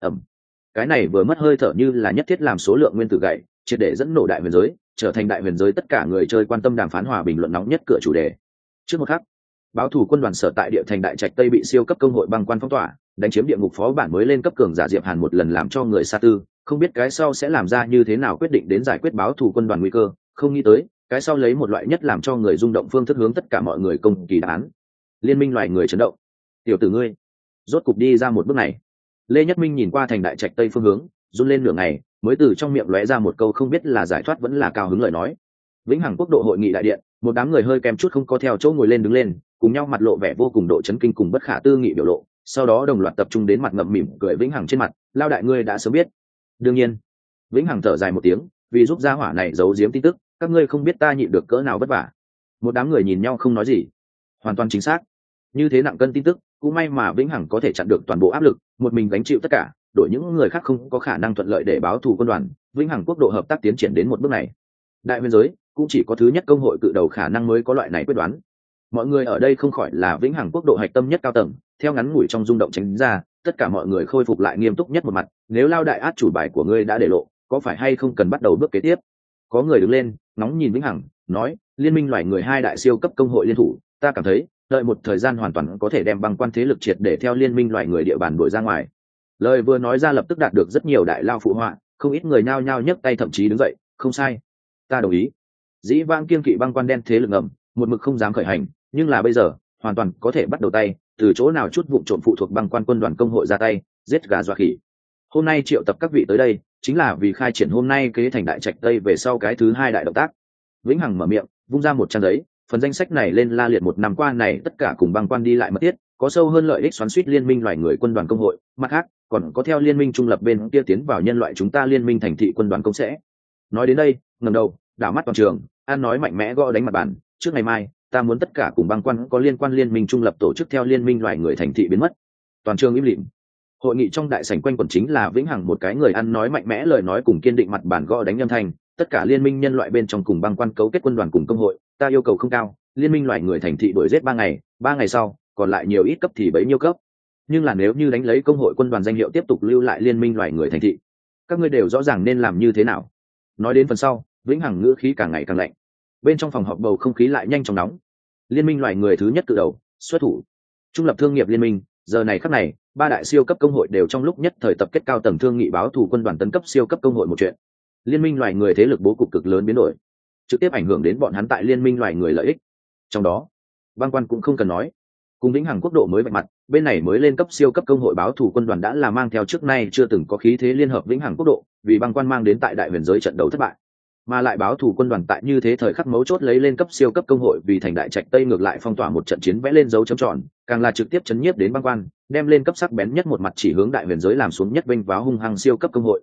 Speaker 1: Cái này vừa mất hơi thở như là nhất thiết làm số lượng nguyên tử gậy, triệt để dẫn nổ đại huyền giới, trở thành đại huyền giới tất cả người chơi quan tâm đàm phán hòa bình luận nóng nhất cửa chủ đề. Trước một khắc, báo thủ quân đoàn sở tại địa thành đại trạch tây bị siêu cấp công hội băng quan phong tỏa, đánh chiếm địa ngục phó bản mới lên cấp cường giả Diệp Hàn một lần làm cho người xa tư, không biết cái sau sẽ làm ra như thế nào quyết định đến giải quyết báo thủ quân đoàn nguy cơ, không nghĩ tới cái sau lấy một loại nhất làm cho người rung động phương thức hướng tất cả mọi người công kỳ án. Liên minh loài người chấn động. Tiểu tử ngươi, rốt cục đi ra một bước này. Lê Nhất Minh nhìn qua thành đại trạch tây phương hướng, run lên nửa ngày, mới từ trong miệng lóe ra một câu không biết là giải thoát vẫn là cao hứng lời nói. Vĩnh Hằng Quốc độ hội nghị đại điện, một đám người hơi kèm chút không có theo chỗ ngồi lên đứng lên, cùng nhau mặt lộ vẻ vô cùng độ chấn kinh cùng bất khả tư nghị biểu lộ, sau đó đồng loạt tập trung đến mặt ngậm mỉm cười Vĩnh Hằng trên mặt, lao đại ngươi đã sớm biết. Đương nhiên. Vĩnh Hằng thở dài một tiếng, vì giúp gia hỏa này giấu giếm tin tức, các ngươi không biết ta nhịn được cỡ nào vất vả. Một đám người nhìn nhau không nói gì. Hoàn toàn chính xác. Như thế nặng cân tin tức, cũng may mà Vĩnh Hằng có thể chặn được toàn bộ áp lực, một mình gánh chịu tất cả, đổi những người khác không có khả năng thuận lợi để báo thù quân đoàn. Vĩnh Hằng Quốc độ hợp tác tiến triển đến một bước này. Đại huyền giới cũng chỉ có thứ nhất công hội cự đầu khả năng mới có loại này quyết đoán. Mọi người ở đây không khỏi là Vĩnh Hằng Quốc độ hạch tâm nhất cao tầng, theo ngắn ngủi trong rung động tránh ra, tất cả mọi người khôi phục lại nghiêm túc nhất một mặt. Nếu lao đại át chủ bài của ngươi đã để lộ, có phải hay không cần bắt đầu bước kế tiếp? Có người đứng lên, nóng nhìn Vĩnh Hằng, nói: liên minh loài người hai đại siêu cấp công hội liên thủ, ta cảm thấy đợi một thời gian hoàn toàn có thể đem băng quan thế lực triệt để theo liên minh loài người địa bàn đuổi ra ngoài. Lời vừa nói ra lập tức đạt được rất nhiều đại lao phụ họa, không ít người nhao nhao nhấc tay thậm chí đứng dậy, không sai, ta đồng ý. Dĩ vãng kiêng kỵ băng quan đen thế lực ngầm, một mực không dám khởi hành, nhưng là bây giờ hoàn toàn có thể bắt đầu tay, từ chỗ nào chút vụ trộm phụ thuộc băng quan quân đoàn công hội ra tay, giết gà dọa khỉ. Hôm nay triệu tập các vị tới đây, chính là vì khai triển hôm nay kế thành đại trạch tây về sau cái thứ hai đại động tác. Vĩnh Hằng mở miệng, vung ra một trang giấy, phần danh sách này lên la liệt một năm qua này tất cả cùng băng quan đi lại mất tiết, có sâu hơn lợi ích xoắn suýt liên minh loài người quân đoàn công hội, mặt khác còn có theo liên minh trung lập bên kia tiến vào nhân loại chúng ta liên minh thành thị quân đoàn công sẽ. Nói đến đây, ngẩng đầu, đảo mắt toàn trường, an nói mạnh mẽ gõ đánh mặt bàn, trước ngày mai, ta muốn tất cả cùng băng quan có liên quan liên minh trung lập tổ chức theo liên minh loài người thành thị biến mất. Toàn trường im lìm. Hội nghị trong đại sảnh quanh quẩn chính là Vĩnh Hằng một cái người ăn nói mạnh mẽ lời nói cùng kiên định mặt bàn gõ đánh âm thanh, tất cả liên minh nhân loại bên trong cùng băng quan cấu kết quân đoàn cùng công hội, ta yêu cầu không cao, liên minh loài người thành thị đuổi giết 3 ngày sau, còn lại nhiều ít cấp thì bấy nhiêu cấp. Nhưng là nếu như đánh lấy công hội quân đoàn danh hiệu tiếp tục lưu lại liên minh loài người thành thị, các ngươi đều rõ ràng nên làm như thế nào. Nói đến phần sau, Vĩnh Hằng ngữ khí càng ngày càng lạnh. Bên trong phòng họp bầu không khí lại nhanh chóng nóng. Liên minh loài người thứ nhất cự đầu, xuất thủ. Trung lập thương nghiệp liên minh, giờ này khắc này, 3 đại siêu cấp công hội đều trong lúc nhất thời tập kết cao tầng thương nghị báo thù quân đoàn tấn cấp siêu cấp công hội một chuyện. Liên minh loài người thế lực bố cục cực lớn biến đổi, trực tiếp ảnh hưởng đến bọn hắn tại liên minh loài người lợi ích. Trong đó, băng quan cũng không cần nói, cùng Vĩnh Hằng Quốc độ mới vạch mặt, bên này mới lên cấp siêu cấp công hội báo thù quân đoàn đã là mang theo trước nay chưa từng có khí thế liên hợp Vĩnh Hằng Quốc độ, vì băng quan mang đến tại đại huyền giới trận đấu thất bại. Mà lại báo thủ quân đoàn tại như thế thời khắc mấu chốt lấy lên cấp siêu cấp công hội vì thành đại trạch tây ngược lại phong tỏa một trận chiến vẽ lên dấu chấm tròn, càng là trực tiếp chấn nhiếp đến băng quan, đem lên cấp sắc bén nhất một mặt chỉ hướng đại huyền giới làm xuống nhất vinh váo hung hăng siêu cấp công hội.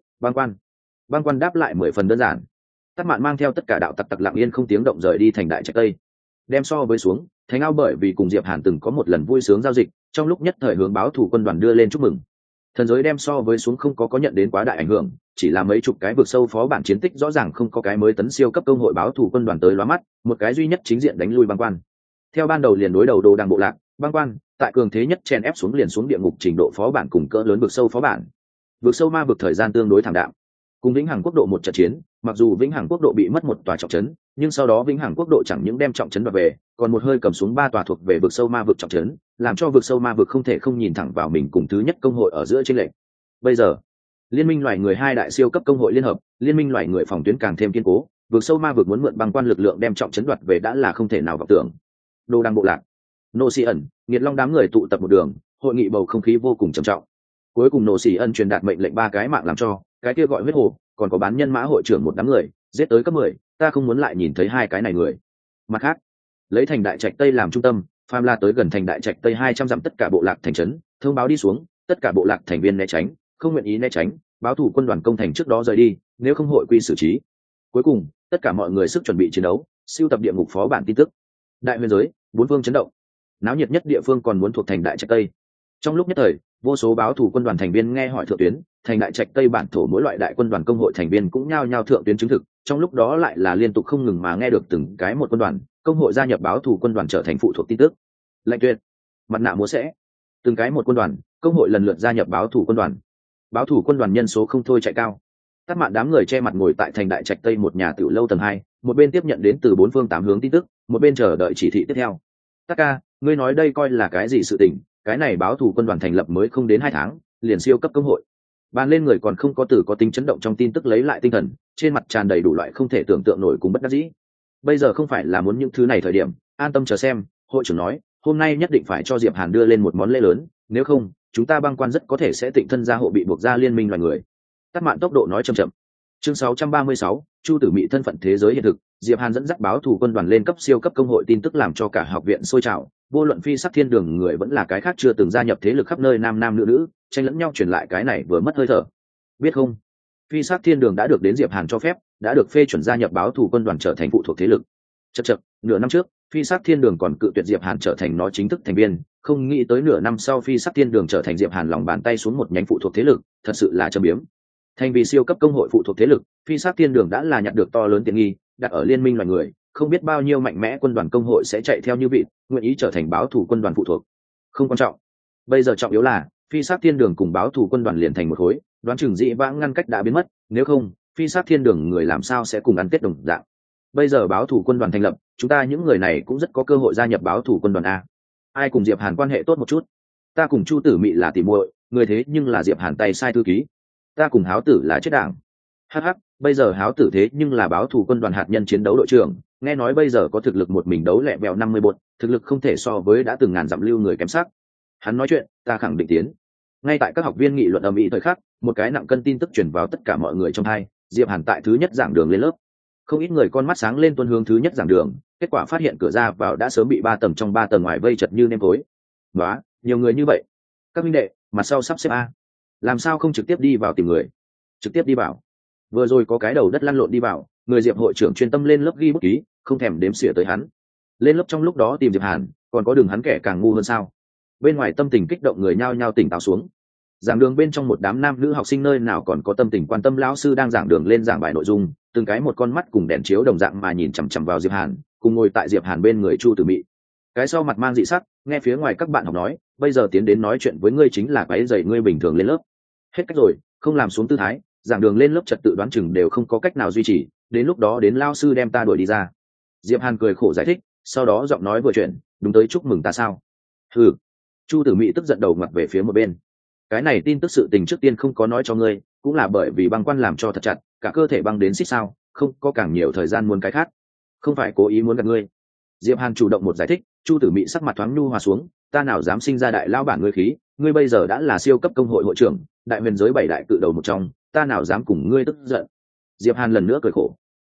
Speaker 1: Băng quan đáp lại 10 phần đơn giản. Tắc Mạn mang theo tất cả đạo tặc tặc lặng yên không tiếng động rời đi thành đại trạch tây. Đem so với xuống, Thánh Ao bởi vì cùng Diệp Hàn từng có một lần vui sướng giao dịch, trong lúc nhất thời hướng báo thủ quân đoàn đưa lên chúc mừng. Thần giới đem so với xuống không có nhận đến quá đại ảnh hưởng, chỉ là mấy chục cái vực sâu phó bản chiến tích rõ ràng không có cái mới tấn siêu cấp công hội báo thủ quân đoàn tới lóa mắt, một cái duy nhất chính diện đánh lui băng quan. Theo ban đầu liền đối đầu đồ đằng bộ lạc, băng quan tại cường thế nhất chèn ép xuống liền xuống địa ngục trình độ phó bản cùng cỡ lớn vực sâu phó bản. Vực sâu ma vực thời gian tương đối thảm đạm. Cùng Vĩnh Hằng Quốc độ một trận chiến, mặc dù Vĩnh Hằng Quốc độ bị mất một tòa trọng trấn, nhưng sau đó Vĩnh Hằng Quốc độ chẳng những đem trọng trấn đoạt về, còn một hơi cầm xuống 3 tòa thuộc về vực sâu ma vực trọng trấn, làm cho vực sâu ma vực không thể không nhìn thẳng vào mình cùng thứ nhất công hội ở giữa chênh lệch. Bây giờ, liên minh loài người hai đại siêu cấp công hội liên hợp, liên minh loài người phòng tuyến càng thêm kiên cố, vực sâu ma vực muốn mượn băng quan lực lượng đem trọng trấn đoạt về đã là không thể nào vọng tưởng. Đồ đăng bộ lạc, Nô Sĩ ẩn, Nghiệt Long đám người tụ tập một đường, hội nghị bầu không khí vô cùng trầm trọng. Cuối cùng Nô Sĩ ẩn truyền đạt mệnh lệnh 3 cái mạng làm cho, cái kia gọi huyết hồ, còn có bán nhân mã hội trưởng một đám người, giết tới cấp 10, ta không muốn lại nhìn thấy hai cái này người. Mặt khác, lấy thành đại trạch tây làm trung tâm, phàm la tới gần thành đại trạch tây 200 dặm tất cả bộ lạc thành trấn, thông báo đi xuống, tất cả bộ lạc thành viên né tránh, không nguyện ý né tránh, báo thủ quân đoàn công thành trước đó rời đi, nếu không hội quy xử trí. Cuối cùng, tất cả mọi người sức chuẩn bị chiến đấu, siêu tập địa ngục phó bản tin tức. Đại huyền giới, 4 phương chấn động. Náo nhiệt nhất địa phương còn muốn thuộc thành đại trạch tây. Trong lúc nhất thời, vô số báo thủ quân đoàn thành viên nghe hỏi thượng tuyến, thành đại trạch tây bản thổ mỗi loại đại quân đoàn công hội thành viên cũng nhao nhao thượng tuyến chứng thực, trong lúc đó lại là liên tục không ngừng mà nghe được từng cái một quân đoàn công hội gia nhập báo thủ quân đoàn trở thành phụ thuộc tin tức. Lệnh tuyệt, mặt nạ múa sẽ, từng cái một quân đoàn công hội lần lượt gia nhập báo thủ quân đoàn. Báo thủ quân đoàn nhân số không thôi chạy cao. Tắc Mạn đám người che mặt ngồi tại thành đại trạch tây một nhà tiểu lâu tầng 2, một bên tiếp nhận đến từ 4 phương 8 hướng tin tức, một bên chờ đợi chỉ thị tiếp theo. Tắc ca, ngươi nói đây coi là cái gì sự tình? Cái này báo thủ quân đoàn thành lập mới không đến 2 tháng, liền siêu cấp công hội. Bàn lên người còn không có có tính chấn động trong tin tức lấy lại tinh thần, trên mặt tràn đầy đủ loại không thể tưởng tượng nổi cùng bất đắc dĩ. Bây giờ không phải là muốn những thứ này thời điểm, an tâm chờ xem, hội trưởng nói, hôm nay nhất định phải cho Diệp Hàn đưa lên một món lễ lớn, nếu không, chúng ta băng quan rất có thể sẽ tịnh thân gia hộ bị buộc ra liên minh loài người. Tắc Mạn tốc độ nói chậm chậm. Chương 636, Chu Tử Mị thân phận thế giới hiện thực, Diệp Hàn dẫn dắt báo thủ quân đoàn lên cấp siêu cấp công hội tin tức làm cho cả học viện sôi trào, vô luận phi sắc thiên đường người vẫn là cái khác chưa từng gia nhập thế lực khắp nơi nam nam nữ nữ, tranh lẫn nhau truyền lại cái này vừa mất hơi thở. Biết không? Phi sắc thiên đường đã được đến Diệp Hàn cho phép, đã được phê chuẩn gia nhập báo thủ quân đoàn trở thành phụ thuộc thế lực. Chậc, nửa năm trước, phi sắc thiên đường còn cự tuyệt Diệp Hàn trở thành nó chính thức thành viên, không nghĩ tới nửa năm sau phi sắc thiên đường trở thành Diệp Hàn lòng bàn tay xuống một nhánh phụ thuộc thế lực, thật sự là châm biếm. Thành vì siêu cấp công hội phụ thuộc thế lực, phi sắc thiên đường đã là nhận được to lớn tiện nghi, đặt ở liên minh loài người, không biết bao nhiêu mạnh mẽ quân đoàn công hội sẽ chạy theo như vị, nguyện ý trở thành báo thủ quân đoàn phụ thuộc. Không quan trọng. Bây giờ trọng yếu là phi sắc thiên đường cùng báo thủ quân đoàn liền thành một khối, đoán chừng dị vãng ngăn cách đã biến mất, nếu không, phi sắc thiên đường người làm sao sẽ cùng ăn tết đồng dạng. Bây giờ báo thủ quân đoàn thành lập, chúng ta những người này cũng rất có cơ hội gia nhập báo thủ quân đoàn a. Ai cùng Diệp Hàn quan hệ tốt một chút? Ta cùng Chu Tử Mị là tỉ muội, người thế nhưng là Diệp Hàn tay sai thư ký. Ta cùng Háo Tử là chết đảng. Hắc, bây giờ Háo Tử thế nhưng là báo thủ quân đoàn hạt nhân chiến đấu đội trưởng, nghe nói bây giờ có thực lực một mình đấu lẹ bèo 50 bột, thực lực không thể so với đã từng ngàn dặm lưu người kém sắc. Hắn nói chuyện, ta khẳng định tiến. Ngay tại các học viên nghị luận ầm ĩ thời khắc, một cái nặng cân tin tức truyền vào tất cả mọi người trong hai, Diệp Hàn tại thứ nhất giảng đường lên lớp. Không ít người con mắt sáng lên tuân hướng thứ nhất giảng đường, kết quả phát hiện cửa ra vào đã sớm bị 3 tầng trong 3 tầng ngoài vây chật như nêm tối. Đó, nhiều người như vậy. Các huynh đệ, mặt sau sắp xếp a. Làm sao không trực tiếp đi vào tìm người? Trực tiếp đi vào. Vừa rồi có cái đầu đất lăn lộn đi vào, người Diệp hội trưởng chuyên tâm lên lớp ghi bút ký, không thèm đếm xỉa tới hắn. Lên lớp trong lúc đó tìm Diệp Hàn, còn có đường hắn kẻ càng ngu hơn sao? Bên ngoài tâm tình kích động người nhao nhao tỉnh táo xuống. Giảng đường bên trong một đám nam nữ học sinh nơi nào còn có tâm tình quan tâm lão sư đang giảng đường lên giảng bài nội dung, từng cái một con mắt cùng đèn chiếu đồng dạng mà nhìn chằm chằm vào Diệp Hàn, cùng ngồi tại Diệp Hàn bên người Chu Tử Mị. Cái sau mặt mang dị sắc, nghe phía ngoài các bạn học nói, bây giờ tiến đến nói chuyện với ngươi chính là quấy rầy ngươi bình thường lên lớp. Hết cách rồi, không làm xuống tư thái, giảng đường lên lớp trật tự đoán chừng đều không có cách nào duy trì, đến lúc đó đến lão sư đem ta đuổi đi ra. Diệp Hàn cười khổ giải thích, sau đó giọng nói vừa chuyển, đúng tới chúc mừng ta sao? Hừ. Chu Tử Mị tức giận đầu mặt về phía một bên. Cái này tin tức sự tình trước tiên không có nói cho ngươi, cũng là bởi vì băng quan làm cho thật chặt, cả cơ thể băng đến xích sao, không có càng nhiều thời gian muốn cái khác, không phải cố ý muốn gặp ngươi. Diệp Hàn chủ động một giải thích, Chu Tử Mị sắc mặt thoáng nhu hòa xuống, ta nào dám sinh ra đại lao bản ngươi khí, ngươi bây giờ đã là siêu cấp công hội hội trưởng, đại huyền giới 7 đại cự đầu một trong, ta nào dám cùng ngươi tức giận. Diệp Hàn lần nữa cười khổ,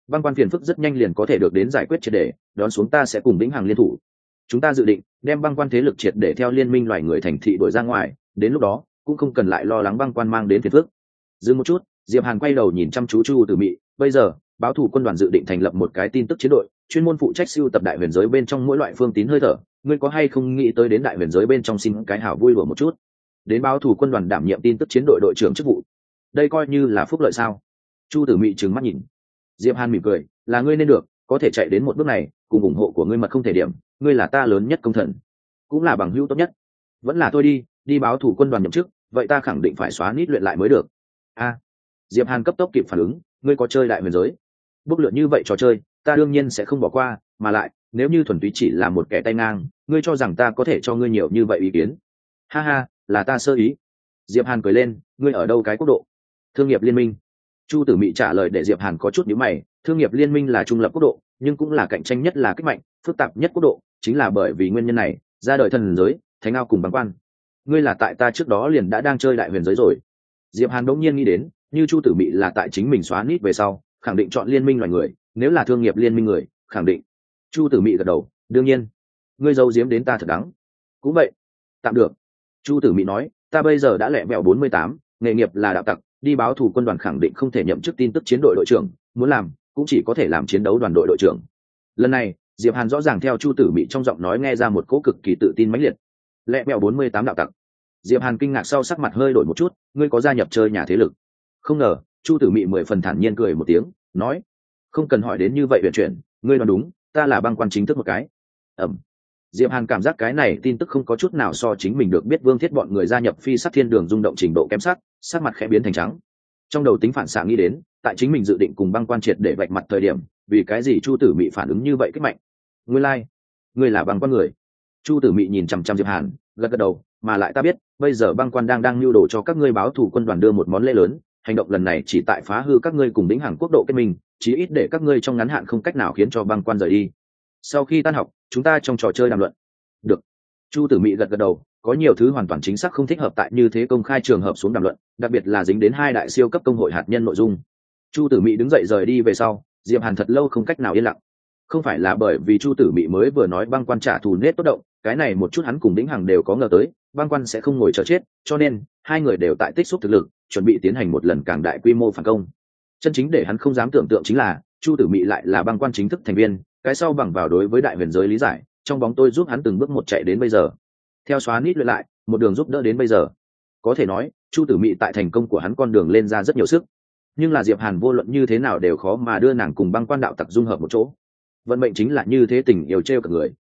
Speaker 1: băng quan phiền phức rất nhanh liền có thể được đến giải quyết triệt để, đón xuống ta sẽ cùng vĩnh hằng liên thủ. Chúng ta dự định đem băng quan thế lực triệt để theo liên minh loài người thành thị đuổi ra ngoài, đến lúc đó cũng không cần lại lo lắng băng quan mang đến phiền phức. Dừng một chút, Diệp Hàn quay đầu nhìn chăm chú Chu Tử Mị, bây giờ báo thủ quân đoàn dự định thành lập một cái tin tức chiến đội, chuyên môn phụ trách sưu tập đại huyền giới bên trong mỗi loại phương tín hơi thở, ngươi có hay không nghĩ tới đến đại huyền giới bên trong xin cái hảo vui đùa một chút, đến báo thủ quân đoàn đảm nhiệm tin tức chiến đội đội trưởng chức vụ, đây coi như là phúc lợi sao? Chu Tử Mị trừng mắt nhìn. Diệp Hàn mỉm cười, là ngươi nên được, có thể chạy đến một bước này, cùng ủng hộ của ngươi mật không thể điểm, ngươi là ta lớn nhất công thần, cũng là bằng hữu tốt nhất. Vẫn là tôi đi báo thủ quân đoàn nhậm chức, vậy ta khẳng định phải xóa nít luyện lại mới được. Diệp Hàn cấp tốc kịp phản ứng, ngươi có chơi đại huyền giới bốc lượn như vậy trò chơi, ta đương nhiên sẽ không bỏ qua, mà lại nếu như thuần túy chỉ là một kẻ tay ngang, ngươi cho rằng ta có thể cho ngươi nhiều như vậy ý kiến? Ha ha, là ta sơ ý. Diệp Hàn cười lên, ngươi ở đâu cái quốc độ? Thương nghiệp liên minh. Chu Tử Mị trả lời để Diệp Hàn có chút nhíu mày, thương nghiệp liên minh là trung lập quốc độ, nhưng cũng là cạnh tranh nhất là kích mạnh, phức tạp nhất quốc độ, chính là bởi vì nguyên nhân này, ra đời thần giới, thánh ao cùng băng quan. Ngươi là tại ta trước đó liền đã đang chơi đại huyền giới rồi. Diệp Hàn đống nhiên nghĩ đến, như Chu Tử Mị là tại chính mình xóa nít về sau, khẳng định chọn liên minh loài người, nếu là thương nghiệp liên minh người, khẳng định. Chu Tử Mị gật đầu, đương nhiên. Ngươi giấu giếm đến ta thật đáng. Cũng vậy. Tạm được. Chu Tử Mị nói, ta bây giờ đã lẹ mẹo 48, nghề nghiệp là đạo tặc, đi báo thủ quân đoàn khẳng định không thể nhậm chức tin tức chiến đội đội trưởng, muốn làm cũng chỉ có thể làm chiến đấu đoàn đội đội trưởng. Lần này, Diệp Hàn rõ ràng theo Chu Tử Mị trong giọng nói nghe ra một cỗ cực kỳ tự tin mãnh liệt. Lẹ mẹo 48 đạo tặc. Diệp Hàn kinh ngạc sau sắc mặt hơi đổi một chút, ngươi có gia nhập chơi nhà thế lực? Không ngờ, Chu Tử Mị 10 phần thản nhiên cười một tiếng, nói, không cần hỏi đến như vậy huyền chuyển, ngươi đoán đúng, ta là băng quan chính thức một cái. Diệp Hàn cảm giác cái này tin tức không có chút nào so chính mình được biết Vương Thiết bọn người gia nhập Phi Sắc Thiên Đường rung động trình độ kém sắc, sắc mặt khẽ biến thành trắng. Trong đầu tính phản xạ nghĩ đến, tại chính mình dự định cùng băng quan triệt để vạch mặt thời điểm, vì cái gì Chu Tử Mị phản ứng như vậy kích mạnh? Ngươi lai, ngươi là băng quan người. Chu Tử Mị nhìn chằm chằm Diệp Hàn, gật gật đầu, mà lại ta biết, bây giờ băng quan đang nưu đồ cho các ngươi báo thù quân đoàn đưa một món lễ lớn, hành động lần này chỉ tại phá hư các ngươi cùng đỉnh hàng quốc độ kết minh, chí ít để các ngươi trong ngắn hạn không cách nào khiến cho băng quan rời đi. Sau khi tan học, chúng ta trong trò chơi đàm luận. Được. Chu Tử Mị gật gật đầu, có nhiều thứ hoàn toàn chính xác không thích hợp tại như thế công khai trường hợp xuống đàm luận, đặc biệt là dính đến hai đại siêu cấp công hội hạt nhân nội dung. Chu Tử Mị đứng dậy rời đi về sau, Diệp Hàn thật lâu không cách nào yên lặng. Không phải là bởi vì Chu Tử Mị mới vừa nói băng quan trả thù nết tốt động, cái này một chút hắn cùng Đĩnh Hằng đều có ngờ tới, băng quan sẽ không ngồi chờ chết, cho nên hai người đều tại tích xúc thực lực, chuẩn bị tiến hành một lần càng đại quy mô phản công. Chân chính để hắn không dám tưởng tượng chính là, Chu Tử Mị lại là băng quan chính thức thành viên, cái sau bằng vào đối với đại huyền giới lý giải, trong bóng tôi giúp hắn từng bước một chạy đến bây giờ. Theo xóa nít luyện lại, một đường giúp đỡ đến bây giờ. Có thể nói, Chu Tử Mị tại thành công của hắn con đường lên ra rất nhiều sức. Nhưng là Diệp Hàn vô luận như thế nào đều khó mà đưa nàng cùng băng quan đạo tặc dung hợp một chỗ. Vận mệnh chính là như thế, tình yêu trêu cả người.